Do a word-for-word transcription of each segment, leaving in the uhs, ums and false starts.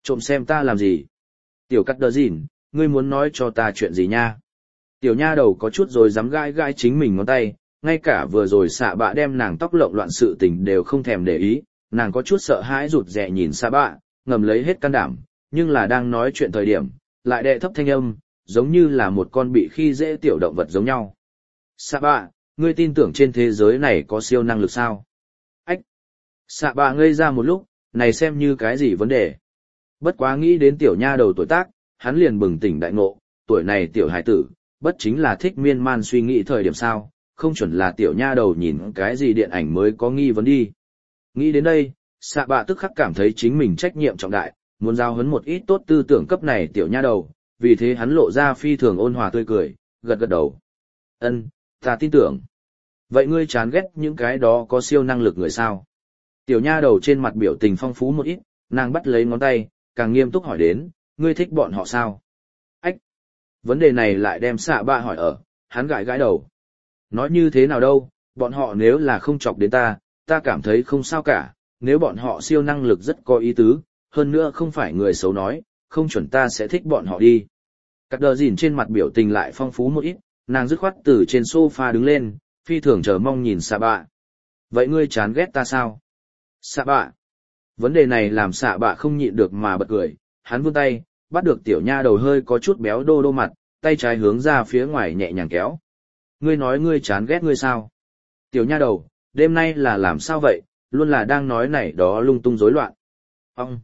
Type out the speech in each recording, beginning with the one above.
Trộm xem ta làm gì? Tiểu cắt đờ dìn, ngươi muốn nói cho ta chuyện gì nha? Tiểu nha đầu có chút rồi dám gãi gãi chính mình ngón tay, ngay cả vừa rồi xạ bạ đem nàng tóc lộn loạn sự tình đều không thèm để ý, nàng có chút sợ hãi rụt rè nhìn xạ bạ, ngầm lấy hết can đảm, nhưng là đang nói chuyện thời điểm, lại đệ thấp thanh âm, giống như là một con bị khi dễ tiểu động vật giống nhau. Xạ bạ, ngươi tin tưởng trên thế giới này có siêu năng lực sao? Ách! Xạ bạ ngây ra một lúc, này xem như cái gì vấn đề? Bất quá nghĩ đến tiểu nha đầu tuổi tác, hắn liền bừng tỉnh đại ngộ, tuổi này tiểu hải tử, bất chính là thích miên man suy nghĩ thời điểm sao, không chuẩn là tiểu nha đầu nhìn cái gì điện ảnh mới có nghi vấn đi. Nghĩ đến đây, xạ bạ tức khắc cảm thấy chính mình trách nhiệm trọng đại, muốn giao huấn một ít tốt tư tưởng cấp này tiểu nha đầu, vì thế hắn lộ ra phi thường ôn hòa tươi cười, gật gật đầu. Ân, ta tin tưởng. Vậy ngươi chán ghét những cái đó có siêu năng lực người sao? Tiểu nha đầu trên mặt biểu tình phong phú một ít, nàng bắt lấy ngón tay, càng nghiêm túc hỏi đến, ngươi thích bọn họ sao? Ách! Vấn đề này lại đem xạ bạ hỏi ở, hắn gãi gãi đầu. Nói như thế nào đâu, bọn họ nếu là không chọc đến ta, ta cảm thấy không sao cả, nếu bọn họ siêu năng lực rất có ý tứ, hơn nữa không phải người xấu nói, không chuẩn ta sẽ thích bọn họ đi. Cắt đờ dìn trên mặt biểu tình lại phong phú một ít, nàng dứt khoát từ trên sofa đứng lên, phi thường chờ mong nhìn xạ bạ. Vậy ngươi chán ghét ta sao? Xạ bạ! Vấn đề này làm xạ bạ không nhịn được mà bật cười, hắn vươn tay, bắt được tiểu nha đầu hơi có chút béo đô đô mặt, tay trái hướng ra phía ngoài nhẹ nhàng kéo. Ngươi nói ngươi chán ghét ngươi sao? Tiểu nha đầu, đêm nay là làm sao vậy, luôn là đang nói này đó lung tung rối loạn. Ông!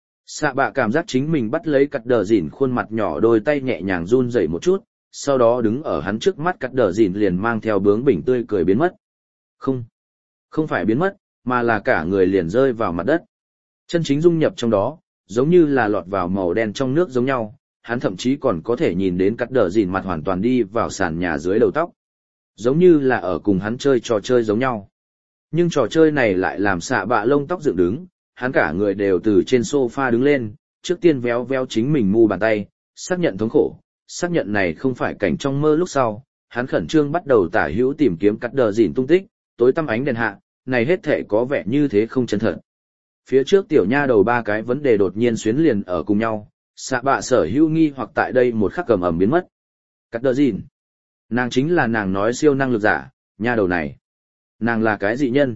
Xạ bạ cảm giác chính mình bắt lấy cắt đờ dìn khuôn mặt nhỏ đôi tay nhẹ nhàng run rẩy một chút, sau đó đứng ở hắn trước mắt cắt đờ dìn liền mang theo bướng bỉnh tươi cười biến mất. Không! Không phải biến mất, mà là cả người liền rơi vào mặt đất. Chân chính dung nhập trong đó, giống như là lọt vào màu đen trong nước giống nhau, hắn thậm chí còn có thể nhìn đến cắt đờ dìn mặt hoàn toàn đi vào sàn nhà dưới đầu tóc. Giống như là ở cùng hắn chơi trò chơi giống nhau. Nhưng trò chơi này lại làm xạ bạ lông tóc dựng đứng, hắn cả người đều từ trên sofa đứng lên, trước tiên véo véo chính mình mu bàn tay, xác nhận thống khổ, xác nhận này không phải cảnh trong mơ lúc sau, hắn khẩn trương bắt đầu tả hữu tìm kiếm cắt đờ dìn tung tích, tối tăm ánh đèn hạ, này hết thể có vẻ như thế không chân thật. Phía trước tiểu nha đầu ba cái vấn đề đột nhiên xuyến liền ở cùng nhau, xạ bạ sở hữu nghi hoặc tại đây một khắc cầm ẩm biến mất. Cắt đờ dìn. Nàng chính là nàng nói siêu năng lực giả, nha đầu này. Nàng là cái dị nhân.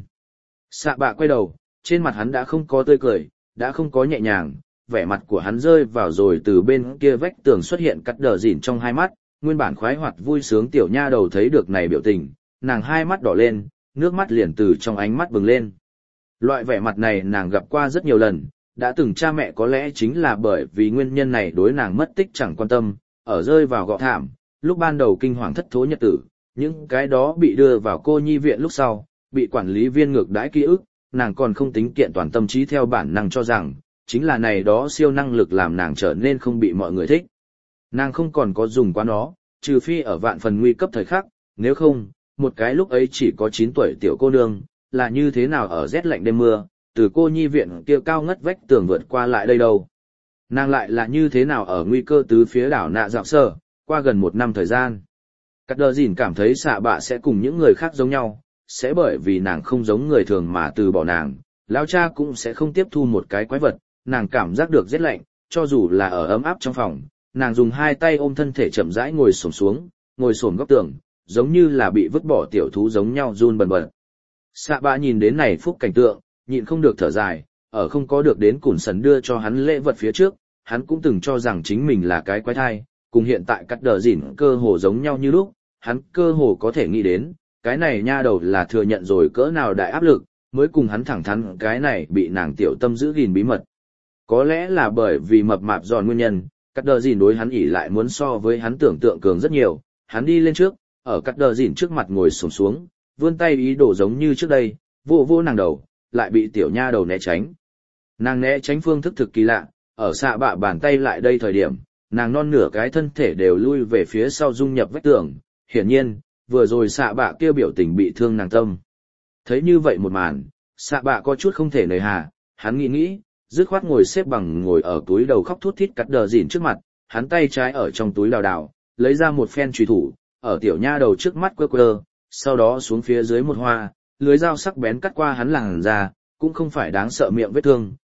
Xạ bạ quay đầu, trên mặt hắn đã không có tươi cười, đã không có nhẹ nhàng, vẻ mặt của hắn rơi vào rồi từ bên kia vách tường xuất hiện cắt đờ dìn trong hai mắt, nguyên bản khoái hoạt vui sướng tiểu nha đầu thấy được này biểu tình, nàng hai mắt đỏ lên, nước mắt liền từ trong ánh mắt bừng lên. Loại vẻ mặt này nàng gặp qua rất nhiều lần, đã từng cha mẹ có lẽ chính là bởi vì nguyên nhân này đối nàng mất tích chẳng quan tâm, ở rơi vào gọ thảm, lúc ban đầu kinh hoàng thất thố nhật tử, những cái đó bị đưa vào cô nhi viện lúc sau, bị quản lý viên ngược đãi ký ức, nàng còn không tính kiện toàn tâm trí theo bản năng cho rằng, chính là này đó siêu năng lực làm nàng trở nên không bị mọi người thích. Nàng không còn có dùng qua nó, trừ phi ở vạn phần nguy cấp thời khắc, nếu không, một cái lúc ấy chỉ có chín tuổi tiểu cô nương, là như thế nào ở rét lạnh đêm mưa, từ cô nhi viện kia cao ngất vách tường vượt qua lại đây đâu. Nàng lại là như thế nào ở nguy cơ tứ phía đảo nạ dạo sơ, qua gần một năm thời gian. Cắt đờ dìn cảm thấy xạ bạ sẽ cùng những người khác giống nhau, sẽ bởi vì nàng không giống người thường mà từ bỏ nàng, lão cha cũng sẽ không tiếp thu một cái quái vật, nàng cảm giác được rét lạnh, cho dù là ở ấm áp trong phòng, nàng dùng hai tay ôm thân thể chậm rãi ngồi xổm xuống, ngồi xổm góc tường, giống như là bị vứt bỏ tiểu thú giống nhau run bần bật. Xạ bạ nhìn đến này phúc cảnh tượng, nhịn không được thở dài, ở không có được đến củn sần đưa cho hắn lễ vật phía trước, hắn cũng từng cho rằng chính mình là cái quái thai, cùng hiện tại cắt đờ dỉn cơ hồ giống nhau như lúc, hắn cơ hồ có thể nghĩ đến, cái này nha đầu là thừa nhận rồi cỡ nào đại áp lực, mới cùng hắn thẳng thắn cái này bị nàng tiểu tâm giữ gìn bí mật. Có lẽ là bởi vì mập mạp giòn nguyên nhân, cắt đờ dỉn đối hắn ỉ lại muốn so với hắn tưởng tượng cường rất nhiều, hắn đi lên trước, ở cắt đờ dỉn trước mặt ngồi xổm xuống, vươn tay ý đồ giống như trước đây, vô vô nàng đầu, lại bị tiểu nha đầu né tránh. Nàng né tránh phương thức thực kỳ lạ, ở xạ bạ bàn tay lại đây thời điểm, nàng non nửa cái thân thể đều lui về phía sau dung nhập vách tường, hiển nhiên, vừa rồi xạ bạ kia biểu tình bị thương nàng tâm. Thấy như vậy một màn, xạ bạ có chút không thể nời hà, hắn nghĩ nghĩ, dứt khoát ngồi xếp bằng ngồi ở túi đầu khóc thút thít cắt đờ dỉn trước mặt, hắn tay trái ở trong túi đào đào, lấy ra một phen chùy thủ, ở tiểu nha đầu trước mắt quơ quơ, sau đó xuống phía dưới một hoa, lưới dao sắc bén cắt qua hắn làn da, cũng không phải đáng sợ miệng vết thương,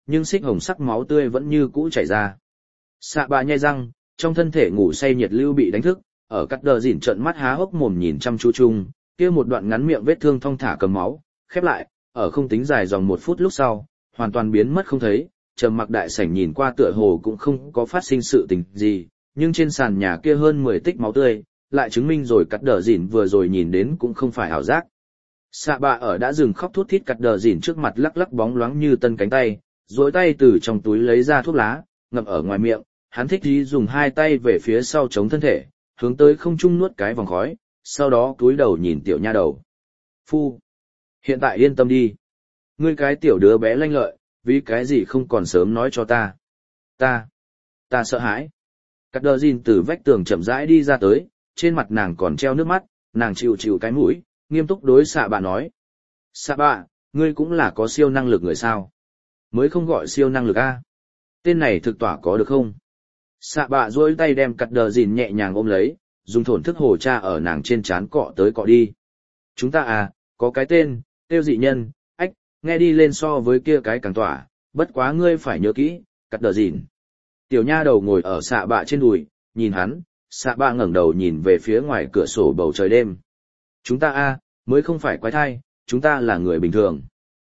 nhưng xích hồng sắc máu tươi vẫn như cũ chảy ra. Xạ bạ nhai răng, trong thân thể ngủ say nhiệt lưu bị đánh thức, ở cắt đờ dỉn trợn mắt há hốc mồm nhìn chăm chú chung, kia một đoạn ngắn miệng vết thương thong thả cầm máu, khép lại, ở không tính dài dòng một phút lúc sau, hoàn toàn biến mất không thấy, trầm mặc đại sảnh nhìn qua tựa hồ cũng không có phát sinh sự tình gì, nhưng trên sàn nhà kia hơn mười tích máu tươi, lại chứng minh rồi cắt đờ dỉn vừa rồi nhìn đến cũng không phải ảo giác. Xạ bạ ở đã dừng khóc thút thít cắt đờ dỉn trước mặt lắc lắc bóng loáng như tân cánh tay, duỗi tay từ trong túi lấy ra thuốc lá, ngậm ở ngoài miệng, hắn thích dí dùng hai tay về phía sau chống thân thể, hướng tới không trung nuốt cái vòng khói, sau đó cúi đầu nhìn tiểu nha đầu. Phu, hiện tại yên tâm đi. Ngươi cái tiểu đứa bé lanh lợi, vì cái gì không còn sớm nói cho ta. Ta, ta sợ hãi. Cắt đờ dìn từ vách tường chậm rãi đi ra tới, trên mặt nàng còn treo nước mắt, nàng chịu chịu cái mũi, nghiêm túc đối xạ bạ nói. Xạ bạ, ngươi cũng là có siêu năng lực người sao? Mới không gọi siêu năng lực a. Tên này thực tỏa có được không? Xạ bạ duỗi tay đem cắt đờ dìn nhẹ nhàng ôm lấy, dùng thổn thức hồ cha ở nàng trên trán cọ tới cọ đi. Chúng ta à, có cái tên, tiêu dị nhân, ách, nghe đi lên so với kia cái càng tỏa, bất quá ngươi phải nhớ kỹ, cắt đờ dìn. Tiểu nha đầu ngồi ở xạ bạ trên đùi, nhìn hắn, xạ bạ ngẩng đầu nhìn về phía ngoài cửa sổ bầu trời đêm. Chúng ta a, mới không phải quái thai, chúng ta là người bình thường.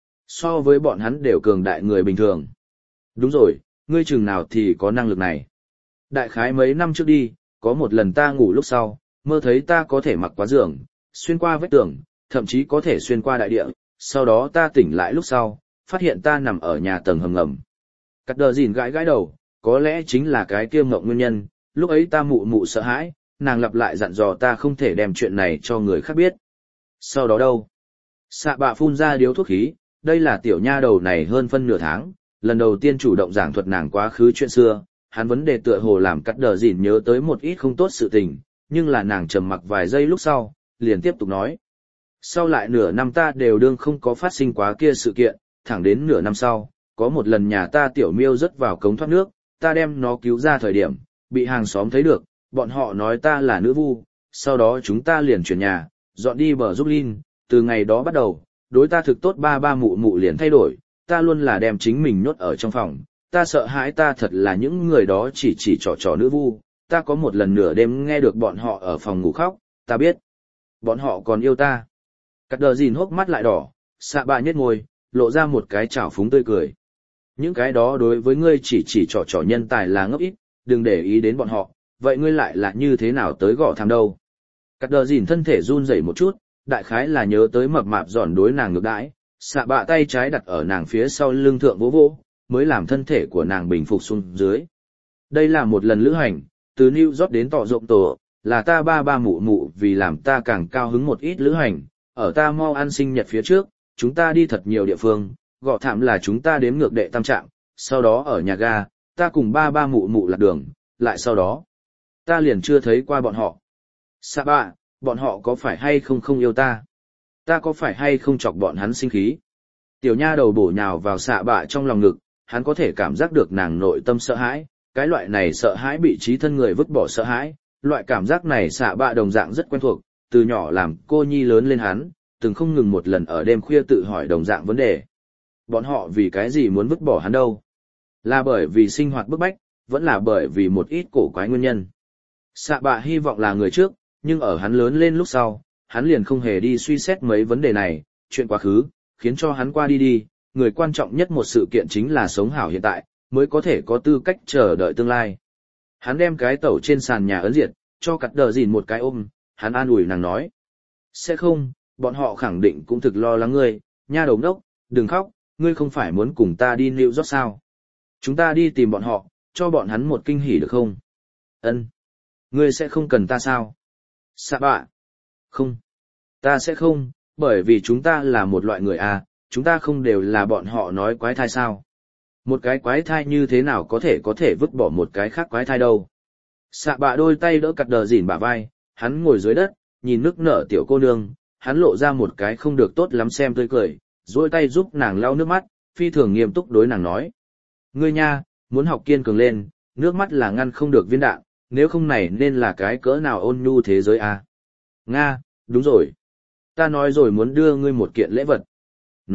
So với bọn hắn đều cường đại người bình thường. Đúng rồi, ngươi chừng nào thì có năng lực này. Đại khái mấy năm trước đi, có một lần ta ngủ lúc sau, mơ thấy ta có thể mặc quá giường, xuyên qua vách tường, thậm chí có thể xuyên qua đại địa, sau đó ta tỉnh lại lúc sau, phát hiện ta nằm ở nhà tầng hầm ngầm. Cắt đờ dìn gãi gãi đầu, có lẽ chính là cái kia mộng nguyên nhân, lúc ấy ta mụ mụ sợ hãi, nàng lặp lại dặn dò ta không thể đem chuyện này cho người khác biết. Sau đó đâu? Xạ bạ phun ra điếu thuốc khí, đây là tiểu nha đầu này hơn phân nửa tháng, lần đầu tiên chủ động giảng thuật nàng quá khứ chuyện xưa, hắn vấn đề tựa hồ làm cắt đờ dìn nhớ tới một ít không tốt sự tình, nhưng là nàng trầm mặc vài giây lúc sau, liền tiếp tục nói. Sau lại nửa năm ta đều đương không có phát sinh quá kia sự kiện, thẳng đến nửa năm sau, có một lần nhà ta tiểu miêu rớt vào cống thoát nước, ta đem nó cứu ra thời điểm, bị hàng xóm thấy được, bọn họ nói ta là nữ vu, sau đó chúng ta liền chuyển nhà, dọn đi bờ giúp Linh, từ ngày đó bắt đầu, đối ta thực tốt ba ba mụ mụ liền thay đổi, ta luôn là đem chính mình nhốt ở trong phòng, ta sợ hãi ta thật là những người đó chỉ chỉ trò trò nữ vu, ta có một lần nửa đêm nghe được bọn họ ở phòng ngủ khóc, ta biết, bọn họ còn yêu ta. Cắt đờ dìn hốc mắt lại đỏ, xạ bạ nhếch môi, lộ ra một cái chảo phúng tươi cười. Những cái đó đối với ngươi chỉ chỉ trò trò nhân tài là ngốc ít, đừng để ý đến bọn họ, vậy ngươi lại là như thế nào tới gõ tham đâu. Cắt đờ dìn thân thể run rẩy một chút, đại khái là nhớ tới mập mạp giòn đối nàng ngược đãi, xạ bạ tay trái đặt ở nàng phía sau lưng thượng vỗ vỗ, mới làm thân thể của nàng bình phục xuống dưới. Đây là một lần lữ hành, từ New York đến tỏ rộng tổ, là ta ba ba mụ mụ vì làm ta càng cao hứng một ít lữ hành, ở ta mau ăn sinh nhật phía trước, chúng ta đi thật nhiều địa phương, gọ thảm là chúng ta đếm ngược đệ tam trạng, sau đó ở nhà ga, ta cùng ba ba mụ mụ lạc đường, lại sau đó, ta liền chưa thấy qua bọn họ. Sa bạ, bọn họ có phải hay không không yêu ta? Ta có phải hay không chọc bọn hắn sinh khí? Tiểu nha đầu bổ nhào vào xạ bạ trong lòng ngực, hắn có thể cảm giác được nàng nội tâm sợ hãi, cái loại này sợ hãi bị trí thân người vứt bỏ sợ hãi, loại cảm giác này xạ bạ đồng dạng rất quen thuộc, từ nhỏ làm cô nhi lớn lên hắn, từng không ngừng một lần ở đêm khuya tự hỏi đồng dạng vấn đề. Bọn họ vì cái gì muốn vứt bỏ hắn đâu? Là bởi vì sinh hoạt bức bách, vẫn là bởi vì một ít cổ quái nguyên nhân. Xạ bạ hy vọng là người trước, nhưng ở hắn lớn lên lúc sau, hắn liền không hề đi suy xét mấy vấn đề này, chuyện quá khứ, khiến cho hắn qua đi đi, người quan trọng nhất một sự kiện chính là sống hảo hiện tại, mới có thể có tư cách chờ đợi tương lai. Hắn đem cái tẩu trên sàn nhà ấn diệt, cho cắt đờ dìn một cái ôm, hắn an ủi nàng nói. Sẽ không, bọn họ khẳng định cũng thực lo lắng ngươi, nha đầu đốc, đừng khóc, ngươi không phải muốn cùng ta đi New York sao? Chúng ta đi tìm bọn họ, cho bọn hắn một kinh hỉ được không? Ân, ngươi sẽ không cần ta sao? Sạ bạ. Không. Ta sẽ không, bởi vì chúng ta là một loại người à, chúng ta không đều là bọn họ nói quái thai sao? Một cái quái thai như thế nào có thể có thể vứt bỏ một cái khác quái thai đâu? Sạ bạ đôi tay đỡ cặt đờ dỉn bả vai, hắn ngồi dưới đất, nhìn nước nở tiểu cô nương, hắn lộ ra một cái không được tốt lắm xem tươi cười, duỗi tay giúp nàng lau nước mắt, phi thường nghiêm túc đối nàng nói. Ngươi nha, muốn học kiên cường lên, nước mắt là ngăn không được viên đạn, nếu không này nên là cái cỡ nào ôn nhu thế giới à? Nga, đúng rồi. Ta nói rồi muốn đưa ngươi một kiện lễ vật. Nói,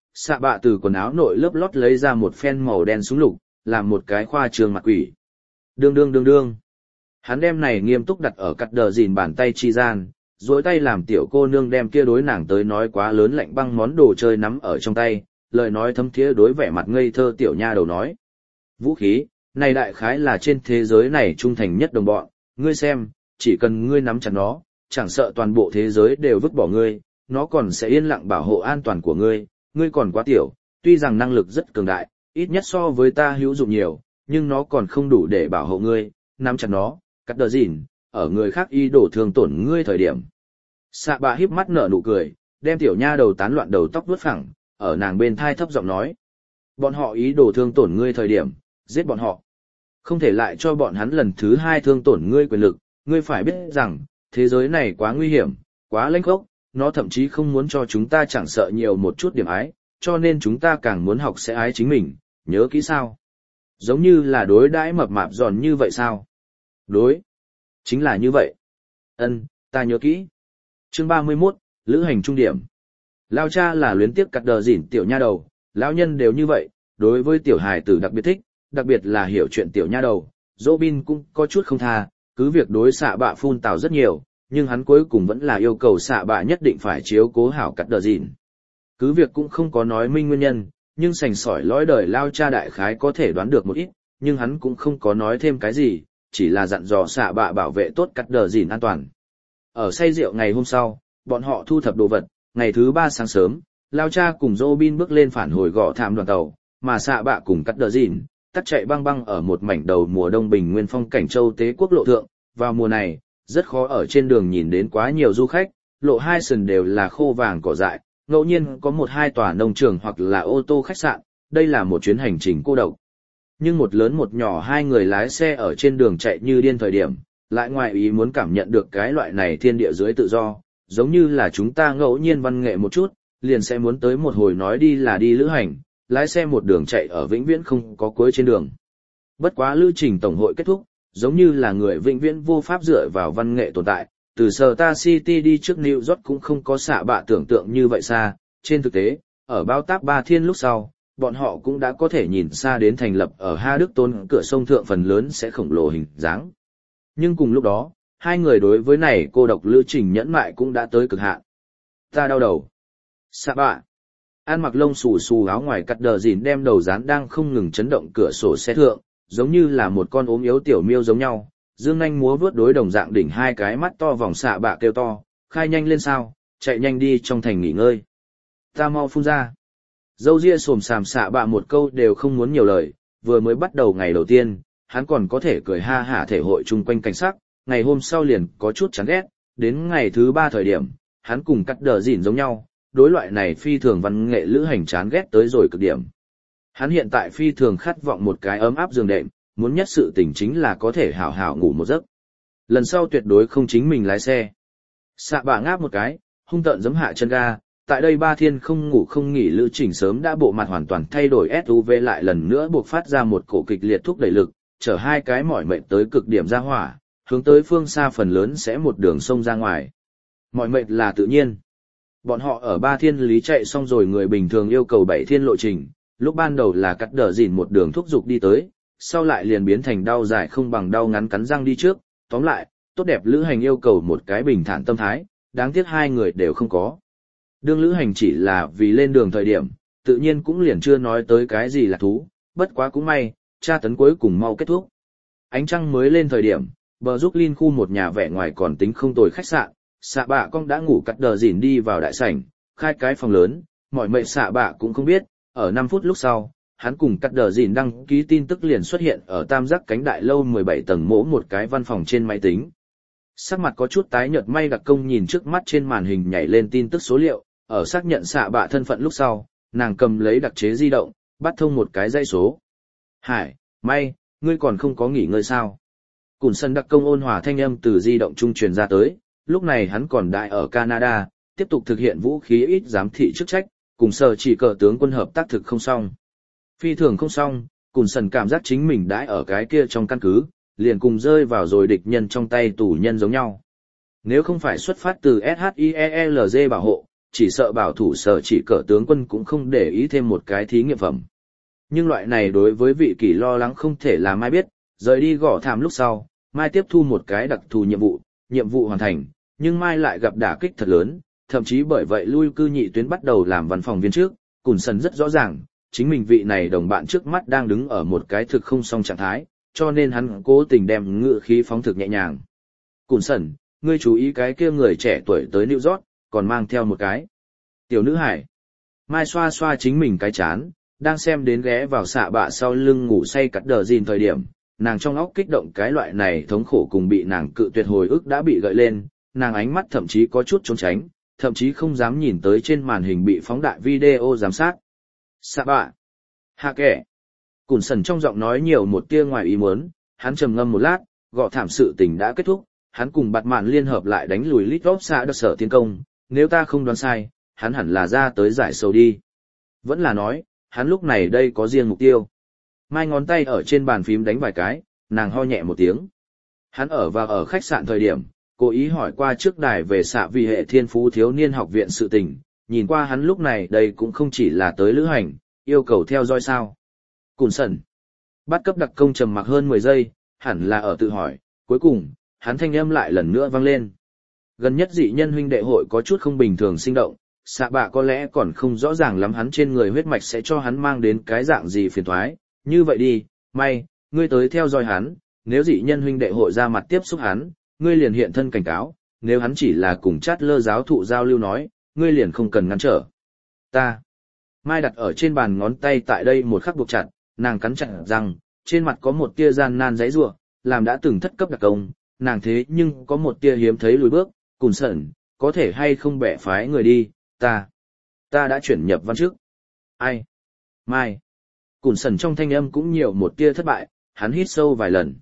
Xạ bạ từ quần áo nội lớp lót lấy ra một phen màu đen súng lục, làm một cái khoa trương mặt quỷ. Đương đương đương đương. Hắn đem này nghiêm túc đặt ở cắt đờ dìn bàn tay chi gian, duỗi tay làm tiểu cô nương đem kia đối nàng tới nói quá lớn lạnh băng món đồ chơi nắm ở trong tay, lời nói thấm thía đối vẻ mặt ngây thơ tiểu nha đầu nói. Vũ khí, này đại khái là trên thế giới này trung thành nhất đồng bọn, ngươi xem, chỉ cần ngươi nắm chặt nó, chẳng sợ toàn bộ thế giới đều vứt bỏ ngươi, nó còn sẽ yên lặng bảo hộ an toàn của ngươi, ngươi còn quá tiểu, tuy rằng năng lực rất cường đại, ít nhất so với ta hữu dụng nhiều, nhưng nó còn không đủ để bảo hộ ngươi, nắm chặt nó, cắt đờ dìn, ở người khác y đổ thương tổn ngươi thời điểm. Xạ bạ híp mắt nở nụ cười, đem tiểu nha đầu tán loạn đầu tóc vuốt phẳng, ở nàng bên thai thấp giọng nói. Bọn họ ý đồ thương tổn ngươi thời điểm, giết bọn họ. Không thể lại cho bọn hắn lần thứ hai thương tổn ngươi quyền lực, ngươi phải biết rằng, thế giới này quá nguy hiểm, quá lênh khốc, nó thậm chí không muốn cho chúng ta chẳng sợ nhiều một chút điểm ái, cho nên chúng ta càng muốn học sẽ ái chính mình, nhớ kỹ sao? Giống như là đối đãi mập mạp giòn như vậy sao? Đối. Chính là như vậy. Ân, ta nhớ kỹ. Chương ba mươi mốt, Lữ hành trung điểm. Lao cha là luyến tiếc cắt đờ dỉn tiểu nha đầu, lão nhân đều như vậy, đối với tiểu hài tử đặc biệt thích, đặc biệt là hiểu chuyện tiểu nha đầu. Robin cũng có chút không tha, cứ việc đối xạ bạ phun tào rất nhiều, nhưng hắn cuối cùng vẫn là yêu cầu xạ bạ nhất định phải chiếu cố hảo cắt đờ dỉn. Cứ việc cũng không có nói minh nguyên nhân, nhưng sành sỏi lõi đời Lao cha đại khái có thể đoán được một ít, nhưng hắn cũng không có nói thêm cái gì, chỉ là dặn dò xạ bạ bảo vệ tốt cắt đờ dỉn an toàn. Ở say rượu ngày hôm sau, bọn họ thu thập đồ vật, ngày thứ ba sáng sớm, Lao cha cùng Robin bước lên phản hồi gõ thảm đoàn tàu, mà xạ bạ cùng cắt đờ dỉn, tắt chạy băng băng ở một mảnh đầu mùa đông bình nguyên phong cảnh châu tế quốc lộ thượng. Vào mùa này, rất khó ở trên đường nhìn đến quá nhiều du khách, lộ hai sườn đều là khô vàng cỏ dại, ngẫu nhiên có một hai tòa nông trường hoặc là ô tô khách sạn, đây là một chuyến hành trình cô độc. Nhưng một lớn một nhỏ hai người lái xe ở trên đường chạy như điên thời điểm, lại ngoài ý muốn cảm nhận được cái loại này thiên địa dưới tự do, giống như là chúng ta ngẫu nhiên văn nghệ một chút, liền sẽ muốn tới một hồi nói đi là đi lữ hành, lái xe một đường chạy ở vĩnh viễn không có cuối trên đường. Bất quá lữ trình tổng hội kết thúc, giống như là người vĩnh viễn vô pháp dựa vào văn nghệ tồn tại, từ Star City đi trước New York cũng không có xạ bạ tưởng tượng như vậy xa, trên thực tế, ở bao táp ba thiên lúc sau, bọn họ cũng đã có thể nhìn xa đến thành lập ở Ha Đức Tôn cửa sông thượng phần lớn sẽ khổng lồ hình dáng. Nhưng cùng lúc đó, hai người đối với này cô độc lữ trình nhẫn mại cũng đã tới cực hạn. Ta đau đầu. Xạ bạ. An mặc lông xù xù áo ngoài cắt đờ dìn đem đầu dán đang không ngừng chấn động cửa sổ xe thượng, giống như là một con ốm yếu tiểu miêu giống nhau, dương nhanh múa vướt đối đồng dạng đỉnh hai cái mắt to vòng xạ bạ kêu to, khai nhanh lên sao, chạy nhanh đi trong thành nghỉ ngơi. Ta mau phun ra. Dâu ria xồm xàm xạ bạ một câu đều không muốn nhiều lời, vừa mới bắt đầu ngày đầu tiên, hắn còn có thể cười ha hả thể hội chung quanh cảnh sắc, ngày hôm sau liền có chút chán ghét, đến ngày thứ ba thời điểm, hắn cùng cắt đờ dìn giống nhau, đối loại này phi thường văn nghệ lữ hành chán ghét tới rồi cực điểm. Hắn hiện tại phi thường khát vọng một cái ấm áp giường đệm, muốn nhất sự tình chính là có thể hảo hảo ngủ một giấc. Lần sau tuyệt đối không chính mình lái xe. Xạ bạ ngáp một cái, hung tợn giẫm hạ chân ga, tại đây ba thiên không ngủ không nghỉ lữ trình sớm đã bộ mặt hoàn toàn thay đổi ét u vê lại lần nữa buộc phát ra một cổ kịch liệt thúc đẩy lực, chở hai cái mỏi mệt tới cực điểm ra hỏa, hướng tới phương xa phần lớn sẽ một đường sông ra ngoài. Mỏi mệt là tự nhiên. Bọn họ ở ba thiên lý chạy xong rồi người bình thường yêu cầu bảy thiên lộ trình, lúc ban đầu là cắt đờ dìn một đường thúc giục đi tới, sau lại liền biến thành đau dài không bằng đau ngắn cắn răng đi trước, tóm lại, tốt đẹp lữ hành yêu cầu một cái bình thản tâm thái, đáng tiếc hai người đều không có. Đương lữ hành chỉ là vì lên đường thời điểm, tự nhiên cũng liền chưa nói tới cái gì là thú, bất quá cũng may, tra tấn cuối cùng mau kết thúc. Ánh trăng mới lên thời điểm, bờ giúp Linh khu một nhà vẻ ngoài còn tính không tồi khách sạn, xạ bạ con đã ngủ cắt đờ dìn đi vào đại sảnh, khai cái phòng lớn, mọi mệnh xạ bạ cũng không biết, ở năm phút lúc sau, hắn cùng cắt đờ dìn đăng ký tin tức liền xuất hiện ở tam giác cánh đại lâu mười bảy tầng mỗ một cái văn phòng trên máy tính. Sắc mặt có chút tái nhợt may đặc công nhìn trước mắt trên màn hình nhảy lên tin tức số liệu, ở xác nhận xạ bạ thân phận lúc sau, nàng cầm lấy đặc chế di động, bắt thông một cái dãy số. Hải, may, ngươi còn không có nghỉ ngơi sao? Cùn sân đặc công ôn hòa thanh âm từ di động trung truyền ra tới, lúc này hắn còn đại ở Canada, tiếp tục thực hiện vũ khí ít giám thị chức trách, cùng sở chỉ cờ tướng quân hợp tác thực không xong. Phi thường không xong, Cùn sân cảm giác chính mình đãi ở cái kia trong căn cứ, liền cùng rơi vào rồi địch nhân trong tay tù nhân giống nhau. Nếu không phải xuất phát từ ét hát i e lờ giê bảo hộ, chỉ sợ bảo thủ sở chỉ cờ tướng quân cũng không để ý thêm một cái thí nghiệm phẩm. Nhưng loại này đối với vị kỷ lo lắng không thể là Mai biết, rời đi gõ thảm lúc sau, Mai tiếp thu một cái đặc thù nhiệm vụ, nhiệm vụ hoàn thành, nhưng Mai lại gặp đả kích thật lớn, thậm chí bởi vậy lui cư nhị tuyến bắt đầu làm văn phòng viên trước, Cùn Sần rất rõ ràng, chính mình vị này đồng bạn trước mắt đang đứng ở một cái thực không song trạng thái, cho nên hắn cố tình đem ngựa khí phóng thực nhẹ nhàng. Cùn Sần, ngươi chú ý cái kia người trẻ tuổi tới New York, còn mang theo một cái tiểu nữ hải. Mai xoa xoa chính mình cái chán, đang xem đến ghé vào xạ bạ sau lưng ngủ say cắt đờ gìn thời điểm, nàng trong óc kích động cái loại này thống khổ cùng bị nàng cự tuyệt hồi ức đã bị gợi lên, nàng ánh mắt thậm chí có chút trốn tránh, thậm chí không dám nhìn tới trên màn hình bị phóng đại video giám sát. Xạ bạ, hạ kẻ. Cùn Sần trong giọng nói nhiều một tia ngoài ý muốn, hắn trầm ngâm một lát, gọ thảm sự tình đã kết thúc, hắn cùng bạt mạn liên hợp lại đánh lùi lít vóc xạ đặc sở tiến công, nếu ta không đoán sai, hắn hẳn là ra tới giải sầu đi. Vẫn là nói, hắn lúc này đây có riêng mục tiêu. Mai ngón tay ở trên bàn phím đánh vài cái, nàng ho nhẹ một tiếng. Hắn ở và ở khách sạn thời điểm, cố ý hỏi qua trước đài về xạ vì hệ thiên phú thiếu niên học viện sự tình, nhìn qua hắn lúc này đây cũng không chỉ là tới lữ hành, yêu cầu theo dõi sao. Cùn Sần. Bắt cấp đặc công trầm mặc hơn mười giây, hẳn là ở tự hỏi, cuối cùng, hắn thanh âm lại lần nữa vang lên. Gần nhất dị nhân huynh đệ hội có chút không bình thường sinh động, xạ bạ có lẽ còn không rõ ràng lắm hắn trên người huyết mạch sẽ cho hắn mang đến cái dạng gì phiền toái. Như vậy đi, May, ngươi tới theo dõi hắn, nếu dị nhân huynh đệ hội ra mặt tiếp xúc hắn, ngươi liền hiện thân cảnh cáo, nếu hắn chỉ là cùng chát lơ giáo thụ giao lưu nói, ngươi liền không cần ngăn trở. Ta. Mai đặt ở trên bàn ngón tay tại đây một khắc buộc chặt, nàng cắn chặt răng, trên mặt có một tia gian nan giãy giụa, làm đã từng thất cấp đặc công, nàng thế nhưng có một tia hiếm thấy lùi bước, Cùn Sần, có thể hay không bẻ phái người đi, ta, ta đã chuyển nhập văn trước. Ai? Mai. Cùn Sần trong thanh âm cũng nhiều một tia thất bại, hắn hít sâu vài lần.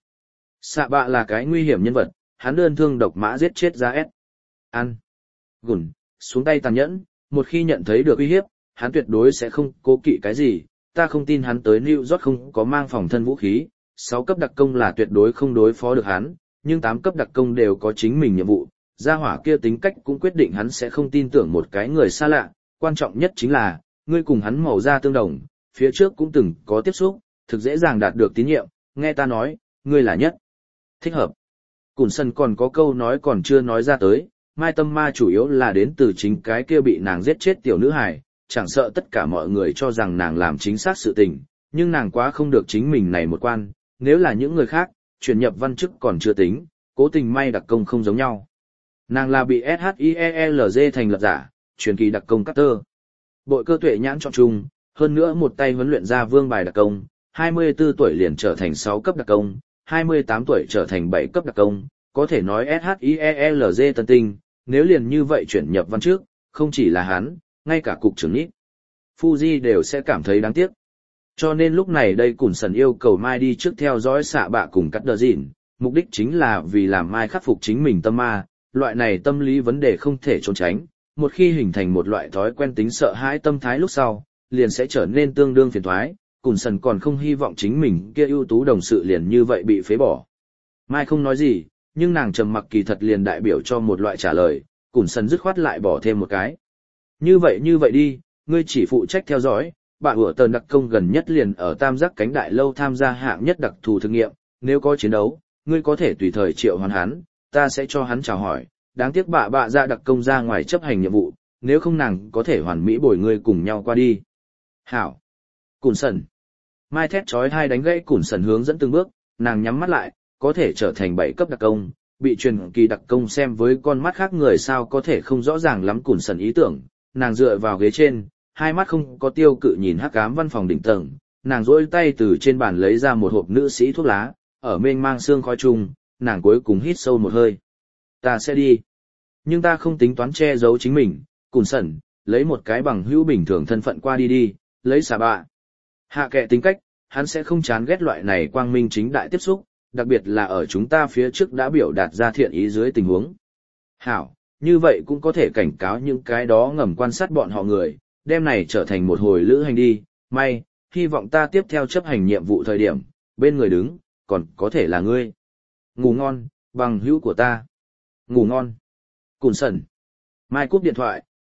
Xạ bạ là cái nguy hiểm nhân vật, hắn đơn thương độc mã giết chết ra ép. Ăn. Gùn, xuống tay tàn nhẫn, một khi nhận thấy được uy hiếp, hắn tuyệt đối sẽ không cố kỵ cái gì, ta không tin hắn tới New York không có mang phòng thân vũ khí, sáu cấp đặc công là tuyệt đối không đối phó được hắn, nhưng tám cấp đặc công đều có chính mình nhiệm vụ, gia hỏa kia tính cách cũng quyết định hắn sẽ không tin tưởng một cái người xa lạ, quan trọng nhất chính là, ngươi cùng hắn màu da tương đồng, phía trước cũng từng có tiếp xúc, thực dễ dàng đạt được tín nhiệm, nghe ta nói, ngươi là nhất thích hợp. Cùn Sần còn có câu nói còn chưa nói ra tới, Mai tâm ma chủ yếu là đến từ chính cái kia bị nàng giết chết tiểu nữ hài, chẳng sợ tất cả mọi người cho rằng nàng làm chính xác sự tình, nhưng nàng quá không được chính mình này một quan, nếu là những người khác, chuyển nhập văn chức còn chưa tính, cố tình May đặc công không giống nhau. Nàng là bị ét hát i e lờ giê thành lập giả, truyền kỳ đặc công Carter. Bội cơ tuệ nhãn chọn chung, hơn nữa một tay huấn luyện ra vương bài đặc công, hai mươi tư tuổi liền trở thành sáu cấp đặc công, hai mươi tám tuổi trở thành bảy cấp đặc công, có thể nói ét hát i e lờ giê tân tinh, nếu liền như vậy chuyển nhập văn trước, không chỉ là hắn, ngay cả cục trưởng nít, Fuji đều sẽ cảm thấy đáng tiếc. Cho nên lúc này đây Cùn Sần yêu cầu Mai đi trước theo dõi xạ bạ cùng cắt đờ dịn, mục đích chính là vì làm Mai khắc phục chính mình tâm ma, loại này tâm lý vấn đề không thể trốn tránh, một khi hình thành một loại thói quen tính sợ hãi tâm thái lúc sau, liền sẽ trở nên tương đương phiền toái. Cùn Sần còn không hy vọng chính mình kia ưu tú đồng sự liền như vậy bị phế bỏ. Mai không nói gì, nhưng nàng trầm mặc kỳ thật liền đại biểu cho một loại trả lời, Cùn Sần dứt khoát lại bỏ thêm một cái. Như vậy như vậy đi, ngươi chỉ phụ trách theo dõi, bạn của tờn đặc công gần nhất liền ở tam giác cánh đại lâu tham gia hạng nhất đặc thù thử nghiệm, nếu có chiến đấu, ngươi có thể tùy thời triệu hoán hắn, ta sẽ cho hắn chào hỏi, đáng tiếc bạ bạ ra đặc công ra ngoài chấp hành nhiệm vụ, nếu không nàng có thể hoàn mỹ bồi ngươi cùng nhau qua đi. Hảo. Cùn Sần. Mai thét chói hai đánh gãy Cùn Sần hướng dẫn từng bước, nàng nhắm mắt lại, có thể trở thành bảy cấp đặc công, bị truyền kỳ đặc công xem với con mắt khác người sao có thể không rõ ràng lắm Cùn Sần ý tưởng, nàng dựa vào ghế trên, hai mắt không có tiêu cự nhìn hắc ám văn phòng đỉnh tầng, nàng duỗi tay từ trên bàn lấy ra một hộp nữ sĩ thuốc lá, ở mênh mang sương khói chung, nàng cuối cùng hít sâu một hơi. Ta sẽ đi. Nhưng ta không tính toán che giấu chính mình, Cùn Sần, lấy một cái bằng hữu bình thường thân phận qua đi đi, lấy xà bạ. Hạ kệ tính cách, hắn sẽ không chán ghét loại này quang minh chính đại tiếp xúc, đặc biệt là ở chúng ta phía trước đã biểu đạt ra thiện ý dưới tình huống. Hảo, như vậy cũng có thể cảnh cáo những cái đó ngầm quan sát bọn họ người, đem này trở thành một hồi lữ hành đi, may, hy vọng ta tiếp theo chấp hành nhiệm vụ thời điểm, bên người đứng, còn có thể là ngươi. Ngủ ngon, bằng hữu của ta. Ngủ ngon. Cùn Sần. Mai cúp điện thoại,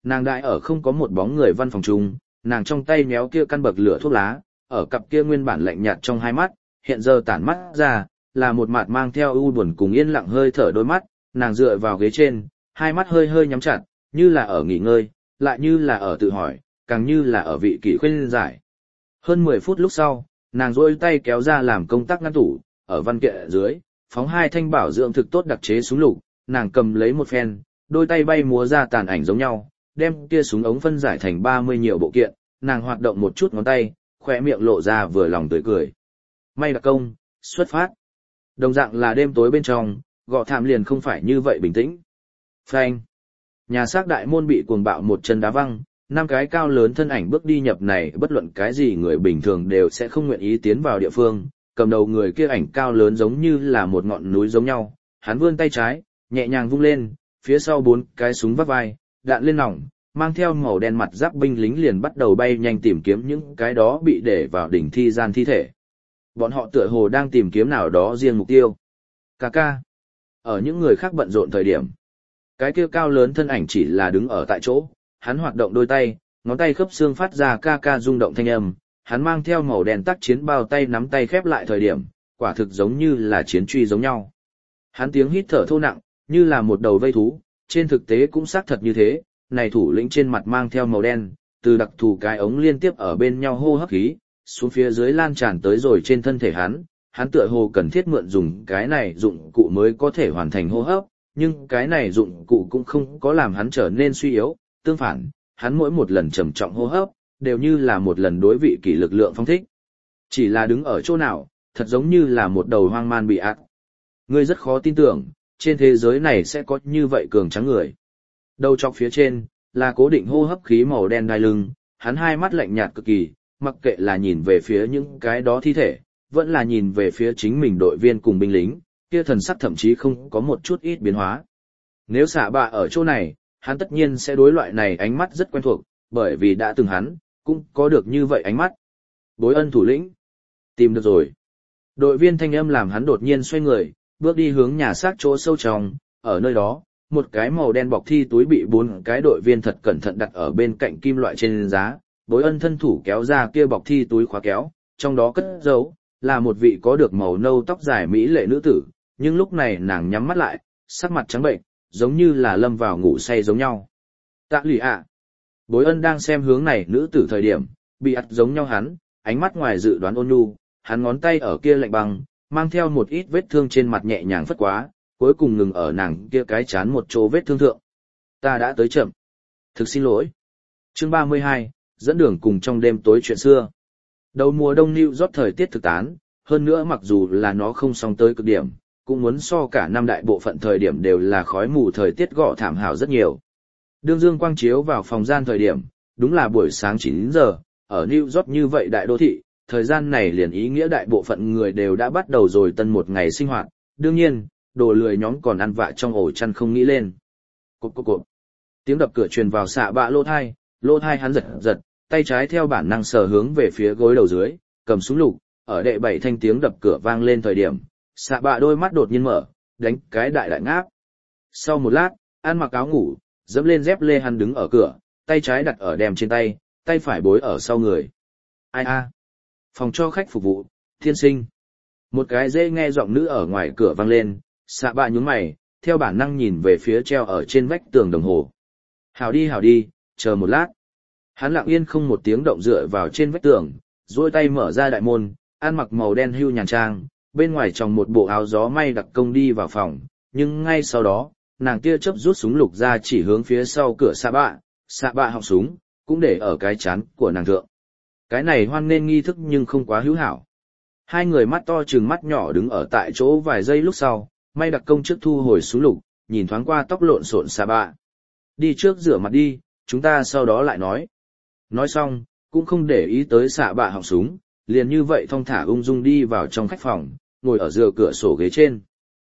nàng đại ở không có một bóng người văn phòng chung, nàng trong tay méo kia căn bậc lửa thuốc lá, ở cặp kia nguyên bản lạnh nhạt trong hai mắt, hiện giờ tản mắt ra, là một mặt mang theo ưu buồn cùng yên lặng hơi thở đôi mắt, nàng dựa vào ghế trên, hai mắt hơi hơi nhắm chặt, như là ở nghỉ ngơi, lại như là ở tự hỏi, càng như là ở vị kỷ khuyên giải. Hơn mười phút lúc sau, nàng rôi tay kéo ra làm công tác ngăn tủ, ở văn kiện dưới, phóng hai thanh bảo dưỡng thực tốt đặc chế súng lục, nàng cầm lấy một phen, đôi tay bay múa ra tàn ảnh giống nhau, đem kia súng ống phân giải thành ba mươi nhiều bộ kiện, nàng hoạt động một chút ngón tay, khỏe miệng lộ ra vừa lòng tươi cười. May đặc công, xuất phát. Đồng dạng là đêm tối bên trong, gọ thảm liền không phải như vậy bình tĩnh. Phanh. Nhà xác đại môn bị cuồng bạo một chân đá văng, năm cái cao lớn thân ảnh bước đi nhập này, bất luận cái gì người bình thường đều sẽ không nguyện ý tiến vào địa phương, cầm đầu người kia ảnh cao lớn giống như là một ngọn núi giống nhau, hắn vươn tay trái, nhẹ nhàng vung lên, phía sau bốn cái súng vắt vai, đạn lên nòng, mang theo màu đen mặt giáp binh lính liền bắt đầu bay nhanh tìm kiếm những cái đó bị để vào đỉnh thi gian thi thể. Bọn họ tựa hồ đang tìm kiếm nào đó riêng mục tiêu. Cà ca. Ở những người khác bận rộn thời điểm, cái kia cao lớn thân ảnh chỉ là đứng ở tại chỗ, hắn hoạt động đôi tay, ngón tay khớp xương phát ra ca ca rung động thanh âm, hắn mang theo màu đen tác chiến bao tay nắm tay khép lại thời điểm, quả thực giống như là chiến truy giống nhau. Hắn tiếng hít thở thô nặng, như là một đầu vây thú, trên thực tế cũng xác thật như thế, này thủ lĩnh trên mặt mang theo màu đen, từ đặc thù cái ống liên tiếp ở bên nhau hô hấp khí, xuống phía dưới lan tràn tới rồi trên thân thể hắn, hắn tựa hồ cần thiết mượn dùng cái này dụng cụ mới có thể hoàn thành hô hấp, nhưng cái này dụng cụ cũng không có làm hắn trở nên suy yếu, tương phản, hắn mỗi một lần trầm trọng hô hấp, đều như là một lần đối vị kỷ lực lượng phong thích. Chỉ là đứng ở chỗ nào, thật giống như là một đầu hoang man bị ác. Ngươi rất khó tin tưởng, trên thế giới này sẽ có như vậy cường tráng người. Đầu chọc phía trên, là cố định hô hấp khí màu đen đai lưng, hắn hai mắt lạnh nhạt cực kỳ, mặc kệ là nhìn về phía những cái đó thi thể, vẫn là nhìn về phía chính mình đội viên cùng binh lính, kia thần sắc thậm chí không có một chút ít biến hóa. Nếu xạ bạ ở chỗ này, hắn tất nhiên sẽ đối loại này ánh mắt rất quen thuộc, bởi vì đã từng hắn, cũng có được như vậy ánh mắt. Bối ân thủ lĩnh. Tìm được rồi. Đội viên thanh âm làm hắn đột nhiên xoay người, bước đi hướng nhà xác chỗ sâu trong, ở nơi đó, một cái màu đen bọc thi túi bị bốn cái đội viên thật cẩn thận đặt ở bên cạnh kim loại trên giá. Bối ân thân thủ kéo ra kia bọc thi túi khóa kéo, trong đó cất giấu, là một vị có được màu nâu tóc dài mỹ lệ nữ tử, nhưng lúc này nàng nhắm mắt lại, sắc mặt trắng bệnh, giống như là lâm vào ngủ say giống nhau. Tạ lụy ạ. Bối ân đang xem hướng này nữ tử thời điểm, bị ắt giống nhau hắn, ánh mắt ngoài dự đoán ôn nhu, hắn ngón tay ở kia lạnh băng, mang theo một ít vết thương trên mặt nhẹ nhàng phất quá, cuối cùng ngừng ở nàng kia cái chán một chỗ vết thương thượng. Ta đã tới chậm. Thực xin lỗi. Chương ba mươi hai, dẫn đường cùng trong đêm tối chuyện xưa. Đầu mùa đông New York thời tiết thực tán, hơn nữa mặc dù là nó không song tới cực điểm, cũng muốn so cả năm đại bộ phận thời điểm đều là khói mù thời tiết gọ thảm hảo rất nhiều. Đương dương quang chiếu vào phòng gian thời điểm, đúng là buổi sáng chín giờ, ở New York như vậy đại đô thị, thời gian này liền ý nghĩa đại bộ phận người đều đã bắt đầu rồi tân một ngày sinh hoạt, đương nhiên, đồ lười nhóm còn ăn vạ trong ổ chăn không nghĩ lên. Cộp cộp cộp. Tiếng đập cửa truyền vào xạ bạ lô thai, lô thai hắn giật giật, tay trái theo bản năng sờ hướng về phía gối đầu dưới, cầm súng lục, ở đệ bảy thanh tiếng đập cửa vang lên thời điểm, xạ bạ đôi mắt đột nhiên mở, đánh cái đại đại ngáp. Sau một lát, ăn mặc áo ngủ, dẫm lên dép lê hắn đứng ở cửa, tay trái đặt ở đèm trên tay, tay phải bối ở sau người. Ai a? Phòng cho khách phục vụ, thiên sinh. Một cái dễ nghe giọng nữ ở ngoài cửa vang lên, xạ bạ nhướng mày, theo bản năng nhìn về phía treo ở trên vách tường đồng hồ. Hảo đi hảo đi, chờ một lát. Hắn lặng yên không một tiếng động dựa vào trên vách tường, duỗi tay mở ra đại môn, ăn mặc màu đen hưu nhàn trang, bên ngoài tròng một bộ áo gió may đặc công đi vào phòng, nhưng ngay sau đó, nàng kia chớp rút súng lục ra chỉ hướng phía sau cửa xạ bạ, xạ bạ họng súng, cũng để ở cái chán của nàng thượng. Cái này hoan nên nghi thức nhưng không quá hữu hảo. Hai người mắt to trừng mắt nhỏ đứng ở tại chỗ vài giây lúc sau, may đặc công trước thu hồi súng lục, nhìn thoáng qua tóc lộn xộn xạ bạ. Đi trước rửa mặt đi, chúng ta sau đó lại nói. Nói xong, cũng không để ý tới xạ bạ họng súng, liền như vậy thong thả ung dung đi vào trong khách phòng, ngồi ở dựa cửa sổ ghế trên.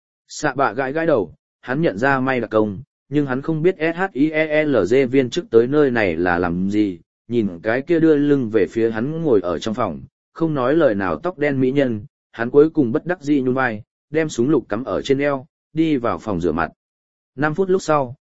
Xạ bạ gãi gãi đầu, hắn nhận ra may đặc công, nhưng hắn không biết ét hát i e lờ giê viên chức tới nơi này là làm gì, nhìn cái kia đưa lưng về phía hắn ngồi ở trong phòng, không nói lời nào tóc đen mỹ nhân, hắn cuối cùng bất đắc dĩ nhún vai, đem súng lục cắm ở trên eo, đi vào phòng rửa mặt. Năm phút lúc sau,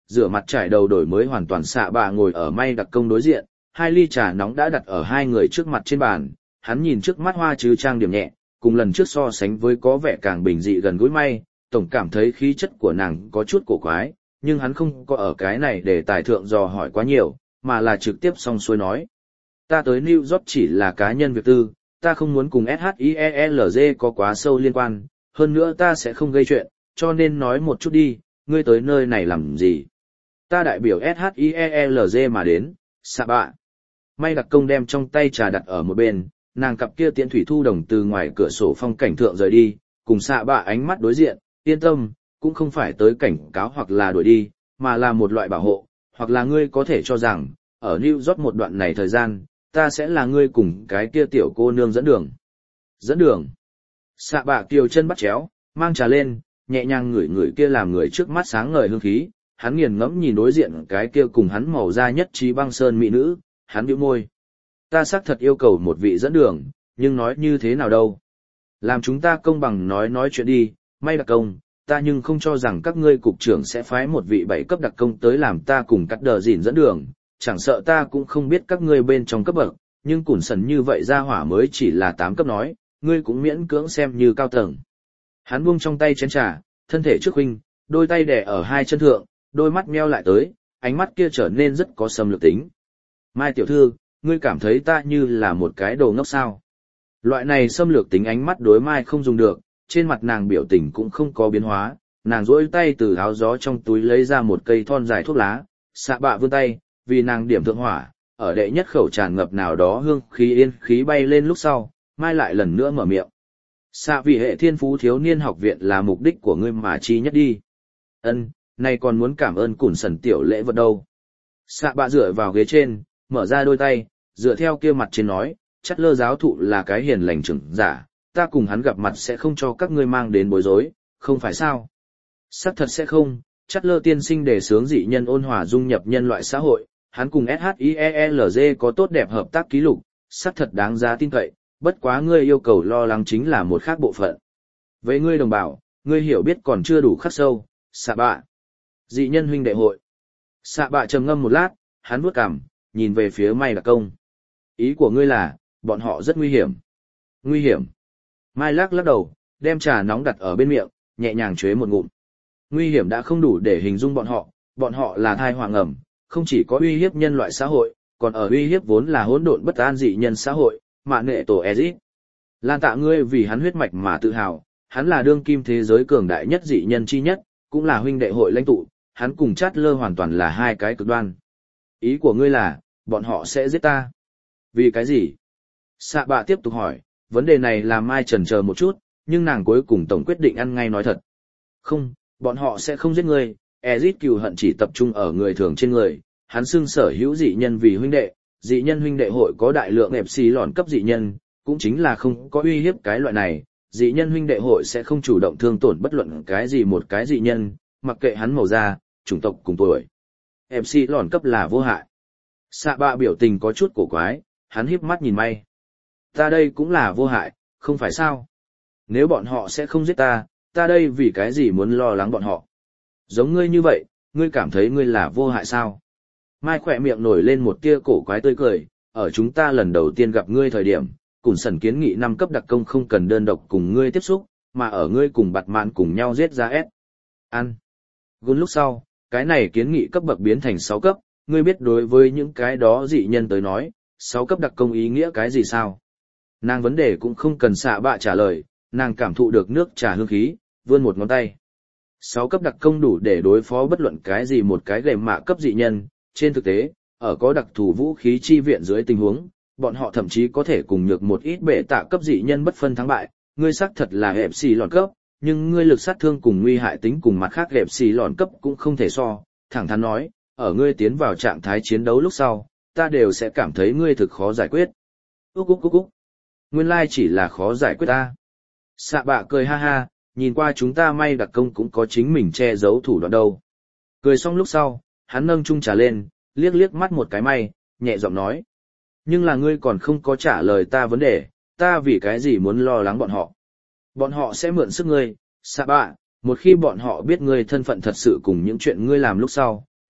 rửa mặt trải đầu đổi mới hoàn toàn xạ bạ ngồi ở may đặc công đối diện, hai ly trà nóng đã đặt ở hai người trước mặt trên bàn, hắn nhìn trước mắt hoa chứ trang điểm nhẹ, cùng lần trước so sánh với có vẻ càng bình dị gần gũi may, tổng cảm thấy khí chất của nàng có chút cổ quái, nhưng hắn không có ở cái này để tài thượng dò hỏi quá nhiều, mà là trực tiếp xong xuôi nói. Ta tới New York chỉ là cá nhân việc tư, ta không muốn cùng ét hát i e lờ giê có quá sâu liên quan, hơn nữa ta sẽ không gây chuyện, cho nên nói một chút đi, ngươi tới nơi này làm gì? Ta đại biểu ét hát i e lờ giê mà đến, xạ bạ. May đặc công đem trong tay trà đặt ở một bên, nàng cặp kia tiễn thủy thu đồng từ ngoài cửa sổ phong cảnh thượng rời đi, cùng xạ bạ ánh mắt đối diện, yên tâm, cũng không phải tới cảnh cáo hoặc là đuổi đi, mà là một loại bảo hộ, hoặc là ngươi có thể cho rằng, ở New York một đoạn này thời gian, ta sẽ là ngươi cùng cái kia tiểu cô nương dẫn đường. Dẫn đường. Xạ bạ kiều chân bắt chéo, mang trà lên, nhẹ nhàng ngửi ngửi kia làm người trước mắt sáng ngời hương khí, hắn nghiền ngẫm nhìn đối diện cái kia cùng hắn màu da nhất trí băng sơn mỹ nữ, hắn bĩu môi. Ta xác thật yêu cầu một vị dẫn đường, nhưng nói như thế nào đâu. Làm chúng ta công bằng nói nói chuyện đi, may đặc công, ta nhưng không cho rằng các ngươi cục trưởng sẽ phái một vị bảy cấp đặc công tới làm ta cùng cắt đờ dỉn dẫn đường, chẳng sợ ta cũng không biết các ngươi bên trong cấp bậc, nhưng củn sần như vậy ra hỏa mới chỉ là tám cấp nói, ngươi cũng miễn cưỡng xem như cao tầng. Hắn buông trong tay chén trà, thân thể trước huynh, đôi tay đè ở hai chân thượng, đôi mắt meo lại tới, ánh mắt kia trở nên rất có xâm lược tính. Mai tiểu thư, ngươi cảm thấy ta như là một cái đồ ngốc sao? Loại này xâm lược tính ánh mắt đối Mai không dùng được, trên mặt nàng biểu tình cũng không có biến hóa, nàng duỗi tay từ áo gió trong túi lấy ra một cây thon dài thuốc lá, xạ bạ vươn tay, vì nàng điểm thượng hỏa, ở đệ nhất khẩu tràn ngập nào đó hương khí yên khí bay lên lúc sau, Mai lại lần nữa mở miệng. Xạ vị hệ thiên phú thiếu niên học viện là mục đích của ngươi mà chi nhất đi. Ân, này còn muốn cảm ơn củn sần tiểu lễ vật đâu. Xạ bạ dựa vào ghế trên, mở ra đôi tay, dựa theo kia mặt trên nói, chắc lơ giáo thụ là cái hiền lành trưởng giả, ta cùng hắn gặp mặt sẽ không cho các ngươi mang đến bối rối, không phải sao? Sắc thật sẽ không, chắc lơ tiên sinh đề xướng dị nhân ôn hòa dung nhập nhân loại xã hội, hắn cùng ét hát i e lờ giê có tốt đẹp hợp tác ký lục, sắc thật đáng giá tin cậy, bất quá ngươi yêu cầu lo lắng chính là một khác bộ phận. Với ngươi đồng bào, ngươi hiểu biết còn chưa đủ khắc sâu, xạ bạ. Dị nhân huynh đệ hội. Xạ bạ trầm ngâm một lát, hắn vuốt cằm, nhìn về phía Mai đặc công. Ý của ngươi là, bọn họ rất nguy hiểm. Nguy hiểm. Mai lắc lắc đầu, đem trà nóng đặt ở bên miệng, nhẹ nhàng chế một ngụm. Nguy hiểm đã không đủ để hình dung bọn họ, bọn họ là thai hoàng ẩm, không chỉ có uy hiếp nhân loại xã hội, còn ở uy hiếp vốn là hỗn độn bất an dị nhân xã hội, mạng nghệ tổ Ezit. Lan tạ ngươi vì hắn huyết mạch mà tự hào, hắn là đương kim thế giới cường đại nhất dị nhân chi nhất, cũng là huynh đệ hội lãnh tụ, hắn cùng Chát Lơ hoàn toàn là hai cái cực đoan. Ý của ngươi là, bọn họ sẽ giết ta. Vì cái gì? Sạ bạ tiếp tục hỏi, vấn đề này làm Mai chần chờ một chút, nhưng nàng cuối cùng tổng quyết định ăn ngay nói thật. Không, bọn họ sẽ không giết ngươi, Ezit cừu hận chỉ tập trung ở người thường trên người, hắn xưng sở hữu dị nhân vì huynh đệ, dị nhân huynh đệ hội có đại lượng ép xì lòn cấp dị nhân, cũng chính là không có uy hiếp cái loại này, dị nhân huynh đệ hội sẽ không chủ động thương tổn bất luận cái gì một cái dị nhân, mặc kệ hắn màu da, chủng tộc cùng tuổi. ép xì lòn cấp là vô hại. Sạ bạ biểu tình có chút cổ quái, hắn híp mắt nhìn May. Ta đây cũng là vô hại, không phải sao? Nếu bọn họ sẽ không giết ta, ta đây vì cái gì muốn lo lắng bọn họ? Giống ngươi như vậy, ngươi cảm thấy ngươi là vô hại sao? Mai khỏe miệng nổi lên một tia cổ quái tươi cười, ở chúng ta lần đầu tiên gặp ngươi thời điểm, cùng sần kiến nghị năm cấp đặc công không cần đơn độc cùng ngươi tiếp xúc, mà ở ngươi cùng bạt mạn cùng nhau giết ra S. Ăn. Gôn lúc sau, cái này kiến nghị cấp bậc biến thành sáu cấp, ngươi biết đối với những cái đó dị nhân tới nói, sáu cấp đặc công ý nghĩa cái gì sao? Nàng vấn đề cũng không cần xạ bạ trả lời, nàng cảm thụ được nước trà hương khí, vươn một ngón tay. Sáu cấp đặc công đủ để đối phó bất luận cái gì một cái gềm mạ cấp dị nhân, trên thực tế, ở có đặc thù vũ khí chi viện dưới tình huống, bọn họ thậm chí có thể cùng nhược một ít bệ tạ cấp dị nhân bất phân thắng bại, ngươi xác thật là hẹp xì lòn cấp, nhưng ngươi lực sát thương cùng nguy hại tính cùng mặt khác hẹp xì lòn cấp cũng không thể so, thẳng thắn nói, ở ngươi tiến vào trạng thái chiến đấu lúc sau, ta đều sẽ cảm thấy ngươi thực khó giải quyết. Úc úc úc úc. Nguyên lai chỉ là khó giải quyết ta. Sạ bạ cười ha ha, nhìn qua chúng ta may đặc công cũng có chính mình che giấu thủ đoạn đâu. Cười xong lúc sau, hắn nâng chung trà lên, liếc liếc mắt một cái May, nhẹ giọng nói. Nhưng là ngươi còn không có trả lời ta vấn đề, ta vì cái gì muốn lo lắng bọn họ. Bọn họ sẽ mượn sức ngươi, Sạ bạ, một khi bọn họ biết ngươi thân phận thật sự cùng những chuyện ngươi làm lúc sau,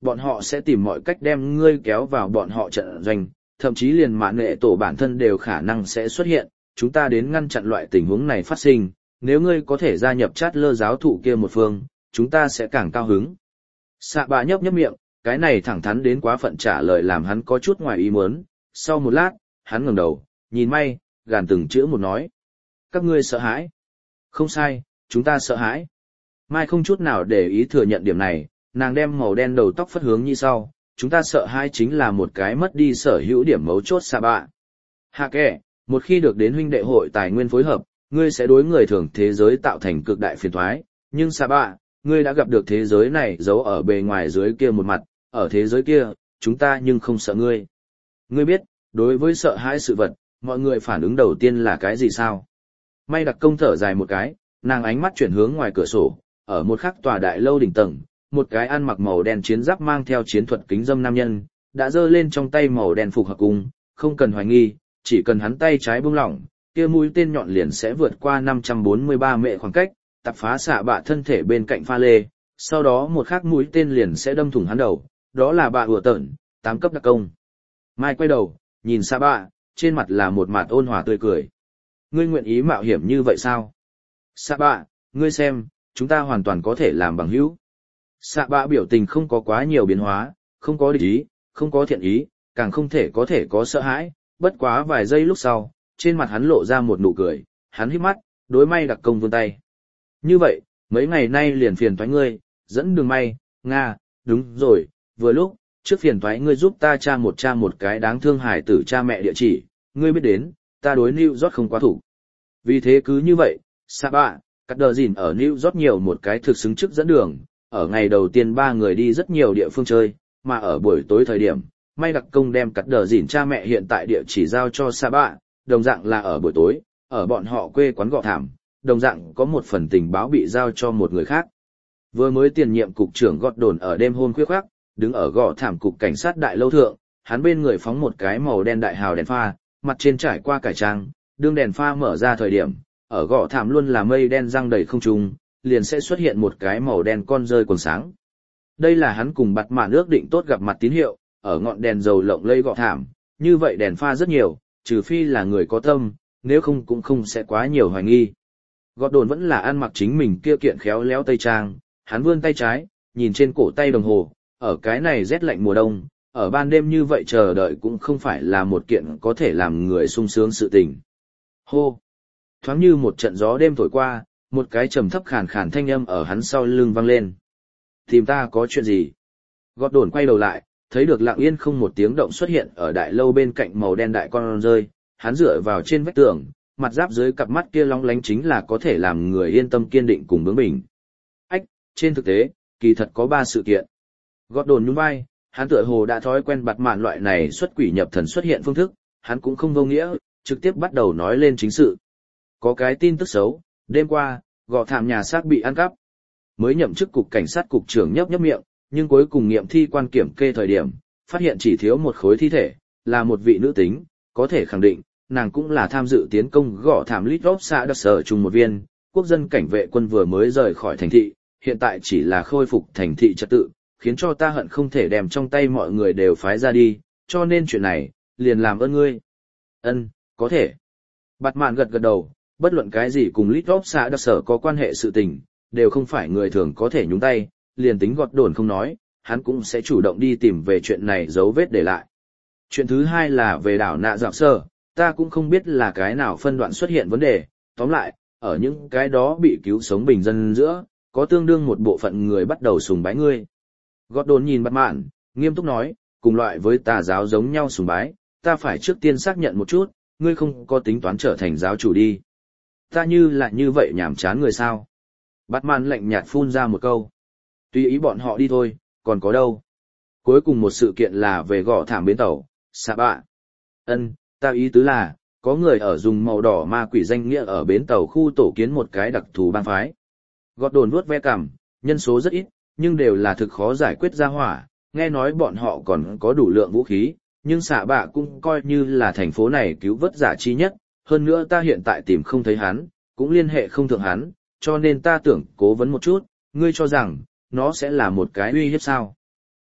bọn họ sẽ tìm mọi cách đem ngươi kéo vào bọn họ trận doanh, thậm chí liền mạn nghệ tổ bản thân đều khả năng sẽ xuất hiện, chúng ta đến ngăn chặn loại tình huống này phát sinh, nếu ngươi có thể gia nhập chát lơ giáo thụ kia một phương, chúng ta sẽ càng cao hứng. Sạ bạ nhấp nhấp miệng, cái này thẳng thắn đến quá phận trả lời làm hắn có chút ngoài ý muốn, sau một lát, hắn ngẩng đầu, nhìn May, gàn từng chữ một nói. Các ngươi sợ hãi. Không sai, chúng ta sợ hãi. Mai không chút nào để ý thừa nhận điểm này, nàng đem màu đen đầu tóc phất hướng như sau, chúng ta sợ hãi chính là một cái mất đi sở hữu điểm mấu chốt xạ bạ. Hạ kẻ, một khi được đến huynh đệ hội tài nguyên phối hợp, ngươi sẽ đối người thường thế giới tạo thành cực đại phiền toái, nhưng xạ bạ, ngươi đã gặp được thế giới này giấu ở bề ngoài dưới kia một mặt, ở thế giới kia, chúng ta nhưng không sợ ngươi. Ngươi biết, đối với sợ hãi sự vật, mọi người phản ứng đầu tiên là cái gì sao? May đặc công thở dài một cái, nàng ánh mắt chuyển hướng ngoài cửa sổ, ở một khắc tòa đại lâu đỉnh tầng, một cái ăn mặc màu đen chiến giáp mang theo chiến thuật kính dâm nam nhân, đã giơ lên trong tay màu đen phục hợp cung, không cần hoài nghi, chỉ cần hắn tay trái buông lỏng, kia mũi tên nhọn liền sẽ vượt qua năm trăm bốn mươi ba mệ khoảng cách, tập phá xạ bạ thân thể bên cạnh pha lê, sau đó một khắc mũi tên liền sẽ đâm thủng hắn đầu, đó là bạ ủa tợn, tám cấp đặc công. Mai quay đầu, nhìn xạ bạ, trên mặt là một mặt ôn hòa tươi cười. Ngươi nguyện ý mạo hiểm như vậy sao? Xạ bạ, ngươi xem, chúng ta hoàn toàn có thể làm bằng hữu. Xạ bạ biểu tình không có quá nhiều biến hóa, không có địch ý, không có thiện ý, càng không thể có thể có sợ hãi, bất quá vài giây lúc sau, trên mặt hắn lộ ra một nụ cười, hắn hít mắt, đối May đặc công vươn tay. Như vậy, mấy ngày nay liền phiền toái ngươi, dẫn đường May, Nga, đúng rồi, vừa lúc, trước phiền toái ngươi giúp ta tra một tra một cái đáng thương hài tử cha mẹ địa chỉ, ngươi biết đến, ta đối New York không quá thủ. Vì thế cứ như vậy, Sa bạ, cắt đờ dìn ở New York nhiều một cái thực xứng chức dẫn đường, ở ngày đầu tiên ba người đi rất nhiều địa phương chơi, mà ở buổi tối thời điểm, May đặc công đem cắt đờ dìn cha mẹ hiện tại địa chỉ giao cho Sa bạ, đồng dạng là ở buổi tối, ở bọn họ quê quán Gò Thảm, đồng dạng có một phần tình báo bị giao cho một người khác. Vừa mới tiền nhiệm cục trưởng Gọt Đồn ở đêm hôm khuya khoác, đứng ở Gò Thảm cục cảnh sát đại lâu thượng, hắn bên người phóng một cái màu đen đại hào đèn pha, mặt trên trải qua cải trang, đương đèn pha mở ra thời điểm, ở Gò Thảm luôn là mây đen răng đầy không trung, liền sẽ xuất hiện một cái màu đen con rơi quần sáng. Đây là hắn cùng Bạt Mạn ước định tốt gặp mặt tín hiệu, ở ngọn đèn dầu lộng lây Gò Thảm, như vậy đèn pha rất nhiều, trừ phi là người có tâm, nếu không cũng không sẽ quá nhiều hoài nghi. Gọt Đồn vẫn là ăn mặc chính mình kia kiện khéo léo tây trang, hắn vươn tay trái, nhìn trên cổ tay đồng hồ, ở cái này rét lạnh mùa đông, ở ban đêm như vậy chờ đợi cũng không phải là một kiện có thể làm người sung sướng sự tình. Hô! Thoáng như một trận gió đêm thổi qua, một cái trầm thấp khàn khàn thanh âm ở hắn sau lưng vang lên. Tìm ta có chuyện gì? Gọt Đồn quay đầu lại, thấy được lặng yên không một tiếng động xuất hiện ở đại lâu bên cạnh màu đen đại con rơi, hắn dựa vào trên vách tường, mặt giáp dưới cặp mắt kia long lánh chính là có thể làm người yên tâm kiên định cùng bướng bỉnh. Ách, trên thực tế, kỳ thật có ba sự kiện. Gọt Đồn nhún vai, hắn tựa hồ đã thói quen Bạt Mạn loại này xuất quỷ nhập thần xuất hiện phương thức, hắn cũng không vô nghĩa, trực tiếp bắt đầu nói lên chính sự. Có cái tin tức xấu, đêm qua, Gò Thảm nhà xác bị ăn cắp. Mới nhậm chức cục cảnh sát cục trưởng nhấp nhấp miệng, nhưng cuối cùng nghiệm thi quan kiểm kê thời điểm, phát hiện chỉ thiếu một khối thi thể, là một vị nữ tính, có thể khẳng định, nàng cũng là tham dự tiến công Gò Thảm Little xã đặc sở chung một viên, quốc dân cảnh vệ quân vừa mới rời khỏi thành thị, hiện tại chỉ là khôi phục thành thị trật tự, khiến cho ta hận không thể đem trong tay mọi người đều phái ra đi, cho nên chuyện này, liền làm ơn ngươi. Ân, có thể. Bạt Mạn gật gật đầu, bất luận cái gì cùng Little xã đặc sở có quan hệ sự tình, đều không phải người thường có thể nhúng tay, liền tính Gọt Đồn không nói, hắn cũng sẽ chủ động đi tìm về chuyện này dấu vết để lại. Chuyện thứ hai là về đảo nạ dạo sơ, ta cũng không biết là cái nào phân đoạn xuất hiện vấn đề, tóm lại, ở những cái đó bị cứu sống bình dân giữa, có tương đương một bộ phận người bắt đầu sùng bái ngươi. Gọt Đồn nhìn Bạt Mạn, nghiêm túc nói, cùng loại với tà giáo giống nhau sùng bái, ta phải trước tiên xác nhận một chút, ngươi không có tính toán trở thành giáo chủ đi. Ta như là như vậy nhảm chán người sao? Bạt Mạn lạnh nhạt phun ra một câu. Tùy ý bọn họ đi thôi, còn có đâu. Cuối cùng một sự kiện là về Gò Thảm bến tàu, Sa bạ. Ân, ta ý tứ là, có người ở dùng màu đỏ ma quỷ danh nghĩa ở bến tàu khu tổ kiến một cái đặc thù bang phái. Gọt Đồn vuốt ve cằm, nhân số rất ít, nhưng đều là thực khó giải quyết ra hỏa, nghe nói bọn họ còn có đủ lượng vũ khí, nhưng Sa bạ cũng coi như là thành phố này cứu vớt giả chi nhất, hơn nữa ta hiện tại tìm không thấy hắn, cũng liên hệ không thượng hắn, cho nên ta tưởng cố vấn một chút, ngươi cho rằng, nó sẽ là một cái uy hiếp sao.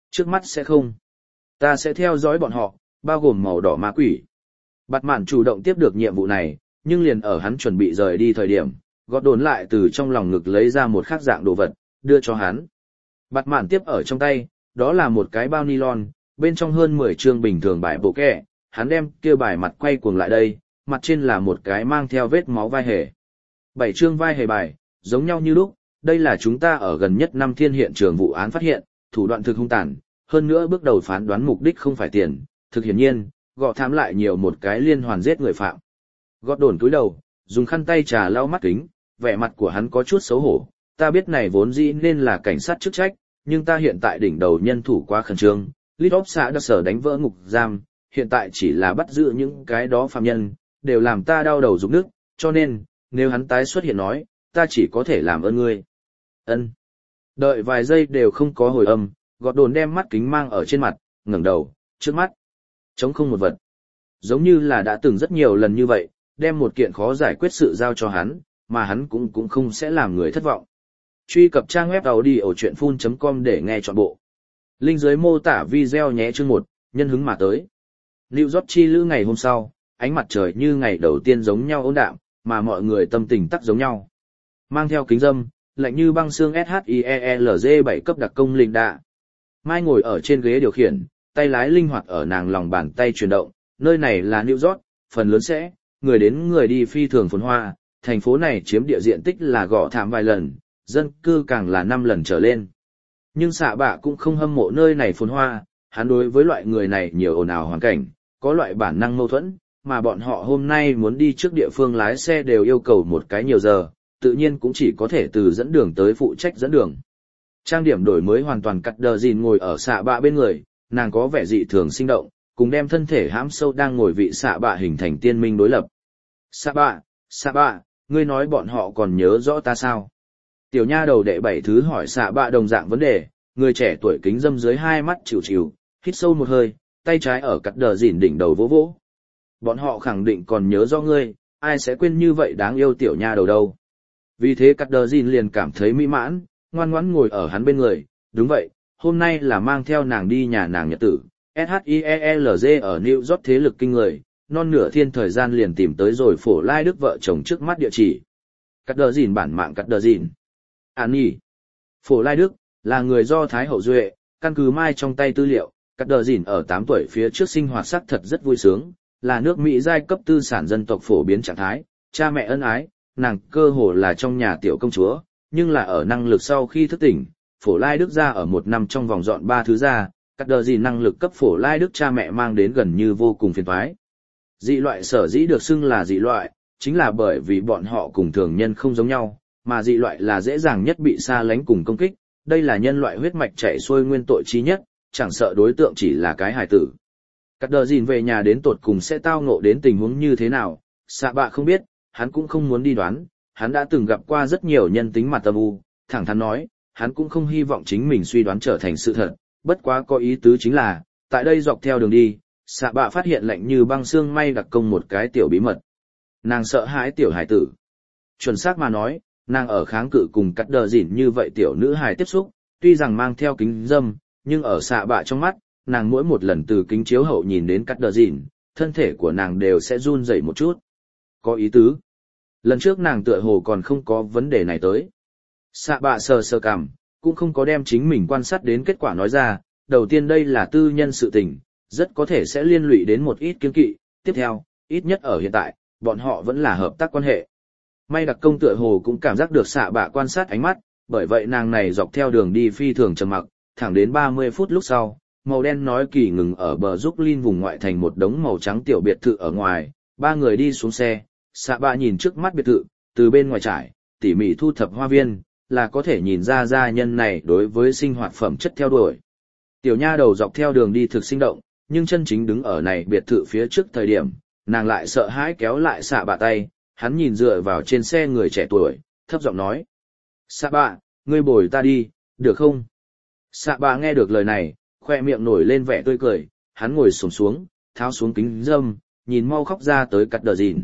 Trước mắt sẽ không. Ta sẽ theo dõi bọn họ, bao gồm màu đỏ ma quỷ. Bạt mạn chủ động tiếp được nhiệm vụ này, nhưng liền ở hắn chuẩn bị rời đi thời điểm, gọt đồn lại từ trong lòng ngực lấy ra một khác dạng đồ vật, đưa cho hắn. Bạt mạn tiếp ở trong tay, đó là một cái bao nylon, bên trong hơn mười chương bình thường bài bộ kẹ, hắn đem kia bài mặt quay cuồng lại đây, mặt trên là một cái mang theo vết máu vai hề. Bảy chương vai hề bài, giống nhau như lúc, đây là chúng ta ở gần nhất năm thiên hiện trường vụ án phát hiện, thủ đoạn thực hung tàn, hơn nữa bước đầu phán đoán mục đích không phải tiền, thực hiển nhiên, gọ thám lại nhiều một cái liên hoàn giết người phạm. Gọt đồn túi đầu, dùng khăn tay trà lau mắt kính, vẻ mặt của hắn có chút xấu hổ, ta biết này vốn dĩ nên là cảnh sát chức trách, nhưng ta hiện tại đỉnh đầu nhân thủ quá khẩn trương, Litop xã đã sở đánh vỡ ngục giam, hiện tại chỉ là bắt giữ những cái đó phạm nhân, đều làm ta đau đầu rụng nước, cho nên, nếu hắn tái xuất hiện nói, ta chỉ có thể làm ơn ngươi. Ân. Đợi vài giây đều không có hồi âm, gọt đồn đem mắt kính mang ở trên mặt, ngẩng đầu, trước mắt. Trống không một vật. Giống như là đã từng rất nhiều lần như vậy, đem một kiện khó giải quyết sự giao cho hắn, mà hắn cũng cũng không sẽ làm người thất vọng. Truy cập trang web audiochuyenphun chấm com để nghe trọn bộ. Link dưới mô tả video nhé chương một, nhân hứng mà tới. New York chi lữ ngày hôm sau, ánh mặt trời như ngày đầu tiên giống nhau ôn đạm, mà mọi người tâm tình tắc giống nhau. Mang theo kính dâm, lạnh như băng xương ét hát i e l giê bảy cấp đặc công linh đạ. Mai ngồi ở trên ghế điều khiển, tay lái linh hoạt ở nàng lòng bàn tay chuyển động, nơi này là New York, phần lớn sẽ, người đến người đi phi thường phồn hoa, thành phố này chiếm địa diện tích là gõ thảm vài lần, dân cư càng là năm lần trở lên. Nhưng xạ bạ cũng không hâm mộ nơi này phồn hoa, hắn đối với loại người này nhiều ồn ào hoàn cảnh, có loại bản năng mâu thuẫn, mà bọn họ hôm nay muốn đi trước địa phương lái xe đều yêu cầu một cái nhiều giờ, tự nhiên cũng chỉ có thể từ dẫn đường tới phụ trách dẫn đường. Trang điểm đổi mới hoàn toàn cắt đờ gìn ngồi ở xạ bạ bên người, nàng có vẻ dị thường sinh động, cùng đem thân thể hãm sâu đang ngồi vị xạ bạ hình thành tiên minh đối lập. Xạ bạ, xạ bạ, ngươi nói bọn họ còn nhớ rõ ta sao? Tiểu nha đầu đệ bảy thứ hỏi xạ bạ đồng dạng vấn đề, người trẻ tuổi kính dâm dưới hai mắt chịu chịu, hít sâu một hơi, tay trái ở cắt đờ gìn đỉnh đầu vỗ vỗ. Bọn họ khẳng định còn nhớ rõ ngươi, ai sẽ quên như vậy đáng yêu tiểu nha đầu đâu. Vì thế cắt đờ gìn liền cảm thấy mỹ mãn, ngoan ngoãn ngồi ở hắn bên người, đúng vậy, hôm nay là mang theo nàng đi nhà nàng nhật tử. ét hát i e l giê ở New York thế lực kinh người, non nửa thiên thời gian liền tìm tới rồi phổ lai đức vợ chồng trước mắt địa chỉ. Cắt đờ gìn bản mạng cắt đờ gìn. An nhỉ. Phổ lai đức, là người do Thái hậu duệ, căn cứ mai trong tay tư liệu, cắt đờ gìn ở tám tuổi phía trước sinh hoạt sắc thật rất vui sướng, là nước Mỹ giai cấp tư sản dân tộc phổ biến trạng thái, cha mẹ ân ái, nàng cơ hồ là trong nhà tiểu công chúa, nhưng là ở năng lực sau khi thức tỉnh, phổ lai đức ra ở một năm trong vòng dọn ba thứ ra, cắt đờ gì năng lực cấp phổ lai đức cha mẹ mang đến gần như vô cùng phiền toái. Dị loại sở dĩ được xưng là dị loại, chính là bởi vì bọn họ cùng thường nhân không giống nhau, mà dị loại là dễ dàng nhất bị xa lánh cùng công kích, đây là nhân loại huyết mạch chảy xuôi nguyên tội chí nhất, chẳng sợ đối tượng chỉ là cái hài tử. Cắt đờ gìn về nhà đến tột cùng sẽ tao ngộ đến tình huống như thế nào, xạ bạ không biết, hắn cũng không muốn đi đoán, hắn đã từng gặp qua rất nhiều nhân tính mặt âm u, thẳng thắn nói, hắn cũng không hy vọng chính mình suy đoán trở thành sự thật, bất quá có ý tứ chính là, tại đây dọc theo đường đi, xạ bạ phát hiện lạnh như băng xương may đặc công một cái tiểu bí mật. Nàng sợ hãi tiểu hải tử. Chuẩn xác mà nói, nàng ở kháng cự cùng cắt đờ gìn như vậy tiểu nữ hài tiếp xúc, tuy rằng mang theo kính dâm, nhưng ở xạ bạ trong mắt, nàng mỗi một lần từ kính chiếu hậu nhìn đến cắt đờ gìn, thân thể của nàng đều sẽ run rẩy một chút. Có ý tứ. Lần trước nàng tựa hồ còn không có vấn đề này tới. Xạ bạ sờ sờ cằm, cũng không có đem chính mình quan sát đến kết quả nói ra, đầu tiên đây là tư nhân sự tình, rất có thể sẽ liên lụy đến một ít kiêng kỵ, tiếp theo, ít nhất ở hiện tại, bọn họ vẫn là hợp tác quan hệ. May đặc công tựa hồ cũng cảm giác được xạ bạ quan sát ánh mắt, bởi vậy nàng này dọc theo đường đi phi thường trầm mặc, thẳng đến ba mươi phút lúc sau, màu đen nói kỳ ngừng ở bờ giúp Linh vùng ngoại thành một đống màu trắng tiểu biệt thự ở ngoài, ba người đi xuống xe, xạ bạ nhìn trước mắt biệt thự, từ bên ngoài trải, tỉ mỉ thu thập hoa viên, là có thể nhìn ra gia nhân này đối với sinh hoạt phẩm chất theo đuổi. Tiểu nha đầu dọc theo đường đi thực sinh động, nhưng chân chính đứng ở này biệt thự phía trước thời điểm, nàng lại sợ hãi kéo lại xạ bạ tay, hắn nhìn dựa vào trên xe người trẻ tuổi, thấp giọng nói. Xạ bạ, ngươi bồi ta đi, được không? Xạ bạ nghe được lời này, khoe miệng nổi lên vẻ tươi cười, hắn ngồi xổm xuống, tháo xuống kính dâm, nhìn mau khóc ra tới cắt đờ gìn.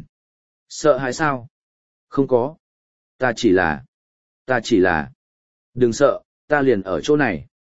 Sợ hãi sao? Không có. Ta chỉ là... Ta chỉ là... Đừng sợ, ta liền ở chỗ này.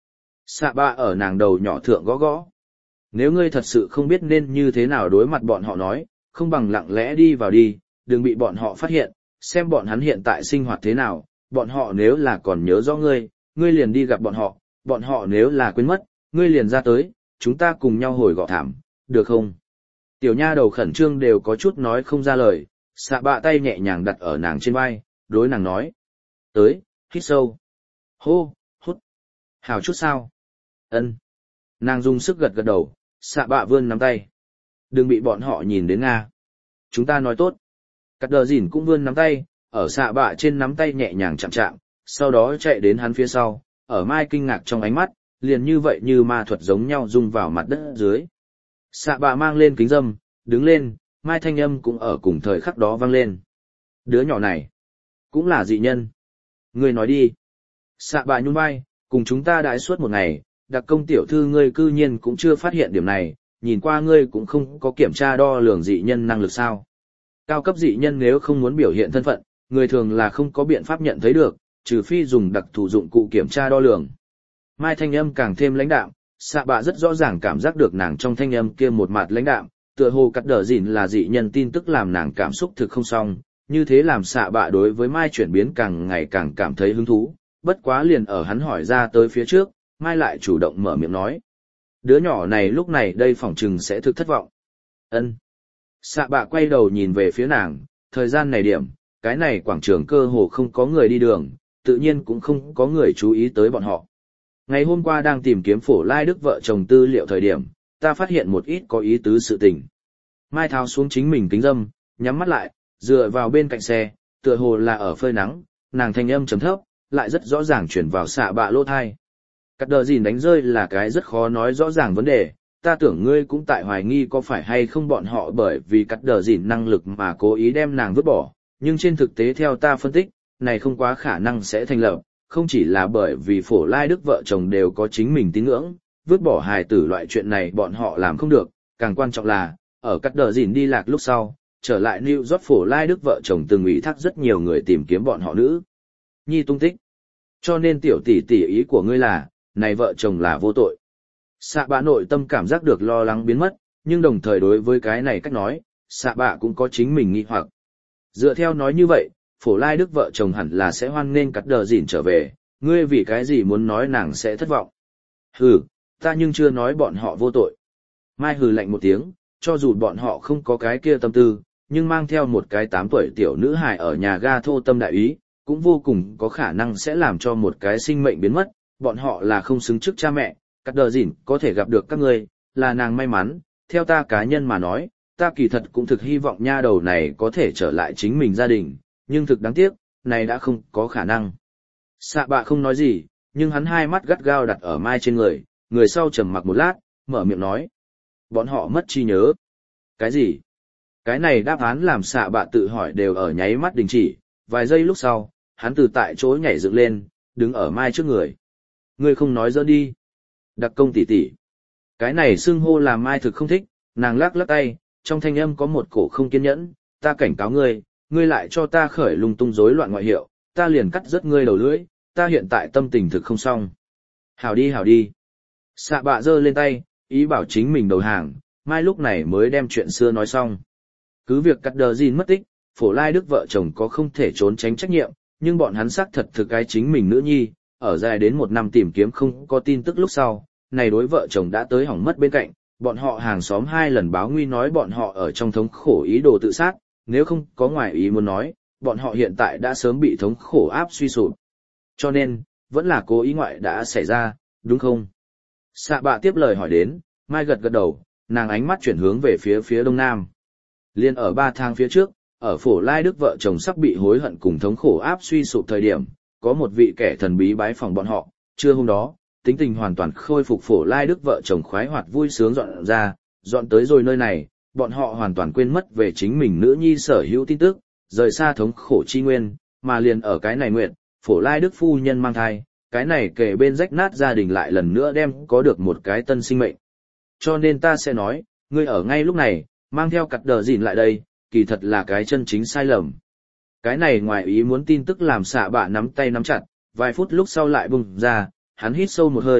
Xạ bạ ở nàng đầu nhỏ thượng gõ gõ. Nếu ngươi thật sự không biết nên như thế nào đối mặt bọn họ nói, không bằng lặng lẽ đi vào đi, đừng bị bọn họ phát hiện, xem bọn hắn hiện tại sinh hoạt thế nào, bọn họ nếu là còn nhớ rõ ngươi, ngươi liền đi gặp bọn họ, bọn họ nếu là quên mất, ngươi liền ra tới, chúng ta cùng nhau hồi gọ thảm, được không? Tiểu nha đầu khẩn trương đều có chút nói không ra lời, xạ bạ tay nhẹ nhàng đặt ở nàng trên vai, đối nàng nói. Tới, hít sâu. Hô, hút. Hào chút sao? Ân. Nàng dùng sức gật gật đầu, xạ bạ vươn nắm tay. Đừng bị bọn họ nhìn đến Nga. Chúng ta nói tốt. Cắt đờ dìn cũng vươn nắm tay, ở xạ bạ trên nắm tay nhẹ nhàng chạm chạm, sau đó chạy đến hắn phía sau, ở Mai kinh ngạc trong ánh mắt, liền như vậy như ma thuật giống nhau rung vào mặt đất dưới. Xạ bạ mang lên kính dâm, đứng lên, Mai thanh âm cũng ở cùng thời khắc đó vang lên. Đứa nhỏ này, cũng là dị nhân. Ngươi nói đi. Xạ bạ nhún vai, cùng chúng ta đãi suốt một ngày, đặc công tiểu thư ngươi cư nhiên cũng chưa phát hiện điểm này, nhìn qua ngươi cũng không có kiểm tra đo lường dị nhân năng lực sao. Cao cấp dị nhân nếu không muốn biểu hiện thân phận, người thường là không có biện pháp nhận thấy được, trừ phi dùng đặc thù dụng cụ kiểm tra đo lường. Mai thanh âm càng thêm lãnh đạm, xạ bạ rất rõ ràng cảm giác được nàng trong thanh âm kia một mặt lãnh đạm, tựa hồ cắt đờ dìn là dị nhân tin tức làm nàng cảm xúc thực không xong, như thế làm xạ bạ đối với Mai chuyển biến càng ngày càng cảm thấy hứng thú, bất quá liền ở hắn hỏi ra tới phía trước, Mai lại chủ động mở miệng nói. Đứa nhỏ này lúc này đây phỏng chừng sẽ thực thất vọng. Ân. Xạ bạ quay đầu nhìn về phía nàng, thời gian này điểm, cái này quảng trường cơ hồ không có người đi đường, tự nhiên cũng không có người chú ý tới bọn họ. Ngày hôm qua đang tìm kiếm Phổ Lai Đức vợ chồng tư liệu thời điểm, ta phát hiện một ít có ý tứ sự tình. Mai tháo xuống chính mình kính dâm, nhắm mắt lại, dựa vào bên cạnh xe, tựa hồ là ở phơi nắng, nàng thanh âm trầm thấp, lại rất rõ ràng chuyển vào xạ bạ lỗ thai. Cắt đờ gìn đánh rơi là cái rất khó nói rõ ràng vấn đề, ta tưởng ngươi cũng tại hoài nghi có phải hay không bọn họ bởi vì cắt đờ gìn năng lực mà cố ý đem nàng vứt bỏ, nhưng trên thực tế theo ta phân tích, này không quá khả năng sẽ thành lập, không chỉ là bởi vì Phổ Lai Đức vợ chồng đều có chính mình tín ngưỡng, vứt bỏ hài tử loại chuyện này bọn họ làm không được, càng quan trọng là, ở cắt đờ gìn đi lạc lúc sau, trở lại New York Phổ Lai Đức vợ chồng từng ủy thác rất nhiều người tìm kiếm bọn họ nữ nhi tung tích. Cho nên tiểu tỷ tỷ ý của ngươi là, này vợ chồng là vô tội. Xạ bạ nội tâm cảm giác được lo lắng biến mất, nhưng đồng thời đối với cái này cách nói, xạ bạ cũng có chính mình nghi hoặc. Dựa theo nói như vậy, Phổ Lai Đức vợ chồng hẳn là sẽ hoan nên cắt đờ dìn trở về, ngươi vì cái gì muốn nói nàng sẽ thất vọng. Hừ, ta nhưng chưa nói bọn họ vô tội. Mai hừ lạnh một tiếng, cho dù bọn họ không có cái kia tâm tư, nhưng mang theo một cái tám tuổi tiểu nữ hài ở nhà ga thô tâm đại ý, cũng vô cùng có khả năng sẽ làm cho một cái sinh mệnh biến mất, bọn họ là không xứng trước cha mẹ, cắt đờ dìn có thể gặp được các ngươi, là nàng may mắn, theo ta cá nhân mà nói, ta kỳ thật cũng thực hy vọng nha đầu này có thể trở lại chính mình gia đình, nhưng thực đáng tiếc, này đã không có khả năng. Xạ bạ không nói gì, nhưng hắn hai mắt gắt gao đặt ở Mai trên người, người sau trầm mặc một lát, mở miệng nói. Bọn họ mất trí nhớ. Cái gì? Cái này đáp án làm xạ bạ tự hỏi đều ở nháy mắt đình chỉ, vài giây lúc sau, hắn từ tại chỗ nhảy dựng lên, đứng ở Mai trước người. Ngươi không nói dỡ đi. Đặc công tỷ tỷ. Cái này xưng hô làm Mai thực không thích, nàng lắc lắc tay, trong thanh âm có một cổ không kiên nhẫn, ta cảnh cáo ngươi, ngươi lại cho ta khởi lung tung rối loạn ngoại hiệu, ta liền cắt rớt ngươi đầu lưỡi, ta hiện tại tâm tình thực không xong. Hảo đi hảo đi. Xạ bạ giơ lên tay, ý bảo chính mình đầu hàng, Mai lúc này mới đem chuyện xưa nói xong. Cứ việc cắt đờ gìn mất tích, Phổ Lai Đức vợ chồng có không thể trốn tránh trách nhiệm, nhưng bọn hắn xác thật thực cái chính mình nữ nhi, ở dài đến một năm tìm kiếm không có tin tức lúc sau, này đối vợ chồng đã tới hỏng mất bên cạnh, bọn họ hàng xóm hai lần báo nguy nói bọn họ ở trong thống khổ ý đồ tự sát, nếu không có ngoài ý muốn nói, bọn họ hiện tại đã sớm bị thống khổ áp suy sụp. Cho nên, vẫn là cố ý ngoại đã xảy ra, đúng không? Xạ bạ tiếp lời hỏi đến, Mai gật gật đầu, nàng ánh mắt chuyển hướng về phía phía đông nam. Liên ở ba tháng phía trước, ở Phổ Lai Đức vợ chồng sắp bị hối hận cùng thống khổ áp suy sụp thời điểm, có một vị kẻ thần bí bái phòng bọn họ, trưa hôm đó, tính tình hoàn toàn khôi phục Phổ Lai Đức vợ chồng khoái hoạt vui sướng dọn ra, dọn tới rồi nơi này, bọn họ hoàn toàn quên mất về chính mình nữ nhi sở hữu tin tức, rời xa thống khổ chi nguyên, mà liền ở cái này nguyện, Phổ Lai Đức phu nhân mang thai, cái này kể bên rách nát gia đình lại lần nữa đem có được một cái tân sinh mệnh. Cho nên ta sẽ nói, ngươi ở ngay lúc này, mang theo cặt đờ dìn lại đây, kỳ thật là cái chân chính sai lầm. Cái này ngoài ý muốn tin tức làm xạ bạ nắm tay nắm chặt, vài phút lúc sau lại bùng ra, hắn hít sâu một hơi,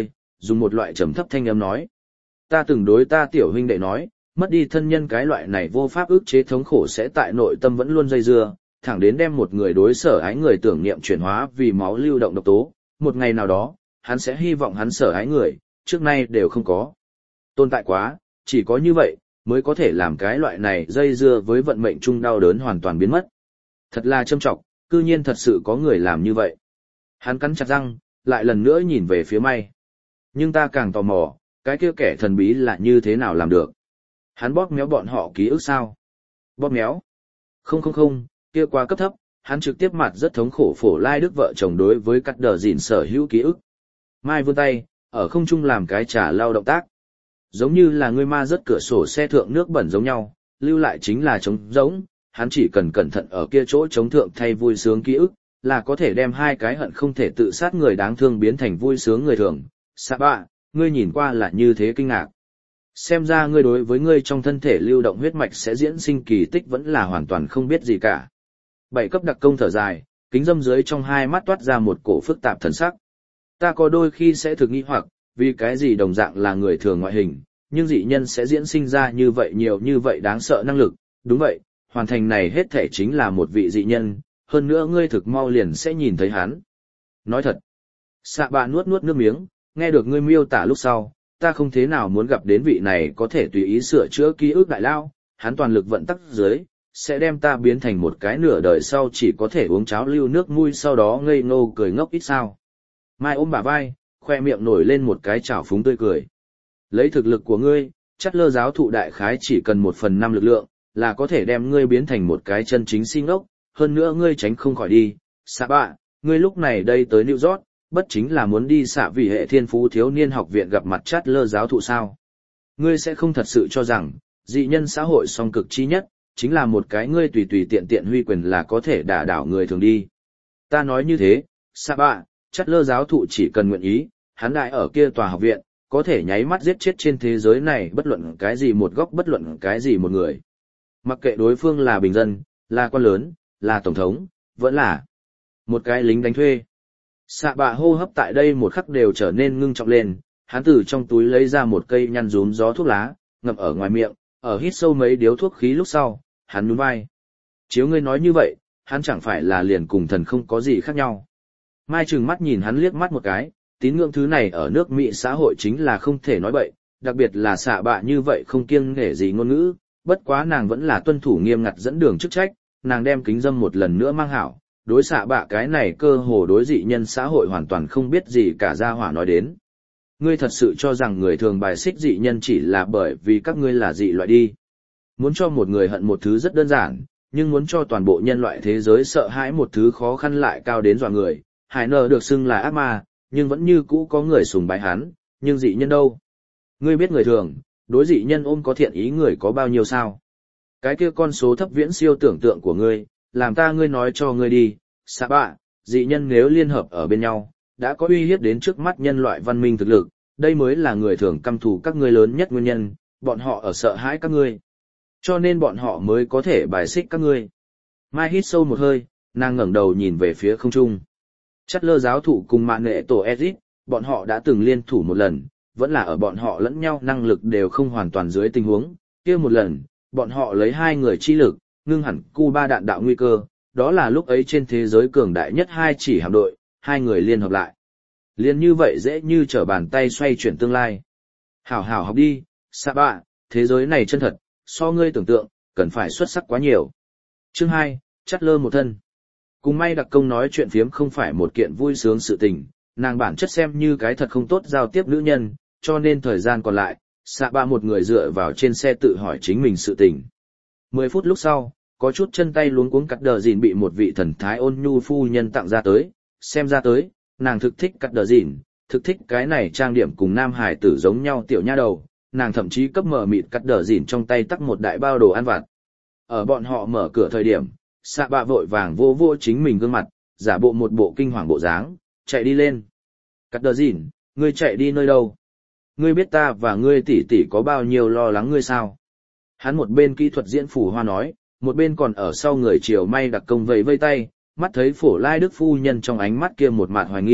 dùng một loại trầm thấp thanh âm nói. Ta từng đối ta tiểu huynh đệ nói, mất đi thân nhân cái loại này vô pháp ức chế thống khổ sẽ tại nội tâm vẫn luôn dây dưa, thẳng đến đem một người đối sở ái người tưởng niệm chuyển hóa vì máu lưu động độc tố, một ngày nào đó, hắn sẽ hy vọng hắn sở ái người, trước nay đều không có. Tồn tại quá, chỉ có như vậy, mới có thể làm cái loại này dây dưa với vận mệnh chung đau đớn hoàn toàn biến mất. Thật là châm trọng, cư nhiên thật sự có người làm như vậy. Hắn cắn chặt răng, lại lần nữa nhìn về phía May. Nhưng ta càng tò mò, cái kia kẻ thần bí là như thế nào làm được. Hắn bóp méo bọn họ ký ức sao? Bóp méo? Không không không, kia quá cấp thấp, hắn trực tiếp mặt rất thống khổ phổ lai đức vợ chồng đối với cắt đờ dìn sở hữu ký ức. Mai vươn tay, ở không trung làm cái trả lao động tác. Giống như là người ma rớt cửa sổ xe thượng nước bẩn giống nhau, lưu lại chính là trống rỗng, hắn chỉ cần cẩn thận ở kia chỗ trống thượng thay vui sướng ký ức, là có thể đem hai cái hận không thể tự sát người đáng thương biến thành vui sướng người thường. Sạ bạ, ngươi nhìn qua là như thế kinh ngạc. Xem ra ngươi đối với ngươi trong thân thể lưu động huyết mạch sẽ diễn sinh kỳ tích vẫn là hoàn toàn không biết gì cả. Bảy cấp đặc công thở dài, kính dâm dưới trong hai mắt toát ra một cổ phức tạp thần sắc. Ta có đôi khi sẽ thực nghi hoặc, vì cái gì đồng dạng là người thường ngoại hình, nhưng dị nhân sẽ diễn sinh ra như vậy nhiều như vậy đáng sợ năng lực. Đúng vậy, hoàn thành này hết thể chính là một vị dị nhân, hơn nữa ngươi thực mau liền sẽ nhìn thấy hắn. Nói thật, Sạ bạ nuốt nuốt nước miếng, nghe được ngươi miêu tả lúc sau, ta không thế nào muốn gặp đến vị này có thể tùy ý sửa chữa ký ức đại lao, hắn toàn lực vận tắc dưới, sẽ đem ta biến thành một cái nửa đời sau chỉ có thể uống cháo lưu nước mui sau đó ngây ngô cười ngốc ít sao. Mai ôm bả vai, khoe miệng nổi lên một cái trào phúng tươi cười. Lấy thực lực của ngươi, chắc lơ giáo thụ đại khái chỉ cần một phần năm lực lượng, là có thể đem ngươi biến thành một cái chân chính si ngốc, hơn nữa ngươi tránh không khỏi đi. Sạ bạ, ngươi lúc này đây tới New York, bất chính là muốn đi xạ vì hệ thiên phú thiếu niên học viện gặp mặt chát lơ giáo thụ sao. Ngươi sẽ không thật sự cho rằng, dị nhân xã hội song cực chi nhất, chính là một cái ngươi tùy tùy tiện tiện huy quyền là có thể đả đảo người thường đi. Ta nói như thế, Sạ bạ, chát lơ giáo thụ chỉ cần nguyện ý, hắn đại ở kia tòa học viện, có thể nháy mắt giết chết trên thế giới này bất luận cái gì một góc bất luận cái gì một người. Mặc kệ đối phương là bình dân, là quan lớn, là tổng thống, vẫn là một cái lính đánh thuê. Sạ bạ hô hấp tại đây một khắc đều trở nên ngưng trọng lên, hắn từ trong túi lấy ra một cây nhăn rúm gió thuốc lá, ngậm ở ngoài miệng, ở hít sâu mấy điếu thuốc khí lúc sau, hắn nhún vai. Chiếu ngươi nói như vậy, hắn chẳng phải là liền cùng thần không có gì khác nhau. Mai trừng mắt nhìn hắn liếc mắt một cái, tín ngưỡng thứ này ở nước Mỹ xã hội chính là không thể nói bậy, đặc biệt là xạ bạ như vậy không kiêng nể gì ngôn ngữ, bất quá nàng vẫn là tuân thủ nghiêm ngặt dẫn đường chức trách, nàng đem kính dâm một lần nữa mang hảo, đối xạ bạ cái này cơ hồ đối dị nhân xã hội hoàn toàn không biết gì cả gia hỏa nói đến. Ngươi thật sự cho rằng người thường bài xích dị nhân chỉ là bởi vì các ngươi là dị loại đi. Muốn cho một người hận một thứ rất đơn giản, nhưng muốn cho toàn bộ nhân loại thế giới sợ hãi một thứ khó khăn lại cao đến dọa người. Hải nờ được xưng là ác ma, nhưng vẫn như cũ có người sùng bái hắn, nhưng dị nhân đâu? Ngươi biết người thường, đối dị nhân ôm có thiện ý người có bao nhiêu sao? Cái kia con số thấp viễn siêu tưởng tượng của ngươi, làm ta ngươi nói cho ngươi đi, Sạ bạ, dị nhân nếu liên hợp ở bên nhau, đã có uy hiếp đến trước mắt nhân loại văn minh thực lực, đây mới là người thường căm thù các ngươi lớn nhất nguyên nhân, bọn họ ở sợ hãi các ngươi. Cho nên bọn họ mới có thể bài xích các ngươi. Mai hít sâu một hơi, nàng ngẩng đầu nhìn về phía không trung. Chát lơ giáo thủ cùng mạng nghệ tổ Ezit, bọn họ đã từng liên thủ một lần, vẫn là ở bọn họ lẫn nhau năng lực đều không hoàn toàn dưới tình huống, kia một lần, bọn họ lấy hai người chi lực, ngưng hẳn Cuba đạn đạo nguy cơ, đó là lúc ấy trên thế giới cường đại nhất hai chỉ hạm đội, hai người liên hợp lại. Liên như vậy dễ như trở bàn tay xoay chuyển tương lai. Hảo hảo học đi, Sạ bạ, thế giới này chân thật, so ngươi tưởng tượng, cần phải xuất sắc quá nhiều. Chương hai, chát lơ một thân. Cùng May đặc công nói chuyện phiếm không phải một kiện vui sướng sự tình, nàng bản chất xem như cái thật không tốt giao tiếp nữ nhân, cho nên thời gian còn lại, Sạ bạ một người dựa vào trên xe tự hỏi chính mình sự tình. Mười phút lúc sau, có chút chân tay luống cuống cắt đờ dìn bị một vị thần thái ôn nhu phu nhân tặng ra tới, xem ra tới, nàng thực thích cắt đờ dìn, thực thích cái này trang điểm cùng nam hải tử giống nhau tiểu nha đầu, nàng thậm chí cấp mở mịt cắt đờ dìn trong tay tắc một đại bao đồ ăn vặt. Ở bọn họ mở cửa thời điểm, Sạ bạ vội vàng vô vô chính mình gương mặt, giả bộ một bộ kinh hoàng bộ dáng, chạy đi lên. Cắt đờ dìn, ngươi chạy đi nơi đâu? Ngươi biết ta và ngươi tỷ tỷ có bao nhiêu lo lắng ngươi sao? Hắn một bên kỹ thuật diễn phủ hoa nói, một bên còn ở sau người chiều May đặc công vẫy vây tay, mắt thấy phổ lai đức phu nhân trong ánh mắt kia một mạt hoài nghi,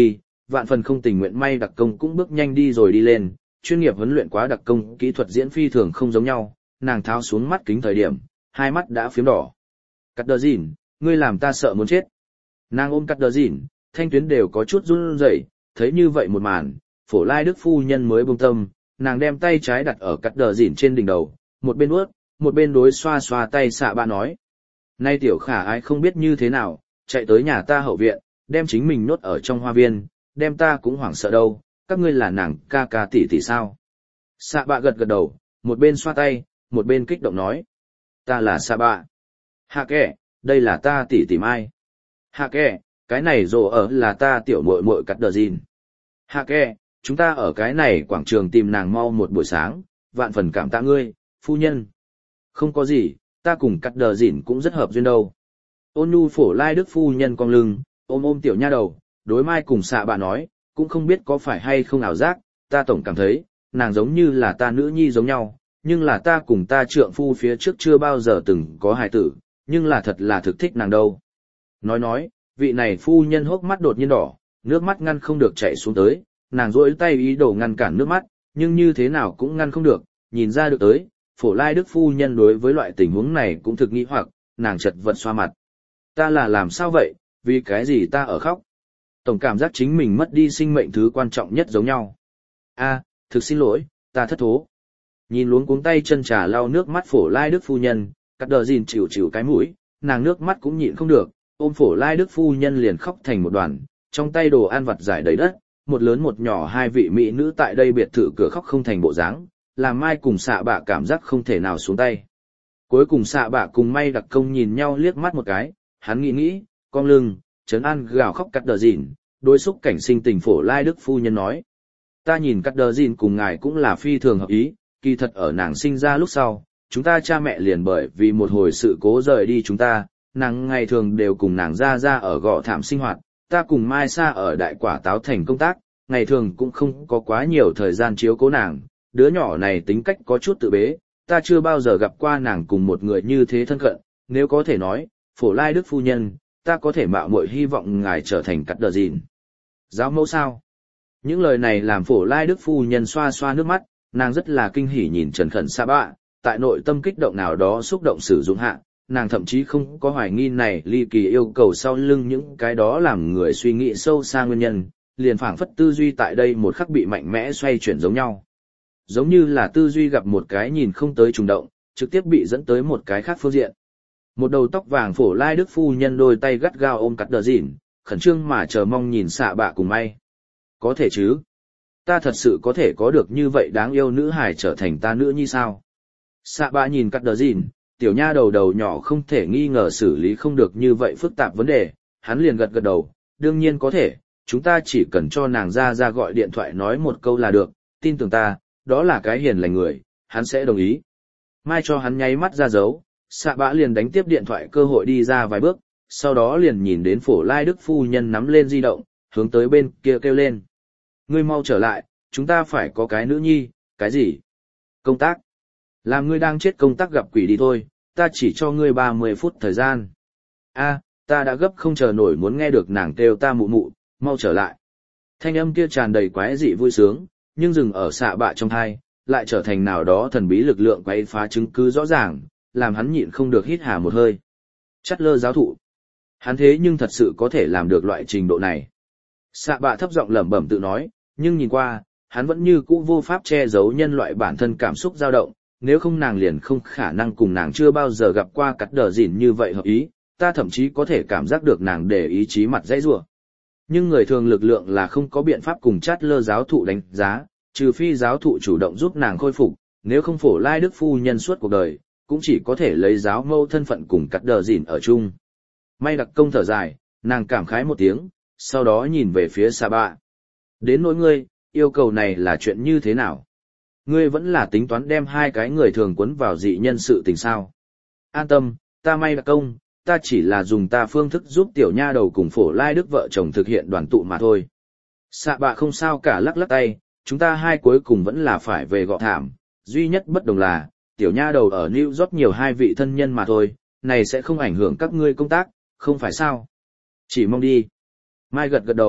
vạn phần không tình nguyện may đặc công cũng bước nhanh đi rồi đi lên, chuyên nghiệp huấn luyện quá đặc công kỹ thuật diễn phi thường không giống nhau, nàng tháo xuống mắt kính thời điểm, hai mắt đã phiếm đỏ. Cắt đờ dìn, ngươi làm ta sợ muốn chết. Nàng ôm cắt đờ dìn, thanh tuyến đều có chút run rẩy, thấy như vậy một màn, Phổ Lai Đức phu nhân mới buông tâm, nàng đem tay trái đặt ở cắt đờ dìn trên đỉnh đầu, một bên uất, một bên đối xoa xoa tay xạ bạ nói. Nay tiểu khả ai không biết như thế nào, chạy tới nhà ta hậu viện, đem chính mình nốt ở trong hoa viên, đem ta cũng hoảng sợ đâu, các ngươi là nàng ca ca tỷ tỷ sao. Xạ bạ gật gật đầu, một bên xoa tay, một bên kích động nói. Ta là xạ bạ. Hạ kẻ, đây là ta tỷ tỷ Mai. Hạ kẻ, cái này rồ ở là ta tiểu muội muội cắt đờ dìn. Hạ kẻ, chúng ta ở cái này quảng trường tìm nàng mau một buổi sáng, vạn phần cảm tạ ngươi, phu nhân. Không có gì, ta cùng cắt đờ dìn cũng rất hợp duyên đâu. Ôn nhu Phổ Lai Đức phu nhân cong lưng, ôm ôm tiểu nha đầu, đối Mai cùng xạ bà nói, cũng không biết có phải hay không ảo giác, ta tổng cảm thấy, nàng giống như là ta nữ nhi giống nhau, nhưng là ta cùng ta trượng phu phía trước chưa bao giờ từng có hài tử, nhưng là thật là thực thích nàng đâu. Nói nói, vị này phu nhân hốc mắt đột nhiên đỏ, nước mắt ngăn không được chảy xuống tới, nàng rỗi tay ý đồ ngăn cản nước mắt, nhưng như thế nào cũng ngăn không được, nhìn ra được tới, Phổ Lai Đức phu nhân đối với loại tình huống này cũng thực nghĩ hoặc, nàng chật vật xoa mặt. Ta là làm sao vậy, vì cái gì ta ở khóc? Tổng cảm giác chính mình mất đi sinh mệnh thứ quan trọng nhất giống nhau. A, thực xin lỗi, ta thất thố. Nhìn luống cuống tay chân trà lau nước mắt Phổ Lai Đức phu nhân, cắt đờ gìn chịu chịu cái mũi, nàng nước mắt cũng nhịn không được, ôm Phổ Lai Đức phu nhân liền khóc thành một đoàn, trong tay đồ ăn vặt giải đầy đất, một lớn một nhỏ hai vị mỹ nữ tại đây biệt thự cửa khóc không thành bộ dáng, làm Mai cùng xạ bạ cảm giác không thể nào xuống tay. Cuối cùng xạ bạ cùng May đặc công nhìn nhau liếc mắt một cái, hắn nghĩ nghĩ, cong lưng, trấn an gào khóc cắt đờ dìn, đối xúc cảnh sinh tình Phổ Lai Đức phu nhân nói. Ta nhìn cắt đờ dìn cùng ngài cũng là phi thường hợp ý, kỳ thật ở nàng sinh ra lúc sau, chúng ta cha mẹ liền bởi vì một hồi sự cố rời đi chúng ta, nàng ngày thường đều cùng nàng ra ra ở gò thảm sinh hoạt, ta cùng Mai Sa ở đại quả táo thành công tác, ngày thường cũng không có quá nhiều thời gian chiếu cố nàng, đứa nhỏ này tính cách có chút tự bế, ta chưa bao giờ gặp qua nàng cùng một người như thế thân cận, nếu có thể nói, Phổ Lai Đức phu nhân, ta có thể mạo muội hy vọng ngài trở thành cắt đờ dìn. Giáo mẫu sao? Những lời này làm Phổ Lai Đức phu nhân xoa xoa nước mắt, nàng rất là kinh hỉ nhìn Trần Khẩn Sa bạ, tại nội tâm kích động nào đó xúc động sử dụng hạ, nàng thậm chí không có hoài nghi này ly kỳ yêu cầu sau lưng những cái đó làm người suy nghĩ sâu xa nguyên nhân, liền phảng phất tư duy tại đây một khắc bị mạnh mẽ xoay chuyển giống nhau. Giống như là tư duy gặp một cái nhìn không tới trùng động, trực tiếp bị dẫn tới một cái khác phương diện. Một đầu tóc vàng Phổ Lai Đức phu nhân đôi tay gắt gao ôm cắt đờ dìn, khẩn trương mà chờ mong nhìn xạ bạ cùng May. Có thể chứ? Ta thật sự có thể có được như vậy đáng yêu nữ hài trở thành ta nữ như sao? Xạ bạ nhìn cắt đờ dìn, tiểu nha đầu đầu nhỏ không thể nghi ngờ xử lý không được như vậy phức tạp vấn đề, hắn liền gật gật đầu, đương nhiên có thể, chúng ta chỉ cần cho nàng ra ra gọi điện thoại nói một câu là được, tin tưởng ta, đó là cái hiền lành người, hắn sẽ đồng ý. Mai cho hắn nháy mắt ra dấu, xạ bạ liền đánh tiếp điện thoại cơ hội đi ra vài bước, sau đó liền nhìn đến Phổ Lai Đức phu nhân nắm lên di động, hướng tới bên kia kêu lên. Ngươi mau trở lại, chúng ta phải có cái nữ nhi, cái gì? Công tác. Làm ngươi đang chết công tác gặp quỷ đi thôi, ta chỉ cho ngươi ba mươi phút thời gian. A, ta đã gấp không chờ nổi muốn nghe được nàng kêu ta mụ mụ, mau trở lại. Thanh âm kia tràn đầy quái dị vui sướng, nhưng dừng ở xạ bạ trong thai, lại trở thành nào đó thần bí lực lượng quay phá chứng cứ rõ ràng, làm hắn nhịn không được hít hà một hơi. Chắt lơ giáo thụ. Hắn thế nhưng thật sự có thể làm được loại trình độ này. Xạ bạ thấp giọng lẩm bẩm tự nói, nhưng nhìn qua, hắn vẫn như cũ vô pháp che giấu nhân loại bản thân cảm xúc dao động, nếu không nàng liền không khả năng cùng nàng chưa bao giờ gặp qua cắt đờ dìn như vậy hợp ý, ta thậm chí có thể cảm giác được nàng để ý chí mặt dãy rủa. Nhưng người thường lực lượng là không có biện pháp cùng chát lơ giáo thụ đánh giá, trừ phi giáo thụ chủ động giúp nàng khôi phục, nếu không Phổ Lai Đức phu nhân suốt cuộc đời, cũng chỉ có thể lấy giáo mâu thân phận cùng cắt đờ dìn ở chung. May đặc công thở dài, nàng cảm khái một tiếng, sau đó nhìn về phía Sa Bạ. Đến nỗi ngươi, yêu cầu này là chuyện như thế nào? Ngươi vẫn là tính toán đem hai cái người thường quấn vào dị nhân sự tình sao? An tâm, ta May đặc công, ta chỉ là dùng ta phương thức giúp tiểu nha đầu cùng Phổ Lai Đức vợ chồng thực hiện đoàn tụ mà thôi. Sa Bạ không sao cả lắc lắc tay, chúng ta hai cuối cùng vẫn là phải về Gọ Thảm, duy nhất bất đồng là, tiểu nha đầu ở New York nhiều hai vị thân nhân mà thôi, này sẽ không ảnh hưởng các ngươi công tác, không phải sao? Chỉ mong đi. Mai gật gật đầu,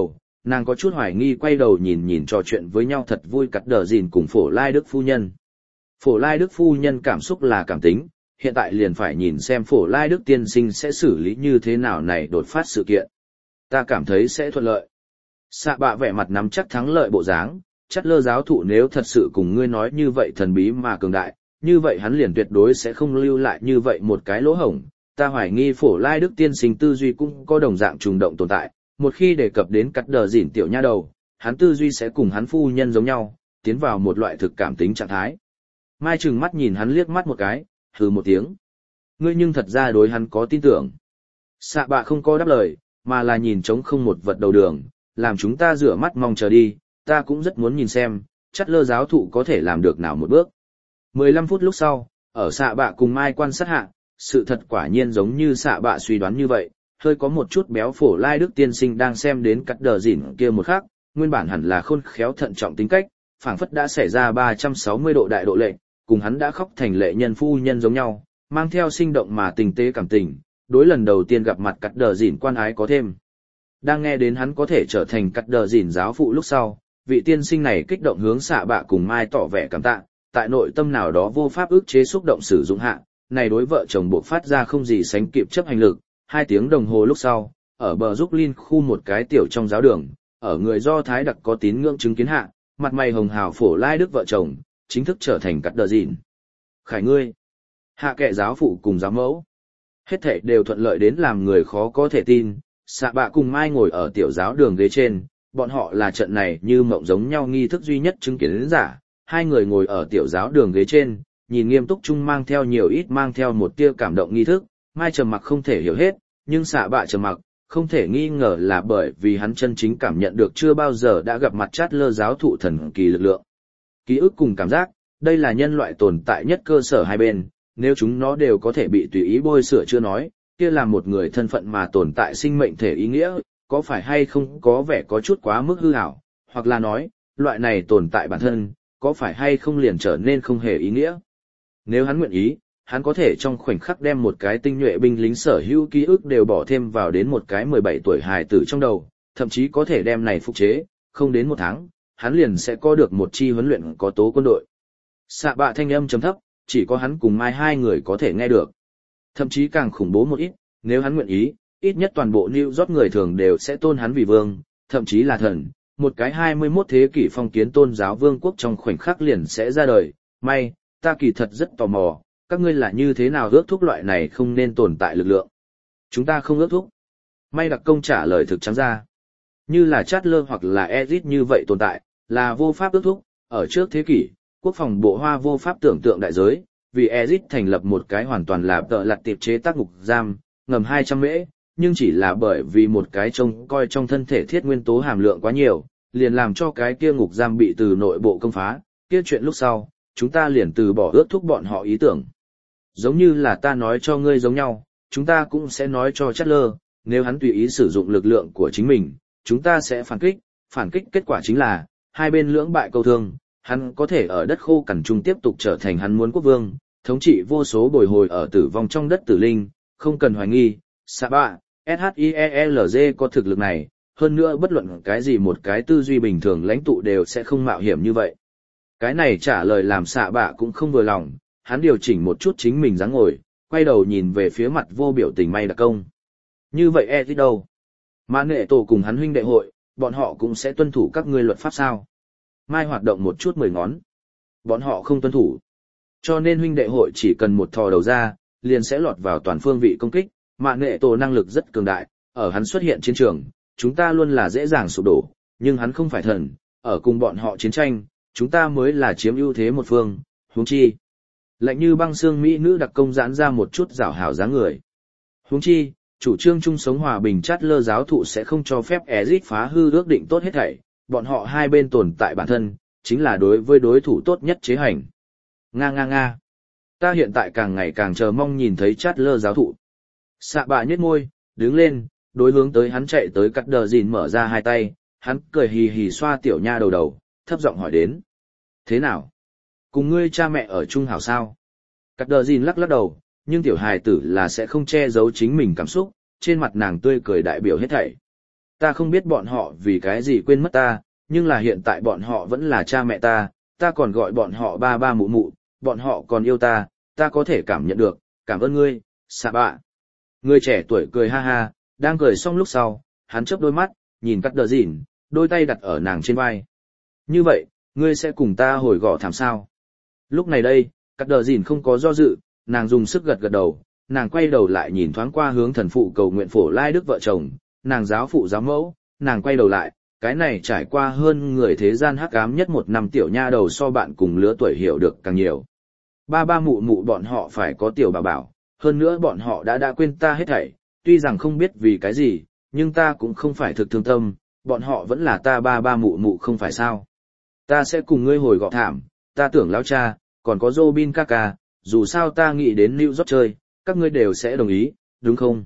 Nàng có chút hoài nghi quay đầu nhìn nhìn trò chuyện với nhau thật vui cắt đờ dìn cùng Phổ Lai Đức phu nhân. Phổ Lai Đức phu nhân cảm xúc là cảm tính, hiện tại liền phải nhìn xem Phổ Lai Đức tiên sinh sẽ xử lý như thế nào này đột phát sự kiện. Ta cảm thấy sẽ thuận lợi. Xạ bạ vẻ mặt nắm chắc thắng lợi bộ dáng, Chát lơ giáo thụ nếu thật sự cùng ngươi nói như vậy thần bí mà cường đại, như vậy hắn liền tuyệt đối sẽ không lưu lại như vậy một cái lỗ hổng. Ta hoài nghi Phổ Lai Đức tiên sinh tư duy cũng có đồng dạng trùng động tồn tại, một khi đề cập đến cắt đờ dỉn tiểu nha đầu, hắn tư duy sẽ cùng hắn phu nhân giống nhau, tiến vào một loại thực cảm tính trạng thái. Mai trừng mắt nhìn hắn liếc mắt một cái, hừ một tiếng. Ngươi nhưng thật ra đối hắn có tin tưởng. Xạ bạ không có đáp lời, mà là nhìn trống không một vật đầu đường, làm chúng ta rửa mắt mong chờ đi, ta cũng rất muốn nhìn xem, Chát lơ giáo thụ có thể làm được nào một bước. mười lăm phút lúc sau, ở xạ bạ cùng Mai quan sát hạ, sự thật quả nhiên giống như xạ bạ suy đoán như vậy, hơi có một chút béo Phổ Lai Đức tiên sinh đang xem đến cắt đờ dỉn kia một khắc, nguyên bản hẳn là khôn khéo thận trọng tính cách, phảng phất đã xảy ra ba trăm sáu mươi độ đại độ lệnh, cùng hắn đã khóc thành lệ nhân phu nhân giống nhau, mang theo sinh động mà tình tế cảm tình, đối lần đầu tiên gặp mặt cắt đờ dỉn quan ái có thêm. Đang nghe đến hắn có thể trở thành cắt đờ dỉn giáo phụ lúc sau, vị tiên sinh này kích động hướng xạ bạ cùng Mai tỏ vẻ cảm tạ, tại nội tâm nào đó vô pháp ức chế xúc động sử dụng hạ, này đối vợ chồng buộc phát ra không gì sánh kịp chấp hành lực. Hai tiếng đồng hồ lúc sau, ở bờ giúp Linh khu một cái tiểu trong giáo đường, ở người Do Thái đặc có tín ngưỡng chứng kiến hạ, mặt mày hồng hào Phổ Lai Đức vợ chồng, chính thức trở thành cắt đờ dỉn. Khải ngươi, hạ kệ giáo phụ cùng giáo mẫu. Hết thảy đều thuận lợi đến làm người khó có thể tin, xạ bạ cùng Mai ngồi ở tiểu giáo đường ghế trên, bọn họ là trận này như mộng giống nhau nghi thức duy nhất chứng kiến đến giả, hai người ngồi ở tiểu giáo đường ghế trên, nhìn nghiêm túc chung mang theo nhiều ít mang theo một tia cảm động nghi thức. Mai trầm mặc không thể hiểu hết, nhưng xạ bạ trầm mặc, không thể nghi ngờ là bởi vì hắn chân chính cảm nhận được chưa bao giờ đã gặp mặt Chát lơ giáo thụ thần kỳ lực lượng. Ký ức cùng cảm giác, đây là nhân loại tồn tại nhất cơ sở hai bên, nếu chúng nó đều có thể bị tùy ý bôi sửa chưa nói, kia là một người thân phận mà tồn tại sinh mệnh thể ý nghĩa, có phải hay không có vẻ có chút quá mức hư ảo, hoặc là nói, loại này tồn tại bản thân, có phải hay không liền trở nên không hề ý nghĩa. Nếu hắn nguyện ý, hắn có thể trong khoảnh khắc đem một cái tinh nhuệ binh lính sở hữu ký ức đều bỏ thêm vào đến một cái mười bảy tuổi hài tử trong đầu, thậm chí có thể đem này phục chế, không đến một tháng, hắn liền sẽ có được một chi huấn luyện có tố quân đội. Xạ bạ thanh âm chấm thấp, chỉ có hắn cùng Mai hai người có thể nghe được. Thậm chí càng khủng bố một ít, nếu hắn nguyện ý, ít nhất toàn bộ New York người thường đều sẽ tôn hắn vì vương, thậm chí là thần, một cái hai mươi mốt thế kỷ phong kiến tôn giáo vương quốc trong khoảnh khắc liền sẽ ra đời. May, ta kỳ thật rất tò mò, các ngươi là như thế nào ước thúc loại này không nên tồn tại lực lượng. Chúng ta không ước thúc. May đặc công trả lời thực trắng ra. Như là Chát lơ hoặc là Ezit như vậy tồn tại, là vô pháp ước thúc, ở trước thế kỷ, quốc phòng bộ Hoa vô pháp tưởng tượng đại giới, vì Ezit thành lập một cái hoàn toàn là tợ lặt tiệp chế tác ngục giam, ngầm hai trăm mễ, nhưng chỉ là bởi vì một cái trông coi trong thân thể thiết nguyên tố hàm lượng quá nhiều, liền làm cho cái kia ngục giam bị từ nội bộ công phá, kia chuyện lúc sau, chúng ta liền từ bỏ ước thúc bọn họ ý tưởng. Giống như là ta nói cho ngươi giống nhau, chúng ta cũng sẽ nói cho Chát lơ, nếu hắn tùy ý sử dụng lực lượng của chính mình, chúng ta sẽ phản kích, phản kích kết quả chính là, hai bên lưỡng bại câu thương, hắn có thể ở đất khô cằn trung tiếp tục trở thành hắn muốn quốc vương, thống trị vô số bồi hồi ở tử vong trong đất tử linh, không cần hoài nghi, xạ bạ, ét hát i e lờ giê có thực lực này, hơn nữa bất luận cái gì một cái tư duy bình thường lãnh tụ đều sẽ không mạo hiểm như vậy. Cái này trả lời làm xạ bạ cũng không vừa lòng, hắn điều chỉnh một chút chính mình dáng ngồi, quay đầu nhìn về phía mặt vô biểu tình May đặc công. Như vậy e đâu? Mã Nghệ Tổ cùng hắn huynh đệ hội, bọn họ cũng sẽ tuân thủ các ngươi luật pháp sao? Mai hoạt động một chút mười ngón. Bọn họ không tuân thủ. Cho nên huynh đệ hội chỉ cần một thò đầu ra, liền sẽ lọt vào toàn phương vị công kích. Mã Nghệ Tổ năng lực rất cường đại, ở hắn xuất hiện chiến trường, chúng ta luôn là dễ dàng sụp đổ, nhưng hắn không phải thần, ở cùng bọn họ chiến tranh, chúng ta mới là chiếm ưu thế một phương, huống chi. Lạnh như băng xương mỹ nữ đặc công giãn ra một chút rảo hảo dáng người. Huống chi, chủ trương chung sống hòa bình Chát lơ giáo thụ sẽ không cho phép Ezit phá hư ước định tốt hết thảy, bọn họ hai bên tồn tại bản thân, chính là đối với đối thủ tốt nhất chế hành. Nga nga nga. Ta hiện tại càng ngày càng chờ mong nhìn thấy Chát lơ giáo thụ. Xạ bạ nhếch môi, đứng lên, đối hướng tới hắn chạy tới cắt đờ dìn mở ra hai tay, hắn cười hì hì xoa tiểu nha đầu đầu, thấp giọng hỏi đến. Thế nào? Cùng ngươi cha mẹ ở chung hảo sao? Cắt đờ dìn lắc lắc đầu, nhưng tiểu hài tử là sẽ không che giấu chính mình cảm xúc, trên mặt nàng tươi cười đại biểu hết thảy. Ta không biết bọn họ vì cái gì quên mất ta, nhưng là hiện tại bọn họ vẫn là cha mẹ ta, ta còn gọi bọn họ ba ba mụ mụ, bọn họ còn yêu ta, ta có thể cảm nhận được, cảm ơn ngươi, xạ bạ. Người trẻ tuổi cười ha ha, đang cười xong lúc sau, hắn chớp đôi mắt, nhìn cắt đờ dìn, đôi tay đặt ở nàng trên vai. Như vậy, ngươi sẽ cùng ta hồi gõ thảm sao? Lúc này đây, cắt đờ dìn không có do dự, nàng dùng sức gật gật đầu, nàng quay đầu lại nhìn thoáng qua hướng thần phụ cầu nguyện Phổ Lai Đức vợ chồng, nàng giáo phụ giáo mẫu, nàng quay đầu lại, cái này trải qua hơn người thế gian hắc ám nhất một năm tiểu nha đầu so bạn cùng lứa tuổi hiểu được càng nhiều. Ba ba mụ mụ bọn họ phải có tiểu bà bảo, hơn nữa bọn họ đã đã quên ta hết thảy, tuy rằng không biết vì cái gì, nhưng ta cũng không phải thực thương tâm, bọn họ vẫn là ta ba ba mụ mụ không phải sao. Ta sẽ cùng ngươi hồi gọ thảm, ta tưởng lão cha, còn có Robin Kaka, dù sao ta nghĩ đến New York chơi, các ngươi đều sẽ đồng ý, đúng không?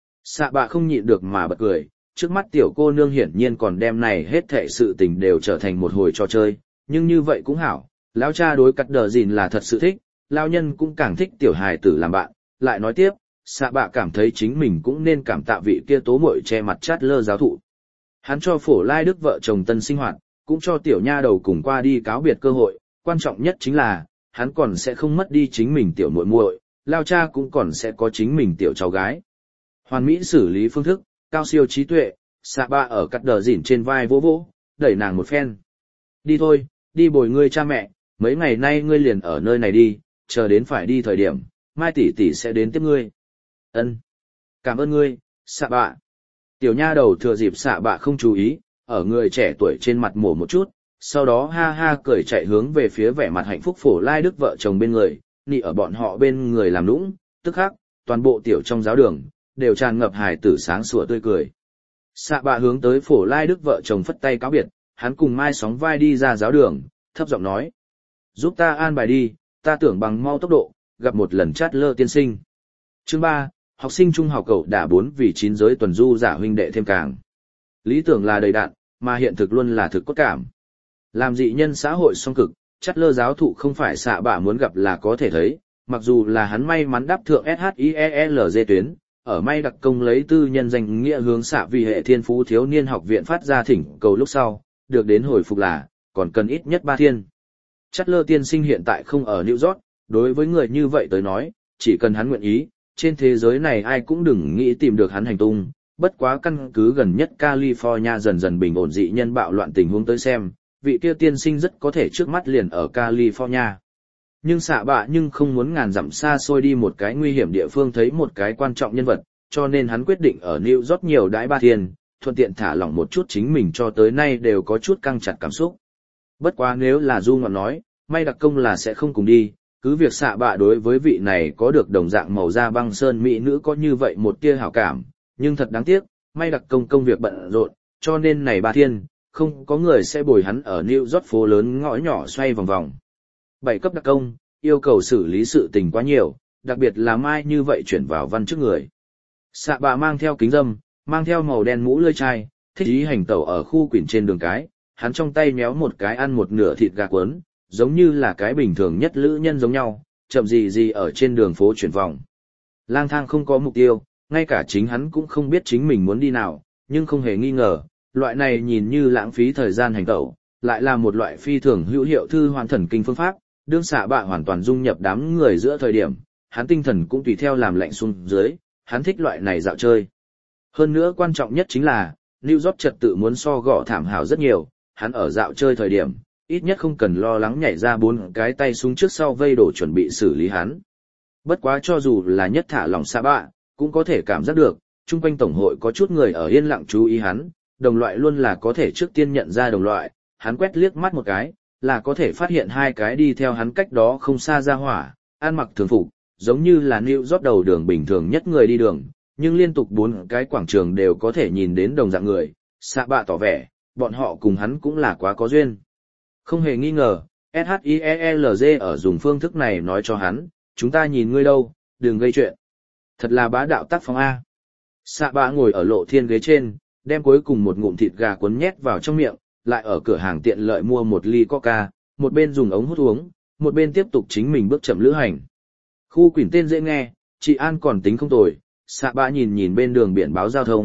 Xạ bạ không nhịn được mà bật cười, trước mắt tiểu cô nương hiển nhiên còn đem này hết thệ sự tình đều trở thành một hồi trò chơi, nhưng như vậy cũng hảo, lão cha đối cắt đờ gìn là thật sự thích, lão nhân cũng càng thích tiểu hài tử làm bạn, lại nói tiếp, xạ bạ cảm thấy chính mình cũng nên cảm tạ vị kia tố muội che mặt chát lơ giáo thụ. Hắn cho Phổ Lai Đức vợ chồng tân sinh hoạt, cũng cho tiểu nha đầu cùng qua đi cáo biệt cơ hội, quan trọng nhất chính là, hắn còn sẽ không mất đi chính mình tiểu muội muội, lao cha cũng còn sẽ có chính mình tiểu cháu gái. Hoàn mỹ xử lý phương thức, cao siêu trí tuệ, xạ bạ ở cắt đờ dỉn trên vai vỗ vỗ, đẩy nàng một phen. Đi thôi, đi bồi ngươi cha mẹ, mấy ngày nay ngươi liền ở nơi này đi, chờ đến phải đi thời điểm, mai tỷ tỷ sẽ đến tiếp ngươi. Ân, cảm ơn ngươi, xạ bạ. Tiểu nha đầu thừa dịp xạ bạ không chú ý, ở người trẻ tuổi trên mặt mổ một chút, sau đó ha ha cười chạy hướng về phía vẻ mặt hạnh phúc Phổ Lai Đức vợ chồng bên người, nị ở bọn họ bên người làm nũng, tức khắc, toàn bộ tiểu trong giáo đường, đều tràn ngập hài tử sáng sủa tươi cười. Xạ bạ hướng tới Phổ Lai Đức vợ chồng phất tay cáo biệt, hắn cùng Mai sóng vai đi ra giáo đường, thấp giọng nói. Giúp ta an bài đi, ta tưởng bằng mau tốc độ, gặp một lần chát lơ tiên sinh. Chương ba, học sinh trung học cậu đã bốn vì chín giới tuần du giả huynh đệ thêm càng. Lý tưởng là đầy đạn, mà hiện thực luôn là thực cốt cảm. Làm dị nhân xã hội song cực, chát lơ giáo thụ không phải xạ bạ muốn gặp là có thể thấy, mặc dù là hắn may mắn đáp thượng ét hát i e lờ giê tuyến, ở may đặc công lấy tư nhân danh nghĩa hướng xạ vì hệ thiên phú thiếu niên học viện phát ra thỉnh cầu lúc sau, được đến hồi phục là, còn cần ít nhất ba thiên. Chát lơ tiên sinh hiện tại không ở New York, đối với người như vậy tới nói, chỉ cần hắn nguyện ý, trên thế giới này ai cũng đừng nghĩ tìm được hắn hành tung, bất quá căn cứ gần nhất California dần dần bình ổn dị nhân bạo loạn tình huống tới xem, vị kia tiên sinh rất có thể trước mắt liền ở California. Nhưng xạ bạ nhưng không muốn ngàn dặm xa xôi đi một cái nguy hiểm địa phương thấy một cái quan trọng nhân vật, cho nên hắn quyết định ở New York nhiều đãi ba thiên, thuận tiện thả lỏng một chút chính mình cho tới nay đều có chút căng chặt cảm xúc. Bất quá nếu là Du Ngọc nói, may đặc công là sẽ không cùng đi, cứ việc xạ bạ đối với vị này có được đồng dạng màu da băng sơn mỹ nữ có như vậy một tia hảo cảm, nhưng thật đáng tiếc, may đặc công công việc bận rộn, cho nên này ba thiên, không có người sẽ bồi hắn ở New York phố lớn ngõ nhỏ xoay vòng vòng. Bảy cấp đặc công, yêu cầu xử lý sự tình quá nhiều, đặc biệt là mai như vậy chuyển vào văn trước người. Xạ bạ mang theo kính dâm, mang theo màu đen mũ lưỡi chai, thích ý hành tẩu ở khu quyển trên đường cái, hắn trong tay méo một cái ăn một nửa thịt gà cuốn, giống như là cái bình thường nhất lữ nhân giống nhau, chậm gì gì ở trên đường phố chuyển vòng. Lang thang không có mục tiêu, ngay cả chính hắn cũng không biết chính mình muốn đi nào, nhưng không hề nghi ngờ, loại này nhìn như lãng phí thời gian hành tẩu, lại là một loại phi thường hữu hiệu thư hoàn thần kinh phương pháp, đương xạ bạ hoàn toàn dung nhập đám người giữa thời điểm, hắn tinh thần cũng tùy theo làm lạnh xuống dưới, hắn thích loại này dạo chơi. Hơn nữa quan trọng nhất chính là, New York trật tự muốn so gõ thảm hào rất nhiều, hắn ở dạo chơi thời điểm, ít nhất không cần lo lắng nhảy ra bốn cái tay súng trước sau vây đổ chuẩn bị xử lý hắn. Bất quá cho dù là nhất thả lòng xạ bạ, cũng có thể cảm giác được, chung quanh tổng hội có chút người ở yên lặng chú ý hắn, đồng loại luôn là có thể trước tiên nhận ra đồng loại, hắn quét liếc mắt một cái, là có thể phát hiện hai cái đi theo hắn cách đó không xa ra hỏa, ăn mặc thường phục, giống như là New York đầu đường bình thường nhất người đi đường, nhưng liên tục bốn cái quảng trường đều có thể nhìn đến đồng dạng người, xạ bạ tỏ vẻ, bọn họ cùng hắn cũng là quá có duyên. Không hề nghi ngờ, ét hát i e lờ giê ở dùng phương thức này nói cho hắn, chúng ta nhìn ngươi đâu, đừng gây chuyện. Thật là bá đạo tác phong A. Xạ bạ ngồi ở lộ thiên ghế trên, đem cuối cùng một ngụm thịt gà cuốn nhét vào trong miệng, lại ở cửa hàng tiện lợi mua một ly coca, một bên dùng ống hút uống, một bên tiếp tục chính mình bước chậm lữ hành. Khu quyển tên dễ nghe, chị An còn tính không tồi, xạ bạ nhìn nhìn bên đường biển báo giao thông,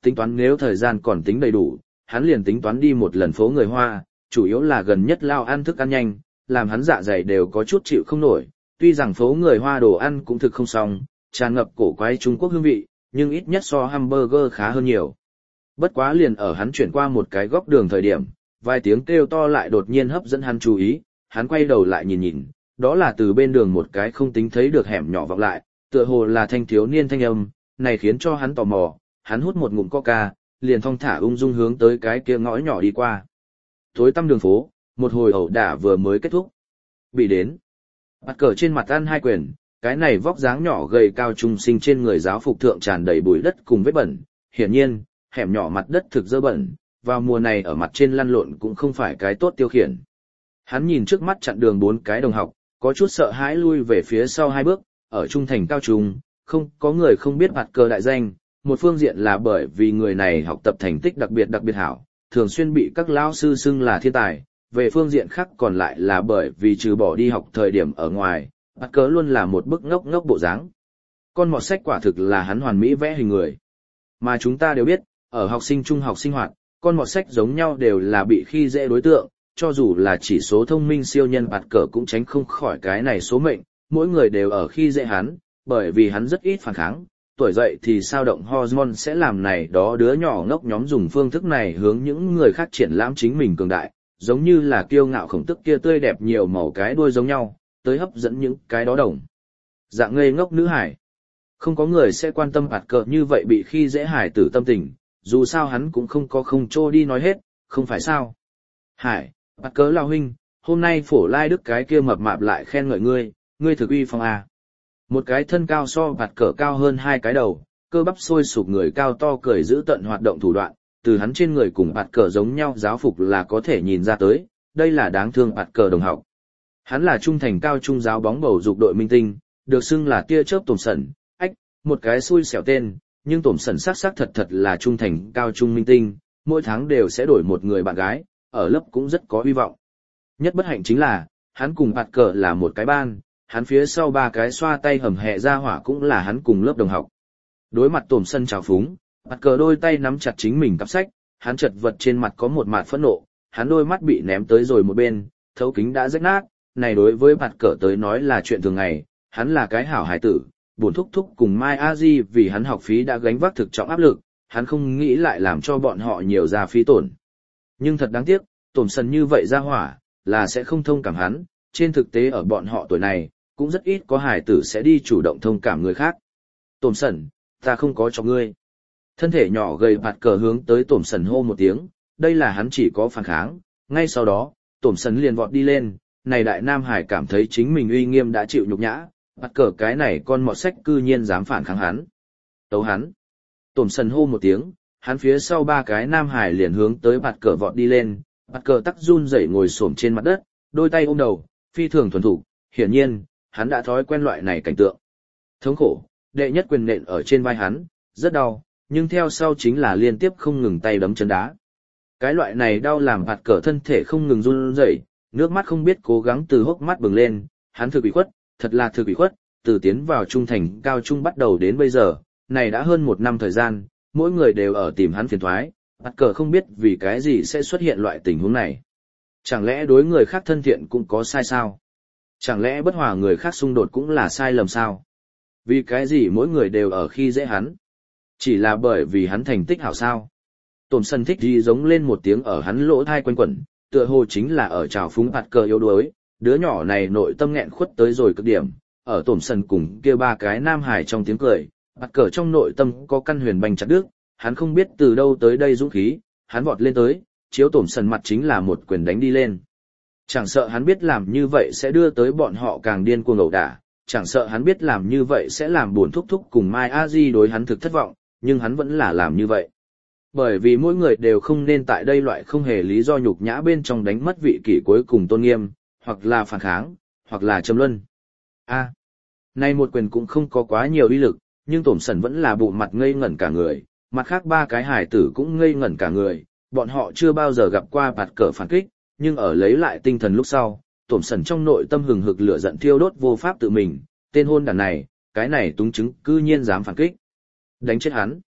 tính toán nếu thời gian còn tính đầy đủ, hắn liền tính toán đi một lần phố người Hoa, chủ yếu là gần nhất lao ăn thức ăn nhanh, làm hắn dạ dày đều có chút chịu không nổi, tuy rằng phố người Hoa đồ ăn cũng thực không xong, tràn ngập cổ quái Trung Quốc hương vị, nhưng ít nhất so hamburger khá hơn nhiều. Bất quá liền ở hắn chuyển qua một cái góc đường thời điểm, vài tiếng kêu to lại đột nhiên hấp dẫn hắn chú ý, hắn quay đầu lại nhìn nhìn, đó là từ bên đường một cái không tính thấy được hẻm nhỏ vọng lại, tựa hồ là thanh thiếu niên thanh âm, này khiến cho hắn tò mò, hắn hút một ngụm coca, liền thong thả ung dung hướng tới cái kia ngõ nhỏ đi qua. Tối tăm đường phố, một hồi ẩu đả vừa mới kết thúc. Bị đến. Bắt cờ trên mặt ăn hai quyền, cái này vóc dáng nhỏ gầy cao trung sinh trên người giáo phục thượng tràn đầy bụi đất cùng vết bẩn, hiển nhiên, hẻm nhỏ mặt đất thực dơ bẩn, vào mùa này ở mặt trên lăn lộn cũng không phải cái tốt tiêu khiển. Hắn nhìn trước mắt chặn đường bốn cái đồng học, có chút sợ hãi lui về phía sau hai bước, ở trung thành cao trung, không có người không biết Bạt Cờ đại danh, một phương diện là bởi vì người này học tập thành tích đặc biệt đặc biệt hảo, thường xuyên bị các lão sư xưng là thiên tài, về phương diện khác còn lại là bởi vì trừ bỏ đi học thời điểm ở ngoài, Bạt Cờ luôn là một bức ngốc ngốc bộ dáng. Con mọt sách quả thực là hắn hoàn mỹ vẽ hình người. Mà chúng ta đều biết, ở học sinh trung học sinh hoạt, con mọt sách giống nhau đều là bị khi dễ đối tượng, cho dù là chỉ số thông minh siêu nhân Bạt Cờ cũng tránh không khỏi cái này số mệnh, mỗi người đều ở khi dễ hắn, bởi vì hắn rất ít phản kháng, tuổi dậy thì sao động hormone sẽ làm này đó đứa nhỏ ngốc nhóm dùng phương thức này hướng những người khác triển lãm chính mình cường đại, giống như là kiêu ngạo khổng tức kia tươi đẹp nhiều màu cái đuôi giống nhau, tới hấp dẫn những cái đó đồng. Dạng ngây ngốc nữ hải. Không có người sẽ quan tâm Bạt Cờ như vậy bị khi dễ hải tử tâm tình, dù sao hắn cũng không có không trô đi nói hết, không phải sao. Hải, Bạt Cờ lao huynh, hôm nay phổ lai đức cái kia mập mạp lại khen ngợi ngươi, ngươi thực uy phong à. Một cái thân cao so Bạt Cờ cao hơn hai cái đầu, cơ bắp sôi sụp người cao to cười giữ tận hoạt động thủ đoạn, từ hắn trên người cùng Bạt Cờ giống nhau giáo phục là có thể nhìn ra tới, đây là đáng thương Bạt Cờ đồng học. Hắn là trung thành cao trung giáo bóng bầu dục đội minh tinh, được xưng là tia chớp Tổm Sẩn, ách, một cái xui xẻo tên, nhưng Tổm Sẩn xác xác thật thật là trung thành cao trung minh tinh, mỗi tháng đều sẽ đổi một người bạn gái, ở lớp cũng rất có hy vọng. Nhất bất hạnh chính là, hắn cùng Bạt Cờ là một cái ban, hắn phía sau ba cái xoa tay hầm hẹ ra hỏa cũng là hắn cùng lớp đồng học. Đối mặt Tổm Sẩn trào phúng, Bạt Cờ đôi tay nắm chặt chính mình cặp sách, hắn chật vật trên mặt có một mạt phẫn nộ, hắn đôi mắt bị ném tới rồi một bên, thấu kính đã rách nát, này đối với Bạt Cờ tới nói là chuyện thường ngày, hắn là cái hảo hải tử, buồn thúc thúc cùng Mai A Di vì hắn học phí đã gánh vác thực trọng áp lực, hắn không nghĩ lại làm cho bọn họ nhiều ra phí tổn. Nhưng thật đáng tiếc, Tổm Sẩn như vậy ra hỏa, là sẽ không thông cảm hắn, trên thực tế ở bọn họ tuổi này, cũng rất ít có hải tử sẽ đi chủ động thông cảm người khác. Tổm Sẩn, ta không có cho ngươi. Thân thể nhỏ gầy Bạt Cờ hướng tới Tổm Sẩn hô một tiếng, đây là hắn chỉ có phản kháng, ngay sau đó, Tổm Sẩn liền vọt đi lên, này đại nam hải cảm thấy chính mình uy nghiêm đã chịu nhục nhã, Bạt Cờ cái này con mọt sách cư nhiên dám phản kháng hắn. Tấu hắn. Tổm Sẩn hô một tiếng, hắn phía sau ba cái nam hải liền hướng tới Bạt Cờ vọt đi lên, Bạt Cờ tắc run rẩy ngồi xổm trên mặt đất, đôi tay ôm đầu, phi thường thuần thục, hiển nhiên, hắn đã thói quen loại này cảnh tượng. Thống khổ, đệ nhất quyền nện ở trên vai hắn, rất đau, nhưng theo sau chính là liên tiếp không ngừng tay đấm chân đá. Cái loại này đau làm Bạt Cờ thân thể không ngừng run rẩy, nước mắt không biết cố gắng từ hốc mắt bừng lên, hắn thực bị khuất, thật là thực bị khuất, từ tiến vào trung thành cao trung bắt đầu đến bây giờ, này đã hơn một năm thời gian, mỗi người đều ở tìm hắn phiền toái, Bạt Cờ không biết vì cái gì sẽ xuất hiện loại tình huống này. Chẳng lẽ đối người khác thân thiện cũng có sai sao? Chẳng lẽ bất hòa người khác xung đột cũng là sai lầm sao? Vì cái gì mỗi người đều ở khi dễ hắn? Chỉ là bởi vì hắn thành tích hảo sao? Tổm Sẩn thích gì giống lên một tiếng ở hắn lỗ thai quanh quẩn, tựa hồ chính là ở trào phúng Bạt Cờ yếu đuối, đứa nhỏ này nội tâm nghẹn khuất tới rồi cực điểm, ở Tổm Sẩn cùng kia ba cái nam hải trong tiếng cười, Bạt Cờ trong nội tâm có căn huyền bành chặt đứt, hắn không biết từ đâu tới đây dũng khí, hắn vọt lên tới, chiếu Tổm Sẩn mặt chính là một quyền đánh đi lên. Chẳng sợ hắn biết làm như vậy sẽ đưa tới bọn họ càng điên cuồng ẩu đả, chẳng sợ hắn biết làm như vậy sẽ làm buồn thúc thúc cùng Mai A Di đối hắn thực thất vọng, nhưng hắn vẫn là làm như vậy. Bởi vì mỗi người đều không nên tại đây loại không hề lý do nhục nhã bên trong đánh mất vị kỷ cuối cùng tôn nghiêm, hoặc là phản kháng, hoặc là châm luân. A, à, nay một quyền cũng không có quá nhiều uy lực, nhưng Tổm Sẩn vẫn là bụng mặt ngây ngẩn cả người, mặt khác ba cái hải tử cũng ngây ngẩn cả người, bọn họ chưa bao giờ gặp qua Bạt Cờ phản kích, nhưng ở lấy lại tinh thần lúc sau, Tổm Sẩn trong nội tâm hừng hực lửa giận thiêu đốt vô pháp tự mình, tên hôn đàn này, cái này túng chứng cư nhiên dám phản kích. Đánh chết hắn.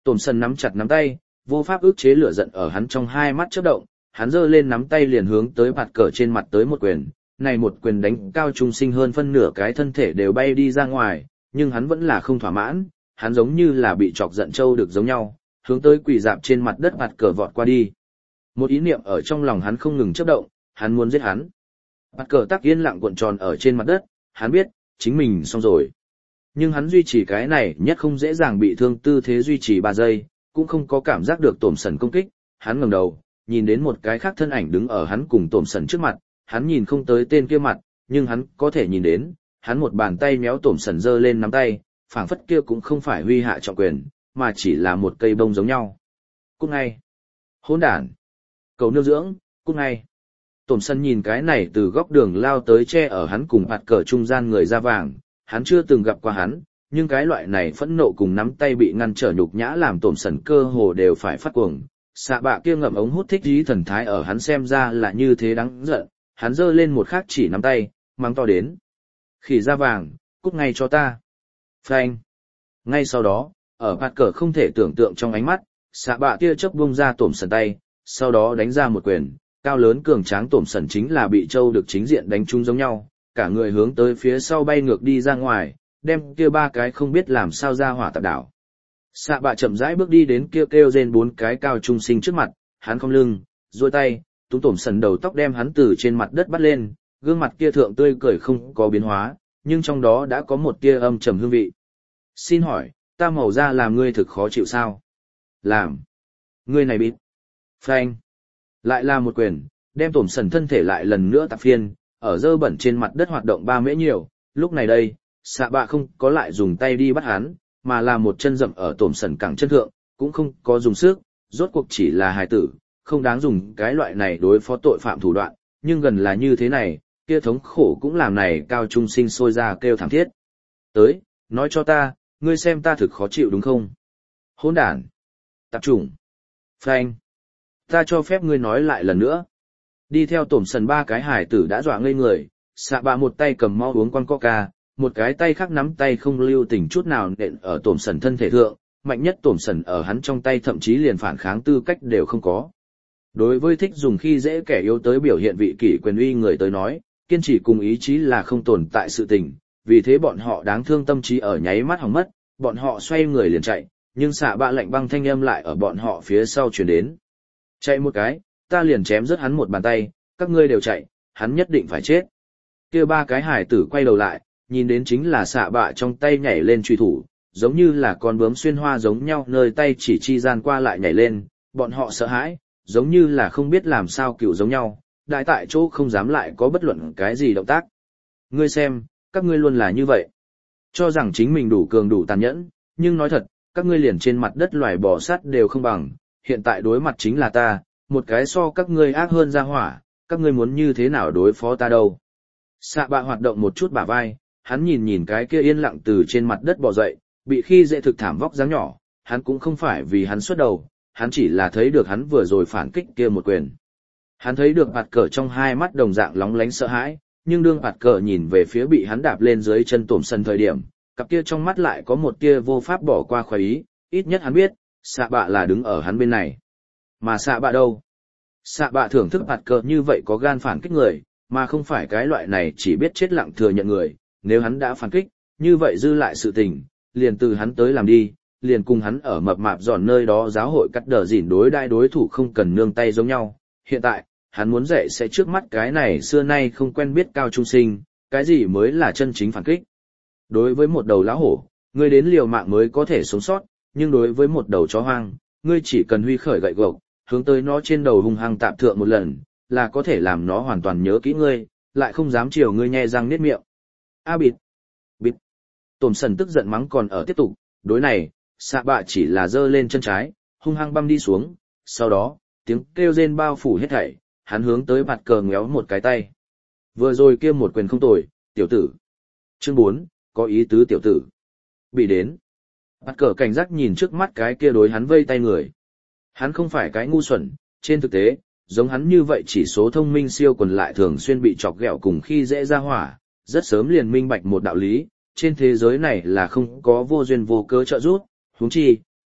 Tổm sần nắm chặt nắm tay, vô pháp ức chế lửa giận ở hắn trong hai mắt chớp động, hắn giơ lên nắm tay liền hướng tới bạt cờ trên mặt tới một quyền, này một quyền đánh cao trung sinh hơn phân nửa cái thân thể đều bay đi ra ngoài, nhưng hắn vẫn là không thỏa mãn, hắn giống như là bị chọc giận trâu được giống nhau, hướng tới quỳ dạp trên mặt đất bạt cờ vọt qua đi. Một ý niệm ở trong lòng hắn không ngừng chớp động, hắn muốn giết hắn. Bạt cờ tắc yên lặng cuộn tròn ở trên mặt đất, hắn biết, chính mình xong rồi. Nhưng hắn duy trì cái này nhất không dễ dàng bị thương tư thế duy trì ba giây, cũng không có cảm giác được tổm sần công kích, hắn ngẩng đầu, nhìn đến một cái khác thân ảnh đứng ở hắn cùng tổm sần trước mặt, hắn nhìn không tới tên kia mặt, nhưng hắn có thể nhìn đến, hắn một bàn tay méo tổm sần giơ lên nắm tay, phảng phất kia cũng không phải huy hạ trọng quyền, mà chỉ là một cây bông giống nhau. Cút ngay. Hỗn đản. Cầu nương dưỡng, cút ngay. Tổm sần nhìn cái này từ góc đường lao tới che ở hắn cùng bạt cờ trung gian người da vàng, hắn chưa từng gặp qua hắn, nhưng cái loại này phẫn nộ cùng nắm tay bị ngăn trở nhục nhã làm tổm sần cơ hồ đều phải phát cuồng. Xạ bạ kia ngậm ống hút thích dí thần thái ở hắn xem ra là như thế đáng giận, hắn giơ lên một khắc chỉ nắm tay, mang to đến. Khỉ da vàng, cút ngay cho ta. Phanh. Ngay sau đó, ở bạt cờ không thể tưởng tượng trong ánh mắt, xạ bạ kia chớp bung ra tổm sần tay, sau đó đánh ra một quyền, cao lớn cường tráng tổm sần chính là bị châu được chính diện đánh trúng giống nhau, cả người hướng tới phía sau bay ngược đi ra ngoài, đem kia ba cái không biết làm sao ra hỏa tạp đảo. Xạ bạ chậm rãi bước đi đến kia kêu, kêu rên bốn cái cao trung sinh trước mặt, hắn không lưng, duỗi tay, túm tổm sần đầu tóc đem hắn từ trên mặt đất bắt lên, gương mặt kia thượng tươi cười không có biến hóa, nhưng trong đó đã có một tia âm trầm hương vị. Xin hỏi, ta màu da làm ngươi thực khó chịu sao? Làm. Ngươi này bịt. Phanh. Lại là một quyền, đem tổm sần thân thể lại lần nữa tạp phiên, ở dơ bẩn trên mặt đất hoạt động ba mễ nhiều, lúc này đây, xạ bạ không có lại dùng tay đi bắt hắn, mà là một chân dậm ở tổm sần cẳng chân thượng, cũng không có dùng sức, rốt cuộc chỉ là hài tử, không đáng dùng cái loại này đối phó tội phạm thủ đoạn, nhưng gần là như thế này, kia thống khổ cũng làm này cao trung sinh sôi ra kêu thảm thiết. Tới, nói cho ta, ngươi xem ta thực khó chịu đúng không? Hỗn đản, tạp chủng, phanh, ta cho phép ngươi nói lại lần nữa. Đi theo tổm sần ba cái hải tử đã dọa ngây người, xạ bạ một tay cầm mau uống con coca, một cái tay khác nắm tay không lưu tình chút nào nện ở tổm sần thân thể thượng, mạnh nhất tổm sần ở hắn trong tay thậm chí liền phản kháng tư cách đều không có. Đối với thích dùng khi dễ kẻ yếu tới biểu hiện vị kỷ quyền uy người tới nói, kiên trì cùng ý chí là không tồn tại sự tình, vì thế bọn họ đáng thương tâm trí ở nháy mắt hỏng mất, bọn họ xoay người liền chạy, nhưng xạ bạ lạnh băng thanh âm lại ở bọn họ phía sau truyền đến. Chạy một cái, ta liền chém rớt hắn một bàn tay, các ngươi đều chạy, hắn nhất định phải chết. Kia ba cái hải tử quay đầu lại, nhìn đến chính là xạ bạ trong tay nhảy lên truy thủ, giống như là con bướm xuyên hoa giống nhau nơi tay chỉ chi gian qua lại nhảy lên, bọn họ sợ hãi, giống như là không biết làm sao cựu giống nhau, đại tại chỗ không dám lại có bất luận cái gì động tác. Ngươi xem, các ngươi luôn là như vậy. Cho rằng chính mình đủ cường đủ tàn nhẫn, nhưng nói thật, các ngươi liền trên mặt đất loài bò sát đều không bằng, hiện tại đối mặt chính là ta, một cái so các ngươi ác hơn ra hỏa, các ngươi muốn như thế nào đối phó ta đâu. Xạ bạ hoạt động một chút bả vai, hắn nhìn nhìn cái kia yên lặng từ trên mặt đất bò dậy, bị khi dễ thực thảm vóc dáng nhỏ, hắn cũng không phải vì hắn xuất đầu, hắn chỉ là thấy được hắn vừa rồi phản kích kia một quyền. Hắn thấy được bạt cờ trong hai mắt đồng dạng lóng lánh sợ hãi, nhưng đương bạt cờ nhìn về phía bị hắn đạp lên dưới chân tổm sân thời điểm, cặp kia trong mắt lại có một tia vô pháp bỏ qua khoái ý, ít nhất hắn biết, xạ bạ là đứng ở hắn bên này. Mà xạ bạ đâu? Xạ bạ thưởng thức bạt cờ như vậy có gan phản kích người, mà không phải cái loại này chỉ biết chết lặng thừa nhận người, nếu hắn đã phản kích, như vậy dư lại sự tình, liền từ hắn tới làm đi, liền cùng hắn ở mập mạp giòn nơi đó giáo hội cắt đờ dỉn đối đai đối thủ không cần nương tay giống nhau. Hiện tại, hắn muốn dạy sẽ trước mắt cái này xưa nay không quen biết cao trung sinh, cái gì mới là chân chính phản kích. Đối với một đầu lão hổ, ngươi đến liều mạng mới có thể sống sót, nhưng đối với một đầu chó hoang, ngươi chỉ cần huy khởi gậy gộc, hướng tới nó trên đầu hung hăng tạm thượng một lần, là có thể làm nó hoàn toàn nhớ kỹ ngươi, lại không dám chiều ngươi nhe răng niết miệng. A bịt, bịt. Tổm sần tức giận mắng còn ở tiếp tục, đối này, xạ bạ chỉ là giơ lên chân trái, hung hăng băm đi xuống, sau đó, tiếng kêu rên bao phủ hết thảy, hắn hướng tới bạt cờ ngéo một cái tay. Vừa rồi kia một quyền không tồi, tiểu tử. Chương bốn, có ý tứ tiểu tử. Bị đến. Bạt cờ cảnh giác nhìn trước mắt cái kia đối hắn vây tay người. Hắn không phải cái ngu xuẩn, trên thực tế, giống hắn như vậy chỉ số thông minh siêu quần lại thường xuyên bị chọc ghẹo cùng khi dễ ra hỏa, rất sớm liền minh bạch một đạo lý, trên thế giới này là không có vô duyên vô cớ trợ giúp, huống chi,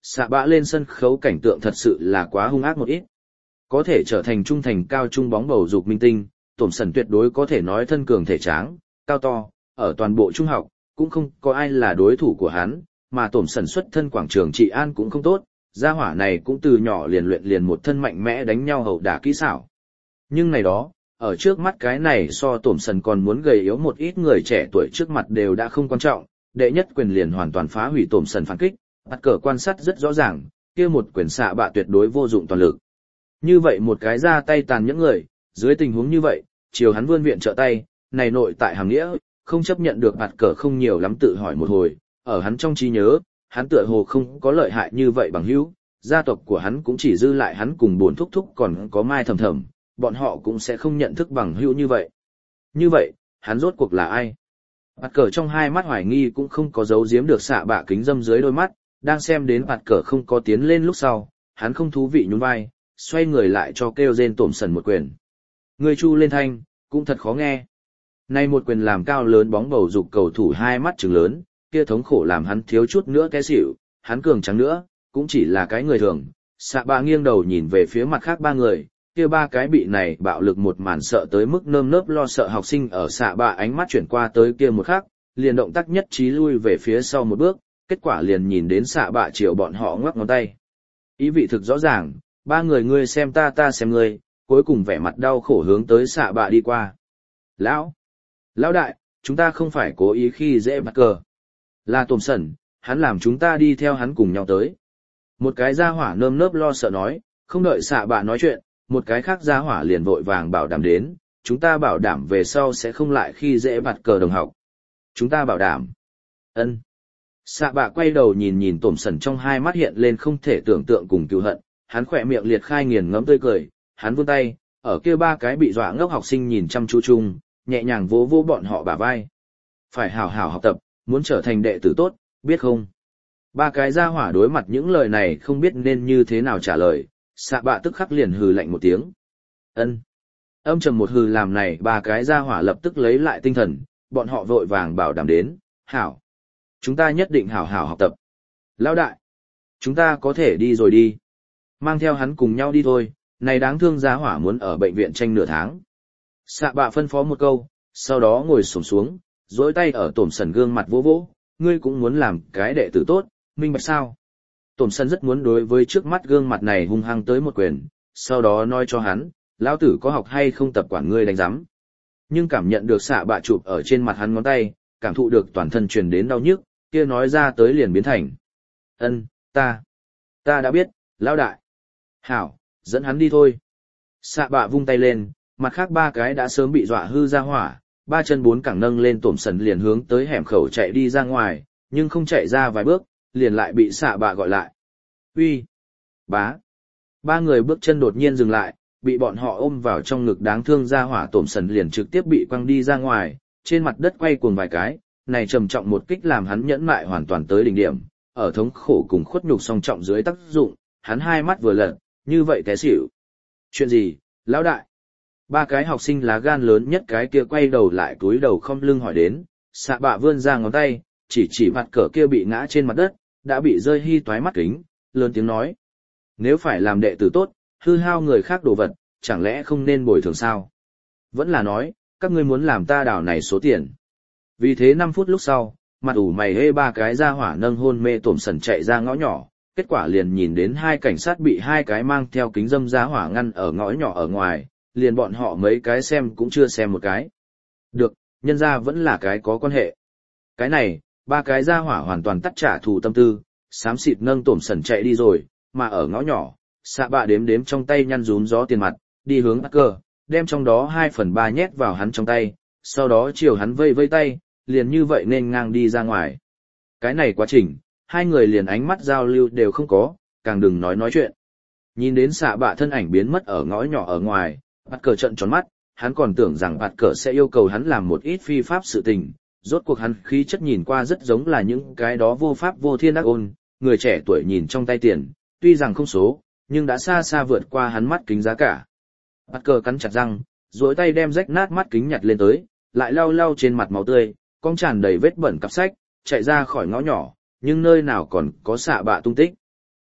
Xạ bạ lên sân khấu cảnh tượng thật sự là quá hung ác một ít. Có thể trở thành trung thành cao trung bóng bầu dục minh tinh, Tổm Sần tuyệt đối có thể nói thân cường thể tráng, cao to, ở toàn bộ trung học, cũng không có ai là đối thủ của hắn, mà Tổm Sần xuất thân quảng trường trị an cũng không tốt, gia hỏa này cũng từ nhỏ liền luyện liền một thân mạnh mẽ đánh nhau hậu đả kỹ xảo. Nhưng này đó, ở trước mắt cái này so Tổm Sần còn muốn gầy yếu một ít người trẻ tuổi trước mặt đều đã không quan trọng, đệ nhất quyền liền hoàn toàn phá hủy Tổm Sần phản kích, bắt cờ quan sát rất rõ ràng, kia một quyền xạ bạ tuyệt đối vô dụng toàn lực. Như vậy một cái ra tay tàn những người, dưới tình huống như vậy, chiều hắn vươn viện trợ tay, này nội tại hàm nghĩa, không chấp nhận được bạt cờ không nhiều lắm tự hỏi một hồi, ở hắn trong trí nhớ, hắn tựa hồ không có lợi hại như vậy bằng hữu, gia tộc của hắn cũng chỉ dư lại hắn cùng buồn thúc thúc còn có mai thầm thầm, bọn họ cũng sẽ không nhận thức bằng hữu như vậy. Như vậy, hắn rốt cuộc là ai? Bạt cờ trong hai mắt hoài nghi cũng không có giấu giếm được xạ bạ kính dâm dưới đôi mắt, đang xem đến bạt cờ không có tiến lên lúc sau, hắn không thú vị nhún vai, xoay người lại cho kêu rên Tổm Sần một quyền. Người chu lên thanh, cũng thật khó nghe. Nay một quyền làm cao lớn bóng bầu dục cầu thủ hai mắt trừng lớn, kia thống khổ làm hắn thiếu chút nữa té xỉu, hắn cường trắng nữa, cũng chỉ là cái người thường. Xạ bạ nghiêng đầu nhìn về phía mặt khác ba người, kia ba cái bị này bạo lực một màn sợ tới mức nơm nớp lo sợ học sinh ở xạ bạ ánh mắt chuyển qua tới kia một khắc, liền động tác nhất trí lui về phía sau một bước, kết quả liền nhìn đến xạ bạ chiều bọn họ ngoắc ngón tay. Ý vị thực rõ ràng, ba người ngươi xem ta ta xem ngươi, cuối cùng vẻ mặt đau khổ hướng tới xạ bạ đi qua. Lão! Lão đại, chúng ta không phải cố ý khi dễ bắt cờ. Là Tổm Sần, hắn làm chúng ta đi theo hắn cùng nhau tới. Một cái gia hỏa nơm nớp lo sợ nói, không đợi xạ bạ nói chuyện, một cái khác gia hỏa liền vội vàng bảo đảm đến, chúng ta bảo đảm về sau sẽ không lại khi dễ bắt cờ đồng học. Chúng ta bảo đảm. Ân. Xạ bạ quay đầu nhìn nhìn Tổm Sần trong hai mắt hiện lên không thể tưởng tượng cùng cừu hận, hắn khỏe miệng liệt khai nghiền ngẫm tươi cười, hắn vươn tay, ở kia ba cái bị dọa ngốc học sinh nhìn chăm chú chung, nhẹ nhàng vỗ vỗ bọn họ bả vai. Phải hảo hảo học tập, muốn trở thành đệ tử tốt, biết không? Ba cái gia hỏa đối mặt những lời này không biết nên như thế nào trả lời, xạ bạ tức khắc liền hừ lạnh một tiếng. Ân. Âm trầm một hừ làm này ba cái gia hỏa lập tức lấy lại tinh thần, bọn họ vội vàng bảo đảm đến, hảo. Chúng ta nhất định hảo hảo học tập. Lão đại, chúng ta có thể đi rồi đi. Mang theo hắn cùng nhau đi thôi, này đáng thương gia hỏa muốn ở bệnh viện tranh nửa tháng. Xạ bạ phân phó một câu, sau đó ngồi xổm xuống, duỗi tay ở Tổm Sần gương mặt vỗ vỗ, ngươi cũng muốn làm cái đệ tử tốt, minh bạch sao? Tổm Sần rất muốn đối với trước mắt gương mặt này hung hăng tới một quyền, sau đó nói cho hắn, lão tử có học hay không tập quản ngươi đánh giám. Nhưng cảm nhận được xạ bạ chụp ở trên mặt hắn ngón tay, cảm thụ được toàn thân truyền đến đau nhức, kia nói ra tới liền biến thành. Ân, ta, ta đã biết, lão đại. Hảo, dẫn hắn đi thôi. Xạ bạ vung tay lên, mặt khác ba cái đã sớm bị dọa hư ra hỏa, ba chân bốn cẳng nâng lên Tổm Sần liền hướng tới hẻm khẩu chạy đi ra ngoài, nhưng không chạy ra vài bước, liền lại bị xạ bạ gọi lại. Uy, bá. Ba người bước chân đột nhiên dừng lại, bị bọn họ ôm vào trong ngực đáng thương ra hỏa Tổm Sần liền trực tiếp bị quăng đi ra ngoài, trên mặt đất quay cuồng vài cái, này trầm trọng một kích làm hắn nhẫn mại hoàn toàn tới đỉnh điểm, ở thống khổ cùng khuất nhục song trọng dưới tác dụng, hắn hai mắt vừa lật, như vậy té xỉu. Chuyện gì, lão đại? Ba cái học sinh lá gan lớn nhất cái kia quay đầu lại túi đầu không lưng hỏi đến, xạ bạ vươn ra ngón tay, chỉ chỉ mặt cờ kia bị ngã trên mặt đất, đã bị rơi hy toái mắt kính, lớn tiếng nói. Nếu phải làm đệ tử tốt, hư hao người khác đồ vật, chẳng lẽ không nên bồi thường sao? Vẫn là nói, các ngươi muốn làm ta đảo này số tiền. Vì thế năm phút lúc sau, mặt ủ mày hê ba cái ra hỏa nâng hôn mê Tổm Sần chạy ra ngõ nhỏ, kết quả liền nhìn đến hai cảnh sát bị hai cái mang theo kính dâm ra hỏa ngăn ở ngõ nhỏ ở ngoài, liền bọn họ mấy cái xem cũng chưa xem một cái. Được, nhân ra vẫn là cái có quan hệ. Cái này, ba cái ra hỏa hoàn toàn tắt trả thù tâm tư, xám xịt nâng Tổm Sần chạy đi rồi, mà ở ngõ nhỏ, xạ bạ đếm đếm trong tay nhăn rúm gió tiền mặt, đi hướng Parker, đem trong đó hai phần ba nhét vào hắn trong tay, sau đó chiều hắn vây vây tay, liền như vậy nên ngang đi ra ngoài. Cái này quá trình, hai người liền ánh mắt giao lưu đều không có, càng đừng nói nói chuyện. Nhìn đến xạ bạ thân ảnh biến mất ở ngõ nhỏ ở ngoài, Parker trợn tròn mắt, hắn còn tưởng rằng Parker sẽ yêu cầu hắn làm một ít phi pháp sự tình, rốt cuộc hắn khí chất nhìn qua rất giống là những cái đó vô pháp vô thiên ác ôn, người trẻ tuổi nhìn trong tay tiền, tuy rằng không số, nhưng đã xa xa vượt qua hắn mắt kính giá cả. Parker cắn chặt răng, duỗi tay đem rách nát mắt kính nhặt lên tới, lại lau lau trên mặt máu tươi, cong tràn đầy vết bẩn cặp sách, chạy ra khỏi ngõ nhỏ, nhưng nơi nào còn có xạ bạ tung tích.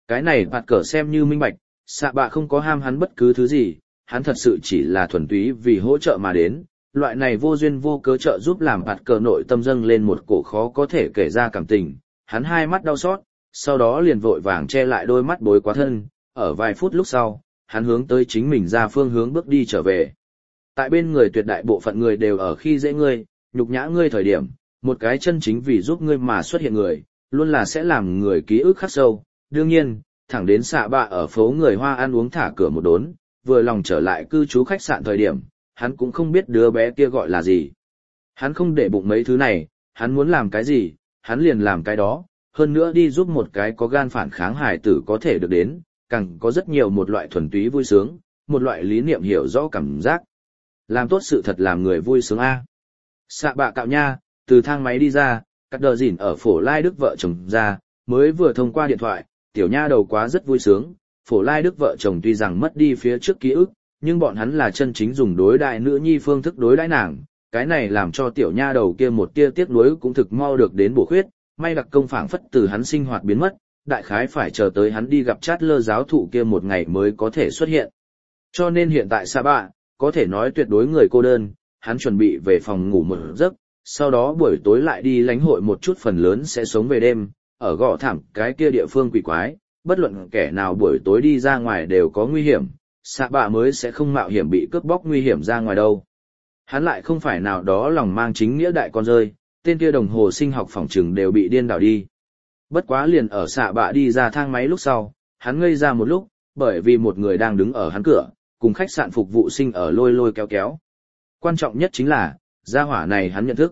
Cái này bạt cờ xem như minh bạch, xạ bạ không có ham hắn bất cứ thứ gì, hắn thật sự chỉ là thuần túy vì hỗ trợ mà đến. Loại này vô duyên vô cớ trợ giúp làm bạt cờ nội tâm dâng lên một cổ khó có thể kể ra cảm tình, hắn hai mắt đau xót, sau đó liền vội vàng che lại đôi mắt bối quá thân, ở vài phút lúc sau, hắn hướng tới chính mình ra phương hướng bước đi trở về. Tại bên người tuyệt đại bộ phận người đều ở khi dễ ngươi, nhục nhã ngươi thời điểm, một cái chân chính vì giúp ngươi mà xuất hiện người, luôn là sẽ làm người ký ức khắc sâu. Đương nhiên, thẳng đến xạ bạ ở phố người Hoa ăn uống thả cửa một đốn, vừa lòng trở lại cư trú khách sạn thời điểm, hắn cũng không biết đứa bé kia gọi là gì. Hắn không để bụng mấy thứ này, hắn muốn làm cái gì, hắn liền làm cái đó, hơn nữa đi giúp một cái có gan phản kháng hải tử có thể được đến, càng có rất nhiều một loại thuần túy vui sướng, một loại lý niệm hiểu rõ cảm giác. Làm tốt sự thật làm người vui sướng a. Xạ bạ cạo nha, từ thang máy đi ra, cắt đờ dỉn ở phổ lai đức vợ chồng ra, mới vừa thông qua điện thoại, tiểu nha đầu quá rất vui sướng, phổ lai đức vợ chồng tuy rằng mất đi phía trước ký ức, nhưng bọn hắn là chân chính dùng đối đại nữ nhi phương thức đối đãi nàng, cái này làm cho tiểu nha đầu kia một tia tiếc nuối cũng thực mau được đến bổ khuyết, may đặc công phảng phất từ hắn sinh hoạt biến mất, đại khái phải chờ tới hắn đi gặp chát lơ giáo thụ kia một ngày mới có thể xuất hiện. Cho nên hiện tại Sa Bạ, có thể nói tuyệt đối người cô đơn, hắn chuẩn bị về phòng ngủ một giấc, sau đó buổi tối lại đi lãnh hội một chút, phần lớn sẽ sống về đêm, ở gò thảm cái kia địa phương quỷ quái, bất luận kẻ nào buổi tối đi ra ngoài đều có nguy hiểm, Sa Bạ mới sẽ không mạo hiểm bị cướp bóc nguy hiểm ra ngoài đâu. Hắn lại không phải nào đó lòng mang chính nghĩa đại con rơi, tên kia đồng hồ sinh học phòng trừng đều bị điên đảo đi. Bất quá liền ở Sa Bạ đi ra thang máy lúc sau, hắn ngây ra một lúc, bởi vì một người đang đứng ở hắn cửa, cùng khách sạn phục vụ sinh ở lôi lôi kéo kéo. Quan trọng nhất chính là, gia hỏa này hắn nhận thức.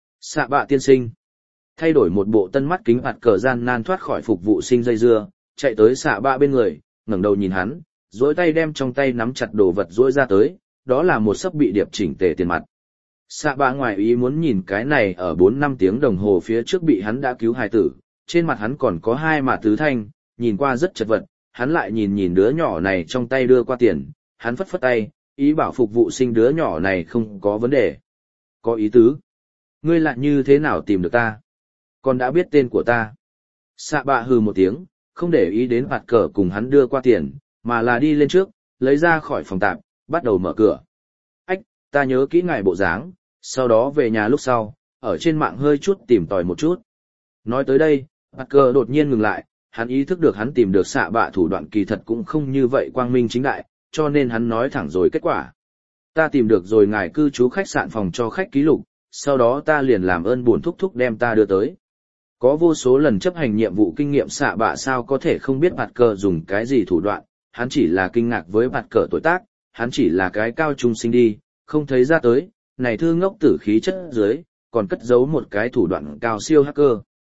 Sa Bạ tiên sinh. Thay đổi một bộ tân mắt kính bạt cờ gian nan thoát khỏi phục vụ sinh dây dưa, chạy tới Sa Bạ bên người, ngẩng đầu nhìn hắn, duỗi tay đem trong tay nắm chặt đồ vật duỗi ra tới, đó là một sấp bị điệp chỉnh tề tiền mặt. Sa Bạ ngoài ý muốn nhìn cái này ở bốn năm tiếng đồng hồ phía trước bị hắn đã cứu hài tử, trên mặt hắn còn có hai mạ tứ thanh, nhìn qua rất chật vật, hắn lại nhìn nhìn đứa nhỏ này trong tay đưa qua tiền, hắn phất phất tay, ý bảo phục vụ sinh đứa nhỏ này không có vấn đề. Có ý tứ. Ngươi lại như thế nào tìm được ta? Còn đã biết tên của ta. Sa Bạ hừ một tiếng, không để ý đến bạt cờ cùng hắn đưa qua tiền, mà là đi lên trước, lấy ra khỏi phòng tạp, bắt đầu mở cửa. Ách, ta nhớ kỹ ngài bộ dáng, sau đó về nhà lúc sau, ở trên mạng hơi chút tìm tòi một chút. Nói tới đây, bạt cờ đột nhiên ngừng lại, hắn ý thức được hắn tìm được Sa Bạ thủ đoạn kỳ thật cũng không như vậy quang minh chính đại, cho nên hắn nói thẳng rồi kết quả. Ta tìm được rồi ngài cư trú khách sạn phòng cho khách ký lục, sau đó ta liền làm ơn buồn thúc thúc đem ta đưa tới. Có vô số lần chấp hành nhiệm vụ kinh nghiệm Sa Bạ sao có thể không biết bạt cờ dùng cái gì thủ đoạn, hắn chỉ là kinh ngạc với bạt cờ tuổi tác, hắn chỉ là cái cao trung sinh đi, không thấy ra tới, này thư ngốc tử khí chất dưới, còn cất giấu một cái thủ đoạn cao siêu hacker.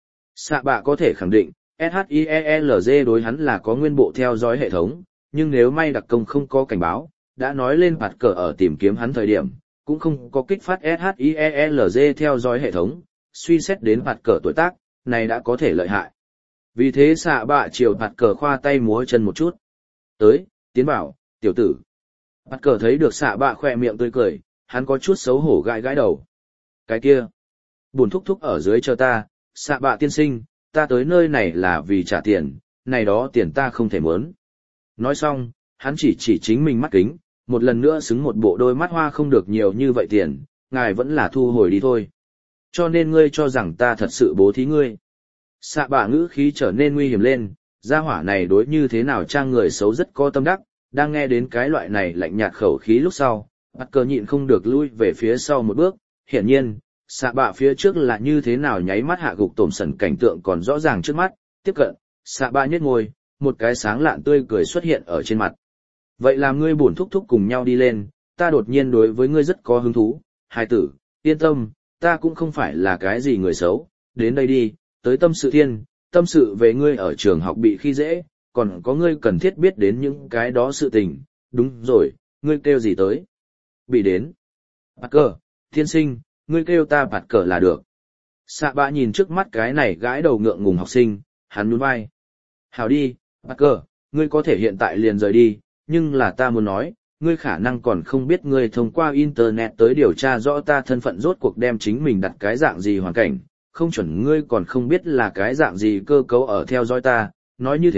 Sa Bạ có thể khẳng định, ét hát i e lờ giê đối hắn là có nguyên bộ theo dõi hệ thống, nhưng nếu may đặc công không có cảnh báo, đã nói lên bạt cờ ở tìm kiếm hắn thời điểm, cũng không có kích phát ét hát i e lờ giê theo dõi hệ thống, suy xét đến bạt cờ tuổi tác, này đã có thể lợi hại. Vì thế Sa Bạ chiều bạt cờ khoa tay múa chân một chút. Tới, tiến bảo, tiểu tử. Bạt cờ thấy được Sa Bạ khoe miệng tươi cười, hắn có chút xấu hổ gãi gãi đầu. Cái kia, buồn thúc thúc ở dưới chờ ta, Sa Bạ tiên sinh, ta tới nơi này là vì trả tiền, này đó tiền ta không thể muốn. Nói xong, hắn chỉ chỉ chính mình mắt kính, một lần nữa xứng một bộ đôi mắt hoa không được nhiều như vậy tiền, ngài vẫn là thu hồi đi thôi. Cho nên ngươi cho rằng ta thật sự bố thí ngươi. Sa Bạ ngữ khí trở nên nguy hiểm lên, gia hỏa này đối như thế nào trang người xấu rất có tâm đắc, đang nghe đến cái loại này lạnh nhạt khẩu khí lúc sau, bạt cờ nhịn không được lui về phía sau một bước, hiển nhiên, Sa Bạ phía trước là như thế nào nháy mắt hạ gục tổm sần cảnh tượng còn rõ ràng trước mắt, tiếp cận, Sa Bạ nhếch môi, một cái sáng lạn tươi cười xuất hiện ở trên mặt. Vậy là ngươi buồn thúc thúc cùng nhau đi lên, ta đột nhiên đối với ngươi rất có hứng thú, hài tử, yên tâm, ta cũng không phải là cái gì người xấu, đến đây đi, tới tâm sự thiên, tâm sự về ngươi ở trường học bị khi dễ, còn có ngươi cần thiết biết đến những cái đó sự tình, đúng rồi, ngươi kêu gì tới? Bị đến. Bạt cờ, thiên sinh, ngươi kêu ta bạt cờ là được. Sa Bạ nhìn trước mắt cái này gãi đầu ngượng ngùng học sinh, hắn nhún vai. Hảo đi, bạt cờ, ngươi có thể hiện tại liền rời đi, nhưng là ta muốn nói, ngươi khả năng còn không biết ngươi thông qua internet tới điều tra rõ ta thân phận rốt cuộc đem chính mình đặt cái dạng gì hoàn cảnh, không chuẩn ngươi còn không biết là cái dạng gì cơ cấu ở theo dõi ta, nói như thế,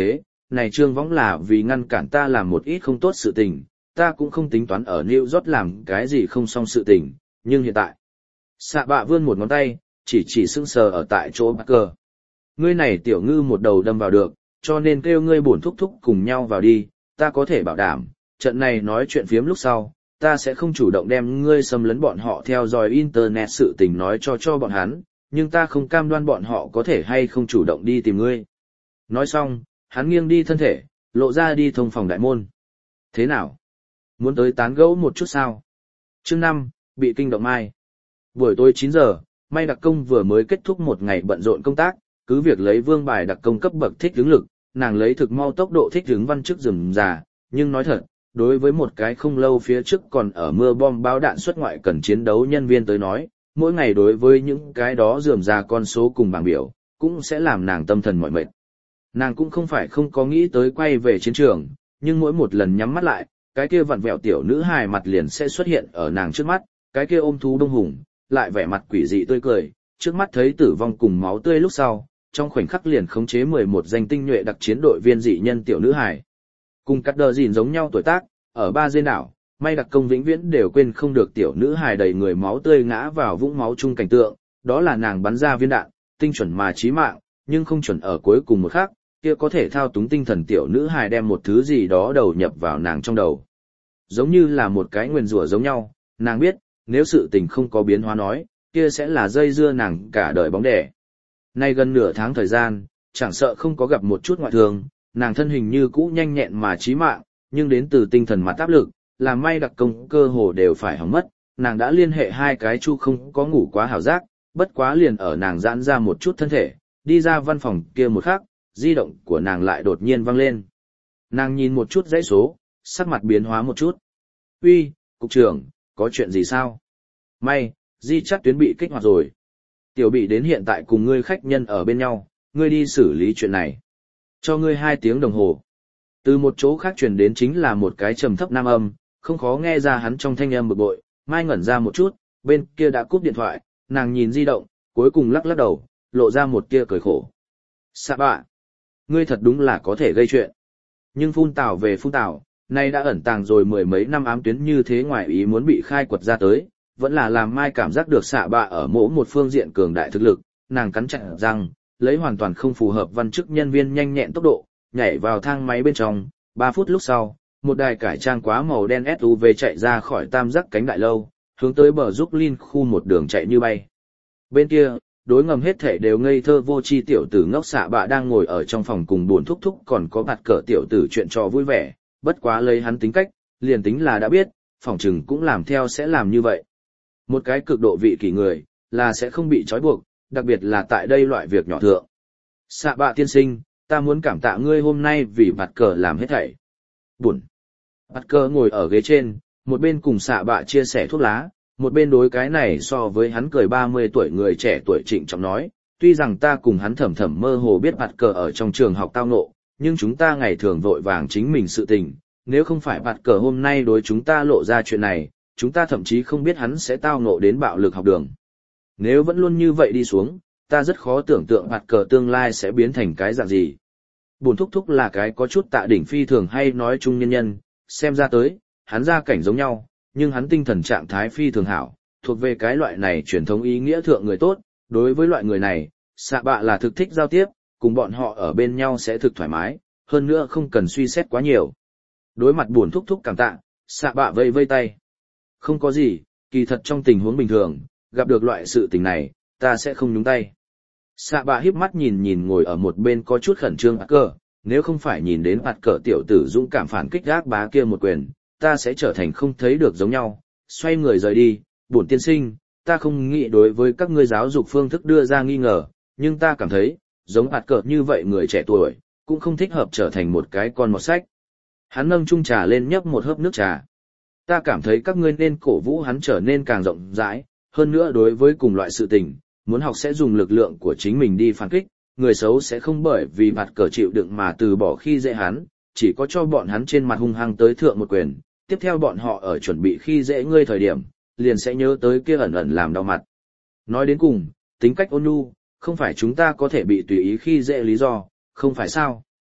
này trương võng là vì ngăn cản ta làm một ít không tốt sự tình, ta cũng không tính toán ở New York làm cái gì không xong sự tình, nhưng hiện tại. Xạ bạ vươn một ngón tay, chỉ chỉ sững sờ ở tại chỗ Parker. Ngươi này tiểu ngư một đầu đâm vào được, cho nên kêu ngươi bổn thúc thúc cùng nhau vào đi, ta có thể bảo đảm, trận này nói chuyện phiếm lúc sau, ta sẽ không chủ động đem ngươi xâm lấn bọn họ theo dõi internet sự tình nói cho cho bọn hắn, nhưng ta không cam đoan bọn họ có thể hay không chủ động đi tìm ngươi. Nói xong, hắn nghiêng đi thân thể, lộ ra đi thông phòng đại môn. Thế nào? Muốn tới tán gẫu một chút sao? Chương năm, bị kinh động mai. Buổi tối chín giờ, May đặc công vừa mới kết thúc một ngày bận rộn công tác, cứ việc lấy vương bài đặc công cấp bậc thích ứng lực, nàng lấy thực mau tốc độ thích ứng văn chức rườm rà, nhưng nói thật, đối với một cái không lâu phía trước còn ở mưa bom bao đạn xuất ngoại cần chiến đấu nhân viên tới nói, mỗi ngày đối với những cái đó rườm rà con số cùng bảng biểu, cũng sẽ làm nàng tâm thần mỏi mệt. Nàng cũng không phải không có nghĩ tới quay về chiến trường, nhưng mỗi một lần nhắm mắt lại, cái kia vặn vẹo tiểu nữ hài mặt liền sẽ xuất hiện ở nàng trước mắt, cái kia ôm thú đông hùng, lại vẻ mặt quỷ dị tươi cười, trước mắt thấy tử vong cùng máu tươi lúc sau, trong khoảnh khắc liền khống chế mười một danh tinh nhuệ đặc chiến đội viên dị nhân tiểu nữ hài. Cùng cắt đờ gìn giống nhau tuổi tác, ở ba dê đảo, May đặc công vĩnh viễn đều quên không được tiểu nữ hài đầy người máu tươi ngã vào vũng máu chung cảnh tượng, đó là nàng bắn ra viên đạn, tinh chuẩn mà chí mạng, nhưng không chuẩn ở cuối cùng một khắc, kia có thể thao túng tinh thần tiểu nữ hài đem một thứ gì đó đầu nhập vào nàng trong đầu. Giống như là một cái nguyền rủa giống nhau, nàng biết, nếu sự tình không có biến hóa nói, kia sẽ là dây dưa nàng cả đời bóng đẻ. Nay gần nửa tháng thời gian, chẳng sợ không có gặp một chút ngoại thường, nàng thân hình như cũ nhanh nhẹn mà chí mạng, nhưng đến từ tinh thần mặt áp lực, làm May đặc công cơ hồ đều phải hỏng mất, nàng đã liên hệ hai cái chu không có ngủ quá hảo giác, bất quá liền ở nàng giãn ra một chút thân thể, đi ra văn phòng kia một khắc, di động của nàng lại đột nhiên vang lên. Nàng nhìn một chút dãy số, sắc mặt biến hóa một chút. Uy, cục trưởng, có chuyện gì sao? May, di chắt tuyến bị kích hoạt rồi. Tiểu bị đến hiện tại cùng ngươi khách nhân ở bên nhau, ngươi đi xử lý chuyện này. Cho ngươi hai tiếng đồng hồ. Từ một chỗ khác truyền đến chính là một cái trầm thấp nam âm, không khó nghe ra hắn trong thanh âm bực bội. Mai ngẩn ra một chút, bên kia đã cúp điện thoại, nàng nhìn di động, cuối cùng lắc lắc đầu, lộ ra một tia cười khổ. Sạ bạ, ngươi thật đúng là có thể gây chuyện. Nhưng phun tảo về phun tảo, nay đã ẩn tàng rồi mười mấy năm ám tuyến như thế ngoài ý muốn bị khai quật ra tới, vẫn là làm Mai cảm giác được xạ bạ ở mỗi một phương diện cường đại thực lực, nàng cắn chặt răng, lấy hoàn toàn không phù hợp văn chức nhân viên nhanh nhẹn tốc độ, nhảy vào thang máy bên trong, ba phút lúc sau, một đài cải trang quá màu đen ét u vê chạy ra khỏi tam giác cánh đại lâu, hướng tới bờ giúp Linh khu một đường chạy như bay. Bên kia, đối ngầm hết thể đều ngây thơ vô tri tiểu tử ngốc xạ bạ đang ngồi ở trong phòng cùng buồn thúc thúc còn có bạt cỡ tiểu tử chuyện trò vui vẻ, bất quá lấy hắn tính cách, liền tính là đã biết, phỏng chừng cũng làm theo sẽ làm như vậy. Một cái cực độ vị kỷ người, là sẽ không bị trói buộc, đặc biệt là tại đây loại việc nhỏ thượng. Xạ bạ tiên sinh, ta muốn cảm tạ ngươi hôm nay vì bạt cờ làm hết thảy. Buồn. Bạt cờ ngồi ở ghế trên, một bên cùng xạ bạ chia sẻ thuốc lá, một bên đối cái này so với hắn cười ba mươi tuổi người trẻ tuổi trịnh trọng nói, tuy rằng ta cùng hắn thầm thầm mơ hồ biết bạt cờ ở trong trường học tao ngộ, nhưng chúng ta ngày thường vội vàng chính mình sự tình, nếu không phải bạt cờ hôm nay đối chúng ta lộ ra chuyện này, chúng ta thậm chí không biết hắn sẽ tao ngộ đến bạo lực học đường. Nếu vẫn luôn như vậy đi xuống, ta rất khó tưởng tượng bạt cờ tương lai sẽ biến thành cái dạng gì. Bổn thúc thúc là cái có chút tạ đỉnh phi thường hay nói chung nhân nhân, xem ra tới, hắn gia cảnh giống nhau, nhưng hắn tinh thần trạng thái phi thường hảo, thuộc về cái loại này truyền thống ý nghĩa thượng người tốt, đối với loại người này, xạ bạ là thực thích giao tiếp, cùng bọn họ ở bên nhau sẽ thực thoải mái, hơn nữa không cần suy xét quá nhiều. Đối mặt buồn thúc thúc cảm tạ, xạ bạ vây vây tay. Không có gì, kỳ thật trong tình huống bình thường, gặp được loại sự tình này, ta sẽ không nhúng tay. Xạ bạ híp mắt nhìn nhìn ngồi ở một bên có chút khẩn trương bạt cờ, nếu không phải nhìn đến bạt cờ tiểu tử dũng cảm phản kích gác bá kia một quyền, ta sẽ trở thành không thấy được giống nhau, xoay người rời đi, bổn tiên sinh, ta không nghĩ đối với các ngươi giáo dục phương thức đưa ra nghi ngờ, nhưng ta cảm thấy, giống bạt cờ như vậy người trẻ tuổi, cũng không thích hợp trở thành một cái con mọt sách. Hắn nâng chung trà lên nhấp một hớp nước trà. Ta cảm thấy các ngươi nên cổ vũ hắn trở nên càng rộng rãi, hơn nữa đối với cùng loại sự tình, muốn học sẽ dùng lực lượng của chính mình đi phản kích, người xấu sẽ không bởi vì bạt cờ chịu đựng mà từ bỏ khi dễ hắn, chỉ có cho bọn hắn trên mặt hung hăng tới thượng một quyền, tiếp theo bọn họ ở chuẩn bị khi dễ ngươi thời điểm, liền sẽ nhớ tới kia ẩn ẩn làm đau mặt. Nói đến cùng, tính cách ôn nhu, không phải chúng ta có thể bị tùy ý khi dễ lý do, không phải sao.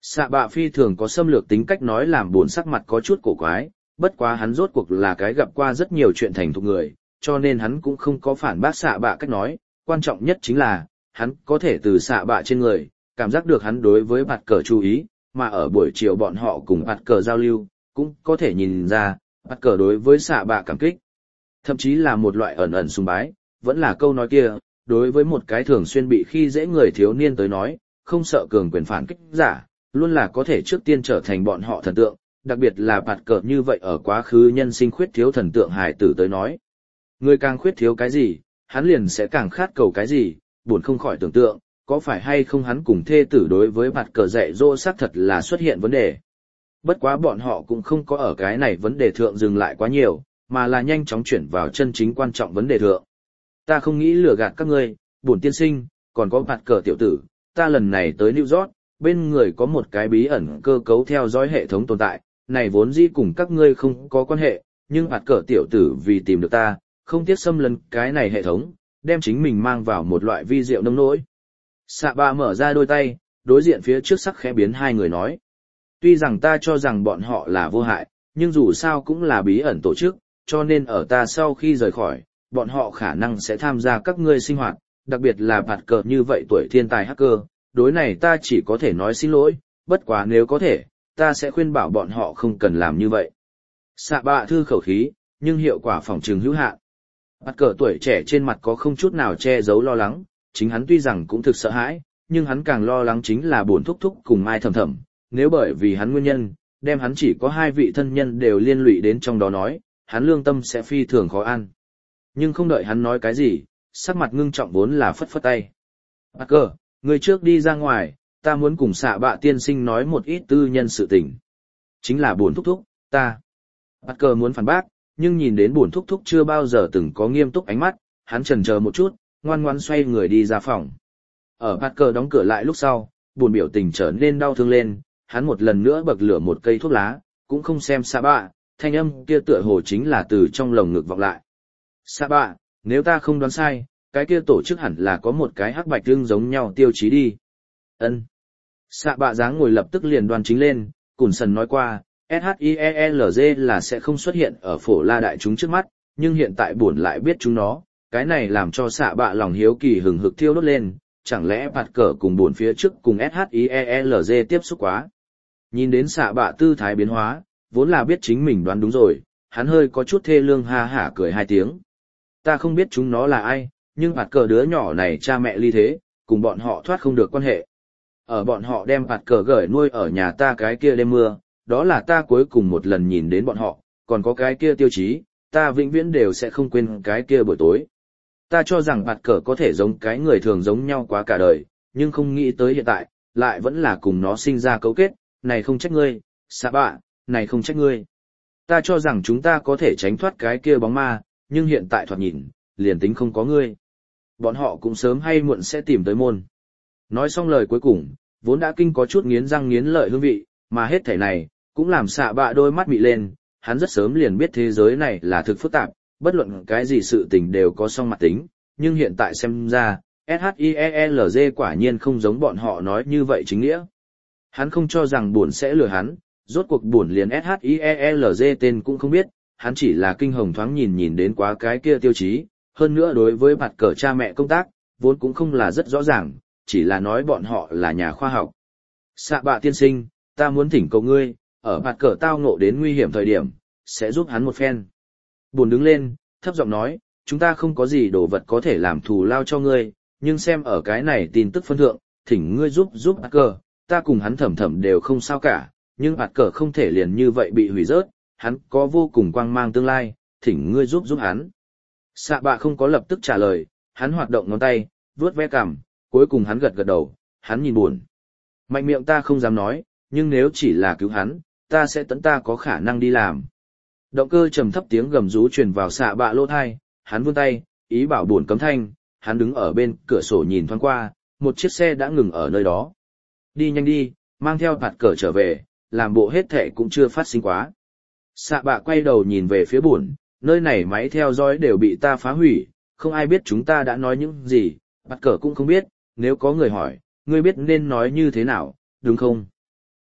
Xạ bạ phi thường có xâm lược tính cách nói làm buồn sắc mặt có chút cổ quái, bất quá hắn rốt cuộc là cái gặp qua rất nhiều chuyện thành thục người, cho nên hắn cũng không có phản bác xạ bạ cách nói, quan trọng nhất chính là, hắn có thể từ xạ bạ trên người, cảm giác được hắn đối với bạt cờ chú ý, mà ở buổi chiều bọn họ cùng bạt cờ giao lưu, cũng có thể nhìn ra, bạt cờ đối với xạ bạ cảm kích. Thậm chí là một loại ẩn ẩn sùng bái, vẫn là câu nói kia, đối với một cái thường xuyên bị khi dễ người thiếu niên tới nói, không sợ cường quyền phản kích giả, luôn là có thể trước tiên trở thành bọn họ thần tượng, đặc biệt là bạt cờ như vậy ở quá khứ nhân sinh khuyết thiếu thần tượng hài tử tới nói. Người càng khuyết thiếu cái gì, hắn liền sẽ càng khát cầu cái gì, buồn không khỏi tưởng tượng, có phải hay không hắn cùng thê tử đối với bạt cờ dạy dỗ xác thật là xuất hiện vấn đề. Bất quá bọn họ cũng không có ở cái này vấn đề thượng dừng lại quá nhiều, mà là nhanh chóng chuyển vào chân chính quan trọng vấn đề thượng. Ta không nghĩ lừa gạt các ngươi, bổn tiên sinh, còn có bạt cờ tiểu tử, ta lần này tới New York, bên người có một cái bí ẩn cơ cấu theo dõi hệ thống tồn tại, này vốn dĩ cùng các ngươi không có quan hệ, nhưng bạt cờ tiểu tử vì tìm được ta, không tiếc xâm lấn cái này hệ thống, đem chính mình mang vào một loại vi diệu nông nỗi. Xạ bạ mở ra đôi tay, đối diện phía trước sắc khẽ biến hai người nói. Tuy rằng ta cho rằng bọn họ là vô hại, nhưng dù sao cũng là bí ẩn tổ chức, cho nên ở ta sau khi rời khỏi, bọn họ khả năng sẽ tham gia các ngươi sinh hoạt, đặc biệt là bạt cờ như vậy tuổi thiên tài hacker, đối này ta chỉ có thể nói xin lỗi, bất quá nếu có thể, ta sẽ khuyên bảo bọn họ không cần làm như vậy. Xạ bạ thư khẩu khí, nhưng hiệu quả phòng trường hữu hạn. Bạt cờ tuổi trẻ trên mặt có không chút nào che giấu lo lắng, chính hắn tuy rằng cũng thực sợ hãi, nhưng hắn càng lo lắng chính là buồn thúc thúc cùng Mai Thầm Thầm, nếu bởi vì hắn nguyên nhân, đem hắn chỉ có hai vị thân nhân đều liên lụy đến trong đó nói, hắn lương tâm sẽ phi thường khó ăn. Nhưng không đợi hắn nói cái gì, sắc mặt ngưng trọng vốn là phất phất tay. Bạt cờ, người trước đi ra ngoài, ta muốn cùng xạ bạ tiên sinh nói một ít tư nhân sự tình. Chính là buồn thúc thúc, ta. Bạt cờ muốn phản bác, nhưng nhìn đến buồn thúc thúc chưa bao giờ từng có nghiêm túc ánh mắt, hắn chần chờ một chút, ngoan ngoãn xoay người đi ra phòng. Ở bạt cờ đóng cửa lại lúc sau, buồn biểu tình trở nên đau thương lên, hắn một lần nữa bậc lửa một cây thuốc lá, cũng không xem xạ bạ, thanh âm kia tựa hồ chính là từ trong lồng ngực vọng lại. Xạ bạ, nếu ta không đoán sai, cái kia tổ chức hẳn là có một cái hắc bạch tương giống nhau tiêu chí đi. Ân. Xạ bạ dáng ngồi lập tức liền đoan chính lên, Cùn Sần nói qua, ét hát i e lờ giê là sẽ không xuất hiện ở phổ la đại chúng trước mắt, nhưng hiện tại buồn lại biết chúng nó, cái này làm cho xạ bạ lòng hiếu kỳ hừng hực thiêu đốt lên, chẳng lẽ bạt cờ cùng buồn phía trước cùng ét hát i e lờ giê tiếp xúc quá. Nhìn đến xạ bạ tư thái biến hóa, vốn là biết chính mình đoán đúng rồi, hắn hơi có chút thê lương ha hả cười hai tiếng. Ta không biết chúng nó là ai, nhưng bạt cờ đứa nhỏ này cha mẹ ly thế, cùng bọn họ thoát không được quan hệ. Ở bọn họ đem bạt cờ gửi nuôi ở nhà ta cái kia đêm mưa, đó là ta cuối cùng một lần nhìn đến bọn họ, còn có cái kia tiêu chí, ta vĩnh viễn đều sẽ không quên cái kia buổi tối. Ta cho rằng bạt cờ có thể giống cái người thường giống nhau quá cả đời, nhưng không nghĩ tới hiện tại, lại vẫn là cùng nó sinh ra cấu kết, này không trách ngươi, xạ bạ, này không trách ngươi. Ta cho rằng chúng ta có thể tránh thoát cái kia bóng ma, nhưng hiện tại thoạt nhìn, liền tính không có ngươi. Bọn họ cũng sớm hay muộn sẽ tìm tới môn. Nói xong lời cuối cùng, vốn đã kinh có chút nghiến răng nghiến lợi hương vị, mà hết thảy này, cũng làm xạ bạ đôi mắt mị lên, hắn rất sớm liền biết thế giới này là thực phức tạp, bất luận cái gì sự tình đều có song mặt tính, nhưng hiện tại xem ra, ét hát i e lờ giê quả nhiên không giống bọn họ nói như vậy chính nghĩa. Hắn không cho rằng buồn sẽ lừa hắn, rốt cuộc buồn liền ét hát i e lờ giê tên cũng không biết, hắn chỉ là kinh hồng thoáng nhìn nhìn đến quá cái kia tiêu chí, hơn nữa đối với bạt cờ cha mẹ công tác, vốn cũng không là rất rõ ràng, chỉ là nói bọn họ là nhà khoa học. Xạ bạ tiên sinh, ta muốn thỉnh cầu ngươi, ở bạt cờ tao ngộ đến nguy hiểm thời điểm, sẽ giúp hắn một phen. Buồn đứng lên, thấp giọng nói, chúng ta không có gì đồ vật có thể làm thù lao cho ngươi, nhưng xem ở cái này tin tức phân thượng, thỉnh ngươi giúp giúp bạt cờ, ta cùng hắn thầm thầm đều không sao cả, nhưng bạt cờ không thể liền như vậy bị hủy rớt, hắn có vô cùng quang mang tương lai, thỉnh ngươi giúp giúp hắn. Xạ bạ không có lập tức trả lời, hắn hoạt động ngón tay, vuốt ve cằm, cuối cùng hắn gật gật đầu, hắn nhìn buồn. Mạnh miệng ta không dám nói, nhưng nếu chỉ là cứu hắn, ta sẽ tận ta có khả năng đi làm. Động cơ trầm thấp tiếng gầm rú truyền vào xạ bạ lỗ thai, hắn vươn tay, ý bảo buồn cấm thanh, hắn đứng ở bên cửa sổ nhìn thoáng qua, một chiếc xe đã ngừng ở nơi đó. Đi nhanh đi, mang theo bạt cờ trở về, làm bộ hết thệ cũng chưa phát sinh quá. Xạ bạ quay đầu nhìn về phía buồn, nơi này máy theo dõi đều bị ta phá hủy, không ai biết chúng ta đã nói những gì, bạt cờ cũng không biết, nếu có người hỏi, ngươi biết nên nói như thế nào, đúng không?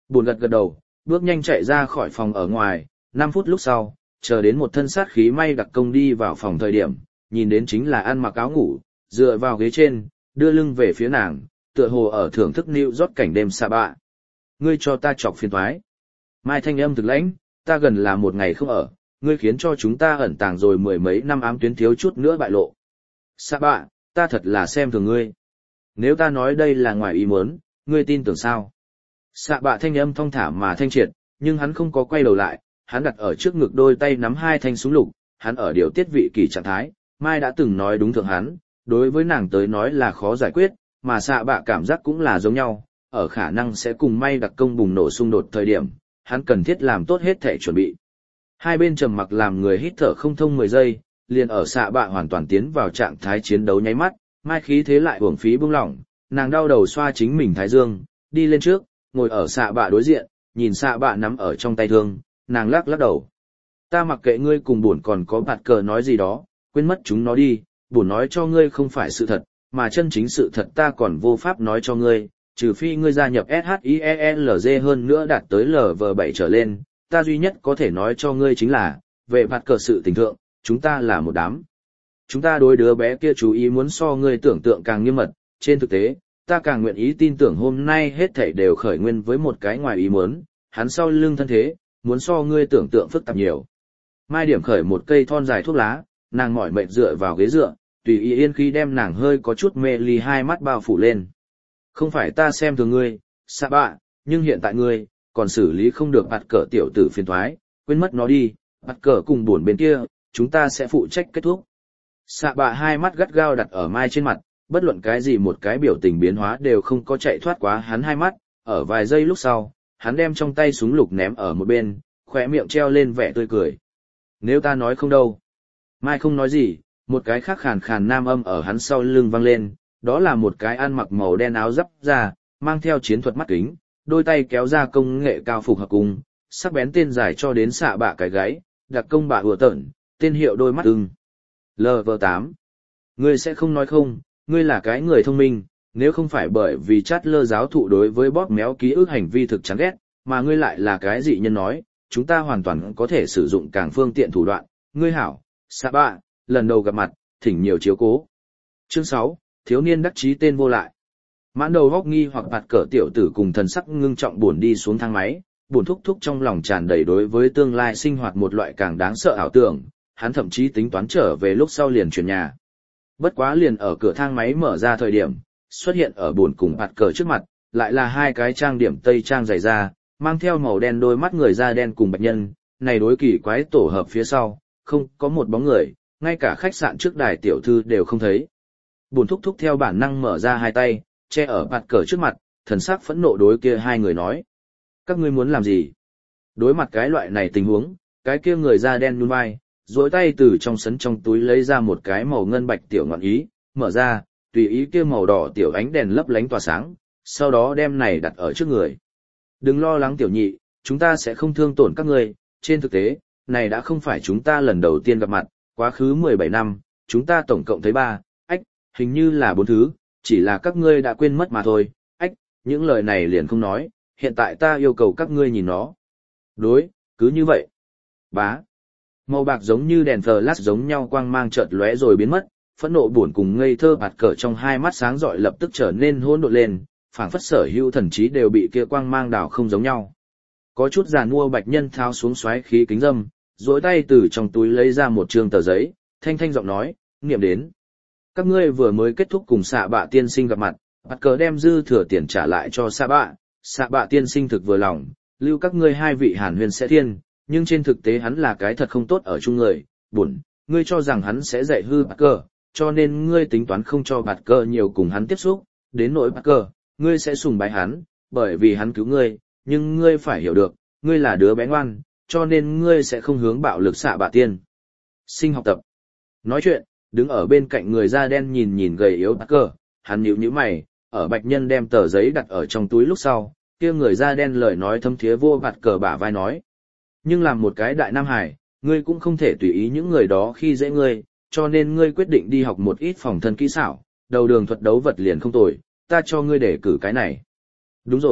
Buồn gật gật đầu, bước nhanh chạy ra khỏi phòng ở ngoài, năm phút lúc sau, chờ đến một thân sát khí may đặc công đi vào phòng thời điểm, nhìn đến chính là ăn mặc áo ngủ, dựa vào ghế trên, đưa lưng về phía nàng, tựa hồ ở thưởng thức New York cảnh đêm xa bạ. Ngươi cho ta chọc phiền toái. Mai thanh âm thực lãnh, ta gần là một ngày không ở, ngươi khiến cho chúng ta ẩn tàng rồi mười mấy năm ám tuyến thiếu chút nữa bại lộ. Xa bạ, ta thật là xem thường ngươi. Nếu ta nói đây là ngoài ý muốn, ngươi tin tưởng sao? Xạ bạ thanh âm thong thả mà thanh triệt, nhưng hắn không có quay đầu lại, hắn đặt ở trước ngực đôi tay nắm hai thanh súng lục, hắn ở điều tiết vị kỳ trạng thái, Mai đã từng nói đúng thượng hắn, đối với nàng tới nói là khó giải quyết, mà xạ bạ cảm giác cũng là giống nhau, ở khả năng sẽ cùng Mai đặc công bùng nổ xung đột thời điểm, hắn cần thiết làm tốt hết thể chuẩn bị. Hai bên trầm mặc làm người hít thở không thông mười giây, liền ở xạ bạ hoàn toàn tiến vào trạng thái chiến đấu nháy mắt, Mai khí thế lại uổng phí buông lỏng, nàng đau đầu xoa chính mình thái dương, đi lên trước, ngồi ở xạ bạ đối diện, nhìn xạ bạ nắm ở trong tay thương, nàng lắc lắc đầu. Ta mặc kệ ngươi cùng buồn còn có bạt cờ nói gì đó, quên mất chúng nó đi, buồn nói cho ngươi không phải sự thật, mà chân chính sự thật ta còn vô pháp nói cho ngươi, trừ phi ngươi gia nhập ét hát i e lờ giê hơn nữa đạt tới lờ vê bảy trở lên, ta duy nhất có thể nói cho ngươi chính là, về bạt cờ sự tình thượng, chúng ta là một đám. Chúng ta đối đứa bé kia chú ý muốn so ngươi tưởng tượng càng nghiêm mật, trên thực tế, ta càng nguyện ý tin tưởng hôm nay hết thảy đều khởi nguyên với một cái ngoài ý muốn, hắn sau lưng thân thế, muốn so ngươi tưởng tượng phức tạp nhiều. Mai điểm khởi một cây thon dài thuốc lá, nàng mỏi mệt dựa vào ghế dựa, tùy ý yên khi đem nàng hơi có chút mê ly hai mắt bao phủ lên. Không phải ta xem thường ngươi, xạ bạ, nhưng hiện tại ngươi, còn xử lý không được bạt cờ tiểu tử phiền thoái, quên mất nó đi, bạt cờ cùng buồn bên kia, chúng ta sẽ phụ trách kết thúc. Xạ bạ hai mắt gắt gao đặt ở Mai trên mặt, bất luận cái gì một cái biểu tình biến hóa đều không có chạy thoát quá hắn hai mắt, ở vài giây lúc sau, hắn đem trong tay súng lục ném ở một bên, khóe miệng treo lên vẻ tươi cười. Nếu ta nói không đâu. Mai không nói gì, một cái khác khàn khàn nam âm ở hắn sau lưng vang lên, đó là một cái ăn mặc màu đen áo giáp da, mang theo chiến thuật mắt kính, đôi tay kéo ra công nghệ cao phục hợp cùng, sắc bén tên dài cho đến xạ bạ cái gáy, đặc công bạ ùa tợn, tên hiệu đôi mắt ưng. lờ vê tám. Ngươi sẽ không nói không, ngươi là cái người thông minh, nếu không phải bởi vì chát lơ giáo thụ đối với bóp méo ký ức hành vi thực chán ghét, mà ngươi lại là cái dị nhân nói, chúng ta hoàn toàn có thể sử dụng càng phương tiện thủ đoạn. Ngươi hảo, xạ bạ, lần đầu gặp mặt, thỉnh nhiều chiếu cố. Chương sáu, thiếu niên đắc chí tên vô lại. Mãn đầu góc nghi hoặc bạt cỡ tiểu tử cùng thần sắc ngưng trọng buồn đi xuống thang máy, buồn thúc thúc trong lòng tràn đầy đối với tương lai sinh hoạt một loại càng đáng sợ ảo tưởng, hắn thậm chí tính toán trở về lúc sau liền chuyển nhà. Bất quá liền ở cửa thang máy mở ra thời điểm, xuất hiện ở buồn cùng bạt cỡ trước mặt, lại là hai cái trang điểm tây trang dày da, mang theo màu đen đôi mắt người da đen cùng bạch nhân, này đối kỳ quái tổ hợp phía sau, không có một bóng người, ngay cả khách sạn trước đài tiểu thư đều không thấy. Buồn thúc thúc theo bản năng mở ra hai tay, che ở bạt cỡ trước mặt, thần sắc phẫn nộ đối kia hai người nói. Các ngươi muốn làm gì? Đối mặt cái loại này tình huống, cái kia người da đen nhún vai, duỗi tay từ trong sấn trong túi lấy ra một cái màu ngân bạch tiểu ngọn ý, mở ra, tùy ý kia màu đỏ tiểu ánh đèn lấp lánh tỏa sáng, sau đó đem này đặt ở trước người. Đừng lo lắng tiểu nhị, chúng ta sẽ không thương tổn các ngươi, trên thực tế, này đã không phải chúng ta lần đầu tiên gặp mặt, quá khứ mười bảy năm, chúng ta tổng cộng thấy ba, ách, hình như là bốn thứ, chỉ là các ngươi đã quên mất mà thôi, ách, những lời này liền không nói, hiện tại ta yêu cầu các ngươi nhìn nó. Đối, cứ như vậy. Bá. Màu bạc giống như đèn flash giống nhau quang mang chợt lóe rồi biến mất, phẫn nộ buồn cùng ngây thơ bạt cỡ trong hai mắt sáng rọi lập tức trở nên hỗn độn lên, phảng phất sở hữu thần trí đều bị kia quang mang đảo không giống nhau. Có chút giàn mua bạch nhân tháo xuống xoáy khí kính dâm, duỗi tay từ trong túi lấy ra một trương tờ giấy, thanh thanh giọng nói, niệm đến. Các ngươi vừa mới kết thúc cùng xạ bạ tiên sinh gặp mặt, bạt cỡ đem dư thừa tiền trả lại cho xạ bạ, xạ bạ tiên sinh thực vừa lòng, lưu các ngươi hai vị hàn huyền sẽ thiên, nhưng trên thực tế hắn là cái thật không tốt ở chung người, buồn, ngươi cho rằng hắn sẽ dạy hư bạt cỡ, cho nên ngươi tính toán không cho bạt cỡ nhiều cùng hắn tiếp xúc, đến nỗi bạt cỡ, ngươi sẽ sùng bái hắn, bởi vì hắn cứu ngươi, nhưng ngươi phải hiểu được, ngươi là đứa bé ngoan, cho nên ngươi sẽ không hướng bạo lực xạ bạ tiên sinh học tập. Nói chuyện, đứng ở bên cạnh người da đen nhìn nhìn gầy yếu bạt cỡ, hắn nhíu nhíu mày, ở bạch nhân đem tờ giấy đặt ở trong túi lúc sau, kia người da đen lời nói thâm thiế vô bạt cỡ bả vai nói. Nhưng làm một cái đại nam hải, ngươi cũng không thể tùy ý những người đó khi dễ ngươi, cho nên ngươi quyết định đi học một ít phòng thân kỹ xảo, đầu đường thuật đấu vật liền không tồi, ta cho ngươi để cử cái này. Đúng rồi,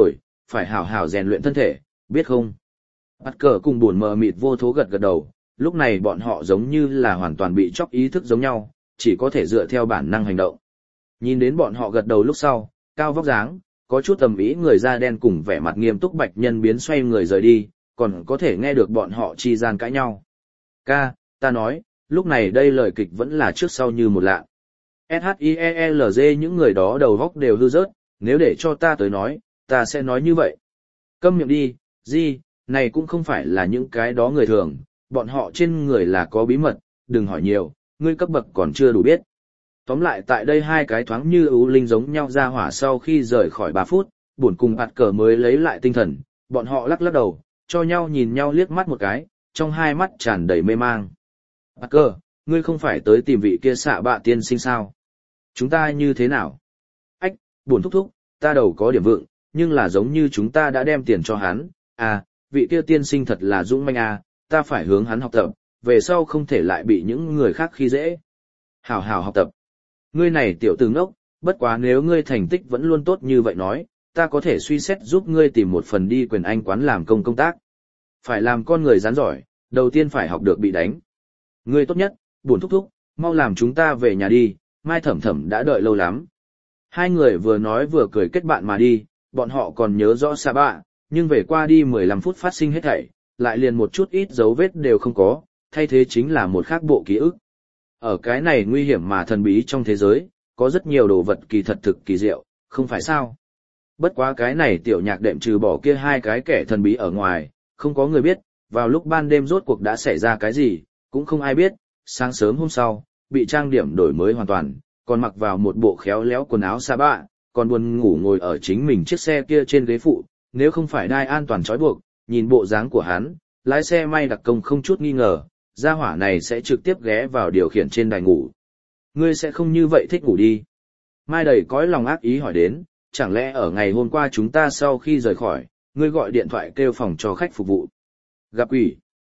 phải hảo hảo rèn luyện thân thể, biết không? Bắt cờ cùng buồn mờ mịt vô thố gật gật đầu, lúc này bọn họ giống như là hoàn toàn bị chóc ý thức giống nhau, chỉ có thể dựa theo bản năng hành động. Nhìn đến bọn họ gật đầu lúc sau, cao vóc dáng, có chút tầm ý người da đen cùng vẻ mặt nghiêm túc bạch nhân biến xoay người rời đi, còn có thể nghe được bọn họ chi gian cãi nhau. Ca, ta nói, lúc này đây lời kịch vẫn là trước sau như một lạ. ét hát i e lờ giê những người đó đầu góc đều hư rớt, nếu để cho ta tới nói, ta sẽ nói như vậy. Câm miệng đi, gì, này cũng không phải là những cái đó người thường, bọn họ trên người là có bí mật, đừng hỏi nhiều, ngươi cấp bậc còn chưa đủ biết. Tóm lại tại đây hai cái thoáng như ưu linh giống nhau ra hỏa sau khi rời khỏi ba phút, buồn cùng bạt cờ mới lấy lại tinh thần, bọn họ lắc lắc đầu, cho nhau nhìn nhau liếc mắt một cái, trong hai mắt tràn đầy mê mang. Bạt cờ, ngươi không phải tới tìm vị kia xạ bạ tiên sinh sao? Chúng ta như thế nào? Ách, buồn thúc thúc, ta đầu có điểm vượng, nhưng là giống như chúng ta đã đem tiền cho hắn, à, vị kia tiên sinh thật là dũng manh à, ta phải hướng hắn học tập, về sau không thể lại bị những người khác khi dễ. Hảo hảo học tập. Ngươi này tiểu tử ngốc, bất quá nếu ngươi thành tích vẫn luôn tốt như vậy nói, ta có thể suy xét giúp ngươi tìm một phần đi quyền anh quán làm công công tác. Phải làm con người rắn giỏi, đầu tiên phải học được bị đánh. Ngươi tốt nhất, buồn thúc thúc, mau làm chúng ta về nhà đi, Mai Thẩm Thẩm đã đợi lâu lắm. Hai người vừa nói vừa cười kết bạn mà đi, bọn họ còn nhớ rõ xa bạ, nhưng về qua đi mười lăm phút phát sinh hết thảy, lại liền một chút ít dấu vết đều không có, thay thế chính là một khác bộ ký ức. Ở cái này nguy hiểm mà thần bí trong thế giới, có rất nhiều đồ vật kỳ thật thực kỳ diệu, không phải sao? Bất quá cái này tiểu nhạc đệm trừ bỏ kia hai cái kẻ thần bí ở ngoài, không có người biết, vào lúc ban đêm rốt cuộc đã xảy ra cái gì, cũng không ai biết, sáng sớm hôm sau, bị trang điểm đổi mới hoàn toàn, còn mặc vào một bộ khéo léo quần áo xa bạ, còn buồn ngủ ngồi ở chính mình chiếc xe kia trên ghế phụ, nếu không phải đai an toàn trói buộc, nhìn bộ dáng của hắn, lái xe may đặc công không chút nghi ngờ, gia hỏa này sẽ trực tiếp ghé vào điều khiển trên đài ngủ. Ngươi sẽ không như vậy thích ngủ đi. Mai đầy cõi lòng ác ý hỏi đến, chẳng lẽ ở ngày hôm qua chúng ta sau khi rời khỏi, ngươi gọi điện thoại kêu phòng cho khách phục vụ. Gặp quỷ.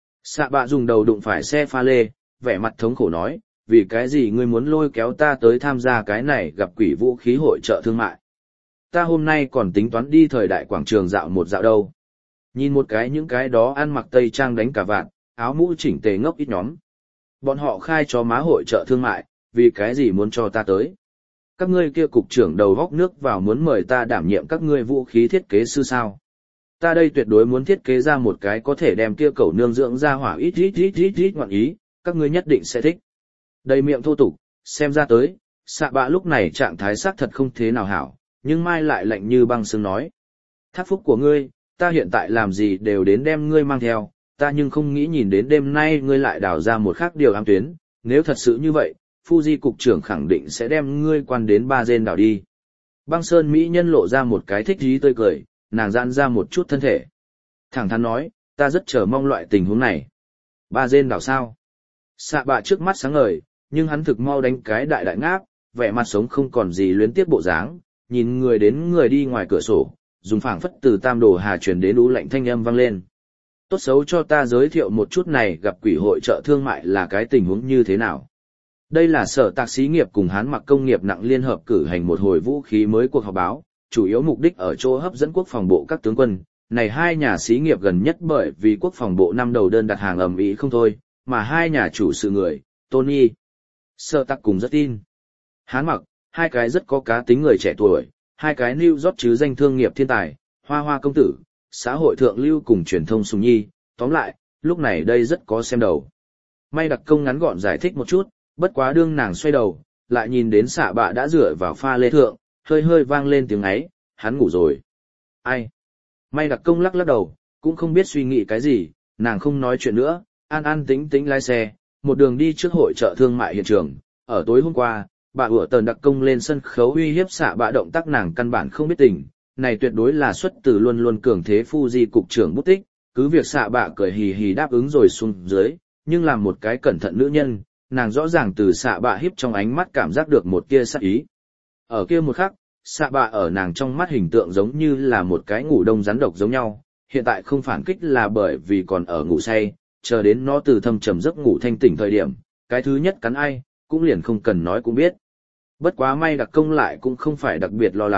Xạ bạ dùng đầu đụng phải xe pha lê, vẻ mặt thống khổ nói, vì cái gì ngươi muốn lôi kéo ta tới tham gia cái này gặp quỷ vũ khí hội chợ thương mại. Ta hôm nay còn tính toán đi thời đại quảng trường dạo một dạo đâu. Nhìn một cái những cái đó ăn mặc tây trang đánh cả vạn, áo mũ chỉnh tề ngốc ít nhóm. Bọn họ khai cho má hội chợ thương mại, vì cái gì muốn cho ta tới. Các ngươi kia cục trưởng đầu góc nước vào muốn mời ta đảm nhiệm các ngươi vũ khí thiết kế sư sao. Ta đây tuyệt đối muốn thiết kế ra một cái có thể đem kia cẩu nương dưỡng ra hỏa ít ít ít ít ít ngoạn ý, các ngươi nhất định sẽ thích. Đầy miệng thô tục, xem ra tới, xạ bạ lúc này trạng thái xác thật không thế nào hảo, nhưng Mai lại lạnh như băng sương nói. Thác phúc của ngươi, ta hiện tại làm gì đều đến đem ngươi mang theo, ta nhưng không nghĩ nhìn đến đêm nay ngươi lại đào ra một khác điều ám tuyến, nếu thật sự như vậy, Fuji cục trưởng khẳng định sẽ đem ngươi quan đến ba gen đảo đi. Băng Sơn Mỹ nhân lộ ra một cái thích dí tươi cười, nàng giãn ra một chút thân thể. Thẳng thắn nói, ta rất chờ mong loại tình huống này. Ba gen đảo sao? Xạ bạ trước mắt sáng ngời, nhưng hắn thực mau đánh cái đại đại ngáp, vẻ mặt sống không còn gì luyến tiếc bộ dáng, nhìn người đến người đi ngoài cửa sổ, dùng phảng phất từ tam đồ hà truyền đến ú lạnh thanh âm vang lên. Tốt xấu cho ta giới thiệu một chút này gặp quỷ hội chợ thương mại là cái tình huống như thế nào. Đây là sở tạc xí nghiệp cùng hán mặc công nghiệp nặng liên hợp cử hành một hồi vũ khí mới cuộc họp báo, chủ yếu mục đích ở chỗ hấp dẫn quốc phòng bộ các tướng quân. Này hai nhà xí nghiệp gần nhất bởi vì quốc phòng bộ năm đầu đơn đặt hàng ầm ĩ không thôi, mà hai nhà chủ sự người, Tony, sở tạc cùng rất tin. Hán mặc, hai cái rất có cá tính người trẻ tuổi, hai cái New York chứ danh thương nghiệp thiên tài, hoa hoa công tử, xã hội thượng lưu cùng truyền thông sùng nhi, tóm lại, lúc này đây rất có xem đầu. May đặc công ngắn gọn giải thích một chút, bất quá đương nàng xoay đầu, lại nhìn đến xạ bạ đã rửa vào pha lê thượng, hơi hơi vang lên tiếng ấy, hắn ngủ rồi. Ai? May đặc công lắc lắc đầu, cũng không biết suy nghĩ cái gì, nàng không nói chuyện nữa, an an tĩnh tĩnh lái xe, một đường đi trước hội chợ thương mại hiện trường. Ở tối hôm qua, bà ủa tờn đặc công lên sân khấu uy hiếp xạ bạ động tác nàng căn bản không biết tình, này tuyệt đối là xuất từ luôn luôn cường thế Fuji cục trưởng bút tích, cứ việc xạ bạ cười hì hì đáp ứng rồi xuống dưới, nhưng làm một cái cẩn thận nữ nhân, nàng rõ ràng từ xạ bạ hiếp trong ánh mắt cảm giác được một kia sát ý. Ở kia một khắc, xạ bạ ở nàng trong mắt hình tượng giống như là một cái ngủ đông rắn độc giống nhau, hiện tại không phản kích là bởi vì còn ở ngủ say, chờ đến nó từ thâm trầm giấc ngủ thanh tỉnh thời điểm, cái thứ nhất cắn ai, cũng liền không cần nói cũng biết. Bất quá may đặc công lại cũng không phải đặc biệt lo lắng,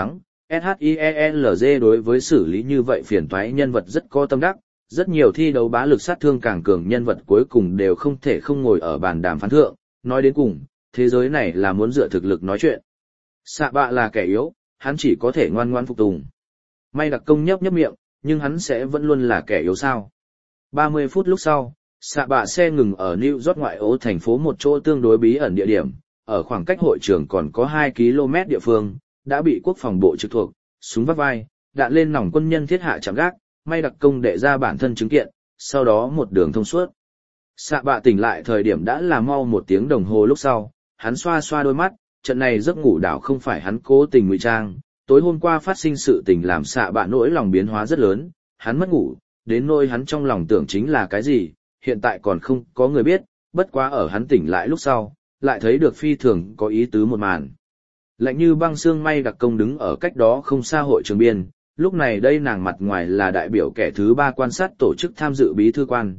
SHIELZ đối với xử lý như vậy phiền toái nhân vật rất có tâm đắc, rất nhiều thi đấu bá lực sát thương càng cường nhân vật cuối cùng đều không thể không ngồi ở bàn đàm phán thượng, nói đến cùng, thế giới này là muốn dựa thực lực nói chuyện. Xạ bạ là kẻ yếu, hắn chỉ có thể ngoan ngoãn phục tùng. May đặc công nhấp nhấp miệng, nhưng hắn sẽ vẫn luôn là kẻ yếu sao. ba mươi phút lúc sau, xạ bạ xe ngừng ở New York ngoại ô thành phố một chỗ tương đối bí ẩn địa điểm, ở khoảng cách hội trường còn có hai ki lô mét địa phương, đã bị quốc phòng bộ trực thuộc, súng vắt vai, đạn lên nòng quân nhân thiết hạ chạm gác, may đặc công đệ ra bản thân chứng kiện, sau đó một đường thông suốt. Xạ bạ tỉnh lại thời điểm đã là mau một tiếng đồng hồ lúc sau, hắn xoa xoa đôi mắt, trận này giấc ngủ đảo không phải hắn cố tình ngụy trang, tối hôm qua phát sinh sự tình làm xạ bạ nỗi lòng biến hóa rất lớn, hắn mất ngủ, đến nỗi hắn trong lòng tưởng chính là cái gì, hiện tại còn không có người biết, bất quá ở hắn tỉnh lại lúc sau, lại thấy được phi thường có ý tứ một màn. Lạnh như băng xương may đặc công đứng ở cách đó không xa hội trường biên, lúc này đây nàng mặt ngoài là đại biểu kẻ thứ ba quan sát tổ chức tham dự bí thư quan,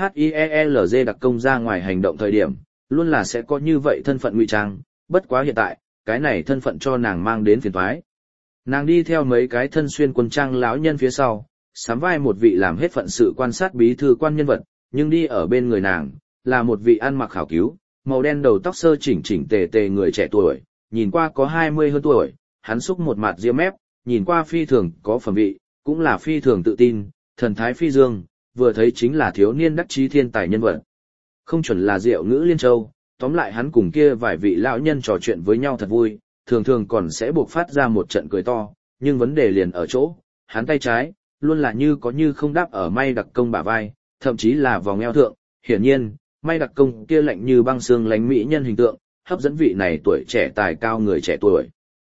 SHIELZ đặc công ra ngoài hành động thời điểm, luôn là sẽ có như vậy thân phận ngụy trang, bất quá hiện tại, cái này thân phận cho nàng mang đến phiền toái. Nàng đi theo mấy cái thân xuyên quân trang lão nhân phía sau, sắm vai một vị làm hết phận sự quan sát bí thư quan nhân vật, nhưng đi ở bên người nàng, là một vị ăn mặc khảo cứu, màu đen đầu tóc sơ chỉnh chỉnh tề tề người trẻ tuổi, nhìn qua có hai mươi hơn tuổi, hắn xúc một mặt ria mép, nhìn qua phi thường có phẩm vị, cũng là phi thường tự tin, thần thái phi dương, vừa thấy chính là thiếu niên đắc chí thiên tài nhân vật. Không chuẩn là Diệu Ngữ Liên Châu, tóm lại hắn cùng kia vài vị lão nhân trò chuyện với nhau thật vui, thường thường còn sẽ buộc phát ra một trận cười to, nhưng vấn đề liền ở chỗ, hắn tay trái, luôn là như có như không đáp ở may đặc công bả vai, thậm chí là vòng eo thượng, hiển nhiên, may đặc công kia lạnh như băng xương lánh mỹ nhân hình tượng, hấp dẫn vị này tuổi trẻ tài cao người trẻ tuổi.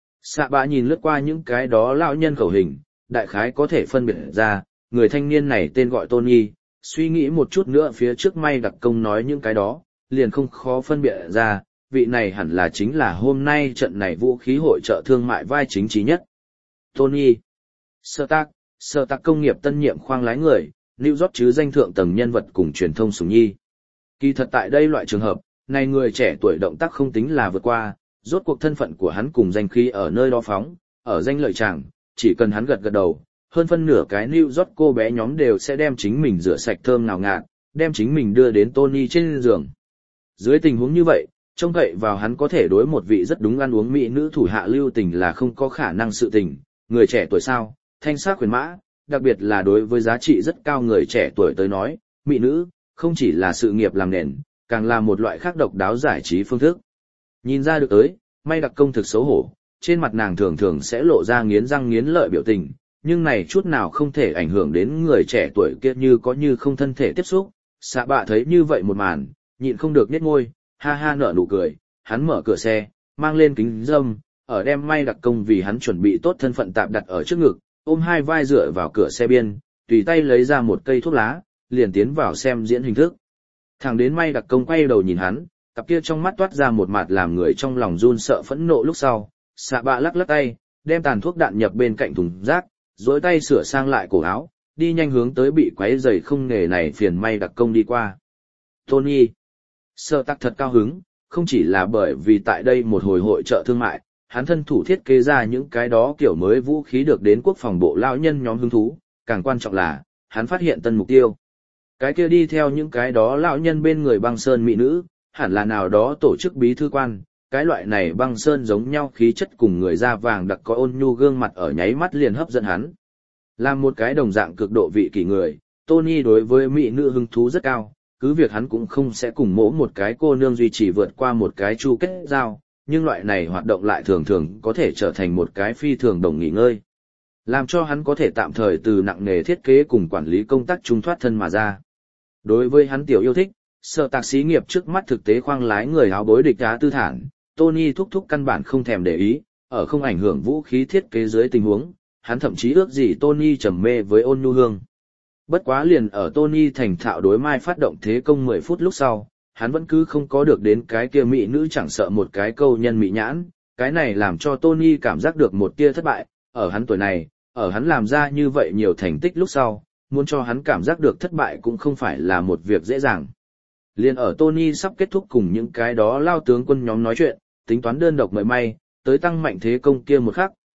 Xạ bạ nhìn lướt qua những cái đó lão nhân khẩu hình, đại khái có thể phân biệt ra, người thanh niên này tên gọi Tony, suy nghĩ một chút nữa phía trước may đặc công nói những cái đó, liền không khó phân biệt ra, vị này hẳn là chính là hôm nay trận này vũ khí hội trợ thương mại vai chính trí nhất. Tony Stark, Stark công nghiệp tân nhiệm khoang lái người, New York chứ danh thượng tầng nhân vật cùng truyền thông sủng nhi. Kỳ thật tại đây loại trường hợp, này người trẻ tuổi động tác không tính là vượt qua, rốt cuộc thân phận của hắn cùng danh khí ở nơi đó phóng, ở danh lợi chàng, chỉ cần hắn gật gật đầu, hơn phân nửa cái New York cô bé nhóm đều sẽ đem chính mình rửa sạch thơm nào ngạt, đem chính mình đưa đến Tony trên giường. Dưới tình huống như vậy, trông cậy vào hắn có thể đối một vị rất đúng ăn uống mỹ nữ thủ hạ lưu tình là không có khả năng sự tình, người trẻ tuổi sao, thanh sắc khuyến mã, đặc biệt là đối với giá trị rất cao người trẻ tuổi tới nói, mỹ nữ, không chỉ là sự nghiệp làm nền, càng là một loại khác độc đáo giải trí phương thức. Nhìn ra được tới, may đặc công thực xấu hổ, trên mặt nàng thường thường sẽ lộ ra nghiến răng nghiến lợi biểu tình, nhưng này chút nào không thể ảnh hưởng đến người trẻ tuổi kia như có như không thân thể tiếp xúc. Xạ bạ thấy như vậy một màn, nhịn không được nhếch môi, ha ha nở nụ cười, hắn mở cửa xe, mang lên kính râm, ở đem may đặc công vì hắn chuẩn bị tốt thân phận tạm đặt ở trước ngực, ôm hai vai dựa vào cửa xe biên, tùy tay lấy ra một cây thuốc lá, liền tiến vào xem diễn hình thức. Thẳng đến may đặc công quay đầu nhìn hắn, cặp kia trong mắt toát ra một mặt làm người trong lòng run sợ phẫn nộ lúc sau, xạ bạ lắc lắc tay, đem tàn thuốc đạn nhập bên cạnh thùng rác, duỗi tay sửa sang lại cổ áo, đi nhanh hướng tới bị quấy rầy không nghề này phiền may đặc công đi qua. Tony, Sợ tắc thật cao hứng, không chỉ là bởi vì tại đây một hồi hội trợ thương mại, hắn thân thủ thiết kế ra những cái đó kiểu mới vũ khí được đến quốc phòng bộ lão nhân nhóm hứng thú, càng quan trọng là, hắn phát hiện tân mục tiêu. Cái kia đi theo những cái đó lão nhân bên người băng sơn mỹ nữ, hẳn là nào đó tổ chức bí thư quan, cái loại này băng sơn giống nhau khí chất cùng người da vàng đặc có ôn nhu gương mặt ở nháy mắt liền hấp dẫn hắn. Làm một cái đồng dạng cực độ vị kỷ người, Tony đối với mỹ nữ hứng thú rất cao, cứ việc hắn cũng không sẽ cùng mỗ một cái cô nương duy trì vượt qua một cái chu kết giao, nhưng loại này hoạt động lại thường thường có thể trở thành một cái phi thường đồng nghỉ ngơi. Làm cho hắn có thể tạm thời từ nặng nghề thiết kế cùng quản lý công tác trung thoát thân mà ra. Đối với hắn tiểu yêu thích, Sở tạc xí nghiệp trước mắt thực tế khoang lái người áo bối địch đá tư thản, Tony thúc thúc căn bản không thèm để ý, ở không ảnh hưởng vũ khí thiết kế dưới tình huống, hắn thậm chí ước gì Tony trầm mê với ôn nhu hương. Bất quá liền ở Tony thành thạo đối mai phát động thế công mười phút lúc sau, hắn vẫn cứ không có được đến cái kia mỹ nữ chẳng sợ một cái câu nhân mỹ nhãn, cái này làm cho Tony cảm giác được một tia thất bại, ở hắn tuổi này, ở hắn làm ra như vậy nhiều thành tích lúc sau, muốn cho hắn cảm giác được thất bại cũng không phải là một việc dễ dàng. Liên ở Tony sắp kết thúc cùng những cái đó lao tướng quân nhóm nói chuyện, tính toán đơn độc mời may, tới tăng mạnh thế công kia một khắc,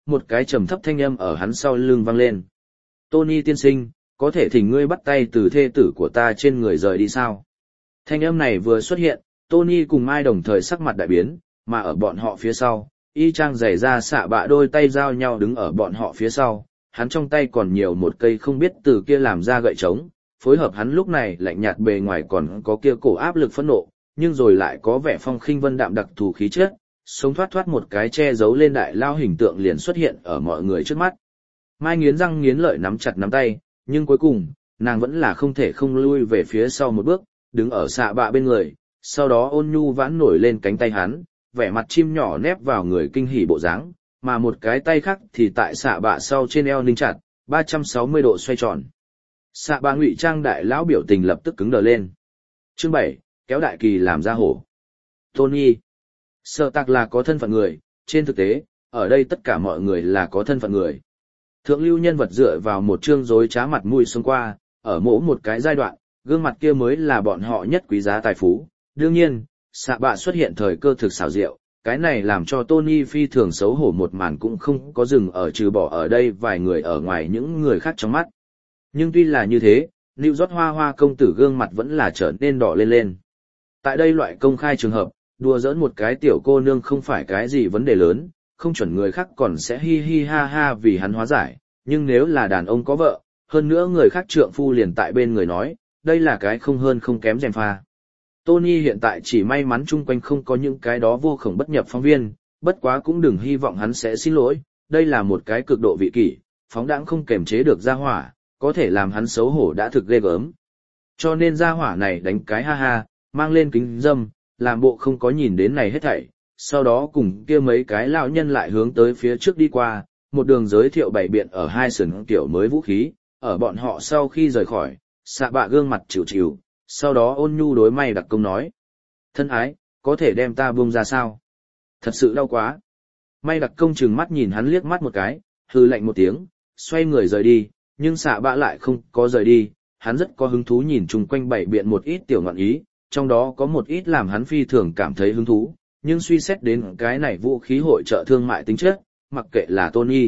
một cái trầm thấp thanh âm ở hắn sau lưng vang lên. Tony tiên sinh, có thể thỉnh ngươi bắt tay từ thê tử của ta trên người rời đi sao? Thanh âm này vừa xuất hiện, Tony cùng Mai đồng thời sắc mặt đại biến, mà ở bọn họ phía sau, y chang giày ra xạ bạ đôi tay giao nhau đứng ở bọn họ phía sau, hắn trong tay còn nhiều một cây không biết từ kia làm ra gậy trống, phối hợp hắn lúc này lạnh nhạt bề ngoài còn có kia cổ áp lực phẫn nộ, nhưng rồi lại có vẻ phong khinh vân đạm đặc thù khí chất, sống thoát thoát một cái che giấu lên đại lao hình tượng liền xuất hiện ở mọi người trước mắt. Mai nghiến răng nghiến lợi nắm chặt nắm tay, nhưng cuối cùng, nàng vẫn là không thể không lui về phía sau một bước, đứng ở xạ bạ bên người, sau đó ôn nhu vãn nổi lên cánh tay hắn, vẻ mặt chim nhỏ nép vào người kinh hỉ bộ dáng, mà một cái tay khác thì tại xạ bạ sau trên eo ninh chặt, ba trăm sáu mươi độ xoay tròn. Xạ bạ ngụy trang đại lão biểu tình lập tức cứng đờ lên. Chương bảy, kéo đại kỳ làm ra hổ. Tony. Sở Tạc là có thân phận người, trên thực tế, ở đây tất cả mọi người là có thân phận người. Thượng lưu nhân vật dựa vào một chương dối trá mặt mũi xông qua, ở mỗi một cái giai đoạn, gương mặt kia mới là bọn họ nhất quý giá tài phú. Đương nhiên, xạ bạ xuất hiện thời cơ thực xảo diệu, cái này làm cho Tony phi thường xấu hổ một màn cũng không có dừng ở trừ bỏ ở đây vài người ở ngoài những người khác trong mắt. Nhưng tuy là như thế, New York hoa hoa công tử gương mặt vẫn là trở nên đỏ lên lên. Tại đây loại công khai trường hợp, đùa giỡn một cái tiểu cô nương không phải cái gì vấn đề lớn, không chuẩn người khác còn sẽ hi hi ha ha vì hắn hóa giải, nhưng nếu là đàn ông có vợ, hơn nữa người khác trượng phu liền tại bên người nói, đây là cái không hơn không kém gièm pha. Tony hiện tại chỉ may mắn chung quanh không có những cái đó vô khổng bất nhập phóng viên, bất quá cũng đừng hy vọng hắn sẽ xin lỗi, đây là một cái cực độ vị kỷ, phóng đãng không kềm chế được ra hỏa, có thể làm hắn xấu hổ đã thực ghê gớm. Cho nên ra hỏa này đánh cái ha ha, mang lên kính dâm, làm bộ không có nhìn đến này hết thảy, sau đó cùng kia mấy cái lão nhân lại hướng tới phía trước đi qua, một đường giới thiệu bày biện ở hai sườn kiểu mới vũ khí, ở bọn họ sau khi rời khỏi, xạ bạ gương mặt chịu chịu, sau đó ôn nhu đối May đặc công nói. Thân ái, có thể đem ta buông ra sao? Thật sự đau quá. May đặc công trừng mắt nhìn hắn liếc mắt một cái, hư lạnh một tiếng, xoay người rời đi, nhưng xạ bạ lại không có rời đi, hắn rất có hứng thú nhìn chung quanh bày biện một ít tiểu ngọn ý, trong đó có một ít làm hắn phi thường cảm thấy hứng thú, nhưng suy xét đến cái này vũ khí hội trợ thương mại tính chất, mặc kệ là Tony,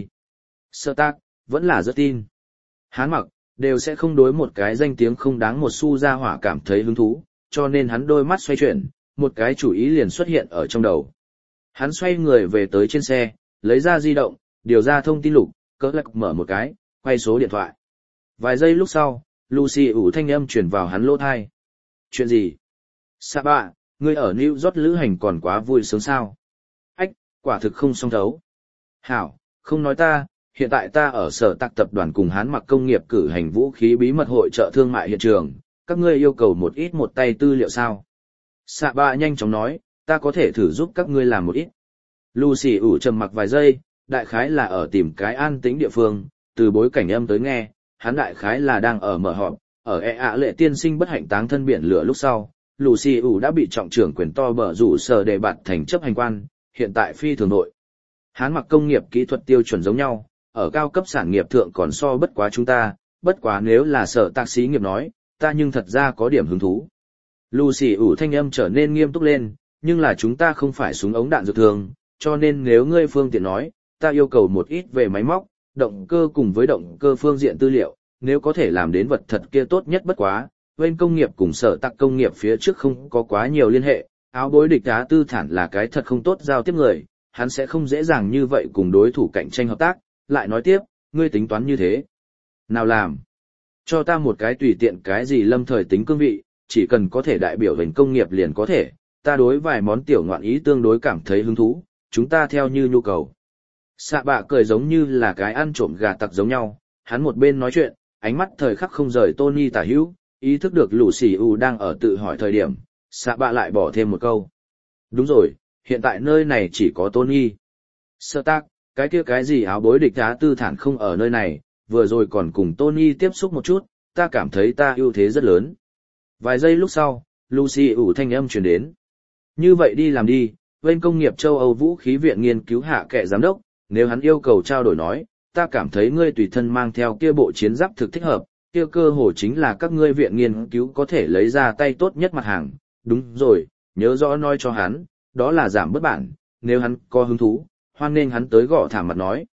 Sơ Tác, vẫn là rất tin. Hắn mặc, đều sẽ không đối một cái danh tiếng không đáng một xu ra hỏa cảm thấy hứng thú, cho nên hắn đôi mắt xoay chuyển, một cái chủ ý liền xuất hiện ở trong đầu. Hắn xoay người về tới trên xe, lấy ra di động, điều ra thông tin lục, cỡ lạc mở một cái, quay số điện thoại. Vài giây lúc sau, Lucy ủ thanh âm truyền vào hắn lỗ thai. Chuyện gì? Sa bạ, ngươi ở New York lữ hành còn quá vui sướng sao? Ách, quả thực không song thấu. Hảo, không nói ta, hiện tại ta ở sở tạc tập đoàn cùng Hán Mặc Công nghiệp cử hành vũ khí bí mật hội trợ thương mại hiện trường, các ngươi yêu cầu một ít một tay tư liệu sao? Sa bạ nhanh chóng nói, ta có thể thử giúp các ngươi làm một ít. Lucy ủ trầm mặc vài giây, đại khái là ở tìm cái an tĩnh địa phương, từ bối cảnh âm tới nghe, hắn đại khái là đang ở mở họp, ở e ạ lệ tiên sinh bất hạnh táng thân biển lửa lúc sau. Lucy ủ đã bị trọng trưởng quyền to bở rủ sở đề bạt thành chấp hành quan, hiện tại phi thường nội. Hán Mặc Công nghiệp kỹ thuật tiêu chuẩn giống nhau, ở cao cấp sản nghiệp thượng còn so bất quá chúng ta, bất quá nếu là sở tạc xí nghiệp nói, ta nhưng thật ra có điểm hứng thú. Lucy ủ thanh âm trở nên nghiêm túc lên, nhưng là chúng ta không phải súng ống đạn dược thường, cho nên nếu ngươi phương tiện nói, ta yêu cầu một ít về máy móc, động cơ cùng với động cơ phương diện tư liệu, nếu có thể làm đến vật thật kia tốt nhất bất quá. Bên công nghiệp cùng sở tạc công nghiệp phía trước không có quá nhiều liên hệ, áo bối địch đá tư thản là cái thật không tốt giao tiếp người, hắn sẽ không dễ dàng như vậy cùng đối thủ cạnh tranh hợp tác, lại nói tiếp, ngươi tính toán như thế. Nào làm? Cho ta một cái tùy tiện cái gì lâm thời tính cương vị, chỉ cần có thể đại biểu ngành công nghiệp liền có thể, ta đối vài món tiểu ngoạn ý tương đối cảm thấy hứng thú, chúng ta theo như nhu cầu. Sạ bạ cười giống như là cái ăn trộm gà tặc giống nhau, hắn một bên nói chuyện, ánh mắt thời khắc không rời Tony tả hữu. Ý thức được Lucy U đang ở tự hỏi thời điểm, xạ bạ lại bỏ thêm một câu. Đúng rồi, hiện tại nơi này chỉ có Tony. Sơ tác, cái kia cái gì áo bối địch đá tư thản không ở nơi này, vừa rồi còn cùng Tony tiếp xúc một chút, ta cảm thấy ta ưu thế rất lớn. Vài giây lúc sau, Lucy U thanh âm truyền đến. Như vậy đi làm đi, bên công nghiệp châu Âu vũ khí viện nghiên cứu hạ kệ giám đốc, nếu hắn yêu cầu trao đổi nói, ta cảm thấy ngươi tùy thân mang theo kia bộ chiến giáp thực thích hợp. Kia cơ hồ chính là các ngươi viện nghiên cứu có thể lấy ra tay tốt nhất mặt hàng. Đúng rồi, nhớ rõ nói cho hắn, đó là giảm bất bản, nếu hắn có hứng thú, hoan nên hắn tới gõ thảm mặt nói,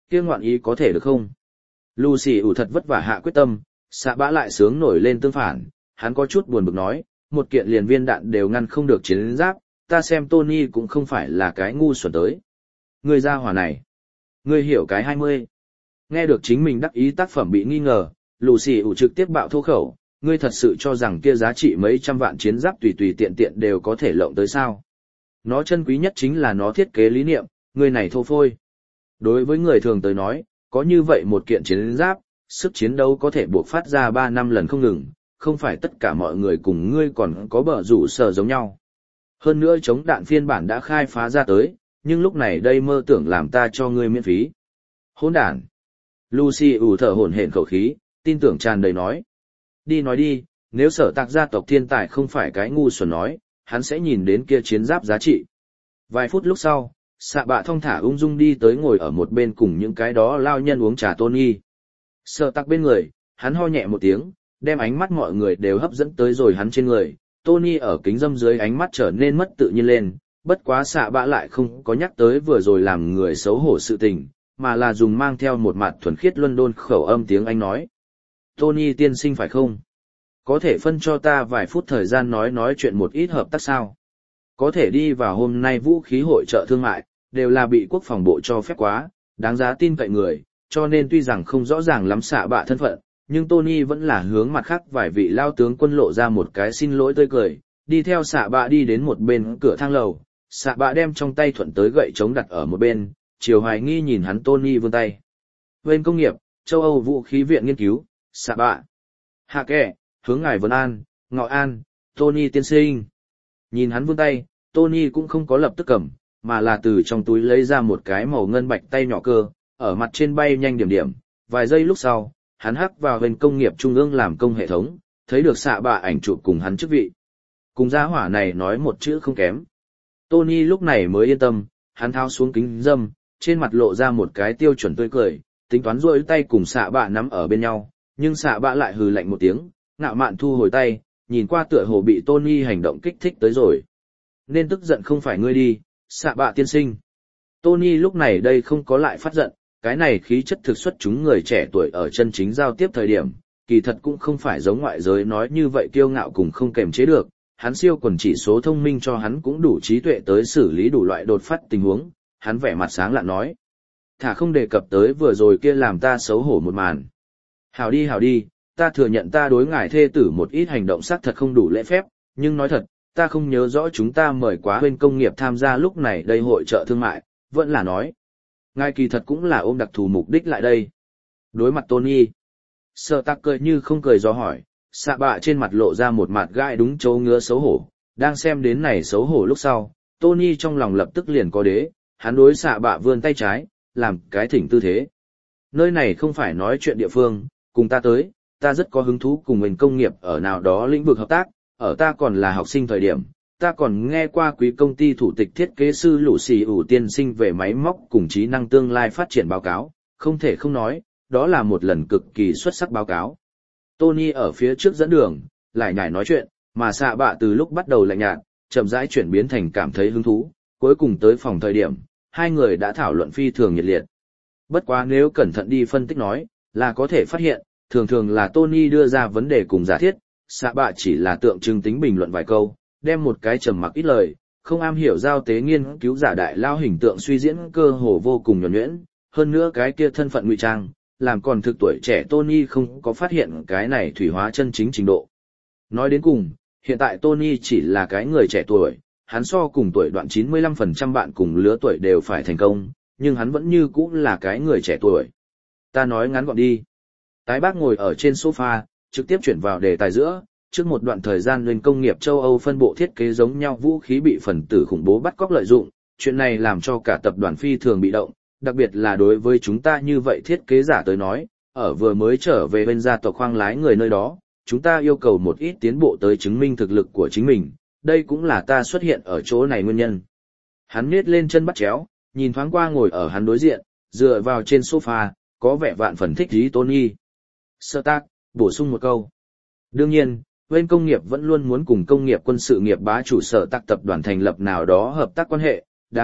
Kia ngoạn ý có thể được không? Lucy ủ thật vất vả hạ quyết tâm, xạ bã lại sướng nổi lên tương phản, hắn có chút buồn bực nói, một kiện liền viên đạn đều ngăn không được chiến giáp, ta xem Tony cũng không phải là cái ngu xuẩn tới. Người ra hỏa này, người hiểu cái hai mươi. Nghe được chính mình đắc ý tác phẩm bị nghi ngờ, Lucy ủ trực tiếp bạo thô khẩu, ngươi thật sự cho rằng kia giá trị mấy trăm vạn chiến giáp tùy tùy tiện tiện đều có thể lộng tới sao? Nó chân quý nhất chính là nó thiết kế lý niệm, ngươi này thô phôi. Đối với người thường tới nói, có như vậy một kiện chiến giáp, sức chiến đấu có thể buộc phát ra ba năm lần không ngừng, không phải tất cả mọi người cùng ngươi còn có bờ rủ sở giống nhau. Hơn nữa chống đạn phiên bản đã khai phá ra tới, nhưng lúc này đây mơ tưởng làm ta cho ngươi miễn phí. Hỗn đản. Lucy ủ thở hổn hển khẩu khí, tin tưởng tràn đầy nói. Đi nói đi, nếu sở tạc gia tộc thiên tài không phải cái ngu xuẩn nói, hắn sẽ nhìn đến kia chiến giáp giá trị. Vài phút lúc sau, xạ bạ thong thả ung dung đi tới ngồi ở một bên cùng những cái đó lao nhân uống trà Tony. Sở tạc bên người, hắn ho nhẹ một tiếng, đem ánh mắt mọi người đều hấp dẫn tới rồi hắn trên người. Tony ở kính dâm dưới ánh mắt trở nên mất tự nhiên lên, bất quá xạ bạ lại không có nhắc tới vừa rồi làm người xấu hổ sự tình, mà là dùng mang theo một mặt thuần khiết London khẩu âm tiếng Anh nói. Tony tiên sinh phải không? Có thể phân cho ta vài phút thời gian nói nói chuyện một ít hợp tác sao? Có thể đi vào hôm nay vũ khí hội trợ thương mại, đều là bị quốc phòng bộ cho phép quá, đáng giá tin cậy người, cho nên tuy rằng không rõ ràng lắm xạ bạ thân phận, nhưng Tony vẫn là hướng mặt khác vài vị lao tướng quân lộ ra một cái xin lỗi tươi cười, đi theo xạ bạ đi đến một bên cửa thang lầu, xạ bạ đem trong tay thuận tới gậy chống đặt ở một bên, chiều hoài nghi nhìn hắn Tony vươn tay. Bên công nghiệp, châu Âu vũ khí viện nghiên cứu, xạ bạ. Hạ kẻ, hướng ngài Vân An, Ngọ An, Tony tiên sinh. Nhìn hắn vươn tay, Tony cũng không có lập tức cầm, mà là từ trong túi lấy ra một cái màu ngân bạch tay nhỏ cơ, ở mặt trên bay nhanh điểm điểm. Vài giây lúc sau, hắn hắc vào bên công nghiệp trung ương làm công hệ thống, thấy được xạ bạ ảnh chụp cùng hắn chức vị. Cùng gia hỏa này nói một chữ không kém. Tony lúc này mới yên tâm, hắn tháo xuống kính dâm, trên mặt lộ ra một cái tiêu chuẩn tươi cười, tính toán duỗi tay cùng xạ bạ nắm ở bên nhau, nhưng xạ bạ lại hừ lạnh một tiếng, ngạo mạn thu hồi tay, nhìn qua tựa hồ bị Tony hành động kích thích tới rồi. Nên tức giận không phải ngươi đi, xạ bạ tiên sinh. Tony lúc này đây không có lại phát giận, cái này khí chất thực xuất chúng người trẻ tuổi ở chân chính giao tiếp thời điểm, kỳ thật cũng không phải giống ngoại giới nói như vậy kiêu ngạo cùng không kềm chế được, hắn siêu quần chỉ số thông minh cho hắn cũng đủ trí tuệ tới xử lý đủ loại đột phát tình huống, hắn vẻ mặt sáng lạ nói. Thả không đề cập tới vừa rồi kia làm ta xấu hổ một màn. Hảo đi hảo đi, ta thừa nhận ta đối ngài thê tử một ít hành động xác thật không đủ lễ phép, nhưng nói thật, ta không nhớ rõ chúng ta mời quá bên công nghiệp tham gia lúc này đây hội trợ thương mại, vẫn là nói. Ngài kỳ thật cũng là ôm đặc thù mục đích lại đây. Đối mặt Tony, sợ tắc cười như không cười do hỏi, xạ bạ trên mặt lộ ra một mặt gai đúng chỗ ngứa xấu hổ, đang xem đến này xấu hổ lúc sau, Tony trong lòng lập tức liền có đế, hắn đối xạ bạ vươn tay trái, làm cái thỉnh tư thế. Nơi này không phải nói chuyện địa phương, cùng ta tới, ta rất có hứng thú cùng ngành công nghiệp ở nào đó lĩnh vực hợp tác, ở ta còn là học sinh thời điểm, ta còn nghe qua quý công ty thủ tịch thiết kế sư Lũ Xì ủ tiên sinh về máy móc cùng trí năng tương lai phát triển báo cáo, không thể không nói, đó là một lần cực kỳ xuất sắc báo cáo. Tony ở phía trước dẫn đường, lại nhảy nói chuyện, mà xạ bạ từ lúc bắt đầu lạnh nhạt, chậm rãi chuyển biến thành cảm thấy hứng thú, cuối cùng tới phòng thời điểm, hai người đã thảo luận phi thường nhiệt liệt. Bất quá nếu cẩn thận đi phân tích nói, là có thể phát hiện, thường thường là Tony đưa ra vấn đề cùng giả thiết, xạ bạ chỉ là tượng trưng tính bình luận vài câu, đem một cái trầm mặc ít lời, không am hiểu giao tế nghiên cứu giả đại lao hình tượng suy diễn cơ hồ vô cùng nhuần nhuyễn, hơn nữa cái kia thân phận ngụy trang, làm còn thực tuổi trẻ Tony không có phát hiện cái này thủy hóa chân chính trình độ. Nói đến cùng, hiện tại Tony chỉ là cái người trẻ tuổi, hắn so cùng tuổi đoạn chín mươi lăm phần trăm bạn cùng lứa tuổi đều phải thành công, nhưng hắn vẫn như cũ là cái người trẻ tuổi. Ta nói ngắn gọn đi. Tái bác ngồi ở trên sofa, trực tiếp chuyển vào đề tài giữa, trước một đoạn thời gian lên công nghiệp châu Âu phân bộ thiết kế giống nhau vũ khí bị phần tử khủng bố bắt cóc lợi dụng, chuyện này làm cho cả tập đoàn phi thường bị động, đặc biệt là đối với chúng ta như vậy thiết kế giả tới nói, ở vừa mới trở về bên gia tộc khoang lái người nơi đó, chúng ta yêu cầu một ít tiến bộ tới chứng minh thực lực của chính mình, đây cũng là ta xuất hiện ở chỗ này nguyên nhân. Hắn nhếch lên chân bắt chéo, nhìn thoáng qua ngồi ở hắn đối diện, dựa vào trên sofa, có vẻ vạn phần thích ý Tony. Sơ tác, bổ sung một câu. Đương nhiên, bên công nghiệp vẫn luôn muốn cùng công nghiệp quân sự nghiệp bá chủ sở tác tập đoàn thành lập nào đó hợp tác quan hệ, đáng tiếc,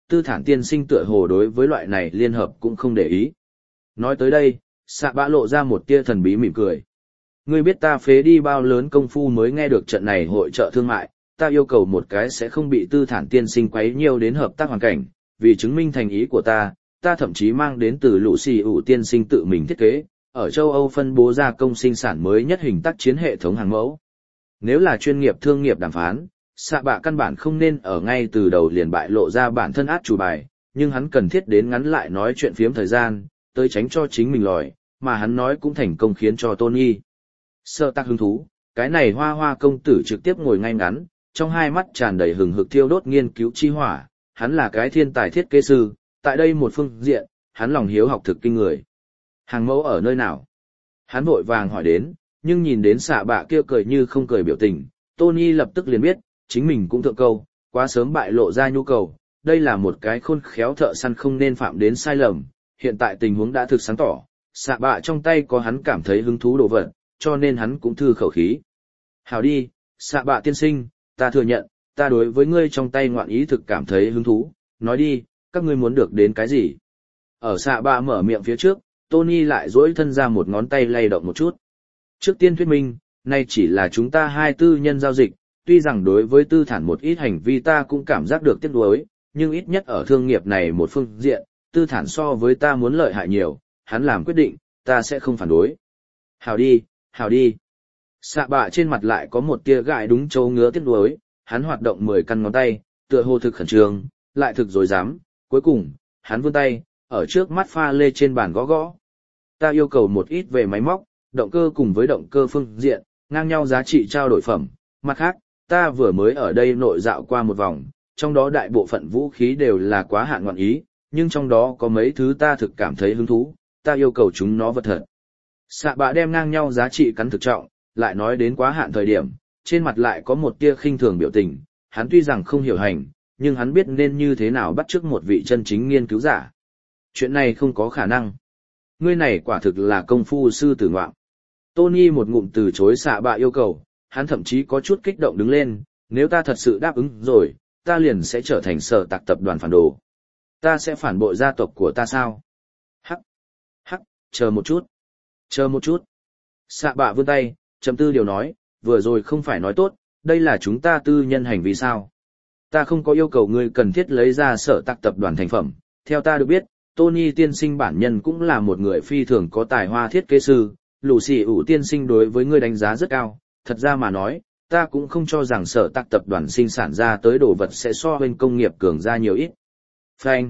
tư thản tiên sinh tựa hồ đối với loại này liên hợp cũng không để ý. Nói tới đây, xạ bạ lộ ra một tia thần bí mỉm cười. Ngươi biết ta phế đi bao lớn công phu mới nghe được trận này hội trợ thương mại, ta yêu cầu một cái sẽ không bị tư thản tiên sinh quấy nhiều đến hợp tác hoàn cảnh, vì chứng minh thành ý của ta, ta thậm chí mang đến từ lũ xì ủ tiên sinh tự mình thiết kế, ở châu Âu phân bố ra công sinh sản mới nhất hình tác chiến hệ thống hàng mẫu. Nếu là chuyên nghiệp thương nghiệp đàm phán, xạ bạ căn bản không nên ở ngay từ đầu liền bại lộ ra bản thân át chủ bài, nhưng hắn cần thiết đến ngắn lại nói chuyện phiếm thời gian, tới tránh cho chính mình lòi, mà hắn nói cũng thành công khiến cho Tony sợ tắc hứng thú. Cái này hoa hoa công tử trực tiếp ngồi ngay ngắn, trong hai mắt tràn đầy hừng hực thiêu đốt nghiên cứu chi hỏa, hắn là cái thiên tài thiết kế sư, tại đây một phương diện, hắn lòng hiếu học thực kinh người. Hàng mẫu ở nơi nào? Hắn vội vàng hỏi đến, nhưng nhìn đến xạ bạ kia cười như không cười biểu tình, Tony lập tức liền biết, chính mình cũng thượng câu, quá sớm bại lộ ra nhu cầu, đây là một cái khôn khéo thợ săn không nên phạm đến sai lầm, hiện tại tình huống đã thực sáng tỏ, xạ bạ trong tay có hắn cảm thấy hứng thú đồ vật, cho nên hắn cũng thư khẩu khí. Hảo đi, xạ bạ tiên sinh, ta thừa nhận, ta đối với ngươi trong tay ngoạn ý thực cảm thấy hứng thú, nói đi, các ngươi muốn được đến cái gì? Ở xạ bạ mở miệng phía trước, Tony lại duỗi thân ra một ngón tay lay động một chút. Trước tiên thuyết minh, nay chỉ là chúng ta hai tư nhân giao dịch, tuy rằng đối với tư thản một ít hành vi ta cũng cảm giác được tiếc nuối, nhưng ít nhất ở thương nghiệp này một phương diện, tư thản so với ta muốn lợi hại nhiều, hắn làm quyết định, ta sẽ không phản đối. Hảo đi, hảo đi. Xạ bạ trên mặt lại có một tia gãi đúng chỗ ngứa tiếc nuối, hắn hoạt động mười căn ngón tay, tựa hồ thực khẩn trương, lại thực dối dám, cuối cùng, hắn vươn tay, ở trước mắt pha lê trên bàn gõ gõ. Ta yêu cầu một ít về máy móc, động cơ cùng với động cơ phương diện, ngang nhau giá trị trao đổi phẩm. Mặt khác, ta vừa mới ở đây nội dạo qua một vòng, trong đó đại bộ phận vũ khí đều là quá hạn ngoạn ý, nhưng trong đó có mấy thứ ta thực cảm thấy hứng thú, ta yêu cầu chúng nó vật thật. Xạ bạ đem ngang nhau giá trị cắn thực trọng, lại nói đến quá hạn thời điểm, trên mặt lại có một tia khinh thường biểu tình, hắn tuy rằng không hiểu hành, nhưng hắn biết nên như thế nào bắt chước một vị chân chính nghiên cứu giả. Chuyện này không có khả năng. Ngươi này quả thực là công phu sư tử ngoạm. Tony một ngụm từ chối xạ bạ yêu cầu, hắn thậm chí có chút kích động đứng lên, nếu ta thật sự đáp ứng rồi, ta liền sẽ trở thành sở tạc tập đoàn phản đồ. Ta sẽ phản bội gia tộc của ta sao? Hắc, hắc, chờ một chút, chờ một chút. Xạ bạ vươn tay, trầm tư điều nói, vừa rồi không phải nói tốt, đây là chúng ta tư nhân hành vi sao? Ta không có yêu cầu ngươi cần thiết lấy ra sở tạc tập đoàn thành phẩm, theo ta được biết, Tony tiên sinh bản nhân cũng là một người phi thường có tài hoa thiết kế sư, lũ xì ủ tiên sinh đối với ngươi đánh giá rất cao, thật ra mà nói, ta cũng không cho rằng sở tạc tập đoàn sinh sản ra tới đồ vật sẽ so bên công nghiệp cường ra nhiều ít. Phanh.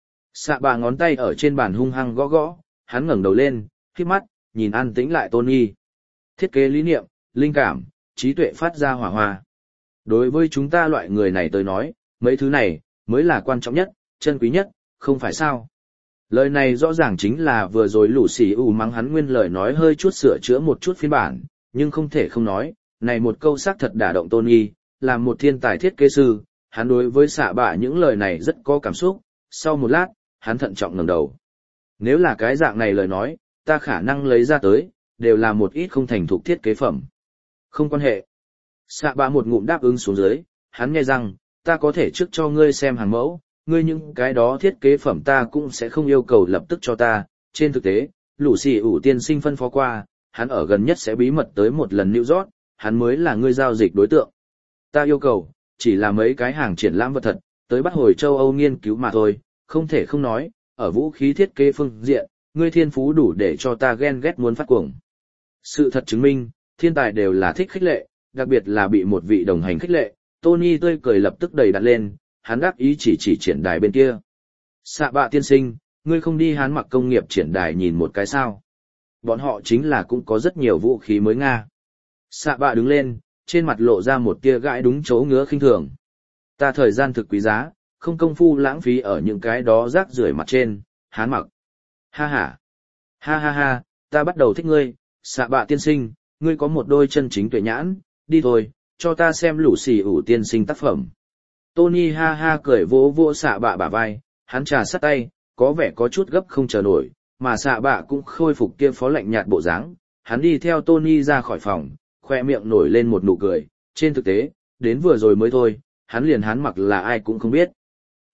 Xạ bà ngón tay ở trên bàn hung hăng gõ gõ, hắn ngẩng đầu lên, khép mắt, nhìn an tĩnh lại Tony. Thiết kế lý niệm, linh cảm, trí tuệ phát ra hỏa hoa. Đối với chúng ta loại người này tới nói, mấy thứ này, mới là quan trọng nhất, chân quý nhất, không phải sao. Lời này rõ ràng chính là vừa rồi lũ xì ủ mắng hắn nguyên lời nói hơi chút sửa chữa một chút phiên bản, nhưng không thể không nói, này một câu xác thật đả động Tony, là một thiên tài thiết kế sư, hắn đối với xạ bạ những lời này rất có cảm xúc, sau một lát, hắn thận trọng ngẩng đầu. Nếu là cái dạng này lời nói, ta khả năng lấy ra tới, đều là một ít không thành thục thiết kế phẩm. Không quan hệ. Xạ bạ một ngụm đáp ứng xuống dưới, hắn nghe rằng, ta có thể trước cho ngươi xem hàng mẫu, ngươi những cái đó thiết kế phẩm ta cũng sẽ không yêu cầu lập tức cho ta, trên thực tế, lũ xì ủ tiên sinh phân phó qua, hắn ở gần nhất sẽ bí mật tới một lần New York, hắn mới là ngươi giao dịch đối tượng. Ta yêu cầu, chỉ là mấy cái hàng triển lãm vật thật, tới bắt hồi châu Âu nghiên cứu mà thôi, không thể không nói, ở vũ khí thiết kế phương diện, ngươi thiên phú đủ để cho ta ghen ghét muốn phát cuồng. Sự thật chứng minh, thiên tài đều là thích khích lệ, đặc biệt là bị một vị đồng hành khích lệ, Tony tươi cười lập tức đầy đặt lên, hắn đáp ý chỉ chỉ triển đài bên kia. Xạ bạ tiên sinh, ngươi không đi Hán Mặc công nghiệp triển đài nhìn một cái sao? Bọn họ chính là cũng có rất nhiều vũ khí mới Nga. Xạ bạ đứng lên, trên mặt lộ ra một tia gãi đúng chỗ ngứa khinh thường. Ta thời gian thực quý giá, không công phu lãng phí ở những cái đó rác rưởi mặt trên, Hán Mặc. Ha ha. Ha ha ha, ta bắt đầu thích ngươi, xạ bạ tiên sinh, ngươi có một đôi chân chính tuệ nhãn, đi thôi, cho ta xem lũ xì ủ tiên sinh tác phẩm. Tony ha ha cười vỗ vỗ xạ bạ bả vai, hắn trà sát tay, có vẻ có chút gấp không chờ nổi, mà xạ bạ cũng khôi phục kia phó lạnh nhạt bộ dáng. Hắn đi theo Tony ra khỏi phòng, khoe miệng nổi lên một nụ cười, trên thực tế, đến vừa rồi mới thôi, hắn liền Hán Mặc là ai cũng không biết.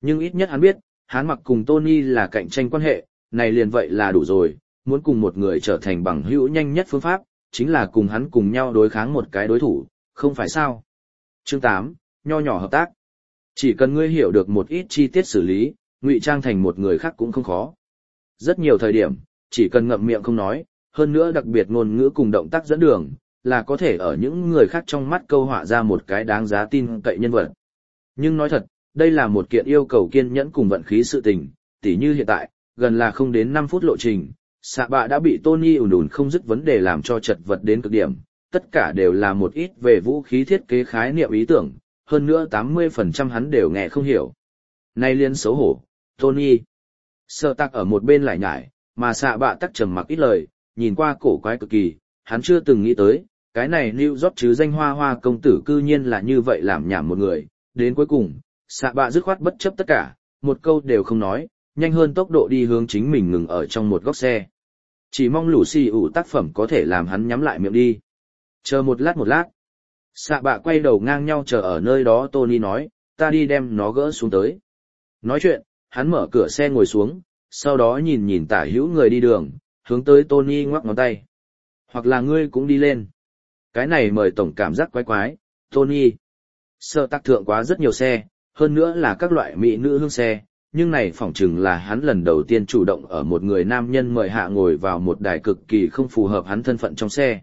Nhưng ít nhất hắn biết, hắn mặc cùng Tony là cạnh tranh quan hệ, này liền vậy là đủ rồi, muốn cùng một người trở thành bằng hữu nhanh nhất phương pháp, chính là cùng hắn cùng nhau đối kháng một cái đối thủ, không phải sao. Chương tám, nho nhỏ hợp tác. Chỉ cần ngươi hiểu được một ít chi tiết xử lý, ngụy trang thành một người khác cũng không khó. Rất nhiều thời điểm, chỉ cần ngậm miệng không nói, hơn nữa đặc biệt ngôn ngữ cùng động tác dẫn đường, là có thể ở những người khác trong mắt câu họa ra một cái đáng giá tin cậy nhân vật. Nhưng nói thật, đây là một kiện yêu cầu kiên nhẫn cùng vận khí sự tình, tỉ như hiện tại, gần là không đến năm phút lộ trình, xạ bạ đã bị Tony ùn ùn không dứt vấn đề làm cho chật vật đến cực điểm, tất cả đều là một ít về vũ khí thiết kế khái niệm ý tưởng, hơn nữa tám mươi phần trăm hắn đều nghe không hiểu. Nay liên xấu hổ, Tony. Sợ tắc ở một bên lại nhải, mà xạ bạ tắc trầm mặc ít lời, nhìn qua cổ quái cực kỳ, hắn chưa từng nghĩ tới, cái này New York chứ danh hoa hoa công tử cư nhiên là như vậy làm nhảm một người, đến cuối cùng, xạ bạ dứt khoát bất chấp tất cả, một câu đều không nói, nhanh hơn tốc độ đi hướng chính mình ngừng ở trong một góc xe. Chỉ mong lũ xì ủ tác phẩm có thể làm hắn nhắm lại miệng đi. Chờ một lát một lát. Xạ bạ quay đầu ngang nhau chờ ở nơi đó Tony nói, ta đi đem nó gỡ xuống tới. Nói chuyện, hắn mở cửa xe ngồi xuống, sau đó nhìn nhìn tả hữu người đi đường, hướng tới Tony ngoắc ngón tay. Hoặc là ngươi cũng đi lên. Cái này mời tổng cảm giác quái quái, Tony. Sợ tắc thượng quá rất nhiều xe, hơn nữa là các loại mỹ nữ hương xe, nhưng này phỏng chừng là hắn lần đầu tiên chủ động ở một người nam nhân mời hạ ngồi vào một đài cực kỳ không phù hợp hắn thân phận trong xe.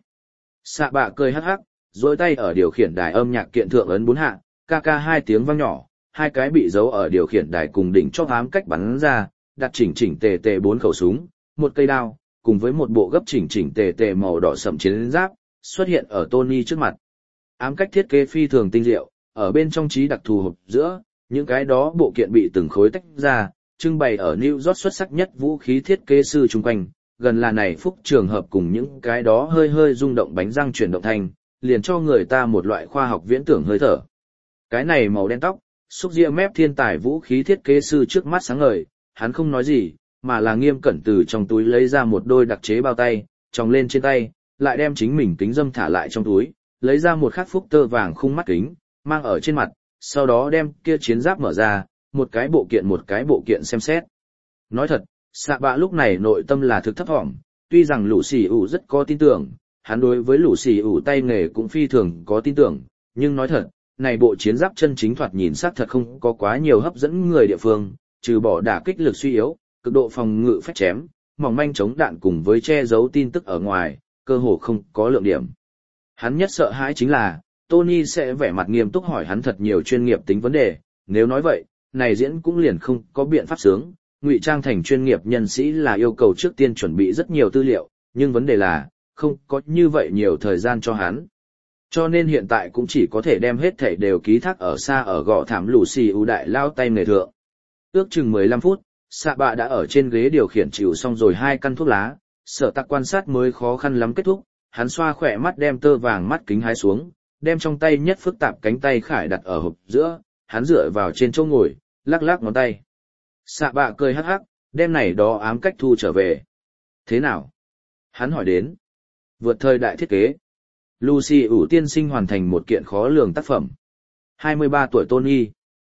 Xạ bạ cười hắc hắc, dối tay ở điều khiển đài âm nhạc kiện thượng ấn bốn hạ, ca ca hai tiếng vang nhỏ, hai cái bị giấu ở điều khiển đài cùng đỉnh chóp ám cách bắn ra, đặt chỉnh chỉnh tề tề bốn khẩu súng, một cây đao, cùng với một bộ gấp chỉnh chỉnh tề tề màu đỏ sẫm chiến giáp, xuất hiện ở Tony trước mặt. Ám cách thiết kế phi thường tinh diệu, ở bên trong trí đặc thù hộp giữa, những cái đó bộ kiện bị từng khối tách ra, trưng bày ở New York xuất sắc nhất vũ khí thiết kế sư chung quanh, gần là này phúc trường hợp cùng những cái đó hơi hơi rung động bánh răng chuyển động thành, liền cho người ta một loại khoa học viễn tưởng hơi thở. Cái này màu đen tóc, xúc ria mép thiên tài vũ khí thiết kế sư trước mắt sáng ngời, hắn không nói gì, mà là nghiêm cẩn từ trong túi lấy ra một đôi đặc chế bao tay, tròng lên trên tay, lại đem chính mình kính dâm thả lại trong túi, lấy ra một khắc phúc tơ vàng khung mắt kính, mang ở trên mặt, sau đó đem kia chiến giáp mở ra, một cái bộ kiện một cái bộ kiện xem xét. Nói thật, xạ bạ lúc này nội tâm là thực thấp thỏm, tuy rằng lũ xì ủ rất có tin tưởng, hắn đối với lũ xì ủ tay nghề cũng phi thường có tin tưởng, nhưng nói thật, này bộ chiến giáp chân chính thoạt nhìn sắc thật không có quá nhiều hấp dẫn người địa phương, trừ bỏ đả kích lực suy yếu, cực độ phòng ngự phách chém, mỏng manh chống đạn cùng với che giấu tin tức ở ngoài, cơ hồ không có lượng điểm. Hắn nhất sợ hãi chính là, Tony sẽ vẻ mặt nghiêm túc hỏi hắn thật nhiều chuyên nghiệp tính vấn đề, nếu nói vậy, này diễn cũng liền không có biện pháp sướng, ngụy trang thành chuyên nghiệp nhân sĩ là yêu cầu trước tiên chuẩn bị rất nhiều tư liệu, nhưng vấn đề là, không có như vậy nhiều thời gian cho hắn. Cho nên hiện tại cũng chỉ có thể đem hết thảy đều ký thác ở xa ở gò thảm lù xì ưu đại lao tay nghề thượng. Ước chừng mười lăm phút, xạ bạ đã ở trên ghế điều khiển chịu xong rồi hai căn thuốc lá, sở tạc quan sát mới khó khăn lắm kết thúc, hắn xoa khỏe mắt đem tơ vàng mắt kính hái xuống, đem trong tay nhất phức tạp cánh tay khải đặt ở hộp giữa, hắn dựa vào trên chỗ ngồi, lắc lắc ngón tay. Xạ bạ cười hắc hắc, đem này đó ám cách thu trở về. Thế nào? Hắn hỏi đến. Vượt thời đại thiết kế. Lucy ủ tiên sinh hoàn thành một kiện khó lường tác phẩm. hai mươi ba tuổi Tony.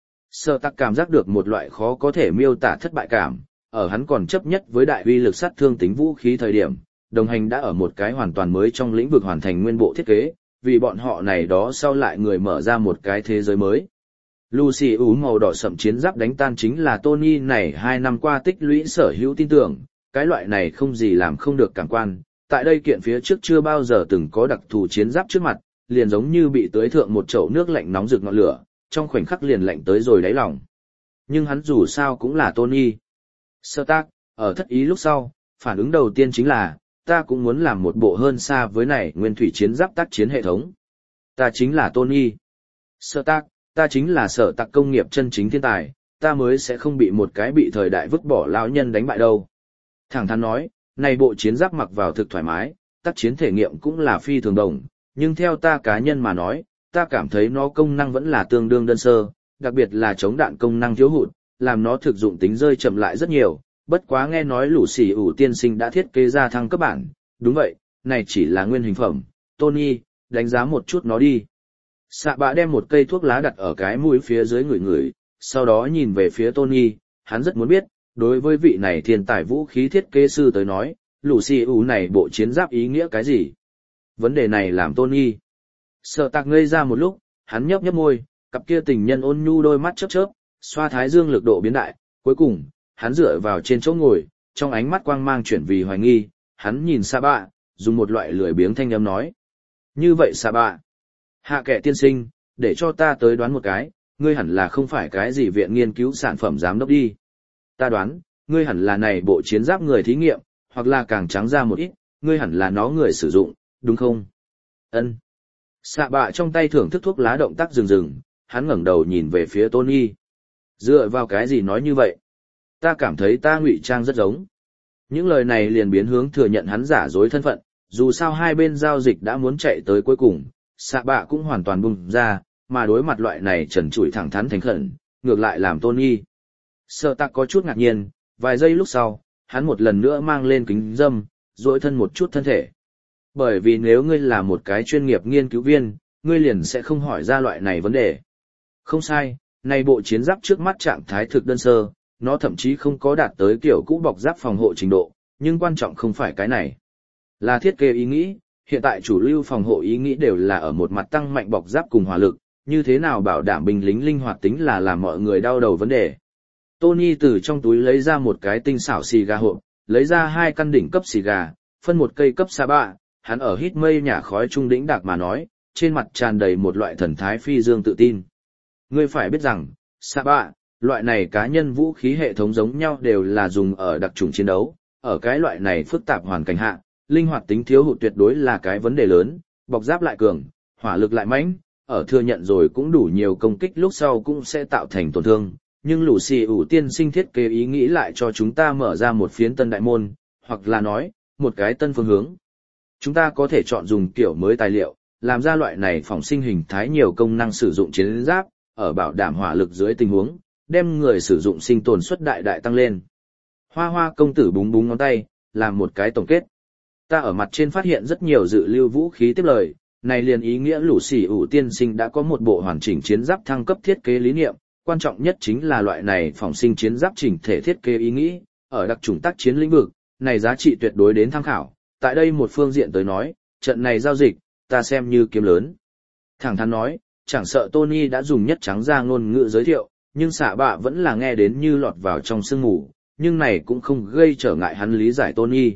Sợ tắc cảm giác được một loại khó có thể miêu tả thất bại cảm, ở hắn còn chấp nhất với đại uy lực sát thương tính vũ khí thời điểm, đồng hành đã ở một cái hoàn toàn mới trong lĩnh vực hoàn thành nguyên bộ thiết kế, vì bọn họ này đó sau lại người mở ra một cái thế giới mới. Lucy ủ màu đỏ sậm chiến giáp đánh tan chính là Tony này hai năm qua tích lũy sở hữu tin tưởng, cái loại này không gì làm không được cảm quan, tại đây kiện phía trước chưa bao giờ từng có đặc thù chiến giáp trước mặt, liền giống như bị tưới thượng một chậu nước lạnh nóng rực ngọn lửa, trong khoảnh khắc liền lạnh tới rồi đáy lòng. Nhưng hắn dù sao cũng là Tony. Sơ tác, ở thất ý lúc sau, phản ứng đầu tiên chính là, ta cũng muốn làm một bộ hơn xa với này nguyên thủy chiến giáp tác chiến hệ thống. Ta chính là Tony. Sơ tác, ta chính là sở tạc công nghiệp chân chính thiên tài, ta mới sẽ không bị một cái bị thời đại vứt bỏ lão nhân đánh bại đâu. Thẳng thắn nói, này bộ chiến giáp mặc vào thực thoải mái, tác chiến thể nghiệm cũng là phi thường đồng, nhưng theo ta cá nhân mà nói, ta cảm thấy nó công năng vẫn là tương đương đơn sơ, đặc biệt là chống đạn công năng thiếu hụt, làm nó thực dụng tính rơi chậm lại rất nhiều, bất quá nghe nói lũ xỉ ủ tiên sinh đã thiết kế ra thăng cấp bản, đúng vậy, này chỉ là nguyên hình phẩm, Tony, đánh giá một chút nó đi. Xạ bạ đem một cây thuốc lá đặt ở cái mũi phía dưới người người, sau đó nhìn về phía Tony, hắn rất muốn biết, đối với vị này thiên tài vũ khí thiết kế sư tới nói, Lucy U này bộ chiến giáp ý nghĩa cái gì? Vấn đề này làm Tony sợ tạc ngây ra một lúc, hắn nhấp nhấp môi, cặp kia tình nhân ôn nhu đôi mắt chớp chớp, xoa thái dương lực độ biến đại, cuối cùng, hắn dựa vào trên chỗ ngồi, trong ánh mắt quang mang chuyển vì hoài nghi, hắn nhìn Sa Bạ, dùng một loại lười biếng thanh âm nói. Như vậy Sa Bạ, hạ kệ tiên sinh, để cho ta tới đoán một cái, ngươi hẳn là không phải cái gì viện nghiên cứu sản phẩm giám đốc đi. Ta đoán, ngươi hẳn là này bộ chiến giáp người thí nghiệm, hoặc là càng trắng ra một ít, ngươi hẳn là nó người sử dụng, đúng không? Ân. Sa Bạ trong tay thưởng thức thuốc lá động tác rừng rừng, hắn ngẩng đầu nhìn về phía Tony. Dựa vào cái gì nói như vậy? Ta cảm thấy ta ngụy trang rất giống. Những lời này liền biến hướng thừa nhận hắn giả dối thân phận, dù sao hai bên giao dịch đã muốn chạy tới cuối cùng, Sa Bạ cũng hoàn toàn bung ra, mà đối mặt loại này trần trụi thẳng thắn thành khẩn, ngược lại làm Tony. Sợ tạc có chút ngạc nhiên, vài giây lúc sau, hắn một lần nữa mang lên kính dâm, duỗi thân một chút thân thể. Bởi vì nếu ngươi là một cái chuyên nghiệp nghiên cứu viên, ngươi liền sẽ không hỏi ra loại này vấn đề. Không sai, này bộ chiến giáp trước mắt trạng thái thực đơn sơ, nó thậm chí không có đạt tới kiểu cũ bọc giáp phòng hộ trình độ, nhưng quan trọng không phải cái này. Là thiết kế ý nghĩ, hiện tại chủ lưu phòng hộ ý nghĩ đều là ở một mặt tăng mạnh bọc giáp cùng hỏa lực, như thế nào bảo đảm binh lính linh hoạt tính là làm mọi người đau đầu vấn đề. Tony từ trong túi lấy ra một cái tinh xảo xì gà hộp, lấy ra hai căn đỉnh cấp xì gà, phân một cây cấp Sa Bạ, hắn ở hít mây nhả khói trung đỉnh đạc mà nói, trên mặt tràn đầy một loại thần thái phi dương tự tin. Ngươi phải biết rằng, Sa Bạ, loại này cá nhân vũ khí hệ thống giống nhau đều là dùng ở đặc trùng chiến đấu, ở cái loại này phức tạp hoàn cảnh hạ, linh hoạt tính thiếu hụt tuyệt đối là cái vấn đề lớn, bọc giáp lại cường, hỏa lực lại mãnh, ở thừa nhận rồi cũng đủ nhiều công kích lúc sau cũng sẽ tạo thành tổn thương, nhưng Lucy ủ tiên sinh thiết kế ý nghĩ lại cho chúng ta mở ra một phiến tân đại môn, hoặc là nói, một cái tân phương hướng. Chúng ta có thể chọn dùng kiểu mới tài liệu, làm ra loại này phỏng sinh hình thái nhiều công năng sử dụng chiến giáp, ở bảo đảm hỏa lực dưới tình huống, đem người sử dụng sinh tồn suất đại đại tăng lên. Hoa Hoa công tử búng búng ngón tay, làm một cái tổng kết. Ta ở mặt trên phát hiện rất nhiều dự lưu vũ khí tiếp lời, này liền ý nghĩa Lucy ủ tiên sinh đã có một bộ hoàn chỉnh chiến giáp thăng cấp thiết kế lý niệm, quan trọng nhất chính là loại này phỏng sinh chiến giáp chỉnh thể thiết kế ý nghĩ, ở đặc chủng tác chiến lĩnh vực, này giá trị tuyệt đối đến tham khảo. Tại đây một phương diện tới nói, trận này giao dịch, ta xem như kiếm lớn. Thẳng thắn nói, chẳng sợ Tony đã dùng nhất trắng ra ngôn ngữ giới thiệu, nhưng Sa Bạ vẫn là nghe đến như lọt vào trong sương mù, nhưng này cũng không gây trở ngại hắn lý giải Tony.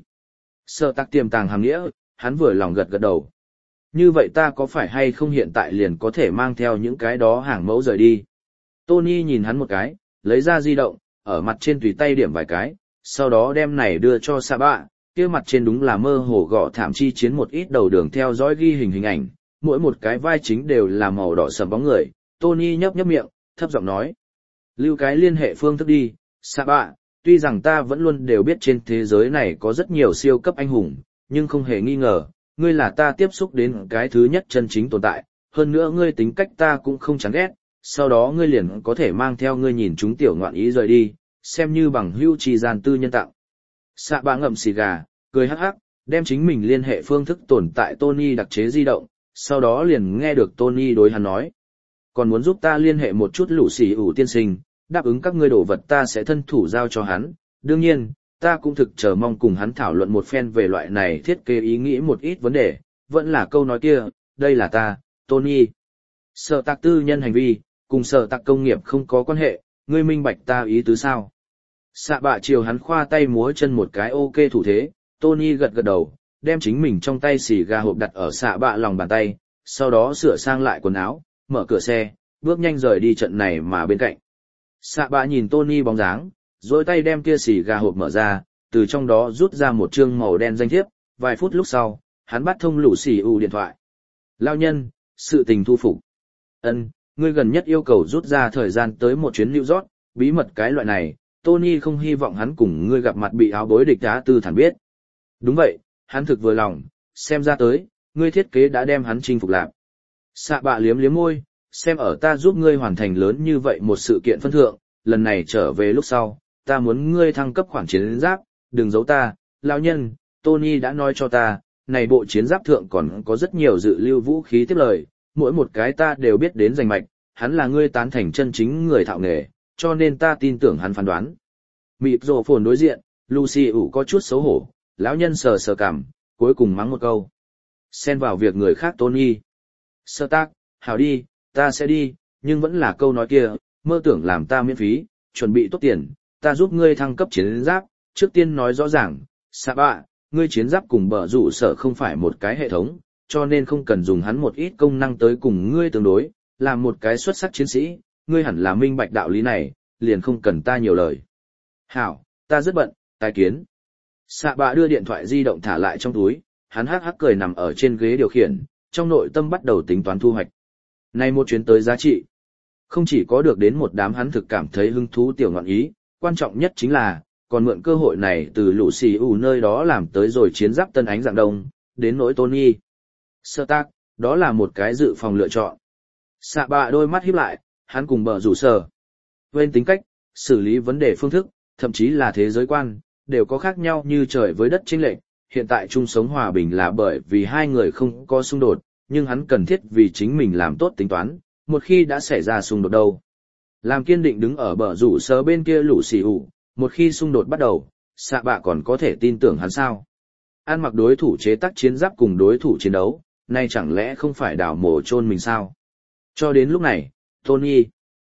Sợ tắc tiềm tàng hàm nghĩa, hắn vừa lòng gật gật đầu. Như vậy ta có phải hay không hiện tại liền có thể mang theo những cái đó hàng mẫu rời đi? Tony nhìn hắn một cái, lấy ra di động, ở mặt trên tùy tay điểm vài cái, sau đó đem này đưa cho Sa Bạ, kia mặt trên đúng là mơ hồ gõ thảm chi chiến một ít đầu đường theo dõi ghi hình hình ảnh, mỗi một cái vai chính đều là màu đỏ sầm bóng người. Tony nhấp nhấp miệng, thấp giọng nói. Lưu cái liên hệ phương thức đi, Sa Bạ, tuy rằng ta vẫn luôn đều biết trên thế giới này có rất nhiều siêu cấp anh hùng, nhưng không hề nghi ngờ, ngươi là ta tiếp xúc đến cái thứ nhất chân chính tồn tại, hơn nữa ngươi tính cách ta cũng không chán ghét, sau đó ngươi liền có thể mang theo ngươi nhìn chúng tiểu ngoạn ý rời đi, xem như bằng hữu trì gian tư nhân tặng. Sa Bạ ngậm xì gà, cười hắc hắc, đem chính mình liên hệ phương thức tồn tại Tony đặc chế di động, sau đó liền nghe được Tony đối hắn nói. Còn muốn giúp ta liên hệ một chút Lucy ủ tiên sinh, đáp ứng các ngươi đồ vật ta sẽ thân thủ giao cho hắn, đương nhiên, ta cũng thực chờ mong cùng hắn thảo luận một phen về loại này thiết kế ý nghĩ một ít vấn đề, vẫn là câu nói kia, đây là ta, Tony. Sở tạc tư nhân hành vi, cùng sở tạc công nghiệp không có quan hệ, ngươi minh bạch ta ý tứ sao? Sa Bạ chiều hắn khoa tay múa chân một cái ok thủ thế, Tony gật gật đầu, đem chính mình trong tay xì gà hộp đặt ở Sa Bạ lòng bàn tay, sau đó sửa sang lại quần áo, mở cửa xe, bước nhanh rời đi trận này mà bên cạnh. Sa Bạ nhìn Tony bóng dáng, rồi tay đem kia xì gà hộp mở ra, từ trong đó rút ra một chương màu đen danh thiếp, vài phút lúc sau, hắn bắt thông Lucy ủ điện thoại. Lao nhân, sự tình thu phục. Ân, ngươi gần nhất yêu cầu rút ra thời gian tới một chuyến New York, bí mật cái loại này, Tony không hy vọng hắn cùng ngươi gặp mặt bị áo bối địch đá tư thản biết. Đúng vậy, hắn thực vừa lòng, xem ra tới, ngươi thiết kế đã đem hắn chinh phục lạc. Sa Bạ liếm liếm môi, xem ở ta giúp ngươi hoàn thành lớn như vậy một sự kiện phân thượng, lần này trở về lúc sau, ta muốn ngươi thăng cấp khoản chiến giáp, đừng giấu ta, lão nhân, Tony đã nói cho ta, này bộ chiến giáp thượng còn có rất nhiều dự lưu vũ khí tiếp lời, mỗi một cái ta đều biết đến rành mạch, hắn là ngươi tán thành chân chính người thạo nghề, cho nên ta tin tưởng hắn phán đoán. Mịp rồ phồn đối diện, Lucy ủ có chút xấu hổ, lão nhân sờ sờ cằm, cuối cùng mắng một câu. Xen vào việc người khác Tony. Sơ tác, hảo đi, ta sẽ đi, nhưng vẫn là câu nói kia, mơ tưởng làm ta miễn phí, chuẩn bị tốt tiền, ta giúp ngươi thăng cấp chiến giáp, trước tiên nói rõ ràng, Sạ bạ, ngươi chiến giáp cùng bờ rủ sở không phải một cái hệ thống, cho nên không cần dùng hắn một ít công năng tới cùng ngươi tương đối, làm một cái xuất sắc chiến sĩ, ngươi hẳn là minh bạch đạo lý này, liền không cần ta nhiều lời. Hảo, ta rất bận, tài kiến. Sạ bạ đưa điện thoại di động thả lại trong túi, hắn hắc hắc cười nằm ở trên ghế điều khiển, trong nội tâm bắt đầu tính toán thu hoạch. Nay một chuyến tới giá trị, không chỉ có được đến một đám hắn thực cảm thấy hứng thú tiểu ngọn ý, quan trọng nhất chính là, còn mượn cơ hội này từ lũ xì ủ nơi đó làm tới rồi chiến giáp tân ánh dạng đông, đến nỗi Tony. Sơ tác, đó là một cái dự phòng lựa chọn. Sạ bạ đôi mắt híp lại, hắn cùng bờ rủ sở. Bên tính cách, xử lý vấn đề phương thức, thậm chí là thế giới quan, đều có khác nhau như trời với đất chênh lệch. Hiện tại chung sống hòa bình là bởi vì hai người không có xung đột, nhưng hắn cần thiết vì chính mình làm tốt tính toán, một khi đã xảy ra xung đột đâu. Làm kiên định đứng ở bờ rủ sở bên kia lũ xì ủ, một khi xung đột bắt đầu, Sạ bạ còn có thể tin tưởng hắn sao? Ăn mặc đối thủ chế tác chiến giáp cùng đối thủ chiến đấu, nay chẳng lẽ không phải đào mổ chôn mình sao? Cho đến lúc này, Tony,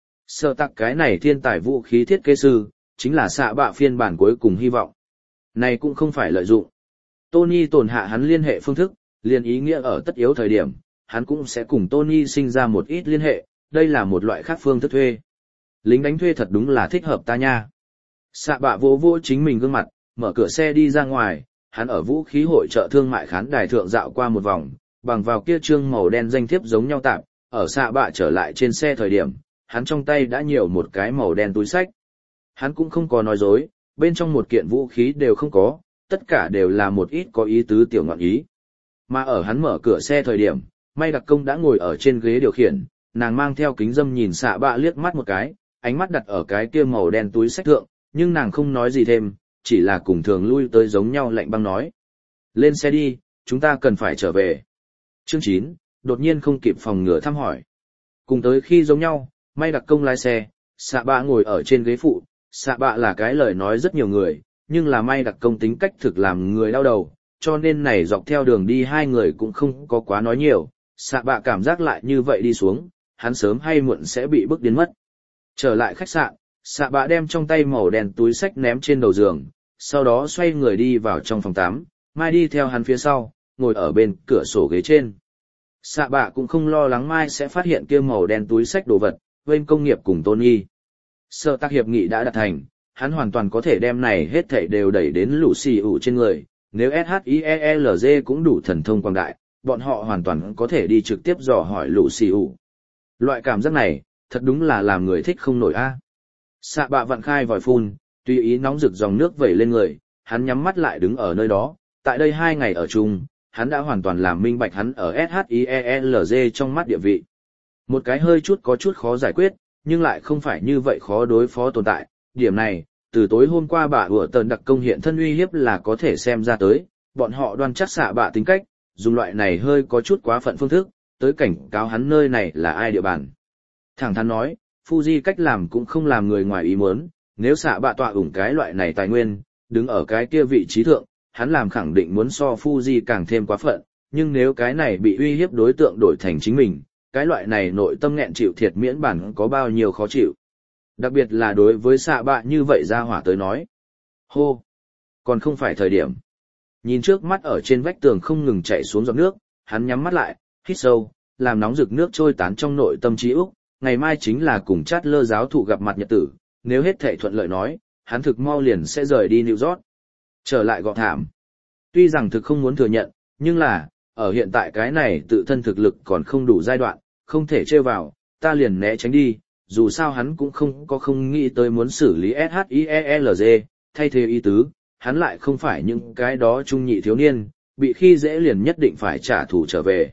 Sơ tắc cái này thiên tài vũ khí thiết kế sư, chính là Sạ bạ phiên bản cuối cùng hy vọng. Này cũng không phải lợi dụng. Tony tổn hạ hắn liên hệ phương thức, liền ý nghĩa ở tất yếu thời điểm, hắn cũng sẽ cùng Tony sinh ra một ít liên hệ, đây là một loại khác phương thức thuê. Lính đánh thuê thật đúng là thích hợp ta nha. Sạ bạ vỗ vỗ chính mình gương mặt, mở cửa xe đi ra ngoài, hắn ở vũ khí hội chợ thương mại khán đài thượng dạo qua một vòng, bằng vào kia trương màu đen danh thiếp giống nhau tạm, ở Sạ bạ trở lại trên xe thời điểm, hắn trong tay đã nhiều một cái màu đen túi sách. Hắn cũng không có nói dối, bên trong một kiện vũ khí đều không có, tất cả đều là một ít có ý tứ tiểu ngọn ý. Mà ở hắn mở cửa xe thời điểm, May Đặc Công đã ngồi ở trên ghế điều khiển, nàng mang theo kính dâm nhìn Sạ bạ liếc mắt một cái, ánh mắt đặt ở cái kia màu đen túi sách thượng, nhưng nàng không nói gì thêm, chỉ là cùng thường lui tới giống nhau lạnh băng nói. Lên xe đi, chúng ta cần phải trở về. Chương chín, đột nhiên không kịp phòng ngừa thăm hỏi. Cùng tới khi giống nhau, May Đặc Công lái xe, Sạ bạ ngồi ở trên ghế phụ, Sạ bạ là cái lời nói rất nhiều người, nhưng là May Đặc Công tính cách thực làm người đau đầu, cho nên này dọc theo đường đi hai người cũng không có quá nói nhiều, Sạ bạ cảm giác lại như vậy đi xuống, hắn sớm hay muộn sẽ bị bức đến mất. Trở lại khách sạn, Sạ bạ đem trong tay màu đen túi sách ném trên đầu giường, sau đó xoay người đi vào trong phòng tắm, Mai đi theo hắn phía sau, ngồi ở bên cửa sổ ghế trên. Sạ bạ cũng không lo lắng Mai sẽ phát hiện kia màu đen túi sách đồ vật, bên công nghiệp cùng Tony. Sở tác hiệp nghị đã đạt thành, hắn hoàn toàn có thể đem này hết thảy đều đẩy đến lũ xì ủ trên người, nếu ét hát i e lờ giê cũng đủ thần thông quang đại, bọn họ hoàn toàn có thể đi trực tiếp dò hỏi lũ xì ủ. Loại cảm giác này, thật đúng là làm người thích không nổi a. À. Sạ bạ vặn khai vòi phun, tùy ý nóng rực dòng nước vẩy lên người, hắn nhắm mắt lại đứng ở nơi đó, tại đây hai ngày ở chung, hắn đã hoàn toàn làm minh bạch hắn ở ét hát i e lờ giê trong mắt địa vị. Một cái hơi chút có chút khó giải quyết, nhưng lại không phải như vậy khó đối phó tồn tại, điểm này, từ tối hôm qua bà ủa tần đặc công hiện thân uy hiếp là có thể xem ra tới, bọn họ đoan chắc Sạ bạ tính cách, dùng loại này hơi có chút quá phận phương thức, tới cảnh cáo hắn nơi này là ai địa bàn. Thẳng thắn nói, Fuji cách làm cũng không làm người ngoài ý muốn, nếu Sạ bạ tọa ủng cái loại này tài nguyên, đứng ở cái kia vị trí thượng, hắn làm khẳng định muốn so Fuji càng thêm quá phận, nhưng nếu cái này bị uy hiếp đối tượng đổi thành chính mình, cái loại này nội tâm nghẹn chịu thiệt miễn bản có bao nhiêu khó chịu. Đặc biệt là đối với Sạ bạ như vậy ra hỏa tới nói. Hô! Còn không phải thời điểm. Nhìn trước mắt ở trên vách tường không ngừng chảy xuống giọt nước, hắn nhắm mắt lại, hít sâu, làm nóng rực nước trôi tán trong nội tâm trí úc, ngày mai chính là cùng chát lơ giáo thụ gặp mặt nhật tử, nếu hết thảy thuận lợi nói, hắn thực mau liền sẽ rời đi New York. Trở lại gọ thảm. Tuy rằng thực không muốn thừa nhận, nhưng là, ở hiện tại cái này tự thân thực lực còn không đủ giai đoạn, không thể trêu vào, ta liền né tránh đi, dù sao hắn cũng không có không nghĩ tới muốn xử lý ét hát i e lờ giê, thay thế ý tứ, hắn lại không phải những cái đó trung nhị thiếu niên, bị khi dễ liền nhất định phải trả thù trở về.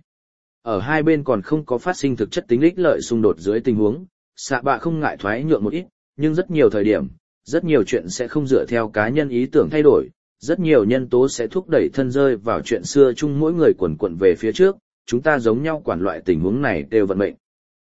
Ở hai bên còn không có phát sinh thực chất tính ích lợi xung đột dưới tình huống, Sạ bạ không ngại thoái nhượng một ít, nhưng rất nhiều thời điểm, rất nhiều chuyện sẽ không dựa theo cá nhân ý tưởng thay đổi, rất nhiều nhân tố sẽ thúc đẩy thân rơi vào chuyện xưa chung mỗi người quần quận về phía trước, chúng ta giống nhau quản loại tình huống này đều vận mệnh.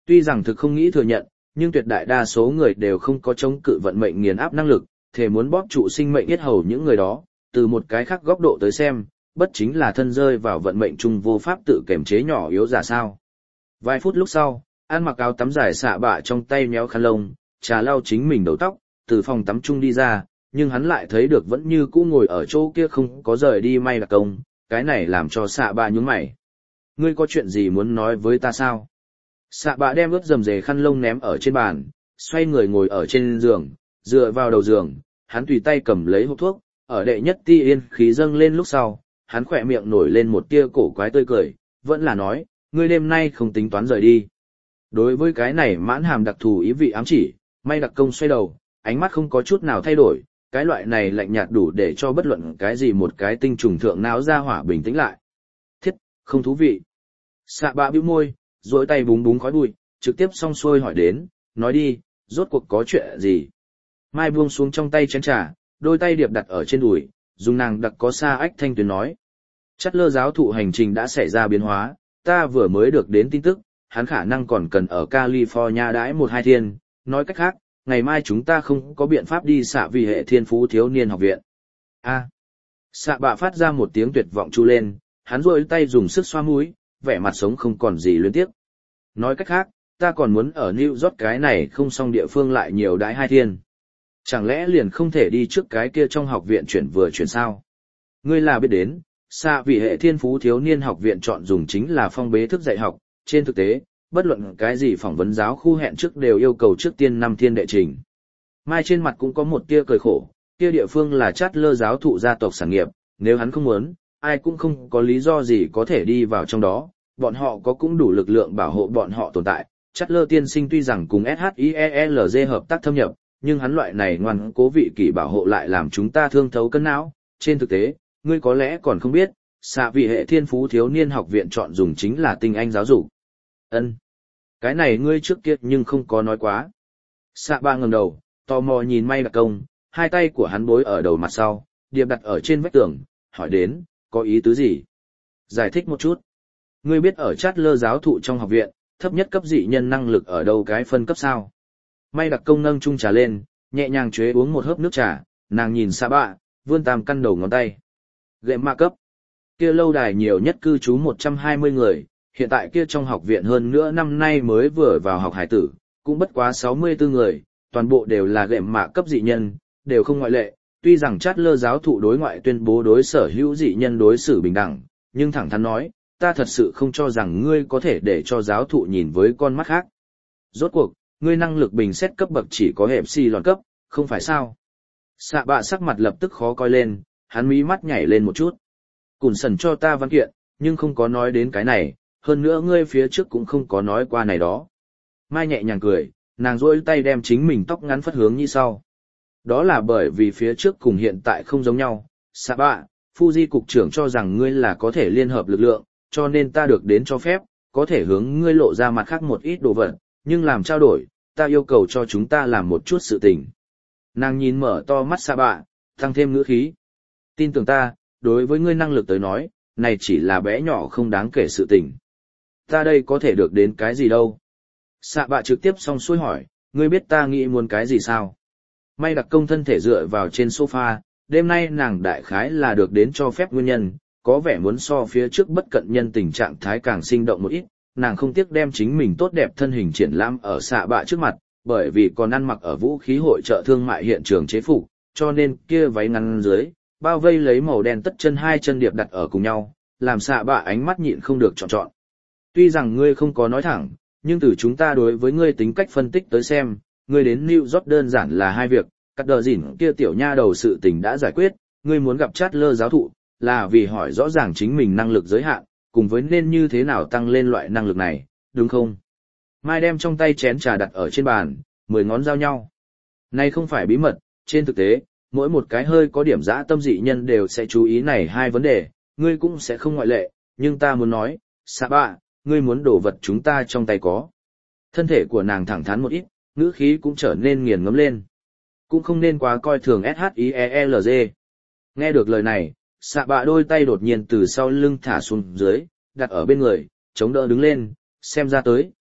Tuy rằng thực không nghĩ thừa nhận, nhưng tuyệt đại đa số người đều không có chống cự vận mệnh nghiền áp năng lực, thể muốn bóp trụ sinh mệnh yết hầu những người đó, từ một cái khác góc độ tới xem, bất chính là thân rơi vào vận mệnh chung vô pháp tự kiềm chế nhỏ yếu giả sao. Vài phút lúc sau, ăn mặc áo tắm dài xạ bạ trong tay méo khăn lông, trà lau chính mình đầu tóc, từ phòng tắm chung đi ra, nhưng hắn lại thấy được vẫn như cũ ngồi ở chỗ kia không có rời đi May Đặc Công, cái này làm cho xạ bạ nhướng mày. Ngươi có chuyện gì muốn nói với ta sao? Xạ bạ đem ướt rầm rề khăn lông ném ở trên bàn, xoay người ngồi ở trên giường, dựa vào đầu giường, hắn tùy tay cầm lấy hộp thuốc, ở đệ nhất ti yên khí dâng lên lúc sau, hắn khỏe miệng nổi lên một tia cổ quái tươi cười, vẫn là nói, ngươi đêm nay không tính toán rời đi. Đối với cái này mãn hàm đặc thù ý vị ám chỉ, May Đặc Công xoay đầu, ánh mắt không có chút nào thay đổi, cái loại này lạnh nhạt đủ để cho bất luận cái gì một cái tinh trùng thượng não ra hỏa bình tĩnh lại. Thiết, không thú vị. Xạ bạ bĩu môi, duỗi tay búng búng khói bụi, trực tiếp xong xuôi hỏi đến, nói đi, rốt cuộc có chuyện gì? Mai buông xuống trong tay chén trà, đôi tay điệp đặt ở trên đùi, dùng nàng đặc có xa ách thanh tuyến nói. Chắt lơ giáo thụ hành trình đã xảy ra biến hóa, ta vừa mới được đến tin tức, hắn khả năng còn cần ở California đãi một hai thiên, nói cách khác, ngày mai chúng ta không có biện pháp đi xạ vì hệ thiên phú thiếu niên học viện. A. Xạ bạ phát ra một tiếng tuyệt vọng chu lên, hắn rôi tay dùng sức xoa mũi, vẻ mặt sống không còn gì luyến tiếc. Nói cách khác, ta còn muốn ở New York cái này không xong địa phương lại nhiều đãi hai thiên. Chẳng lẽ liền không thể đi trước cái kia trong học viện chuyển vừa chuyển sao? Ngươi là biết đến, xạ vì hệ thiên phú thiếu niên học viện chọn dùng chính là phong bế thức dạy học, trên thực tế, bất luận cái gì phỏng vấn giáo khu hẹn trước đều yêu cầu trước tiên năm thiên đệ trình. Mai trên mặt cũng có một tia cười khổ, kia địa phương là chát lơ giáo thụ gia tộc sản nghiệp, nếu hắn không muốn, ai cũng không có lý do gì có thể đi vào trong đó, bọn họ có cũng đủ lực lượng bảo hộ bọn họ tồn tại. Chát lơ tiên sinh tuy rằng cùng ét hát i e lờ giê hợp tác thâm nhập, nhưng hắn loại này ngoan cố vị kỷ bảo hộ lại làm chúng ta thương thấu cân não. Trên thực tế, ngươi có lẽ còn không biết, xạ vị hệ thiên phú thiếu niên học viện chọn dùng chính là tinh anh giáo dục. Ân, cái này ngươi trước kia nhưng không có nói quá. Xạ ba ngẩng đầu, tò mò nhìn May Đặc Công, hai tay của hắn bối ở đầu mặt sau, điệp đặt ở trên vách tường, hỏi đến, có ý tứ gì? Giải thích một chút. Ngươi biết ở chát lơ giáo thụ trong học viện, thấp nhất cấp dị nhân năng lực ở đâu cái phân cấp sao? May Đặc Công nâng chung trà lên, nhẹ nhàng chế uống một hớp nước trà, nàng nhìn xạ bạ, vươn tam căn đầu ngón tay. Gệm ma cấp. Kia lâu đài nhiều nhất cư trú một trăm hai mươi người, hiện tại kia trong học viện hơn nữa năm nay mới vừa vào học hải tử, cũng bất quá sáu mươi tư người, toàn bộ đều là gệm mạ cấp dị nhân, đều không ngoại lệ. Tuy rằng chát lơ giáo thụ đối ngoại tuyên bố đối sở hữu dị nhân đối xử bình đẳng, nhưng thẳng thắn nói, ta thật sự không cho rằng ngươi có thể để cho giáo thụ nhìn với con mắt khác. Rốt cuộc, ngươi năng lực bình xét cấp bậc chỉ có hẹp si lòn cấp, không phải sao? Xạ bạ sắc mặt lập tức khó coi lên, hắn mí mắt nhảy lên một chút. Cùn sần cho ta văn kiện, nhưng không có nói đến cái này, hơn nữa ngươi phía trước cũng không có nói qua này đó. Mai nhẹ nhàng cười, nàng rỗi tay đem chính mình tóc ngắn phất hướng như sau. Đó là bởi vì phía trước cùng hiện tại không giống nhau. Xạ bạ, Fuji cục trưởng cho rằng ngươi là có thể liên hợp lực lượng, cho nên ta được đến cho phép, có thể hướng ngươi lộ ra mặt khác một ít đồ vật, nhưng làm trao đổi, ta yêu cầu cho chúng ta làm một chút sự tình. Nàng nhìn mở to mắt xạ bạ, tăng thêm ngữ khí. Tin tưởng ta, đối với ngươi năng lực tới nói, này chỉ là bé nhỏ không đáng kể sự tình. Ta đây có thể được đến cái gì đâu? Xạ bạ trực tiếp xong xuôi hỏi, ngươi biết ta nghĩ muốn cái gì sao? May Đặc Công thân thể dựa vào trên sofa, đêm nay nàng đại khái là được đến cho phép nguyên nhân, có vẻ muốn so phía trước bất cận nhân tình trạng thái càng sinh động một ít, nàng không tiếc đem chính mình tốt đẹp thân hình triển lãm ở xạ bạ trước mặt, bởi vì còn ăn mặc ở vũ khí hội trợ thương mại hiện trường chế phục, cho nên kia váy ngắn dưới, bao vây lấy màu đen tất chân hai chân điệp đặt ở cùng nhau, làm xạ bạ ánh mắt nhịn không được chọn chọn. Tuy rằng ngươi không có nói thẳng, nhưng từ chúng ta đối với ngươi tính cách phân tích tới xem, ngươi đến New York đơn giản là hai việc, cắt đờ dỉn kia tiểu nha đầu sự tình đã giải quyết, ngươi muốn gặp chát lơ giáo thụ, là vì hỏi rõ ràng chính mình năng lực giới hạn, cùng với nên như thế nào tăng lên loại năng lực này, đúng không? Mai đem trong tay chén trà đặt ở trên bàn, mười ngón giao nhau. Này không phải bí mật, trên thực tế, mỗi một cái hơi có điểm dã tâm dị nhân đều sẽ chú ý này hai vấn đề, ngươi cũng sẽ không ngoại lệ, nhưng ta muốn nói, xạ bạ, ngươi muốn đổ vật chúng ta trong tay có. Thân thể của nàng thẳng thắn một ít, ngữ khí cũng trở nên nghiền ngẫm lên. Cũng không nên quá coi thường ét hát i e lờ giê. Nghe được lời này, xạ bạ đôi tay đột nhiên từ sau lưng thả xuống dưới, đặt ở bên người, chống đỡ đứng lên, xem ra tới,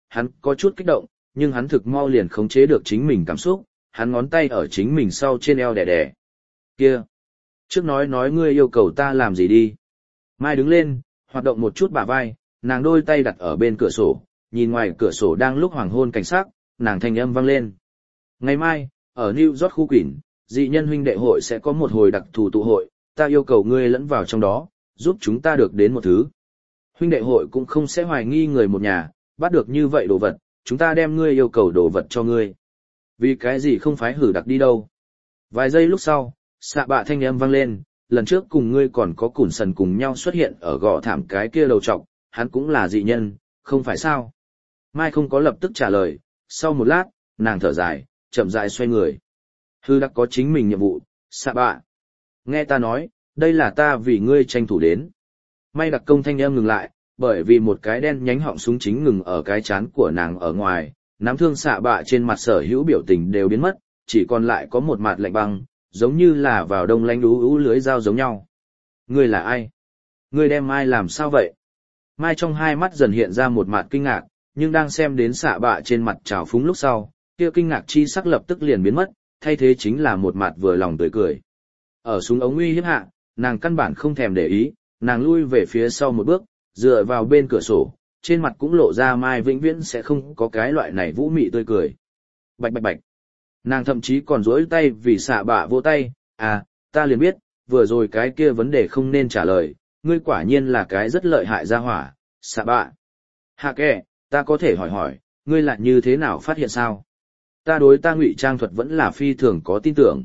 hắn có chút kích động, nhưng hắn thực mau liền khống chế được chính mình cảm xúc, hắn ngón tay ở chính mình sau trên eo đè đè. Kia! Trước nói nói ngươi yêu cầu ta làm gì đi. Mai đứng lên, hoạt động một chút bả vai, nàng đôi tay đặt ở bên cửa sổ, nhìn ngoài cửa sổ đang lúc hoàng hôn cảnh sắc, nàng thanh âm vang lên. Ngày mai, ở New York khu quỷ, dị nhân huynh đệ hội sẽ có một hồi đặc thù tụ hội, ta yêu cầu ngươi lẫn vào trong đó, giúp chúng ta được đến một thứ. Huynh đệ hội cũng không sẽ hoài nghi người một nhà, bắt được như vậy đồ vật, chúng ta đem ngươi yêu cầu đồ vật cho ngươi. Vì cái gì không phái hử đặc đi đâu. Vài giây lúc sau, xạ bạ thanh âm vang lên, lần trước cùng ngươi còn có củn sần cùng nhau xuất hiện ở gò thảm cái kia đầu trọc, hắn cũng là dị nhân, không phải sao? Mai không có lập tức trả lời, sau một lát, nàng thở dài, chậm rãi xoay người. Hư đặc có chính mình nhiệm vụ, xạ bạ. Nghe ta nói, đây là ta vì ngươi tranh thủ đến. May đặc công thanh âm ngừng lại, bởi vì một cái đen nhánh họng súng chính ngừng ở cái chán của nàng ở ngoài, nắm thương xạ bạ trên mặt sở hữu biểu tình đều biến mất, chỉ còn lại có một mặt lạnh băng, giống như là vào đông lánh đú ú lưới dao giống nhau. Ngươi là ai? Ngươi đem Mai làm sao vậy? Mai trong hai mắt dần hiện ra một mặt kinh ngạc, nhưng đang xem đến xạ bạ trên mặt trào phúng lúc sau, kia kinh ngạc chi sắc lập tức liền biến mất, thay thế chính là một mặt vừa lòng tươi cười. Ở súng ống uy hiếp hạ, nàng căn bản không thèm để ý, nàng lui về phía sau một bước, dựa vào bên cửa sổ, trên mặt cũng lộ ra Mai vĩnh viễn sẽ không có cái loại này vũ mị tươi cười. Bạch bạch bạch. Nàng thậm chí còn duỗi tay vì xạ bạ vỗ tay, à, ta liền biết, vừa rồi cái kia vấn đề không nên trả lời, ngươi quả nhiên là cái rất lợi hại gia hỏa, xạ bạ. Hạ kệ, ta có thể hỏi hỏi, ngươi lại như thế nào phát hiện sao? Ta đối ta ngụy trang thuật vẫn là phi thường có tin tưởng.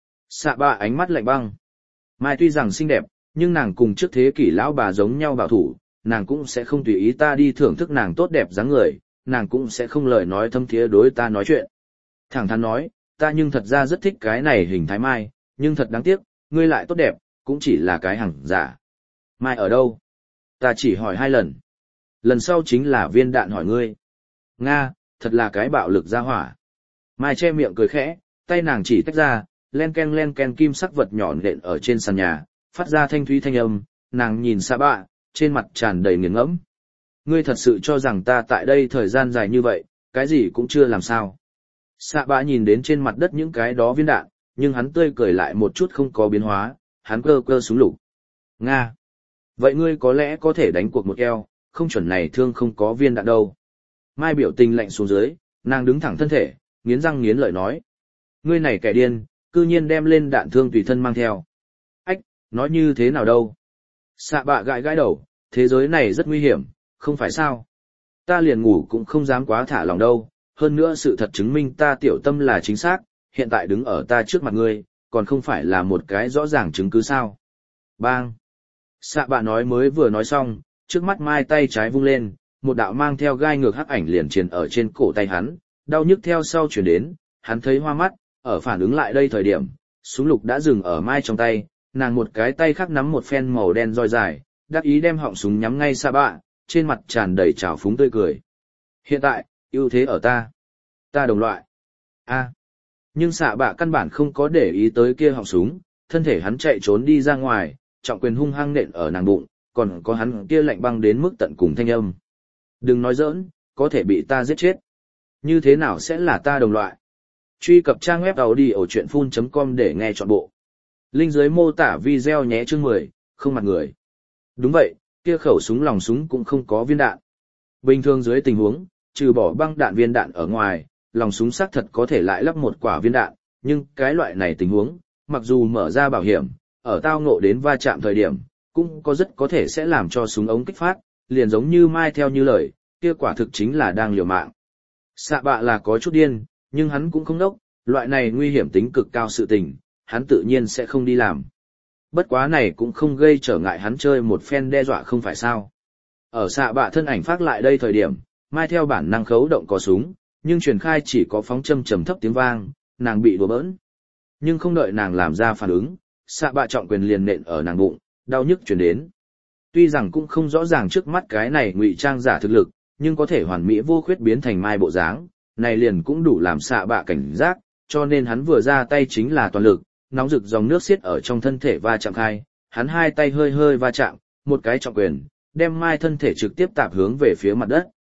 Xạ bạ ánh mắt lạnh băng. Mai tuy rằng xinh đẹp, nhưng nàng cùng trước thế kỷ lão bà giống nhau bảo thủ, nàng cũng sẽ không tùy ý ta đi thưởng thức nàng tốt đẹp dáng người, nàng cũng sẽ không lời nói thâm thiế đối ta nói chuyện. Thẳng thắn nói, ta nhưng thật ra rất thích cái này hình thái Mai, nhưng thật đáng tiếc, ngươi lại tốt đẹp, cũng chỉ là cái hàng giả. Mai ở đâu? Ta chỉ hỏi hai lần. Lần sau chính là viên đạn hỏi ngươi. Nga, thật là cái bạo lực gia hỏa. Mai che miệng cười khẽ, tay nàng chỉ tách ra, len ken len ken kim sắc vật nhỏ nện ở trên sàn nhà, phát ra thanh thúy thanh âm, nàng nhìn xa bạ, trên mặt tràn đầy nghiền ngẫm. Ngươi thật sự cho rằng ta tại đây thời gian dài như vậy, cái gì cũng chưa làm sao. Xạ bạ nhìn đến trên mặt đất những cái đó viên đạn, nhưng hắn tươi cười lại một chút không có biến hóa, hắn cơ cơ súng lục. Nga! Vậy ngươi có lẽ có thể đánh cuộc một eo, không chuẩn này thương không có viên đạn đâu. Mai biểu tình lạnh xuống dưới, nàng đứng thẳng thân thể, nghiến răng nghiến lợi nói. Ngươi này kẻ điên, cư nhiên đem lên đạn thương tùy thân mang theo. Ách, nói như thế nào đâu? Xạ bạ gãi gãi đầu, thế giới này rất nguy hiểm, không phải sao? Ta liền ngủ cũng không dám quá thả lòng đâu, hơn nữa sự thật chứng minh ta tiểu tâm là chính xác, hiện tại đứng ở ta trước mặt ngươi, còn không phải là một cái rõ ràng chứng cứ sao? Bang! Xạ bạ nói mới vừa nói xong, trước mắt Mai tay trái vung lên, một đạo mang theo gai ngược hắc ảnh liền triền ở trên cổ tay hắn, đau nhức theo sau chuyển đến, hắn thấy hoa mắt, ở phản ứng lại đây thời điểm, súng lục đã dừng ở Mai trong tay, nàng một cái tay khác nắm một phen màu đen roi dài, đắc ý đem họng súng nhắm ngay xạ bạ, trên mặt tràn đầy trào phúng tươi cười. Hiện tại, ưu thế ở ta. Ta đồng loại. A. Nhưng xạ bạ căn bản không có để ý tới kia họng súng, thân thể hắn chạy trốn đi ra ngoài, trọng quyền hung hăng nện ở nàng bụng, còn có hắn kia lạnh băng đến mức tận cùng thanh âm. Đừng nói giỡn, có thể bị ta giết chết. Như thế nào sẽ là ta đồng loại? Truy cập trang web audiochuyenphun chấm com để nghe trọn bộ. Link dưới mô tả video nhé chương mười, không mặt người. Đúng vậy, kia khẩu súng lòng súng cũng không có viên đạn. Bình thường dưới tình huống, trừ bỏ băng đạn viên đạn ở ngoài, lòng súng xác thật có thể lại lắp một quả viên đạn, nhưng cái loại này tình huống, mặc dù mở ra bảo hiểm, ở tao ngộ đến va chạm thời điểm, cũng có rất có thể sẽ làm cho súng ống kích phát, liền giống như Mai theo như lời, kia quả thực chính là đang liều mạng. Xạ bạ là có chút điên, nhưng hắn cũng không đốc, loại này nguy hiểm tính cực cao sự tình, hắn tự nhiên sẽ không đi làm. Bất quá này cũng không gây trở ngại hắn chơi một phen đe dọa không phải sao. Ở xạ bạ thân ảnh phát lại đây thời điểm, Mai theo bản năng khấu động có súng, nhưng truyền khai chỉ có phóng châm trầm thấp tiếng vang, nàng bị đùa bỡn. Nhưng không đợi nàng làm ra phản ứng, xạ bạ trọng quyền liền nện ở nàng bụng, đau nhức truyền đến. Tuy rằng cũng không rõ ràng trước mắt cái này ngụy trang giả thực lực, nhưng có thể hoàn mỹ vô khuyết biến thành Mai bộ dáng, này liền cũng đủ làm xạ bạ cảnh giác, cho nên hắn vừa ra tay chính là toàn lực, nóng rực dòng nước xiết ở trong thân thể va chạm khai, hắn hai tay hơi hơi va chạm, một cái trọng quyền, đem Mai thân thể trực tiếp tạp hướng về phía mặt đất.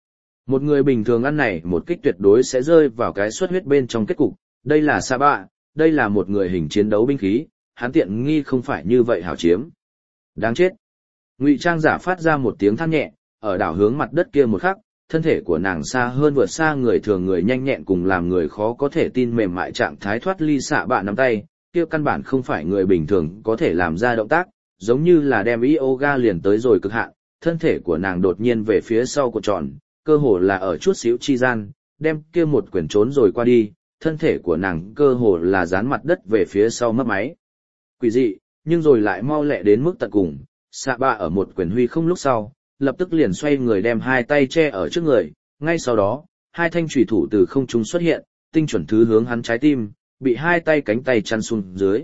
Một người bình thường ăn này một kích tuyệt đối sẽ rơi vào cái xuất huyết bên trong kết cục, đây là Sa Bạ, đây là một người hình chiến đấu binh khí, hắn tiện nghi không phải như vậy hảo chiếm. Đáng chết. Ngụy trang giả phát ra một tiếng than nhẹ, ở đảo hướng mặt đất kia một khắc, thân thể của nàng xa hơn vượt xa người thường người nhanh nhẹn cùng làm người khó có thể tin mềm mại trạng thái thoát ly Sa Bạ nắm tay, kia căn bản không phải người bình thường có thể làm ra động tác, giống như là đem yoga liền tới rồi cực hạn, thân thể của nàng đột nhiên về phía sau của tròn, cơ hồ là ở chút xíu chi gian, đem kia một quyển trốn rồi qua đi, thân thể của nàng cơ hồ là dán mặt đất về phía sau mất máy. Quỷ dị, nhưng rồi lại mau lẹ đến mức tận cùng, Sa Bạ ở một quyển huy không lúc sau, lập tức liền xoay người đem hai tay che ở trước người, ngay sau đó, hai thanh chủy thủ từ không trung xuất hiện, tinh chuẩn thứ hướng hắn trái tim, bị hai tay cánh tay chăn xuống dưới.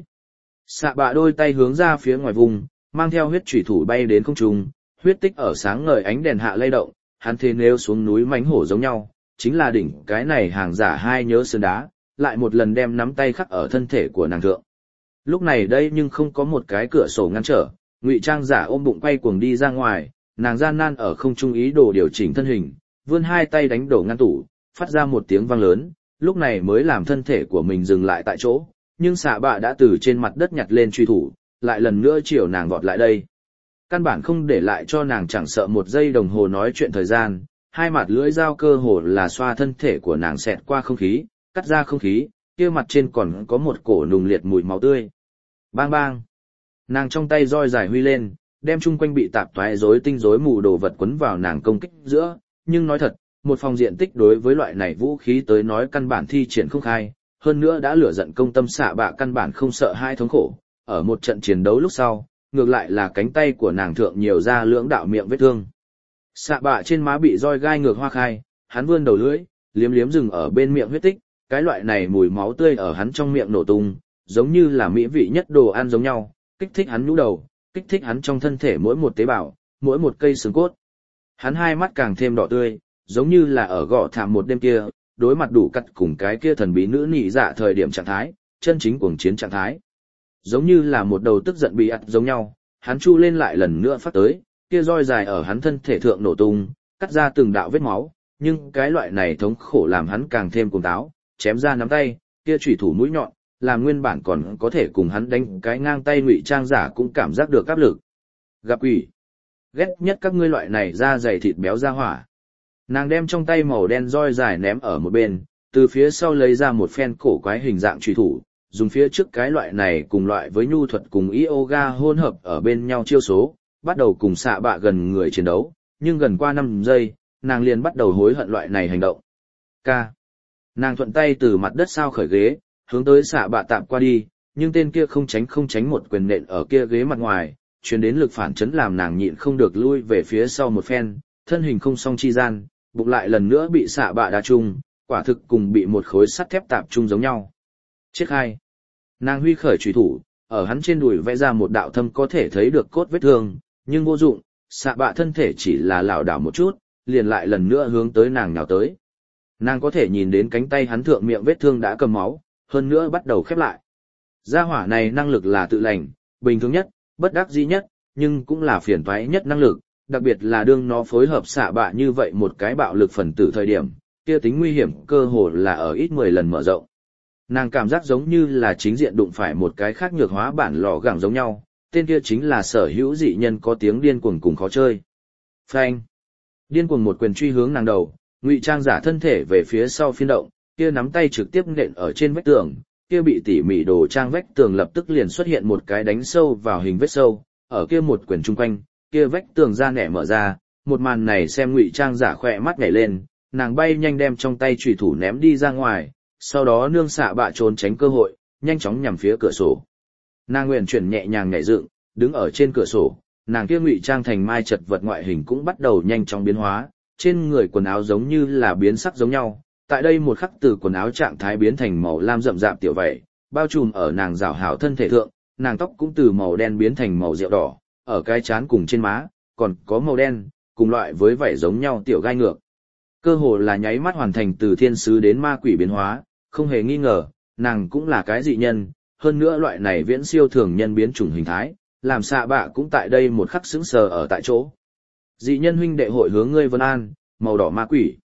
Sa Bạ đôi tay hướng ra phía ngoài vùng, mang theo huyết chủy thủ bay đến không trung, huyết tích ở sáng ngời ánh đèn hạ lay động, hắn thế nếu xuống núi mãnh hổ giống nhau, chính là đỉnh cái này hàng giả hai nhớ sơn đá, lại một lần đem nắm tay khắc ở thân thể của nàng thượng. Lúc này đây nhưng không có một cái cửa sổ ngăn trở, Ngụy trang giả ôm bụng quay cuồng đi ra ngoài, nàng gian nan ở không trung ý đồ điều chỉnh thân hình, vươn hai tay đánh đổ ngăn tủ, phát ra một tiếng vang lớn, lúc này mới làm thân thể của mình dừng lại tại chỗ, nhưng Sa Bạ đã từ trên mặt đất nhặt lên truy thủ, lại lần nữa chiều nàng vọt lại đây. Căn bản không để lại cho nàng chẳng sợ một giây đồng hồ nói chuyện thời gian, hai mặt lưỡi dao cơ hồ là xoa thân thể của nàng xẹt qua không khí, cắt ra không khí, kia mặt trên còn có một cổ nùng liệt mùi máu tươi. Bang bang. Nàng trong tay roi dài huy lên, đem chung quanh bị tạp toái rối tinh rối mù đồ vật quấn vào nàng công kích giữa, nhưng nói thật, một phòng diện tích đối với loại này vũ khí tới nói căn bản thi triển không khai, hơn nữa đã lửa giận công tâm Sa Bạ căn bản không sợ hai thống khổ, ở một trận chiến đấu lúc sau, ngược lại là cánh tay của nàng thượng nhiều ra lưỡng đạo miệng vết thương. Sa Bạ trên má bị roi gai ngược hoa khai, hắn vươn đầu lưỡi, liếm liếm rừng ở bên miệng huyết tích, cái loại này mùi máu tươi ở hắn trong miệng nổ tung, giống như là mỹ vị nhất đồ ăn giống nhau, kích thích hắn nhũ đầu, kích thích hắn trong thân thể mỗi một tế bào, mỗi một cây xương cốt. Hắn hai mắt càng thêm đỏ tươi, giống như là ở gõ thảm một đêm kia, đối mặt đủ cắt cùng cái kia thần bí nữ nị dạ thời điểm trạng thái, chân chính cuồng chiến trạng thái. Giống như là một đầu tức giận bị ặt giống nhau, hắn chu lên lại lần nữa phát tới, kia roi dài ở hắn thân thể thượng nổ tung, cắt ra từng đạo vết máu, nhưng cái loại này thống khổ làm hắn càng thêm cuồng táo, chém ra nắm tay, kia chủy thủ mũi nhọn, làm nguyên bản còn có thể cùng hắn đánh cái ngang tay Ngụy trang giả cũng cảm giác được áp lực. Gặp quỷ, ghét nhất các ngươi loại này da dày thịt béo ra hỏa. Nàng đem trong tay màu đen roi dài ném ở một bên, từ phía sau lấy ra một phen cổ quái hình dạng chủy thủ, dùng phía trước cái loại này cùng loại với nhu thuật cùng yoga hỗn hợp ở bên nhau chiêu số, bắt đầu cùng Sa Bạ gần người chiến đấu, nhưng gần qua năm giây, nàng liền bắt đầu hối hận loại này hành động. Ca. Nàng thuận tay từ mặt đất sao khởi ghế, hướng tới Sa Bạ tạm qua đi, nhưng tên kia không tránh không tránh một quyền nện ở kia ghế mặt ngoài, truyền đến lực phản chấn làm nàng nhịn không được lui về phía sau một phen, thân hình không song chi gian, bụng lại lần nữa bị Sa Bạ đá trúng, quả thực cùng bị một khối sắt thép tạp chung giống nhau. Chết hai. Nàng huy khởi chủy thủ, ở hắn trên đùi vẽ ra một đạo thâm có thể thấy được cốt vết thương, nhưng vô dụng, Sa Bạ thân thể chỉ là lảo đảo một chút, liền lại lần nữa hướng tới nàng nhào tới. Nàng có thể nhìn đến cánh tay hắn thượng miệng vết thương đã cầm máu, hơn nữa bắt đầu khép lại. Gia hỏa này năng lực là tự lành, bình thường nhất, bất đắc dĩ nhất, nhưng cũng là phiền toái nhất năng lực, đặc biệt là đương nó phối hợp Sa Bạ như vậy một cái bạo lực phần tử thời điểm, kia tính nguy hiểm cơ hồ là ở ít mười lần mở rộng. Nàng cảm giác giống như là chính diện đụng phải một cái khác nhược hóa bản lò gẳng giống nhau, tên kia chính là sở hữu dị nhân có tiếng điên cuồng cùng khó chơi. Phanh. Điên cuồng một quyền truy hướng nàng đầu, Ngụy trang giả thân thể về phía sau phiên động, kia nắm tay trực tiếp nện ở trên vách tường, kia bị tỉ mỉ đồ trang vách tường lập tức liền xuất hiện một cái đánh sâu vào hình vết sâu, ở kia một quyền chung quanh, kia vách tường ra nẻ mở ra, một màn này xem Ngụy trang giả khỏe mắt nhảy lên, nàng bay nhanh đem trong tay chủy thủ ném đi ra ngoài, sau đó nương Sa Bạ trốn tránh cơ hội, nhanh chóng nhằm phía cửa sổ. Nàng nguyện chuyển nhẹ nhàng nhảy dựng, đứng ở trên cửa sổ, nàng kia ngụy trang thành mai chật vật ngoại hình cũng bắt đầu nhanh chóng biến hóa, trên người quần áo giống như là biến sắc giống nhau. Tại đây một khắc từ quần áo trạng thái biến thành màu lam rậm rạp tiểu vảy, bao trùm ở nàng rảo hảo thân thể thượng, nàng tóc cũng từ màu đen biến thành màu rượu đỏ, ở cái trán cùng trên má, còn có màu đen, cùng loại với vảy giống nhau tiểu gai ngược. Cơ hồ là nháy mắt hoàn thành từ thiên sứ đến ma quỷ biến hóa, không hề nghi ngờ, nàng cũng là cái dị nhân, hơn nữa loại này viễn siêu thường nhân biến chủng hình thái, làm Sa Bạ cũng tại đây một khắc sững sờ ở tại chỗ. Dị nhân huynh đệ hội hướng ngươi vân an, màu đỏ ma quỷ.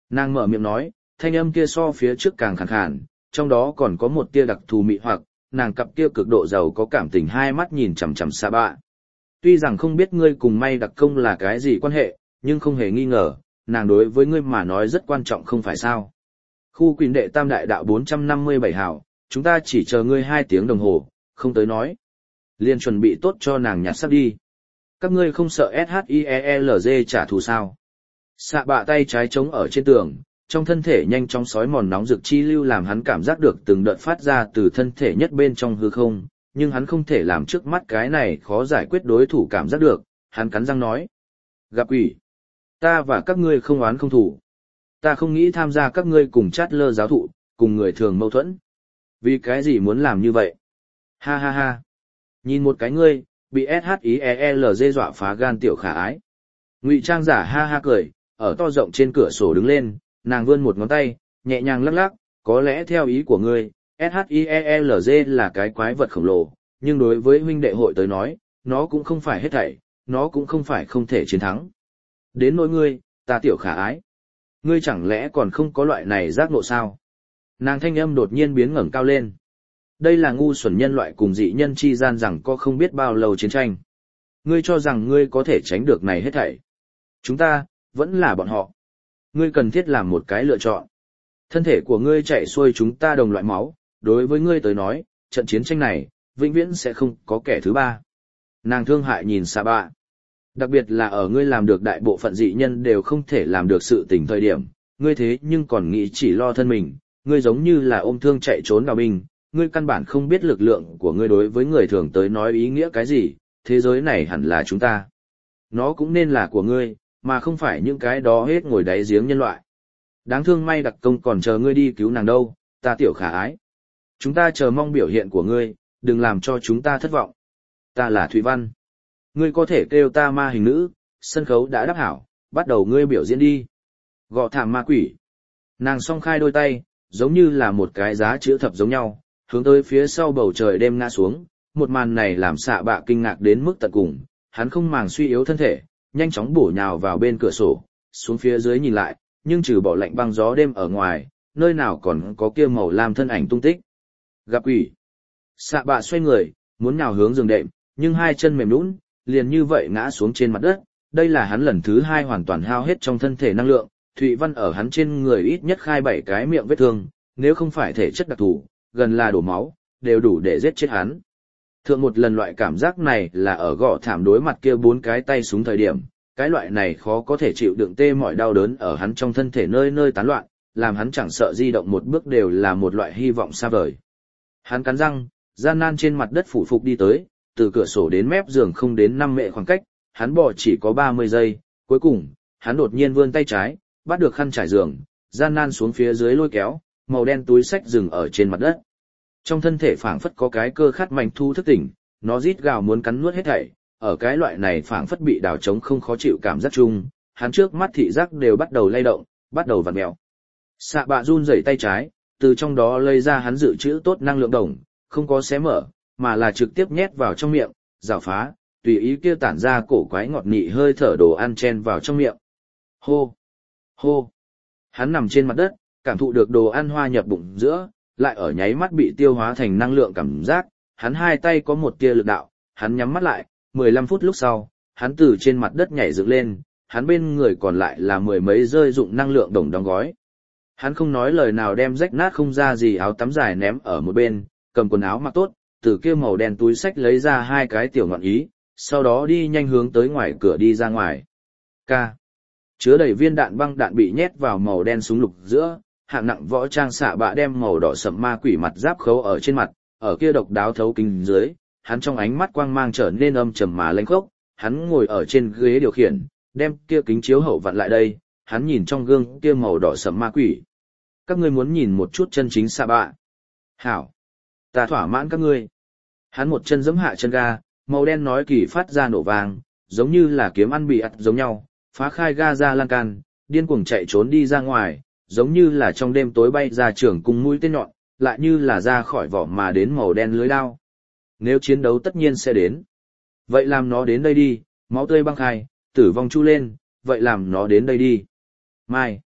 Nàng mở miệng nói, thanh âm kia so phía trước càng khàn khàn, trong đó còn có một tia đặc thù mị hoặc, nàng cặp kia cực độ giàu có cảm tình hai mắt nhìn chằm chằm Sa Bạ. Tuy rằng không biết ngươi cùng May đặc công là cái gì quan hệ, nhưng không hề nghi ngờ, nàng đối với ngươi mà nói rất quan trọng không phải sao. Khu quyền đệ tam đại đạo bốn trăm năm mươi bảy hảo, chúng ta chỉ chờ ngươi hai tiếng đồng hồ, không tới nói. Liền chuẩn bị tốt cho nàng nhặt sắp đi. Các ngươi không sợ ét hát i e lờ giê trả thù sao? Sạ Bạ tay trái chống ở trên tường, trong thân thể nhanh chóng sói mòn nóng rực chi lưu làm hắn cảm giác được từng đợt phát ra từ thân thể nhất bên trong hư không, nhưng hắn không thể làm trước mắt cái này khó giải quyết đối thủ cảm giác được, hắn cắn răng nói. Gặp quỷ! Ta và các ngươi không oán không thủ. Ta không nghĩ tham gia các ngươi cùng chát lơ giáo thụ, cùng người thường mâu thuẫn. Vì cái gì muốn làm như vậy? Ha ha ha! Nhìn một cái ngươi, bị ét hát i e lờ giê dọa phá gan tiểu khả ái. Ngụy trang giả ha ha cười, ở to rộng trên cửa sổ đứng lên, nàng vươn một ngón tay, nhẹ nhàng lắc lắc, có lẽ theo ý của ngươi, ét hát i e lờ giê là cái quái vật khổng lồ, nhưng đối với huynh đệ hội tới nói, nó cũng không phải hết thảy, nó cũng không phải không thể chiến thắng. Đến nỗi ngươi, ta tiểu khả ái. Ngươi chẳng lẽ còn không có loại này giác ngộ sao? Nàng thanh âm đột nhiên biến ngẩng cao lên. Đây là ngu xuẩn nhân loại cùng dị nhân chi gian rằng có không biết bao lâu chiến tranh. Ngươi cho rằng ngươi có thể tránh được này hết thảy. Chúng ta, vẫn là bọn họ. Ngươi cần thiết làm một cái lựa chọn. Thân thể của ngươi chạy xuôi chúng ta đồng loại máu, đối với ngươi tới nói, trận chiến tranh này, vĩnh viễn sẽ không có kẻ thứ ba. Nàng thương hại nhìn Sa Bạ. Đặc biệt là ở ngươi làm được đại bộ phận dị nhân đều không thể làm được sự tình thời điểm, ngươi thế nhưng còn nghĩ chỉ lo thân mình, ngươi giống như là ôm thương chạy trốn đào binh, ngươi căn bản không biết lực lượng của ngươi đối với người thường tới nói ý nghĩa cái gì, thế giới này hẳn là chúng ta. Nó cũng nên là của ngươi, mà không phải những cái đó hết ngồi đáy giếng nhân loại. Đáng thương May đặc công còn chờ ngươi đi cứu nàng đâu, ta tiểu khả ái. Chúng ta chờ mong biểu hiện của ngươi, đừng làm cho chúng ta thất vọng. Ta là Thụy Văn. Ngươi có thể kêu ta ma hình nữ, sân khấu đã đắp hảo, bắt đầu ngươi biểu diễn đi. Gọ thảm ma quỷ. Nàng song khai đôi tay, giống như là một cái giá chữ thập giống nhau, hướng tới phía sau bầu trời đêm ngã xuống. Một màn này làm Sạ Bạ kinh ngạc đến mức tận cùng, hắn không màng suy yếu thân thể, nhanh chóng bổ nhào vào bên cửa sổ, xuống phía dưới nhìn lại, nhưng trừ bỏ lạnh băng gió đêm ở ngoài, nơi nào còn có kia màu lam thân ảnh tung tích. Gặp quỷ. Sạ Bạ xoay người, muốn nhào hướng giường đệm, nhưng hai chân mềm nhũn, liền như vậy ngã xuống trên mặt đất. Đây là hắn lần thứ hai hoàn toàn hao hết trong thân thể năng lượng, Thụy Văn ở hắn trên người ít nhất khai bảy cái miệng vết thương, nếu không phải thể chất đặc thù, gần là đổ máu, đều đủ để giết chết hắn. Thượng một lần loại cảm giác này là ở gõ thảm đối mặt kia bốn cái tay súng thời điểm, cái loại này khó có thể chịu đựng tê mọi đau đớn ở hắn trong thân thể nơi nơi tán loạn, làm hắn chẳng sợ di động một bước đều là một loại hy vọng xa vời. Hắn cắn răng, gian nan trên mặt đất phủ phục đi tới, từ cửa sổ đến mép giường không đến năm mệ khoảng cách, hắn bò chỉ có ba mươi giây, cuối cùng, hắn đột nhiên vươn tay trái, bắt được khăn trải giường, gian nan xuống phía dưới lôi kéo, màu đen túi sách dừng ở trên mặt đất. Trong thân thể phảng phất có cái cơ khát mạnh thu thức tỉnh, nó rít gào muốn cắn nuốt hết thảy, ở cái loại này phảng phất bị đào trống không khó chịu cảm giác chung, hắn trước mắt thị giác đều bắt đầu lay động, bắt đầu vặn mèo. Sạ Bạ run rẩy tay trái, từ trong đó lấy ra hắn dự trữ tốt năng lượng đồng, không có xé mở, mà là trực tiếp nhét vào trong miệng, rào phá, tùy ý kia tản ra cổ quái ngọt nị hơi thở đồ ăn chen vào trong miệng. Hô! Hô! Hắn nằm trên mặt đất, cảm thụ được đồ ăn hoa nhập bụng giữa, lại ở nháy mắt bị tiêu hóa thành năng lượng cảm giác, hắn hai tay có một tia lực đạo, hắn nhắm mắt lại, mười lăm phút lúc sau, hắn từ trên mặt đất nhảy dựng lên, hắn bên người còn lại là mười mấy rơi dụng năng lượng đồng đóng gói. Hắn không nói lời nào đem rách nát không ra gì áo tắm dài ném ở một bên, cầm quần áo mặc tốt, từ kia màu đen túi sách lấy ra hai cái tiểu ngọn ý, sau đó đi nhanh hướng tới ngoài cửa đi ra ngoài. K. Chứa đầy viên đạn băng đạn bị nhét vào màu đen súng lục giữa, hạng nặng võ trang Sạ Bạ đem màu đỏ sẫm ma quỷ mặt giáp khấu ở trên mặt, ở kia độc đáo thấu kính dưới, hắn trong ánh mắt quang mang trở nên âm trầm mà lênh khốc, hắn ngồi ở trên ghế điều khiển, đem kia kính chiếu hậu vặn lại đây, hắn nhìn trong gương kia màu đỏ sẫm ma quỷ. Các ngươi muốn nhìn một chút chân chính Sạ Bạ. Hảo. Ta thỏa mãn các ngươi. Hắn một chân giẫm hạ chân ga, màu đen nói kỳ phát ra nổ vàng, giống như là kiếm ăn bị ặt giống nhau, phá khai ga ra lan can, điên cuồng chạy trốn đi ra ngoài, giống như là trong đêm tối bay ra trường cùng mũi tên nhọn, lại như là ra khỏi vỏ mà đến màu đen lưới đao. Nếu chiến đấu tất nhiên sẽ đến. Vậy làm nó đến đây đi, máu tươi băng khai, tử vong chu lên, vậy làm nó đến đây đi. Mai.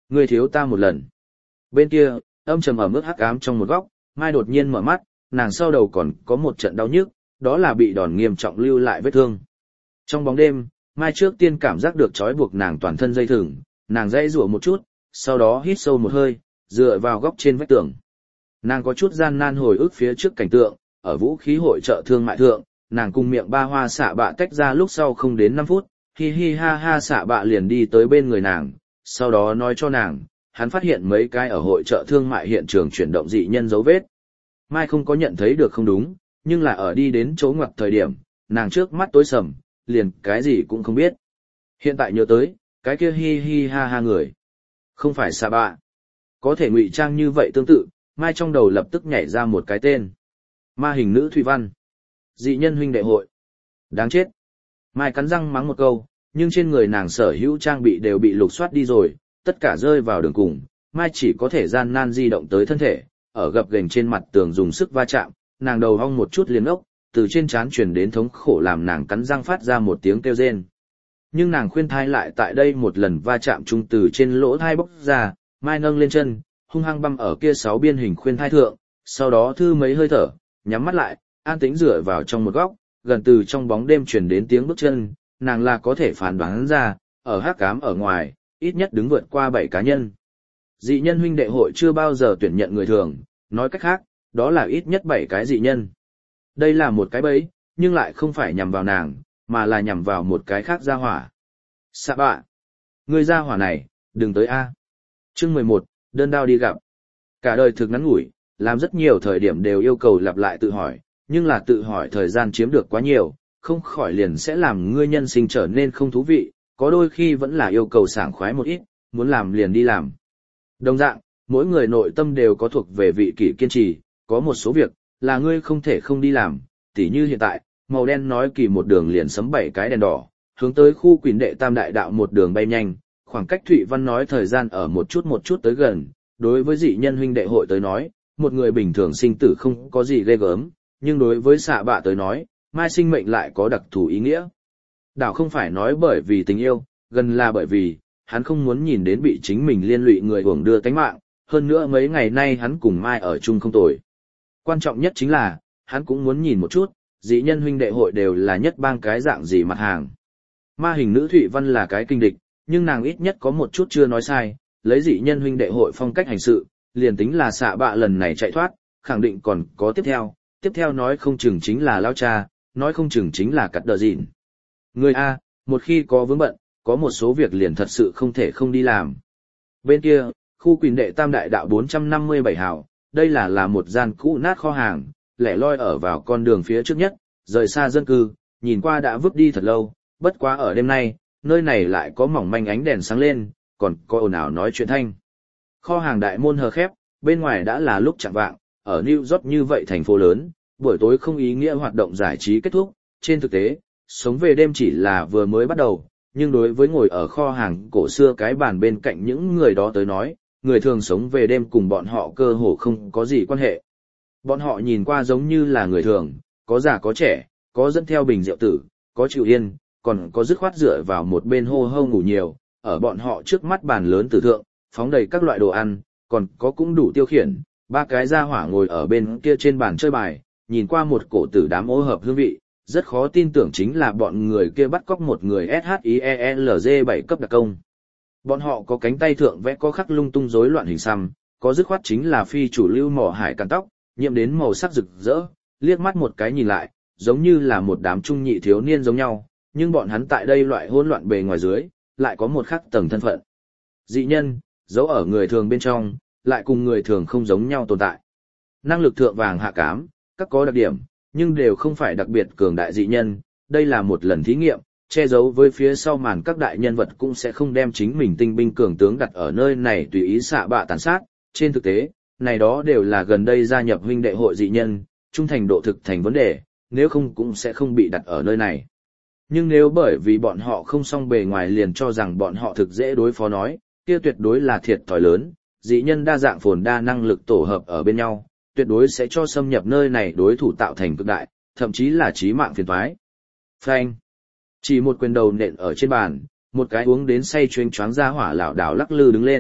Ngươi thiếu ta một lần. Bên kia, âm trầm ẩm ướt hắc ám trong một góc, Mai đột nhiên mở mắt, nàng sau đầu còn có một trận đau nhức, đó là bị đòn nghiêm trọng lưu lại vết thương. Trong bóng đêm, Mai trước tiên cảm giác được trói buộc nàng toàn thân dây thừng, nàng dãy rủa một chút, sau đó hít sâu một hơi, dựa vào góc trên vách tường. Nàng có chút gian nan hồi ức phía trước cảnh tượng, ở vũ khí hội chợ thương mại thượng, nàng cùng miệng ba hoa xạ bạ tách ra lúc sau không đến năm phút, hi hi ha ha xạ bạ liền đi tới bên người nàng, sau đó nói cho nàng, hắn phát hiện mấy cái ở hội chợ thương mại hiện trường chuyển động dị nhân dấu vết. Mai không có nhận thấy được không đúng, nhưng là ở đi đến chỗ ngoặt thời điểm, nàng trước mắt tối sầm, liền cái gì cũng không biết. Hiện tại nhớ tới, cái kia hi hi ha ha người. Không phải xạ bạ. Có thể ngụy trang như vậy tương tự, Mai trong đầu lập tức nhảy ra một cái tên. Ma hình nữ Thụy Văn. Dị nhân huynh đệ hội. Đáng chết. Mai cắn răng mắng một câu, nhưng trên người nàng sở hữu trang bị đều bị lục soát đi rồi, tất cả rơi vào đường cùng. Mai chỉ có thể gian nan di động tới thân thể, ở gập ghềnh trên mặt tường dùng sức va chạm, nàng đầu hong một chút liền ốc, từ trên trán truyền đến thống khổ làm nàng cắn răng phát ra một tiếng kêu rên. Nhưng nàng khuyên thai lại tại đây một lần va chạm trung từ trên lỗ thai bốc ra, Mai nâng lên chân, hung hăng băm ở kia sáu biên hình khuyên thai thượng, sau đó thư mấy hơi thở, nhắm mắt lại, an tĩnh dựa vào trong một góc, gần từ trong bóng đêm truyền đến tiếng bước chân, nàng là có thể phán đoán ra, ở hắc ám ở ngoài, ít nhất đứng vượt qua bảy cá nhân. Dị nhân huynh đệ hội chưa bao giờ tuyển nhận người thường, nói cách khác, đó là ít nhất bảy cái dị nhân. Đây là một cái bẫy, nhưng lại không phải nhằm vào nàng, mà là nhằm vào một cái khác gia hỏa. Xạ bạ, người gia hỏa này, đừng tới A. Chương mười một, đơn đao đi gặp. Cả đời thực ngắn ngủi, làm rất nhiều thời điểm đều yêu cầu lặp lại tự hỏi, nhưng là tự hỏi thời gian chiếm được quá nhiều, không khỏi liền sẽ làm ngươi nhân sinh trở nên không thú vị, có đôi khi vẫn là yêu cầu sảng khoái một ít, muốn làm liền đi làm. Đồng dạng, mỗi người nội tâm đều có thuộc về vị kỷ kiên trì, có một số việc, là ngươi không thể không đi làm, tỉ như hiện tại, màu đen nói kỳ một đường liền sấm bảy cái đèn đỏ, hướng tới khu quỷ đệ tam đại đạo một đường bay nhanh, khoảng cách Thụy Văn nói thời gian ở một chút một chút tới gần, đối với dị nhân huynh đệ hội tới nói, một người bình thường sinh tử không có gì ghê gớm, nhưng đối với xạ bạ tới nói, Mai sinh mệnh lại có đặc thù ý nghĩa. Đảo không phải nói bởi vì tình yêu, gần là bởi vì, hắn không muốn nhìn đến bị chính mình liên lụy người hưởng đưa tánh mạng, hơn nữa mấy ngày nay hắn cùng Mai ở chung không tồi. Quan trọng nhất chính là, hắn cũng muốn nhìn một chút, dị nhân huynh đệ hội đều là nhất bang cái dạng gì mặt hàng. Ma hình nữ Thụy Văn là cái kinh địch, nhưng nàng ít nhất có một chút chưa nói sai, lấy dị nhân huynh đệ hội phong cách hành sự, liền tính là xạ bạ lần này chạy thoát, khẳng định còn có tiếp theo, tiếp theo nói không chừng chính là lao cha, nói không chừng chính là cắt đờ dịn. Người A, một khi có vướng bận, có một số việc liền thật sự không thể không đi làm. Bên kia, khu quỳnh đệ tam đại đạo bốn trăm năm mươi bảy hào, đây là là một gian cũ nát kho hàng, lẻ loi ở vào con đường phía trước nhất, rời xa dân cư, nhìn qua đã vứt đi thật lâu, bất quá ở đêm nay, nơi này lại có mỏng manh ánh đèn sáng lên, còn có ồn ào nói chuyện thanh. Kho hàng đại môn hờ khép, bên ngoài đã là lúc chạng vạng, ở New York như vậy thành phố lớn, buổi tối không ý nghĩa hoạt động giải trí kết thúc, trên thực tế, sống về đêm chỉ là vừa mới bắt đầu, nhưng đối với ngồi ở kho hàng cổ xưa cái bàn bên cạnh những người đó tới nói, người thường sống về đêm cùng bọn họ cơ hồ không có gì quan hệ. Bọn họ nhìn qua giống như là người thường, có già có trẻ, có dẫn theo bình rượu tử, có chịu yên, còn có dứt khoát dựa vào một bên hô hô ngủ nhiều, ở bọn họ trước mắt bàn lớn tử thượng, phóng đầy các loại đồ ăn, còn có cũng đủ tiêu khiển, ba cái gia hỏa ngồi ở bên kia trên bàn chơi bài, nhìn qua một cổ tử đám ô hợp hương vị, rất khó tin tưởng chính là bọn người kia bắt cóc một người ét hát i e lờ giê bảy cấp đặc công. Bọn họ có cánh tay thượng vẽ có khắc lung tung rối loạn hình xăm, có dứt khoát chính là phi chủ lưu mỏ hải càn tóc, nhiễm đến màu sắc rực rỡ, liếc mắt một cái nhìn lại, giống như là một đám trung nhị thiếu niên giống nhau, nhưng bọn hắn tại đây loại hỗn loạn bề ngoài dưới, lại có một khắc tầng thân phận. Dị nhân, giấu ở người thường bên trong, lại cùng người thường không giống nhau tồn tại. Năng lực thượng vàng hạ cám, các có đặc điểm, nhưng đều không phải đặc biệt cường đại dị nhân, đây là một lần thí nghiệm, che giấu với phía sau màn các đại nhân vật cũng sẽ không đem chính mình tinh binh cường tướng đặt ở nơi này tùy ý xạ bạ tàn sát, trên thực tế, này đó đều là gần đây gia nhập huynh đệ hội dị nhân, trung thành độ thực thành vấn đề, nếu không cũng sẽ không bị đặt ở nơi này. Nhưng nếu bởi vì bọn họ không song bề ngoài liền cho rằng bọn họ thực dễ đối phó nói, kia tuyệt đối là thiệt thòi lớn, dị nhân đa dạng phồn đa năng lực tổ hợp ở bên nhau, tuyệt đối sẽ cho xâm nhập nơi này đối thủ tạo thành cực đại, thậm chí là chí mạng phiền toái. Phanh. Chỉ một quyền đầu nện ở trên bàn, một cái uống đến say chuyên choáng ra hỏa lảo đảo lắc lư đứng lên,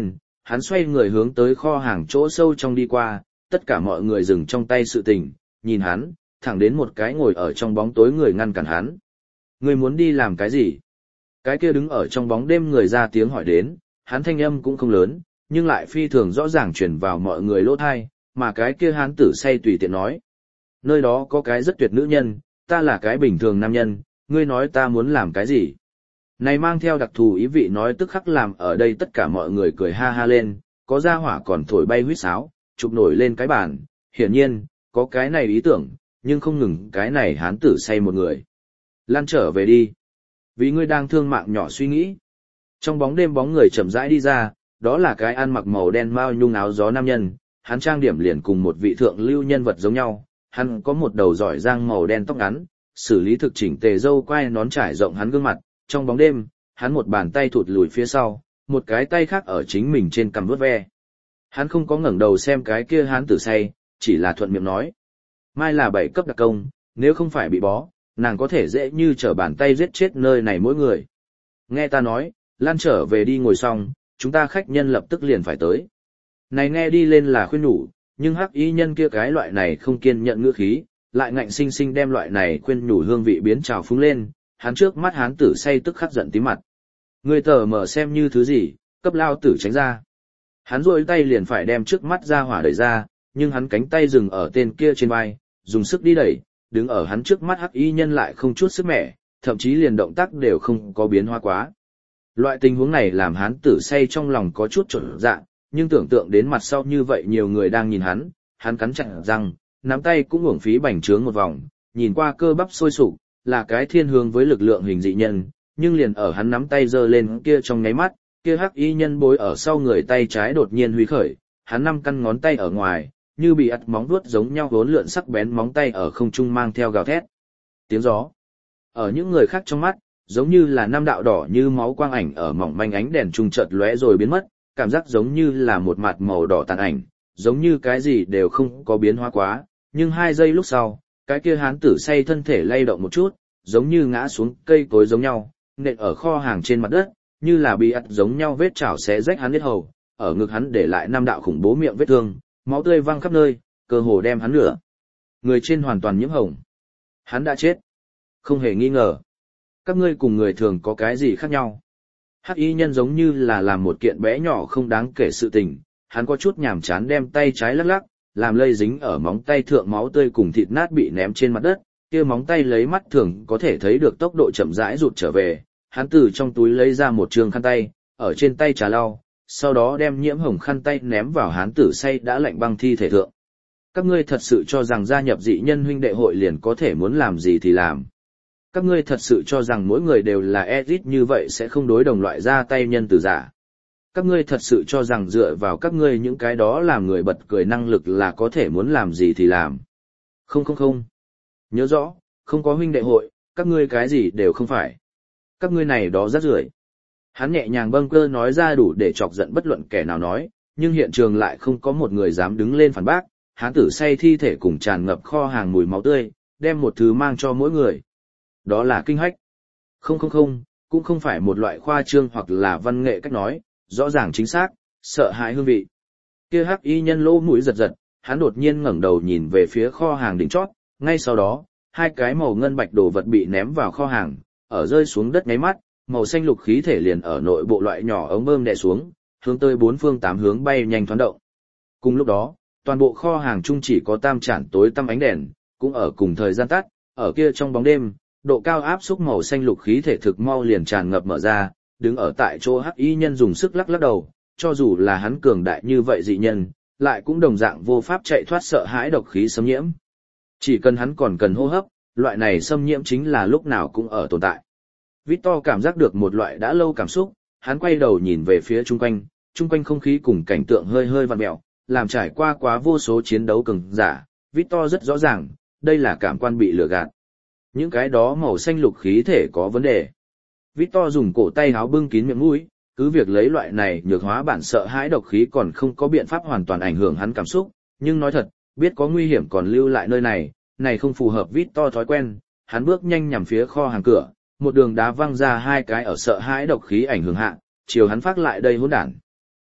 hắn xoay người hướng tới kho hàng chỗ sâu trong đi qua, tất cả mọi người dừng trong tay sự tình, nhìn hắn, thẳng đến một cái ngồi ở trong bóng tối người ngăn cản hắn. Người muốn đi làm cái gì? Cái kia đứng ở trong bóng đêm người ra tiếng hỏi đến, hắn thanh âm cũng không lớn, nhưng lại phi thường rõ ràng truyền vào mọi người lỗ thai, mà cái kia hán tử say tùy tiện nói. Nơi đó có cái rất tuyệt nữ nhân, ta là cái bình thường nam nhân, ngươi nói ta muốn làm cái gì? Này mang theo đặc thù ý vị nói tức khắc làm ở đây tất cả mọi người cười ha ha lên, có gia hỏa còn thổi bay huýt sáo, chụp nổi lên cái bàn, hiển nhiên, có cái này ý tưởng, nhưng không ngừng cái này hán tử say một người. Lan trở về đi. Vì ngươi đang thương mạng nhỏ suy nghĩ. Trong bóng đêm bóng người chậm rãi đi ra, đó là cái ăn mặc màu đen mao nhung áo gió nam nhân, hắn trang điểm liền cùng một vị thượng lưu nhân vật giống nhau, hắn có một đầu giỏi giang màu đen tóc ngắn, xử lý thực chỉnh tề râu quai nón trải rộng hắn gương mặt, trong bóng đêm, hắn một bàn tay thụt lùi phía sau, một cái tay khác ở chính mình trên cằm vuốt ve. Hắn không có ngẩng đầu xem cái kia hán tử say, chỉ là thuận miệng nói. Mai là bảy cấp đặc công, nếu không phải bị bó, nàng có thể dễ như trở bàn tay giết chết nơi này mỗi người. Nghe ta nói, Lan trở về đi ngồi xong, chúng ta khách nhân lập tức liền phải tới. Này nghe đi lên là khuyên nhủ, nhưng hắc y nhân kia cái loại này không kiên nhận ngữ khí, lại ngạnh sinh sinh đem loại này khuyên nhủ hương vị biến trào phúng lên, hắn trước mắt hán tử say tức khắc giận tím mặt. Người tờ mở xem như thứ gì, cấp lao tử tránh ra. Hắn rôi tay liền phải đem trước mắt ra hỏa đẩy ra, nhưng hắn cánh tay dừng ở tên kia trên vai, dùng sức đi đẩy, đứng ở hắn trước mắt hắc y nhân lại không chút sức mẻ, thậm chí liền động tác đều không có biến hóa quá. Loại tình huống này làm hắn tử say trong lòng có chút trộn dạ, nhưng tưởng tượng đến mặt sau như vậy nhiều người đang nhìn hắn, hắn cắn chặt răng, nắm tay cũng uổng phí bành trướng một vòng, nhìn qua cơ bắp sôi sục, là cái thiên hướng với lực lượng hình dị nhân, nhưng liền ở hắn nắm tay giơ lên kia trong nháy mắt, kia hắc y nhân bối ở sau người tay trái đột nhiên huy khởi, hắn năm căn ngón tay ở ngoài, như bị ắt móng vuốt giống nhau vốn lượn sắc bén móng tay ở không trung mang theo gào thét. Tiếng gió. Ở những người khác trong mắt, giống như là năm đạo đỏ như máu quang ảnh ở mỏng manh ánh đèn trung chợt lóe rồi biến mất, cảm giác giống như là một mặt màu đỏ tàn ảnh, giống như cái gì đều không có biến hóa quá, nhưng hai giây lúc sau, cái kia hán tử say thân thể lay động một chút, giống như ngã xuống cây cối giống nhau, nện ở kho hàng trên mặt đất, như là bị ắt giống nhau vết chảo xé rách hắn huyết hầu, ở ngực hắn để lại năm đạo khủng bố miệng vết thương, máu tươi văng khắp nơi, cơ hồ đem hắn nửa người trên hoàn toàn nhiễm hồng. Hắn đã chết, không hề nghi ngờ. Các ngươi cùng người thường có cái gì khác nhau? Hắc y nhân giống như là làm một kiện bé nhỏ không đáng kể sự tình, hắn có chút nhàm chán đem tay trái lắc lắc, làm lây dính ở móng tay thượng máu tươi cùng thịt nát bị ném trên mặt đất, kia móng tay lấy mắt thường có thể thấy được tốc độ chậm rãi rụt trở về, hắn từ trong túi lấy ra một trường khăn tay, ở trên tay trà lau, sau đó đem nhiễm hồng khăn tay ném vào hán tử say đã lạnh băng thi thể thượng. Các ngươi thật sự cho rằng gia nhập dị nhân huynh đệ hội liền có thể muốn làm gì thì làm. Các ngươi thật sự cho rằng mỗi người đều là Ezic như vậy sẽ không đối đồng loại ra tay nhân từ giả. Các ngươi thật sự cho rằng dựa vào các ngươi những cái đó làm người bật cười năng lực là có thể muốn làm gì thì làm. Không không không. Nhớ rõ, không có huynh đệ hội, các ngươi cái gì đều không phải. Các ngươi này đó rác rưởi. Hắn nhẹ nhàng bâng cơ nói ra đủ để chọc giận bất luận kẻ nào nói, nhưng hiện trường lại không có một người dám đứng lên phản bác. Hán tử say thi thể cùng tràn ngập kho hàng mùi máu tươi, đem một thứ mang cho mỗi người. Đó là kinh hách. Không không không, cũng không phải một loại khoa trương hoặc là văn nghệ cách nói, rõ ràng chính xác, sợ hãi hương vị. Kia hắc y nhân lỗ mũi giật giật, hắn đột nhiên ngẩng đầu nhìn về phía kho hàng đỉnh chót, ngay sau đó, hai cái màu ngân bạch đồ vật bị ném vào kho hàng, ở rơi xuống đất nháy mắt, màu xanh lục khí thể liền ở nội bộ loại nhỏ ống bơm đè xuống, hướng tới bốn phương tám hướng bay nhanh thoáng động. Cùng lúc đó, toàn bộ kho hàng chung chỉ có tam chản tối tăm ánh đèn, cũng ở cùng thời gian tắt, ở kia trong bóng đêm, độ cao áp xúc màu xanh lục khí thể thực mau liền tràn ngập mở ra, đứng ở tại chỗ hắc y nhân dùng sức lắc lắc đầu, cho dù là hắn cường đại như vậy dị nhân, lại cũng đồng dạng vô pháp chạy thoát sợ hãi độc khí xâm nhiễm. Chỉ cần hắn còn cần hô hấp, loại này xâm nhiễm chính là lúc nào cũng ở tồn tại. Victor cảm giác được một loại đã lâu cảm xúc, hắn quay đầu nhìn về phía chung quanh, chung quanh không khí cùng cảnh tượng hơi hơi vặn mèo, làm trải qua quá vô số chiến đấu cường giả, Victor rất rõ ràng, đây là cảm quan bị lừa gạt. Những cái đó màu xanh lục khí thể có vấn đề. Victor dùng cổ tay háo bưng kín miệng mũi, cứ việc lấy loại này nhược hóa bản sợ hãi độc khí còn không có biện pháp hoàn toàn ảnh hưởng hắn cảm xúc, nhưng nói thật, biết có nguy hiểm còn lưu lại nơi này, này không phù hợp Victor thói quen, hắn bước nhanh nhằm phía kho hàng cửa, một đường đá văng ra hai cái ở sợ hãi độc khí ảnh hưởng hạ, chiều hắn phát lại đây hỗn đản.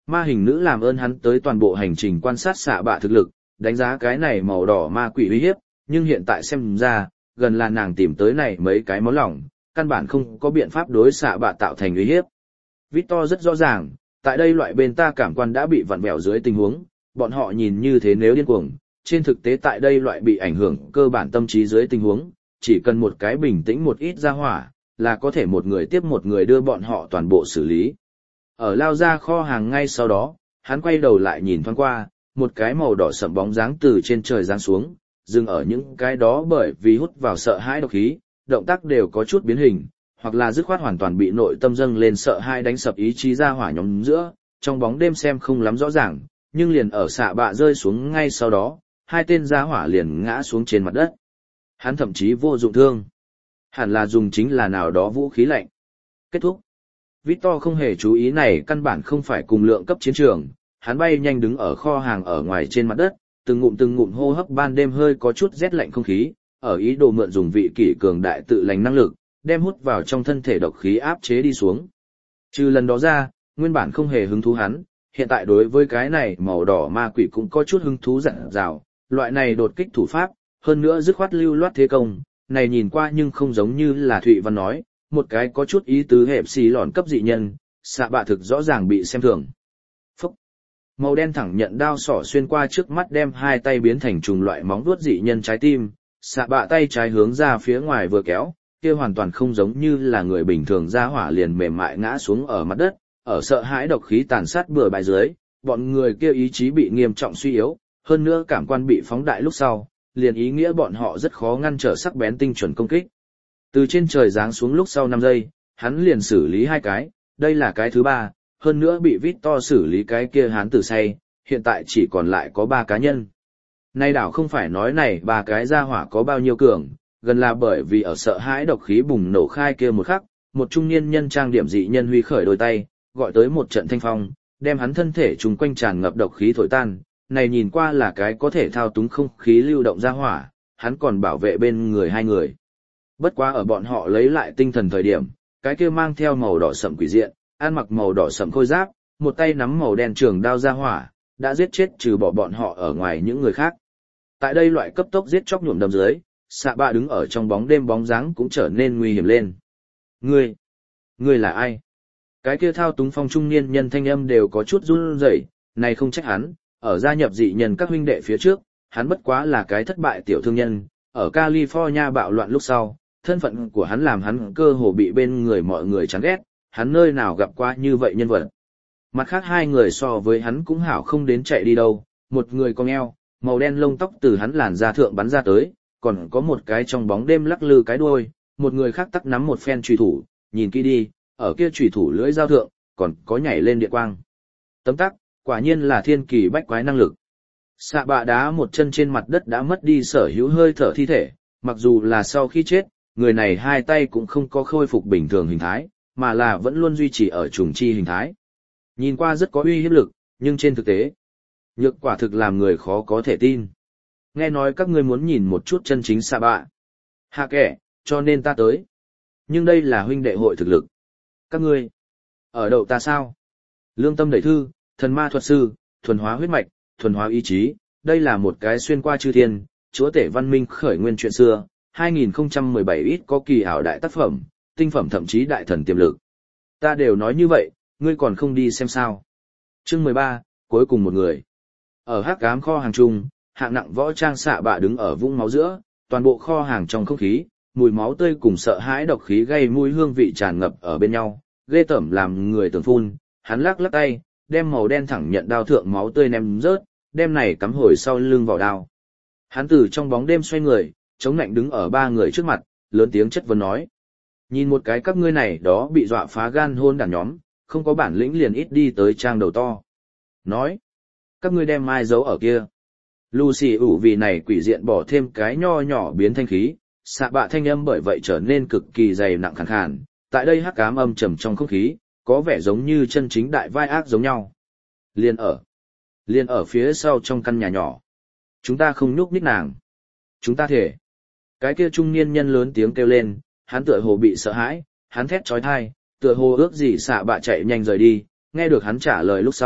ma hình nữ làm ơn hắn tới toàn bộ hành trình quan sát xạ bạ thực lực, đánh giá cái này màu đỏ ma quỷ uy hiếp, nhưng hiện tại xem ra, gần là nàng tìm tới này mấy cái món lỏng, căn bản không có biện pháp đối xạ bạ tạo thành uy hiếp. Victor rất rõ ràng, tại đây loại bên ta cảm quan đã bị vặn vẹo dưới tình huống, bọn họ nhìn như thế nếu điên cuồng, trên thực tế tại đây loại bị ảnh hưởng cơ bản tâm trí dưới tình huống, chỉ cần một cái bình tĩnh một ít ra hỏa, là có thể một người tiếp một người đưa bọn họ toàn bộ xử lý. Ở lao ra kho hàng ngay sau đó, hắn quay đầu lại nhìn thoáng qua, một cái màu đỏ sậm bóng dáng từ trên trời giáng xuống, dừng ở những cái đó bởi vì hút vào sợ hãi độc khí, động tác đều có chút biến hình, hoặc là dứt khoát hoàn toàn bị nội tâm dâng lên sợ hãi đánh sập ý chí ra hỏa nhóm giữa, trong bóng đêm xem không lắm rõ ràng, nhưng liền ở xạ bạ rơi xuống ngay sau đó, hai tên ra hỏa liền ngã xuống trên mặt đất. Hắn thậm chí vô dụng thương. Hẳn là dùng chính là nào đó vũ khí lạnh. Kết thúc. Victor không hề chú ý này căn bản không phải cùng lượng cấp chiến trường, hắn bay nhanh đứng ở kho hàng ở ngoài trên mặt đất, từng ngụm từng ngụm hô hấp ban đêm hơi có chút rét lạnh không khí, ở ý đồ mượn dùng vị kỷ cường đại tự lành năng lực, đem hút vào trong thân thể độc khí áp chế đi xuống. Trừ lần đó ra, nguyên bản không hề hứng thú hắn, hiện tại đối với cái này màu đỏ ma quỷ cũng có chút hứng thú dặn dào, loại này đột kích thủ pháp, hơn nữa dứt khoát lưu loát thế công, này nhìn qua nhưng không giống như là Thụy Văn nói, một cái có chút ý tứ hẹp xì lòn cấp dị nhân, xạ bạ thực rõ ràng bị xem thường. Phúc! Màu đen thẳng nhận đao sỏ xuyên qua trước mắt đem hai tay biến thành trùng loại móng vuốt dị nhân trái tim, xạ bạ tay trái hướng ra phía ngoài vừa kéo, kia hoàn toàn không giống như là người bình thường ra hỏa liền mềm mại ngã xuống ở mặt đất, ở sợ hãi độc khí tàn sát bừa bãi dưới, bọn người kia ý chí bị nghiêm trọng suy yếu, hơn nữa cảm quan bị phóng đại lúc sau, liền ý nghĩa bọn họ rất khó ngăn trở sắc bén tinh chuẩn công kích. Từ trên trời giáng xuống lúc sau năm giây, hắn liền xử lý hai cái, đây là cái thứ ba, hơn nữa bị Victor xử lý cái kia hắn tử say, hiện tại chỉ còn lại có ba cá nhân. Nay đảo không phải nói này ba cái gia hỏa có bao nhiêu cường, gần là bởi vì ở sợ hãi độc khí bùng nổ khai kia một khắc, một trung niên nhân trang điểm dị nhân huy khởi đôi tay, gọi tới một trận thanh phong, đem hắn thân thể trùng quanh tràn ngập độc khí thổi tan, này nhìn qua là cái có thể thao túng không khí lưu động ra hỏa, hắn còn bảo vệ bên người hai người. Bất quá ở bọn họ lấy lại tinh thần thời điểm, cái kia mang theo màu đỏ sẫm quỷ diện, ăn mặc màu đỏ sẫm khôi giáp, một tay nắm màu đen trường đao ra hỏa, đã giết chết trừ bỏ bọn họ ở ngoài những người khác. Tại đây loại cấp tốc giết chóc nhuộm đâm dưới, xạ bạ đứng ở trong bóng đêm bóng dáng cũng trở nên nguy hiểm lên. Ngươi, ngươi là ai? Cái kia thao túng phong trung niên nhân thanh âm đều có chút run rẩy, này không trách hắn, ở gia nhập dị nhân các huynh đệ phía trước, hắn bất quá là cái thất bại tiểu thương nhân, ở California bạo loạn lúc sau, thân phận của hắn làm hắn cơ hồ bị bên người mọi người chán ghét, hắn nơi nào gặp qua như vậy nhân vật. Mặt khác hai người so với hắn cũng hảo không đến chạy đi đâu, một người cong eo, màu đen lông tóc từ hắn làn da thượng bắn ra tới, còn có một cái trong bóng đêm lắc lư cái đuôi, một người khác tắc nắm một phen chùy thủ, nhìn kỹ đi, ở kia chùy thủ lưỡi dao thượng, còn có nhảy lên điện quang. Tấm tắc, quả nhiên là thiên kỳ bách quái năng lực. Xạ bạ đá một chân trên mặt đất đã mất đi sở hữu hơi thở thi thể, mặc dù là sau khi chết, người này hai tay cũng không có khôi phục bình thường hình thái, mà là vẫn luôn duy trì ở trùng chi hình thái. Nhìn qua rất có uy hiếp lực, nhưng trên thực tế, nhược quả thực làm người khó có thể tin. Nghe nói các ngươi muốn nhìn một chút chân chính xạ bạ. Hạ kẻ, cho nên ta tới. Nhưng đây là huynh đệ hội thực lực. Các ngươi, ở đậu ta sao? Lương tâm đẩy thư, thần ma thuật sư, thuần hóa huyết mạch, thuần hóa ý chí, đây là một cái xuyên qua chư thiên, chúa tể văn minh khởi nguyên chuyện xưa, hai nghìn không trăm mười bảy ít có kỳ ảo đại tác phẩm, tinh phẩm thậm chí đại thần tiềm lực. Ta đều nói như vậy, ngươi còn không đi xem sao. Chương mười ba, cuối cùng một người. Ở hắc ám kho hàng chung, hạng nặng võ trang xạ bạ đứng ở vũng máu giữa, toàn bộ kho hàng trong không khí, mùi máu tươi cùng sợ hãi độc khí gây mùi hương vị tràn ngập ở bên nhau, ghê tởm làm người tưởng phun, hắn lắc lắc tay, đem màu đen thẳng nhận đao thượng máu tươi ném rớt, đem này cắm hồi sau lưng vào đao. Hắn từ trong bóng đêm xoay người, chống nạnh đứng ở ba người trước mặt, lớn tiếng chất vấn nói. Nhìn một cái các ngươi này đó bị dọa phá gan hôn đàn nhóm, không có bản lĩnh liền ít đi tới trang đầu to. Nói, các ngươi đem mai giấu ở kia. Lucy ủ vì này quỷ diện bỏ thêm cái nho nhỏ biến thanh khí, xạ bạ thanh âm bởi vậy trở nên cực kỳ dày nặng khàn khàn, tại đây hắc ám âm trầm trong không khí, có vẻ giống như chân chính đại vai ác giống nhau. Liên ở, liên ở phía sau trong căn nhà nhỏ. Chúng ta không nhúc nhích nàng. Chúng ta thể. Cái kia trung niên nhân lớn tiếng kêu lên, hắn tựa hồ bị sợ hãi, hắn thét chói tai, tựa hồ ước gì xạ bạ chạy nhanh rời đi, nghe được hắn trả lời lúc sau,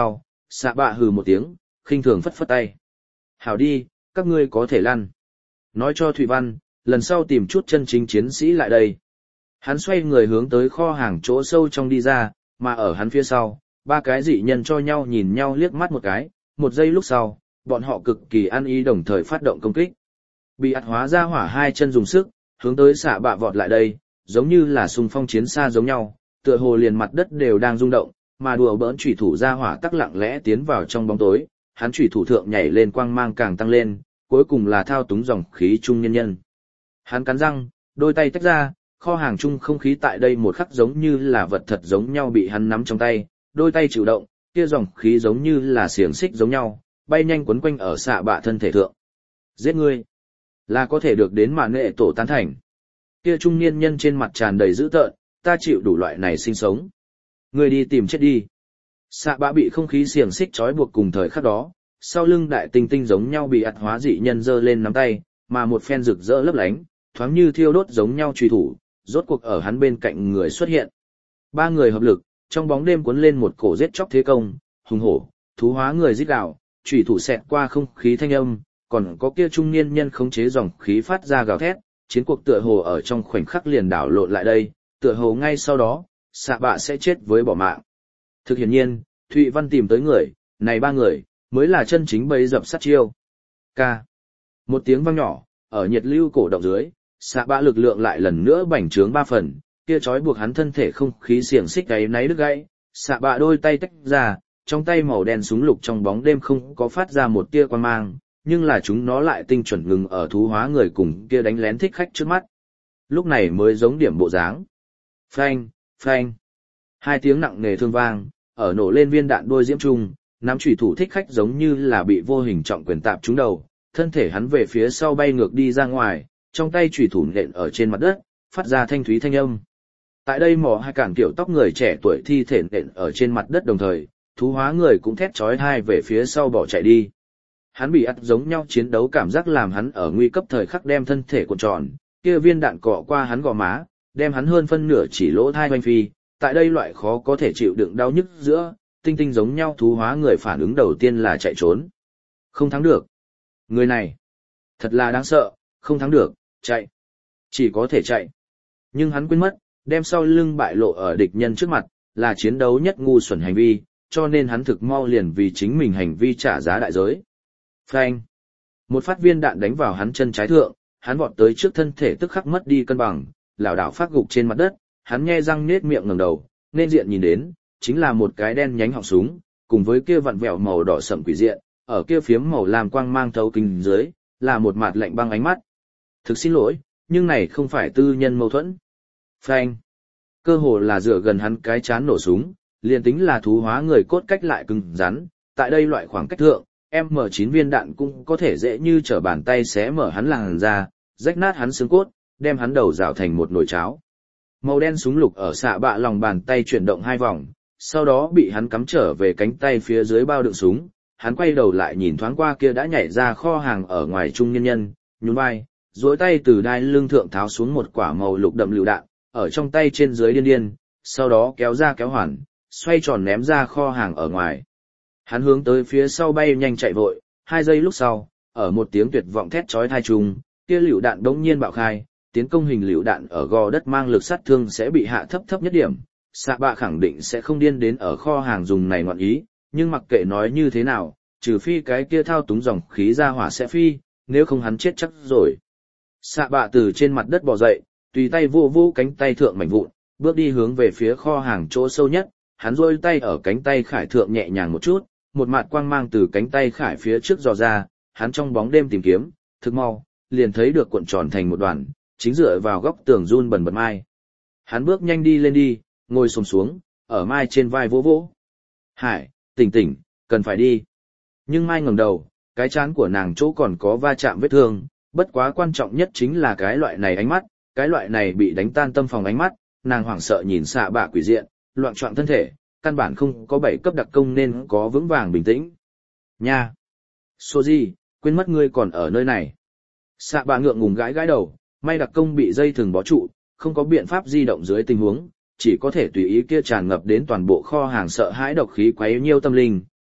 Xạ bạ hừ một tiếng, khinh thường phất phất tay. Hảo đi, các ngươi có thể lăn. Nói cho Thụy Văn, lần sau tìm chút chân chính chiến sĩ lại đây. Hắn xoay người hướng tới kho hàng chỗ sâu trong đi ra, mà ở hắn phía sau, ba cái dị nhân cho nhau nhìn nhau liếc mắt một cái, một giây lúc sau, bọn họ cực kỳ ăn ý đồng thời phát động công kích. Bị ạt hóa ra hỏa hai chân dùng sức, hướng tới xạ bạ vọt lại đây, giống như là xung phong chiến xa giống nhau, tựa hồ liền mặt đất đều đang rung động, mà đùa bỡn chủy thủ ra hỏa tắc lặng lẽ tiến vào trong bóng tối, hắn chủy thủ thượng nhảy lên quang mang càng tăng lên, cuối cùng là thao túng dòng khí trung nhân nhân. Hắn cắn răng, đôi tay tách ra, kho hàng chung không khí tại đây một khắc giống như là vật thật giống nhau bị hắn nắm trong tay, đôi tay chịu động, kia dòng khí giống như là xiềng xích giống nhau, bay nhanh quấn quanh ở xạ bạ thân thể thượng. Giết ngươi, là có thể được đến mạn nghệ tổ tán thành. Kia trung niên nhân trên mặt tràn đầy dữ tợn, ta chịu đủ loại này sinh sống. Ngươi đi tìm chết đi. Xạ bạ bị không khí xiềng xích trói buộc cùng thời khắc đó, sau lưng đại tinh tinh giống nhau bị ạt hóa dị nhân giơ lên nắm tay, mà một phen rực rỡ lấp lánh, thoáng như thiêu đốt giống nhau truy thủ, rốt cuộc ở hắn bên cạnh người xuất hiện. Ba người hợp lực, trong bóng đêm cuốn lên một cổ giết chóc thế công, hùng hổ, thú hóa người giết gào, truy thủ xẹt qua không khí thanh âm, còn có kia trung niên nhân khống chế dòng khí phát ra gào thét, chiến cuộc tựa hồ ở trong khoảnh khắc liền đảo lộn lại đây, tựa hồ ngay sau đó, xạ bạ sẽ chết với bỏ mạng. Thực hiển nhiên, Thụy Văn tìm tới người, này ba người, mới là chân chính bấy dập sát chiêu. K. Một tiếng vang nhỏ, ở nhiệt lưu cổ động dưới, xạ bạ lực lượng lại lần nữa bành trướng ba phần, kia trói buộc hắn thân thể không khí xiềng xích gáy náy đứt gãy, xạ bạ đôi tay tách ra, trong tay màu đen súng lục trong bóng đêm không có phát ra một tia quang mang, nhưng là chúng nó lại tinh chuẩn ngừng ở thú hóa người cùng kia đánh lén thích khách trước mắt. Lúc này mới giống điểm bộ dáng. Phanh, phanh. Hai tiếng nặng nề thương vang, ở nổ lên viên đạn đôi diễm trung, nắm chủy thủ thích khách giống như là bị vô hình trọng quyền tạp trúng đầu, thân thể hắn về phía sau bay ngược đi ra ngoài, trong tay chủy thủ nện ở trên mặt đất, phát ra thanh thúy thanh âm. Tại đây mỏ hai cản kiểu tóc người trẻ tuổi thi thể nện ở trên mặt đất đồng thời, thú hóa người cũng thét chói tai về phía sau bỏ chạy đi. Hắn bị ắt giống nhau chiến đấu cảm giác làm hắn ở nguy cấp thời khắc đem thân thể cuộn tròn, kia viên đạn cọ qua hắn gò má, đem hắn hơn phân nửa chỉ lỗ thai hoành phi, tại đây loại khó có thể chịu đựng đau nhức giữa, tinh tinh giống nhau thú hóa người phản ứng đầu tiên là chạy trốn. Không thắng được. Người này, thật là đáng sợ, không thắng được, chạy. Chỉ có thể chạy. Nhưng hắn quên mất, đem sau lưng bại lộ ở địch nhân trước mặt, là chiến đấu nhất ngu xuẩn hành vi, cho nên hắn thực mau liền vì chính mình hành vi trả giá đại giới. Phanh. Một phát viên đạn đánh vào hắn chân trái thượng, hắn vọt tới trước thân thể tức khắc mất đi cân bằng, lảo đảo phát gục trên mặt đất, hắn nhe răng nết miệng ngẩng đầu, nên diện nhìn đến, chính là một cái đen nhánh họng súng, cùng với kia vặn vẹo màu đỏ sẫm quỷ diện, ở kia phiếm màu lam quang mang thấu kính dưới, là một mặt lạnh băng ánh mắt. Thực xin lỗi, nhưng này không phải tư nhân mâu thuẫn. Phanh. Cơ hồ là dựa gần hắn cái chán nổ súng, liền tính là thú hóa người cốt cách lại cứng rắn, tại đây loại khoảng cách thượng, em em chín viên đạn cũng có thể dễ như trở bàn tay xé mở hắn làn ra, rách nát hắn xương cốt, đem hắn đầu rào thành một nồi cháo. Màu đen súng lục ở xạ bạ lòng bàn tay chuyển động hai vòng, sau đó bị hắn cắm trở về cánh tay phía dưới bao đựng súng, hắn quay đầu lại nhìn thoáng qua kia đã nhảy ra kho hàng ở ngoài trung nhân nhân, nhún vai, duỗi tay từ đai lưng thượng tháo xuống một quả màu lục đậm lựu đạn, ở trong tay trên dưới điên điên, sau đó kéo ra kéo hoàn, xoay tròn ném ra kho hàng ở ngoài. Hắn hướng tới phía sau bay nhanh chạy vội, hai giây lúc sau, ở một tiếng tuyệt vọng thét chói tai trùng, kia lựu đạn đống nhiên bạo khai, tiến công hình lựu đạn ở gò đất mang lực sát thương sẽ bị hạ thấp thấp nhất điểm. Xạ bạ khẳng định sẽ không điên đến ở kho hàng dùng này ngoạn ý, nhưng mặc kệ nói như thế nào, trừ phi cái kia thao túng dòng khí ra hỏa sẽ phi, nếu không hắn chết chắc rồi. Xạ bạ từ trên mặt đất bò dậy, tùy tay vô vô cánh tay thượng mảnh vụn, bước đi hướng về phía kho hàng chỗ sâu nhất, hắn rôi tay ở cánh tay khải thượng nhẹ nhàng một chút, một mạt quang mang từ cánh tay khải phía trước dò ra, hắn trong bóng đêm tìm kiếm, thực mau, liền thấy được cuộn tròn thành một đoàn, chính dựa vào góc tường run bần bật mai. Hắn bước nhanh đi lên đi, ngồi xổm xuống, ở mai trên vai vỗ vỗ. Hải, tỉnh tỉnh, cần phải đi. Nhưng mai ngẩng đầu, cái trán của nàng chỗ còn có va chạm vết thương, bất quá quan trọng nhất chính là cái loại này ánh mắt, cái loại này bị đánh tan tâm phòng ánh mắt, nàng hoảng sợ nhìn xạ bạ quỷ diện, loạn choạng thân thể, căn bản không có bảy cấp đặc công nên có vững vàng bình tĩnh. Nha! Soji, quên mất ngươi còn ở nơi này. Xạ bạ ngượng ngùng gãi gãi đầu, may đặc công bị dây thừng bó trụ, không có biện pháp di động dưới tình huống, chỉ có thể tùy ý kia tràn ngập đến toàn bộ kho hàng sợ hãi độc khí quấy nhiêu tâm linh,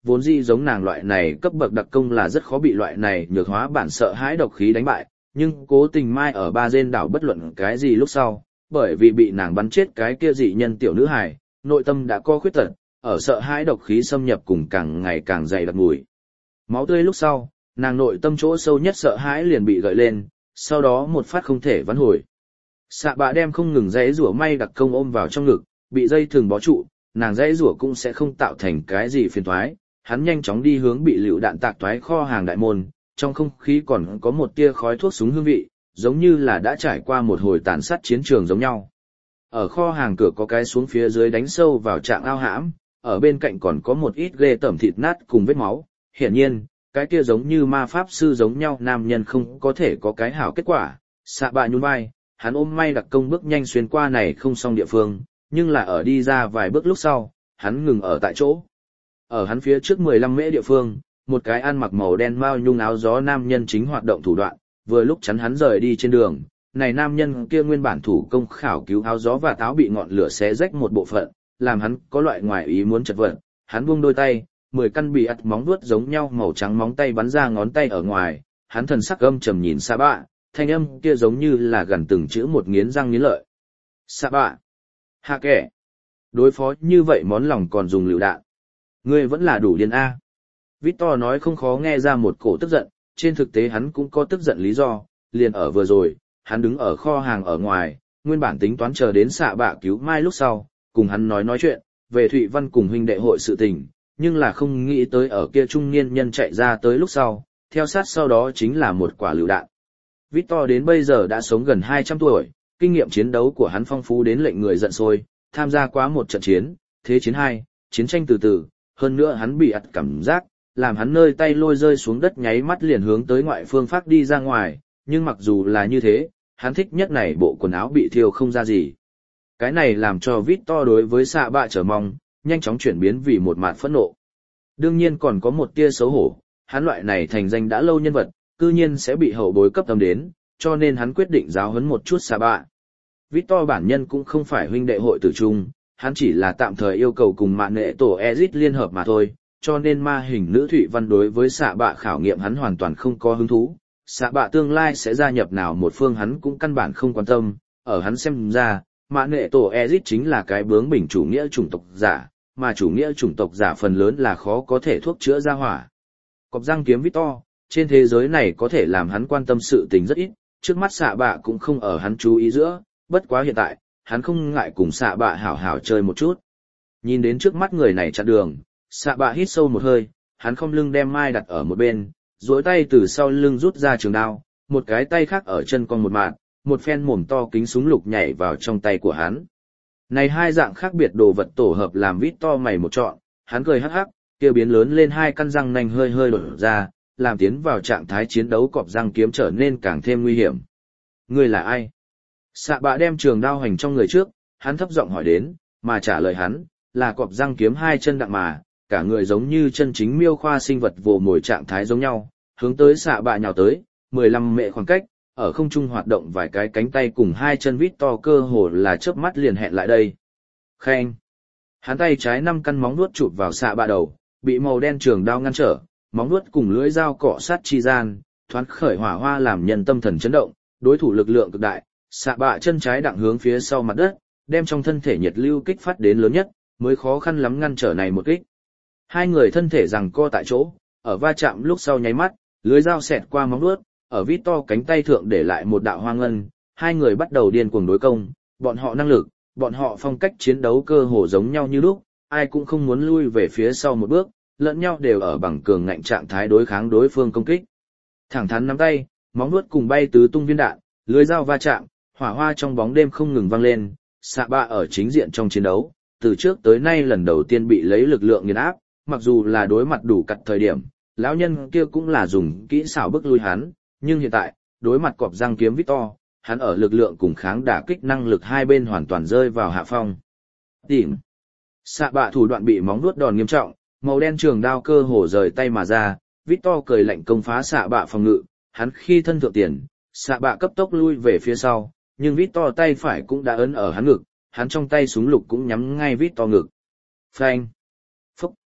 vốn dĩ giống nàng loại này cấp bậc đặc công là rất khó bị loại này nhược hóa bản sợ hãi độc khí đánh bại, nhưng cố tình mai ở ba dên đảo bất luận cái gì lúc sau, bởi vì bị nàng bắn chết cái kia dị nhân tiểu nữ hài, nội tâm đã có khuyết tật, ở sợ hãi độc khí xâm nhập cùng càng ngày càng dày đặc mùi. Máu tươi lúc sau, nàng nội tâm chỗ sâu nhất sợ hãi liền bị gợi lên, sau đó một phát không thể vãn hồi. Xạ bạ đem không ngừng dãy rủa may đặc công ôm vào trong ngực, bị dây thừng bó trụ, nàng dãy rủa cũng sẽ không tạo thành cái gì phiền toái. Hắn nhanh chóng đi hướng bị lựu đạn tạc toái kho hàng đại môn, trong không khí còn có một tia khói thuốc súng hương vị, giống như là đã trải qua một hồi tàn sát chiến trường giống nhau. Ở kho hàng cửa có cái xuống phía dưới đánh sâu vào trạng ao hãm, ở bên cạnh còn có một ít ghê tởm thịt nát cùng vết máu. Hiển nhiên, cái kia giống như ma pháp sư giống nhau nam nhân không có thể có cái hảo kết quả. Xạ bạ nhún vai, hắn ôm may đặc công bước nhanh xuyên qua này không xong địa phương, nhưng là ở đi ra vài bước lúc sau, hắn ngừng ở tại chỗ. Ở hắn phía trước mười lăm mễ địa phương, một cái ăn mặc màu đen mao nhung áo gió nam nhân chính hoạt động thủ đoạn, vừa lúc chắn hắn rời đi trên đường. Này nam nhân kia nguyên bản thủ công khảo cứu áo gió và táo bị ngọn lửa xé rách một bộ phận, làm hắn có loại ngoài ý muốn chật vật. Hắn buông đôi tay, mười căn bị ắt móng vuốt giống nhau màu trắng móng tay bắn ra ngón tay ở ngoài, hắn thần sắc âm trầm nhìn Sa Bạ, thanh âm kia giống như là gần từng chữ một nghiến răng nghiến lợi. Sa Bạ, hạ kẻ, đối phó như vậy món lòng còn dùng lựu đạn. Ngươi vẫn là đủ điên A. Victor nói không khó nghe ra một cổ tức giận, trên thực tế hắn cũng có tức giận lý do, liền ở vừa rồi, hắn đứng ở kho hàng ở ngoài, nguyên bản tính toán chờ đến Xạ Bạ cứu mai lúc sau, cùng hắn nói nói chuyện, về Thụy Văn cùng huynh đệ hội sự tình, nhưng là không nghĩ tới ở kia trung niên nhân chạy ra tới lúc sau, theo sát sau đó chính là một quả lựu đạn. Victor đến bây giờ đã sống gần hai trăm tuổi, kinh nghiệm chiến đấu của hắn phong phú đến lệnh người giận sôi, tham gia quá một trận chiến, thế chiến hai, chiến tranh từ từ, hơn nữa hắn bị ặt cảm giác, làm hắn nơi tay lôi rơi xuống đất nháy mắt liền hướng tới ngoại phương phát đi ra ngoài, nhưng mặc dù là như thế, hắn thích nhất này bộ quần áo bị thiêu không ra gì. Cái này làm cho Victor đối với Xạ Bạ chờ mong, nhanh chóng chuyển biến vì một mạt phẫn nộ. Đương nhiên còn có một tia xấu hổ, hắn loại này thành danh đã lâu nhân vật, cư nhiên sẽ bị hậu bối cấp tâm đến, cho nên hắn quyết định giáo huấn một chút Xạ Bạ. Victor bản nhân cũng không phải huynh đệ hội tử trung, hắn chỉ là tạm thời yêu cầu cùng mạng nghệ tổ Ezit liên hợp mà thôi, cho nên ma hình nữ Thụy Văn đối với Xạ Bạ khảo nghiệm hắn hoàn toàn không có hứng thú. Xạ Bạ tương lai sẽ gia nhập nào một phương hắn cũng căn bản không quan tâm, ở hắn xem ra, mạng nghệ tổ Ezit chính là cái bướng bỉnh chủ nghĩa chủng tộc giả, mà chủ nghĩa chủng tộc giả phần lớn là khó có thể thuốc chữa ra hỏa. Cọp răng kiếm Victor, trên thế giới này có thể làm hắn quan tâm sự tình rất ít, trước mắt Xạ Bạ cũng không ở hắn chú ý giữa, bất quá hiện tại, hắn không ngại cùng Xạ Bạ hảo hảo chơi một chút. Nhìn đến trước mắt người này chặn đường, Xạ Bạ hít sâu một hơi, hắn không lưng đem mai đặt ở một bên, duỗi tay từ sau lưng rút ra trường đao, một cái tay khác ở chân con một mạng, một phen mồm to kính súng lục nhảy vào trong tay của hắn. Này hai dạng khác biệt đồ vật tổ hợp làm Victor mày một trọn, hắn cười hắc hắc, kia biến lớn lên hai căn răng nanh hơi hơi đổ ra, làm tiến vào trạng thái chiến đấu cọp răng kiếm trở nên càng thêm nguy hiểm. Ngươi là ai? Xạ Bạ đem trường đao hành trong người trước, hắn thấp giọng hỏi đến, mà trả lời hắn, là cọp răng kiếm hai chân đặng mà, cả người giống như chân chính miêu khoa sinh vật vồ mồi trạng thái giống nhau, hướng tới Xạ Bạ nhào tới, mười lăm mệ khoảng cách, ở không trung hoạt động vài cái cánh tay cùng hai chân Victor cơ hồ là chớp mắt liền hẹn lại đây. Khen! Hắn tay trái năm căn móng vuốt chụp vào Xạ Bạ đầu, bị màu đen trường đao ngăn trở, móng vuốt cùng lưỡi dao cọ sát chi gian, thoáng khởi hỏa hoa làm nhân tâm thần chấn động, đối thủ lực lượng cực đại, Xạ Bạ chân trái đặng hướng phía sau mặt đất, đem trong thân thể nhiệt lưu kích phát đến lớn nhất, mới khó khăn lắm ngăn trở này một kích. Hai người thân thể giằng co tại chỗ, ở va chạm lúc sau nháy mắt, lưỡi dao xẹt qua móng vuốt, ở Victor cánh tay thượng để lại một đạo hoa ngân, hai người bắt đầu điên cuồng đối công, bọn họ năng lực, bọn họ phong cách chiến đấu cơ hồ giống nhau như lúc, ai cũng không muốn lui về phía sau một bước, lẫn nhau đều ở bằng cường ngạnh trạng thái đối kháng đối phương công kích. Thẳng thắn nắm tay, móng vuốt cùng bay tứ tung viên đạn, lưỡi dao va chạm, hỏa hoa trong bóng đêm không ngừng vang lên, Xạ Bạ ở chính diện trong chiến đấu, từ trước tới nay lần đầu tiên bị lấy lực lượng nghiền áp, mặc dù là đối mặt đủ cặt thời điểm, lão nhân kia cũng là dùng kỹ xảo bức lui hắn, nhưng hiện tại, đối mặt cọp răng kiếm Victor, hắn ở lực lượng cùng kháng đả kích năng lực hai bên hoàn toàn rơi vào hạ phong. Tìm. Xạ Bạ thủ đoạn bị móng vuốt đòn nghiêm trọng, màu đen trường đao cơ hồ rời tay mà ra, Victor cười lạnh công phá Xạ Bạ phòng ngự, hắn khi thân thượng tiền, Xạ Bạ cấp tốc lui về phía sau, nhưng Victor tay phải cũng đã ấn ở hắn ngực, hắn trong tay súng lục cũng nhắm ngay Victor ngực. Phanh. Phúc.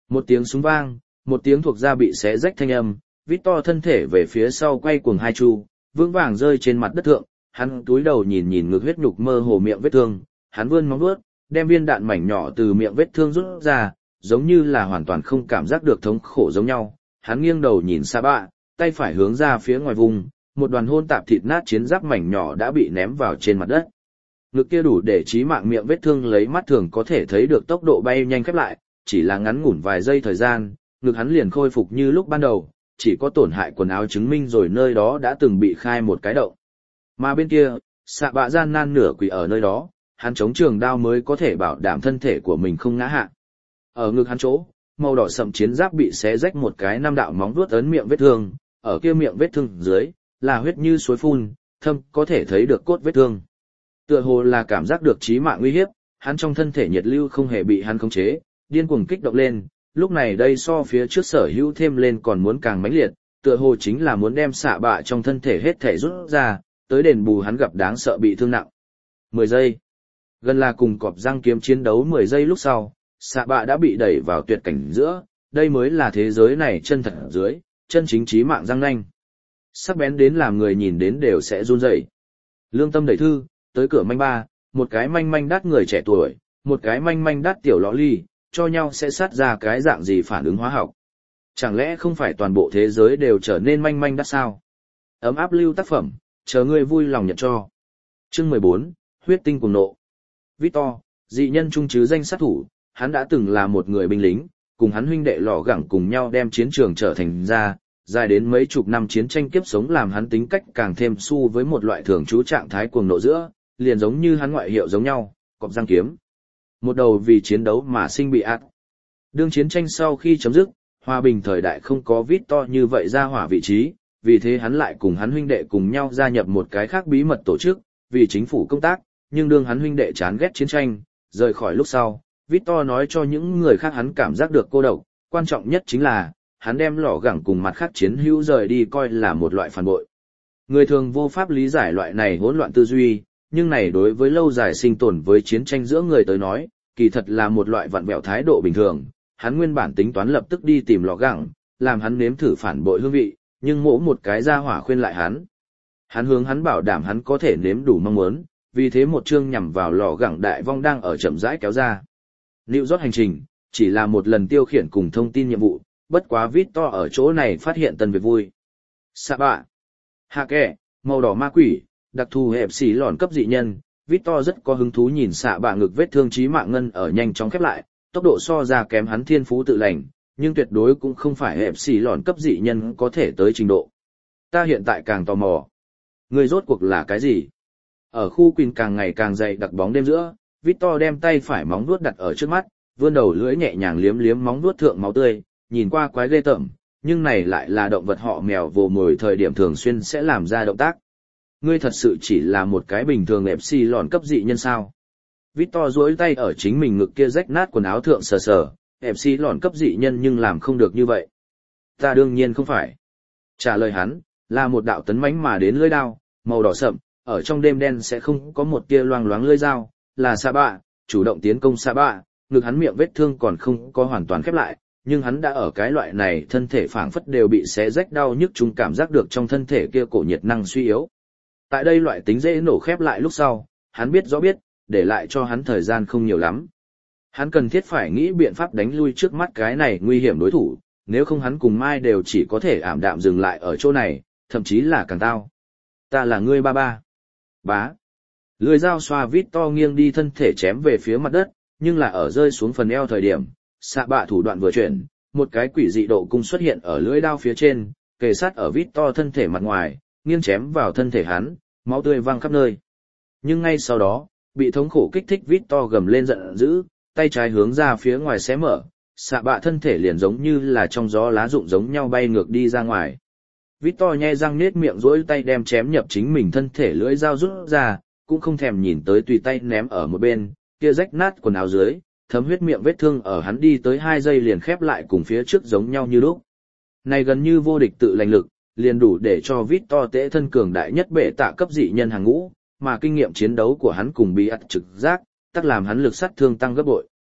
Một tiếng súng vang, một tiếng thuộc da bị xé rách thanh âm, Victor thân thể về phía sau quay cuồng hai chu, vững vàng rơi trên mặt đất thượng, hắn túi đầu nhìn nhìn ngực huyết nhục mơ hồ miệng vết thương, hắn vươn móng vuốt, đem viên đạn mảnh nhỏ từ miệng vết thương rút ra, giống như là hoàn toàn không cảm giác được thống khổ giống nhau. Hắn nghiêng đầu nhìn Sa Bạ, tay phải hướng ra phía ngoài vùng, một đoàn hôn tạp thịt nát chiến giáp mảnh nhỏ đã bị ném vào trên mặt đất. Ngực kia đủ để chí mạng miệng vết thương lấy mắt thường có thể thấy được tốc độ bay nhanh khép lại, chỉ là ngắn ngủn vài giây thời gian, ngực hắn liền khôi phục như lúc ban đầu, chỉ có tổn hại quần áo chứng minh rồi nơi đó đã từng bị khai một cái động. Mà bên kia, Sa Bạ gian nan nửa quỳ ở nơi đó, hắn chống trường đao mới có thể bảo đảm thân thể của mình không ngã hạ. Ở ngực hắn chỗ, màu đỏ sậm chiến giáp bị xé rách một cái năm đạo móng vuốt ấn miệng vết thương, ở kia miệng vết thương dưới là huyết như suối phun, thâm có thể thấy được cốt vết thương. Tựa hồ là cảm giác được chí mạng nguy hiểm, hắn trong thân thể nhiệt lưu không hề bị hắn khống chế, điên cuồng kích động lên, lúc này đây so phía trước sở hữu thêm lên còn muốn càng mãnh liệt, tựa hồ chính là muốn đem Sa Bạ trong thân thể hết thể rút ra, tới đền bù hắn gặp đáng sợ bị thương nặng. mười giây. Gần là cùng cọp răng kiếm chiến đấu mười giây lúc sau, Sa Bạ đã bị đẩy vào tuyệt cảnh giữa, đây mới là thế giới này chân thật ở dưới, chân chính chí mạng răng nanh. Sắc bén đến làm người nhìn đến đều sẽ run rẩy. Lương Tâm đẩy thư, tới cửa manh ba, một cái manh manh đắt người trẻ tuổi, một cái manh manh đắt tiểu lõ ly, cho nhau sẽ sát ra cái dạng gì phản ứng hóa học. Chẳng lẽ không phải toàn bộ thế giới đều trở nên manh manh đắt sao? Ấm áp lưu tác phẩm, chờ ngươi vui lòng nhận cho. Chương mười bốn, huyết tinh cuồng nộ. Victor, dị nhân trung chứ danh sát thủ, hắn đã từng là một người binh lính, cùng hắn huynh đệ lò gẳng cùng nhau đem chiến trường trở thành ra, dài đến mấy chục năm chiến tranh kiếp sống làm hắn tính cách càng thêm su với một loại thường trú trạng thái cuồng nộ giữa, liền giống như hắn ngoại hiệu giống nhau, cọp răng kiếm. Một đầu vì chiến đấu mà sinh bị ác. Đương chiến tranh sau khi chấm dứt, hòa bình thời đại không có Victor như vậy ra hỏa vị trí, vì thế hắn lại cùng hắn huynh đệ cùng nhau gia nhập một cái khác bí mật tổ chức, vì chính phủ công tác, nhưng đương hắn huynh đệ chán ghét chiến tranh, rời khỏi lúc sau, Victor nói cho những người khác hắn cảm giác được cô độc, quan trọng nhất chính là, hắn đem lò gẳng cùng mặt khác chiến hữu rời đi coi là một loại phản bội. Người thường vô pháp lý giải loại này hỗn loạn tư duy, nhưng này đối với lâu dài sinh tồn với chiến tranh giữa người tới nói, kỳ thật là một loại vặn vẹo thái độ bình thường. Hắn nguyên bản tính toán lập tức đi tìm lò gẳng, làm hắn nếm thử phản bội hương vị, nhưng mỗi một cái ra hỏa khuyên lại hắn. Hắn hướng hắn bảo đảm hắn có thể nếm đủ mong muốn, vì thế một chương nhằm vào lò gẳng đại vong đang ở chậm rãi kéo ra. New York hành trình, chỉ là một lần tiêu khiển cùng thông tin nhiệm vụ, bất quá Victor ở chỗ này phát hiện tân việc vui. Sa Bạ, Hạ Kẻ, màu đỏ ma quỷ, đặc thù hẹp xỉ lòn cấp dị nhân, Victor rất có hứng thú nhìn Sa Bạ ngực vết thương chí mạng ngân ở nhanh chóng khép lại, tốc độ so ra kém hắn thiên phú tự lành, nhưng tuyệt đối cũng không phải hẹp xỉ lòn cấp dị nhân có thể tới trình độ. Ta hiện tại càng tò mò. Người rốt cuộc là cái gì? Ở khu Queen càng ngày càng dày đặc bóng đêm giữa, Victor đem tay phải móng vuốt đặt ở trước mắt, vươn đầu lưỡi nhẹ nhàng liếm liếm móng vuốt thượng máu tươi, nhìn qua quái ghê tởm, nhưng này lại là động vật họ mèo vồ mồi thời điểm thường xuyên sẽ làm ra động tác. Ngươi thật sự chỉ là một cái bình thường ép xi lòn cấp dị nhân sao? Victor duỗi tay ở chính mình ngực kia rách nát quần áo thượng sờ sờ, ép xi lòn cấp dị nhân nhưng làm không được như vậy. Ta đương nhiên không phải. Trả lời hắn, là một đạo tấn mãnh mà đến lưỡi đao, màu đỏ sậm, ở trong đêm đen sẽ không có một tia loang loáng lưỡi dao, là Sa Bạ, chủ động tiến công Sa Bạ, ngực hắn miệng vết thương còn không có hoàn toàn khép lại, nhưng hắn đã ở cái loại này thân thể phảng phất đều bị xé rách đau nhức chung cảm giác được trong thân thể kia cổ nhiệt năng suy yếu. Tại đây loại tính dễ nổ khép lại lúc sau, hắn biết rõ biết, để lại cho hắn thời gian không nhiều lắm. Hắn cần thiết phải nghĩ biện pháp đánh lui trước mắt cái này nguy hiểm đối thủ, nếu không hắn cùng Mai đều chỉ có thể ảm đạm dừng lại ở chỗ này, thậm chí là càng tao. Ta là ngươi ba ba. Bá. Lưỡi dao xoa Victor nghiêng đi thân thể chém về phía mặt đất, nhưng là ở rơi xuống phần eo thời điểm, Sa Bạ thủ đoạn vừa chuyển, một cái quỷ dị độ cung xuất hiện ở lưỡi đao phía trên, kề sát ở Victor thân thể mặt ngoài, nghiêng chém vào thân thể hắn, máu tươi văng khắp nơi. Nhưng ngay sau đó, bị thống khổ kích thích Victor gầm lên giận dữ, tay trái hướng ra phía ngoài xé mở, Sa Bạ thân thể liền giống như là trong gió lá rụng giống nhau bay ngược đi ra ngoài. Victor nhe răng nết miệng duỗi tay đem chém nhập chính mình thân thể lưỡi dao rút ra, cũng không thèm nhìn tới tùy tay ném ở một bên, kia rách nát quần áo dưới, thấm huyết miệng vết thương ở hắn đi tới hai giây liền khép lại cùng phía trước giống nhau như lúc. Này gần như vô địch tự lành lực, liền đủ để cho Victor tễ thân cường đại nhất bệ tạ cấp dị nhân hàng ngũ, mà kinh nghiệm chiến đấu của hắn cùng bí ắt trực giác, tác làm hắn lực sát thương tăng gấp bội.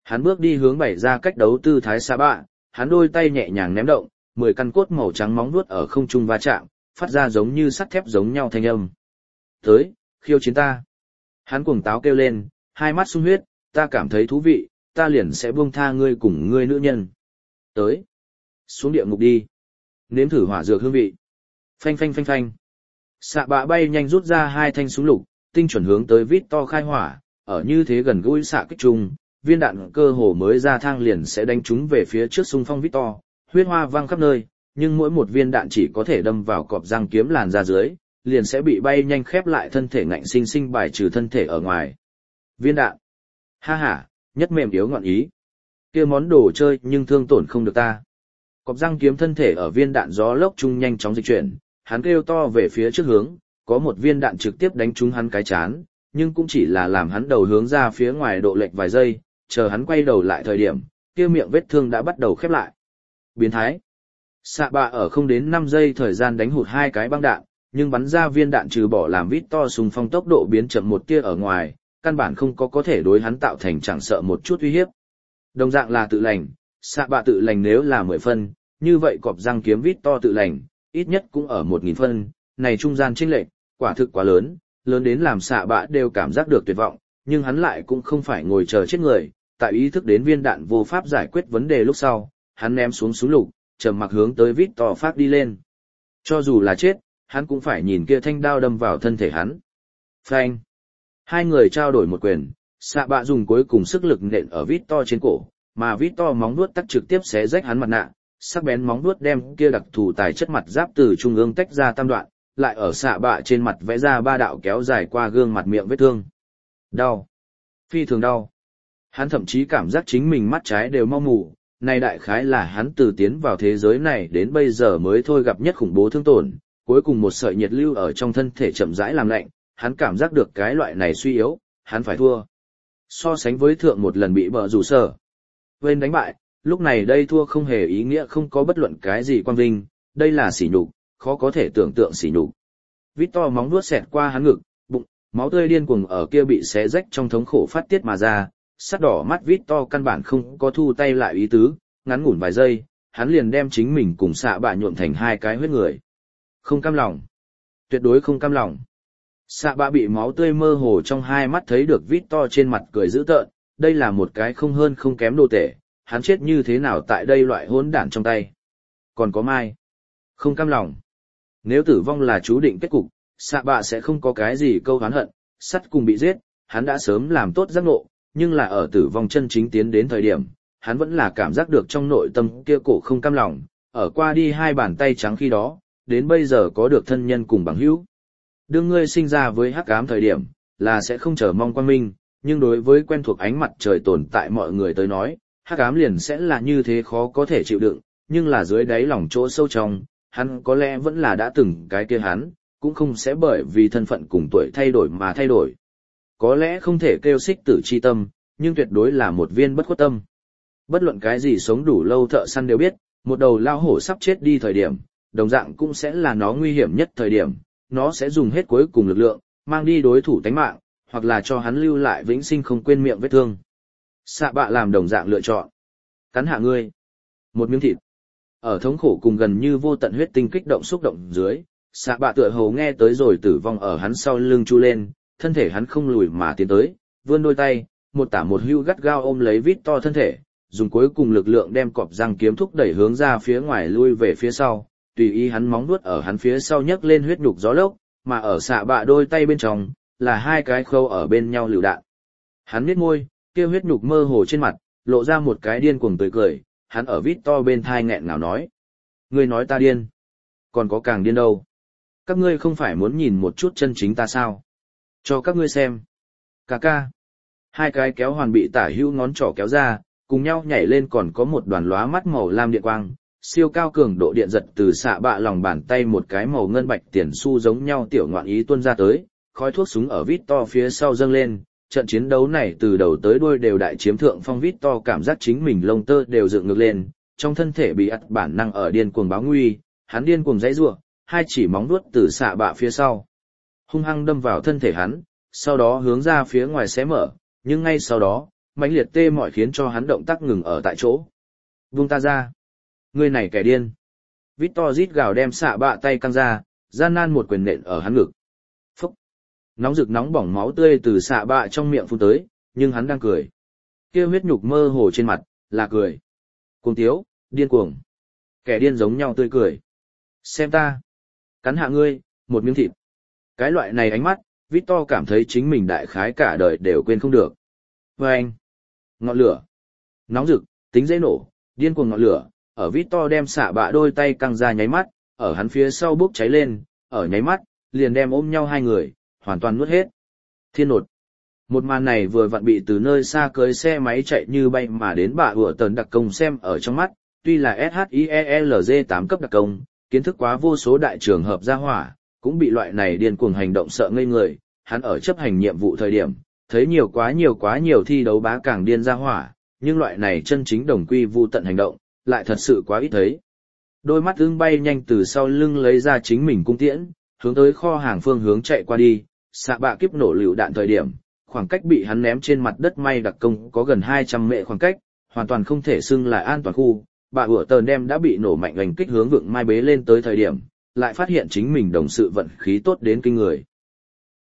hắn bước đi hướng bày ra cách đấu tư thái xạ bạ, hắn đôi tay nhẹ nhàng ném động, mười căn cốt màu trắng móng vuốt ở không trung va chạm, phát ra giống như sắt thép giống nhau thanh âm. Tới, khiêu chiến ta. Hắn cuồng táo kêu lên, hai mắt sung huyết, ta cảm thấy thú vị, ta liền sẽ buông tha ngươi cùng ngươi nữ nhân. Tới, xuống địa ngục đi. Nếm thử hỏa dược hương vị. Phanh phanh phanh phanh. Xạ bạ bay nhanh rút ra hai thanh súng lục, tinh chuẩn hướng tới Victor khai hỏa, ở như thế gần gũi xạ kích chung, viên đạn cơ hồ mới ra thang liền sẽ đánh trúng về phía trước xung phong Victor, huyết hoa văng khắp nơi, nhưng mỗi một viên đạn chỉ có thể đâm vào cọp răng kiếm làn ra dưới, liền sẽ bị bay nhanh khép lại thân thể ngạnh sinh sinh bài trừ thân thể ở ngoài. Viên đạn. Ha ha, nhất mềm yếu ngọn ý. Kia món đồ chơi nhưng thương tổn không được ta. Cọp răng kiếm thân thể ở viên đạn gió lốc chung nhanh chóng dịch chuyển, hắn kêu to về phía trước hướng, có một viên đạn trực tiếp đánh trúng hắn cái chán, nhưng cũng chỉ là làm hắn đầu hướng ra phía ngoài độ lệch vài giây, chờ hắn quay đầu lại thời điểm, kia miệng vết thương đã bắt đầu khép lại. Biến thái. Xạ bạ ở không đến năm giây thời gian đánh hụt hai cái băng đạn, nhưng bắn ra viên đạn trừ bỏ làm Victor xung phong tốc độ biến chậm một tia ở ngoài, căn bản không có có thể đối hắn tạo thành chẳng sợ một chút uy hiếp. Đồng dạng là tự lành, xạ bạ tự lành nếu là mười phân, như vậy cọp răng kiếm Victor tự lành, ít nhất cũng ở một nghìn phân, này trung gian chênh lệch, quả thực quá lớn, lớn đến làm xạ bạ đều cảm giác được tuyệt vọng, nhưng hắn lại cũng không phải ngồi chờ chết người, tại ý thức đến viên đạn vô pháp giải quyết vấn đề lúc sau, hắn ném xuống súng lục, trầm mặc hướng tới Victor phát đi lên. Cho dù là chết, hắn cũng phải nhìn kia thanh đao đâm vào thân thể hắn. Phanh. Hai người trao đổi một quyền, xạ bạ dùng cuối cùng sức lực nện ở Victor trên cổ, mà Victor móng vuốt tắc trực tiếp xé rách hắn mặt nạ, sắc bén móng vuốt đem kia đặc thù tài chất mặt giáp từ trung ương tách ra tam đoạn, lại ở xạ bạ trên mặt vẽ ra ba đạo kéo dài qua gương mặt miệng vết thương. Đau. Phi thường đau. Hắn thậm chí cảm giác chính mình mắt trái đều mau mù, này đại khái là hắn từ tiến vào thế giới này đến bây giờ mới thôi gặp nhất khủng bố thương tổn, cuối cùng một sợi nhiệt lưu ở trong thân thể chậm rãi làm lạnh, hắn cảm giác được cái loại này suy yếu, hắn phải thua. So sánh với thượng một lần bị bờ rủ sở quên đánh bại, lúc này đây thua không hề ý nghĩa không có bất luận cái gì quang vinh, đây là sỉ nhục, khó có thể tưởng tượng sỉ nhục. Victor móng vuốt xẹt qua hắn ngực, bụng, máu tươi điên cuồng ở kia bị xé rách trong thống khổ phát tiết mà ra, sắt đỏ mắt Victor căn bản không có thu tay lại ý tứ, ngắn ngủn vài giây, hắn liền đem chính mình cùng xạ bạ nhuộm thành hai cái huyết người. Không cam lòng. Tuyệt đối không cam lòng. Xạ bạ bị máu tươi mơ hồ trong hai mắt thấy được Victor trên mặt cười dữ tợn, đây là một cái không hơn không kém đồ tể, hắn chết như thế nào tại đây loại hỗn đản trong tay. Còn có mai. Không cam lòng. Nếu tử vong là chú định kết cục, xạ bạ sẽ không có cái gì câu oán hận, sắt cùng bị giết, hắn đã sớm làm tốt giác ngộ, nhưng là ở tử vong chân chính tiến đến thời điểm, hắn vẫn là cảm giác được trong nội tâm kia cổ không cam lòng, ở qua đi hai bàn tay trắng khi đó, đến bây giờ có được thân nhân cùng bằng hữu. Đương ngươi sinh ra với hắc ám thời điểm, là sẽ không chờ mong quang minh, nhưng đối với quen thuộc ánh mặt trời tồn tại mọi người tới nói, hắc ám liền sẽ là như thế khó có thể chịu đựng, nhưng là dưới đáy lòng chỗ sâu trong, hắn có lẽ vẫn là đã từng cái kia hắn, cũng không sẽ bởi vì thân phận cùng tuổi thay đổi mà thay đổi. Có lẽ không thể kêu xích tử chi tâm, nhưng tuyệt đối là một viên bất khuất tâm. Bất luận cái gì sống đủ lâu thợ săn đều biết, một đầu lao hổ sắp chết đi thời điểm, đồng dạng cũng sẽ là nó nguy hiểm nhất thời điểm, nó sẽ dùng hết cuối cùng lực lượng, mang đi đối thủ tánh mạng, hoặc là cho hắn lưu lại vĩnh sinh không quên miệng vết thương. Xạ bạ làm đồng dạng lựa chọn. Cắn hạ ngươi. Một miếng thịt. Ở thống khổ cùng gần như vô tận huyết tinh kích động xúc động dưới, xạ bạ tựa hồ nghe tới rồi tử vong ở hắn sau lưng chu lên, thân thể hắn không lùi mà tiến tới, vươn đôi tay, một tả một hưu gắt gao ôm lấy Victor thân thể, dùng cuối cùng lực lượng đem cọp răng kiếm thúc đẩy hướng ra phía ngoài lui về phía sau, tùy ý hắn móng vuốt ở hắn phía sau nhấc lên huyết nhục gió lốc, mà ở xạ bạ đôi tay bên trong là hai cái khâu ở bên nhau lựu đạn. Hắn nhếch môi, kia huyết nhục mơ hồ trên mặt, lộ ra một cái điên cuồng tươi cười, hắn ở Victor bên thai nghẹn ngào nói: "Ngươi nói ta điên? Còn có càng điên đâu? Các ngươi không phải muốn nhìn một chút chân chính ta sao? Cho các ngươi xem." Cà ca. Hai cái kéo hoàn bị tả hữu ngón trỏ kéo ra, cùng nhau nhảy lên còn có một đoàn lóa mắt màu lam điện quang, siêu cao cường độ điện giật từ xạ bạ lòng bàn tay một cái màu ngân bạch tiền xu giống nhau tiểu ngoạn ý tuôn ra tới, khói thuốc súng ở Victor phía sau dâng lên, trận chiến đấu này từ đầu tới đuôi đều đại chiếm thượng phong. Victor cảm giác chính mình lông tơ đều dựng ngược lên, trong thân thể bị ắt bản năng ở điên cuồng báo nguy, hắn điên cuồng giãy giụa, hai chỉ móng vuốt từ xạ bạ phía sau hung hăng đâm vào thân thể hắn, sau đó hướng ra phía ngoài xé mở, nhưng ngay sau đó, mãnh liệt tê mỏi khiến cho hắn động tác ngừng ở tại chỗ. Vung ta ra. Ngươi này kẻ điên. Victor rít gào đem xạ bạ tay căng ra, gian nan một quyền nện ở hắn ngực. Phúc. Nóng rực nóng bỏng máu tươi từ xạ bạ trong miệng phun tới, nhưng hắn đang cười. Kia huyết nhục mơ hồ trên mặt, là cười. Cuồng tiếu, điên cuồng. Kẻ điên giống nhau tươi cười. Xem ta. Cắn hạ ngươi, một miếng thịt. Cái loại này ánh mắt, Victor cảm thấy chính mình đại khái cả đời đều quên không được. Và anh. Ngọn lửa. Nóng rực, tính dễ nổ, điên cuồng ngọn lửa, ở Victor đem xạ bạ đôi tay căng ra nháy mắt, ở hắn phía sau bốc cháy lên, ở nháy mắt, liền đem ôm nhau hai người, hoàn toàn nuốt hết. Thiên nột. Một màn này vừa vặn bị từ nơi xa cưới xe máy chạy như bay mà đến bà ủa tần đặc công xem ở trong mắt, tuy là ét hát i e lờ giê tám cấp đặc công, kiến thức quá vô số đại trường hợp ra hỏa, cũng bị loại này điên cuồng hành động sợ ngây người, hắn ở chấp hành nhiệm vụ thời điểm, thấy nhiều quá nhiều quá nhiều thi đấu bá càng điên ra hỏa, nhưng loại này chân chính đồng quy vu tận hành động, lại thật sự quá ít thấy. Đôi mắt ưng bay nhanh từ sau lưng lấy ra chính mình cung tiễn, hướng tới kho hàng phương hướng chạy qua đi, xạ bạ kiếp nổ lựu đạn thời điểm, khoảng cách bị hắn ném trên mặt đất may đặc công có gần hai trăm mệ khoảng cách, hoàn toàn không thể xưng là an toàn khu. Bà ủa tờn đem đã bị nổ mạnh hành kích hướng vượng mai bế lên tới thời điểm, lại phát hiện chính mình đồng sự vận khí tốt đến kinh người.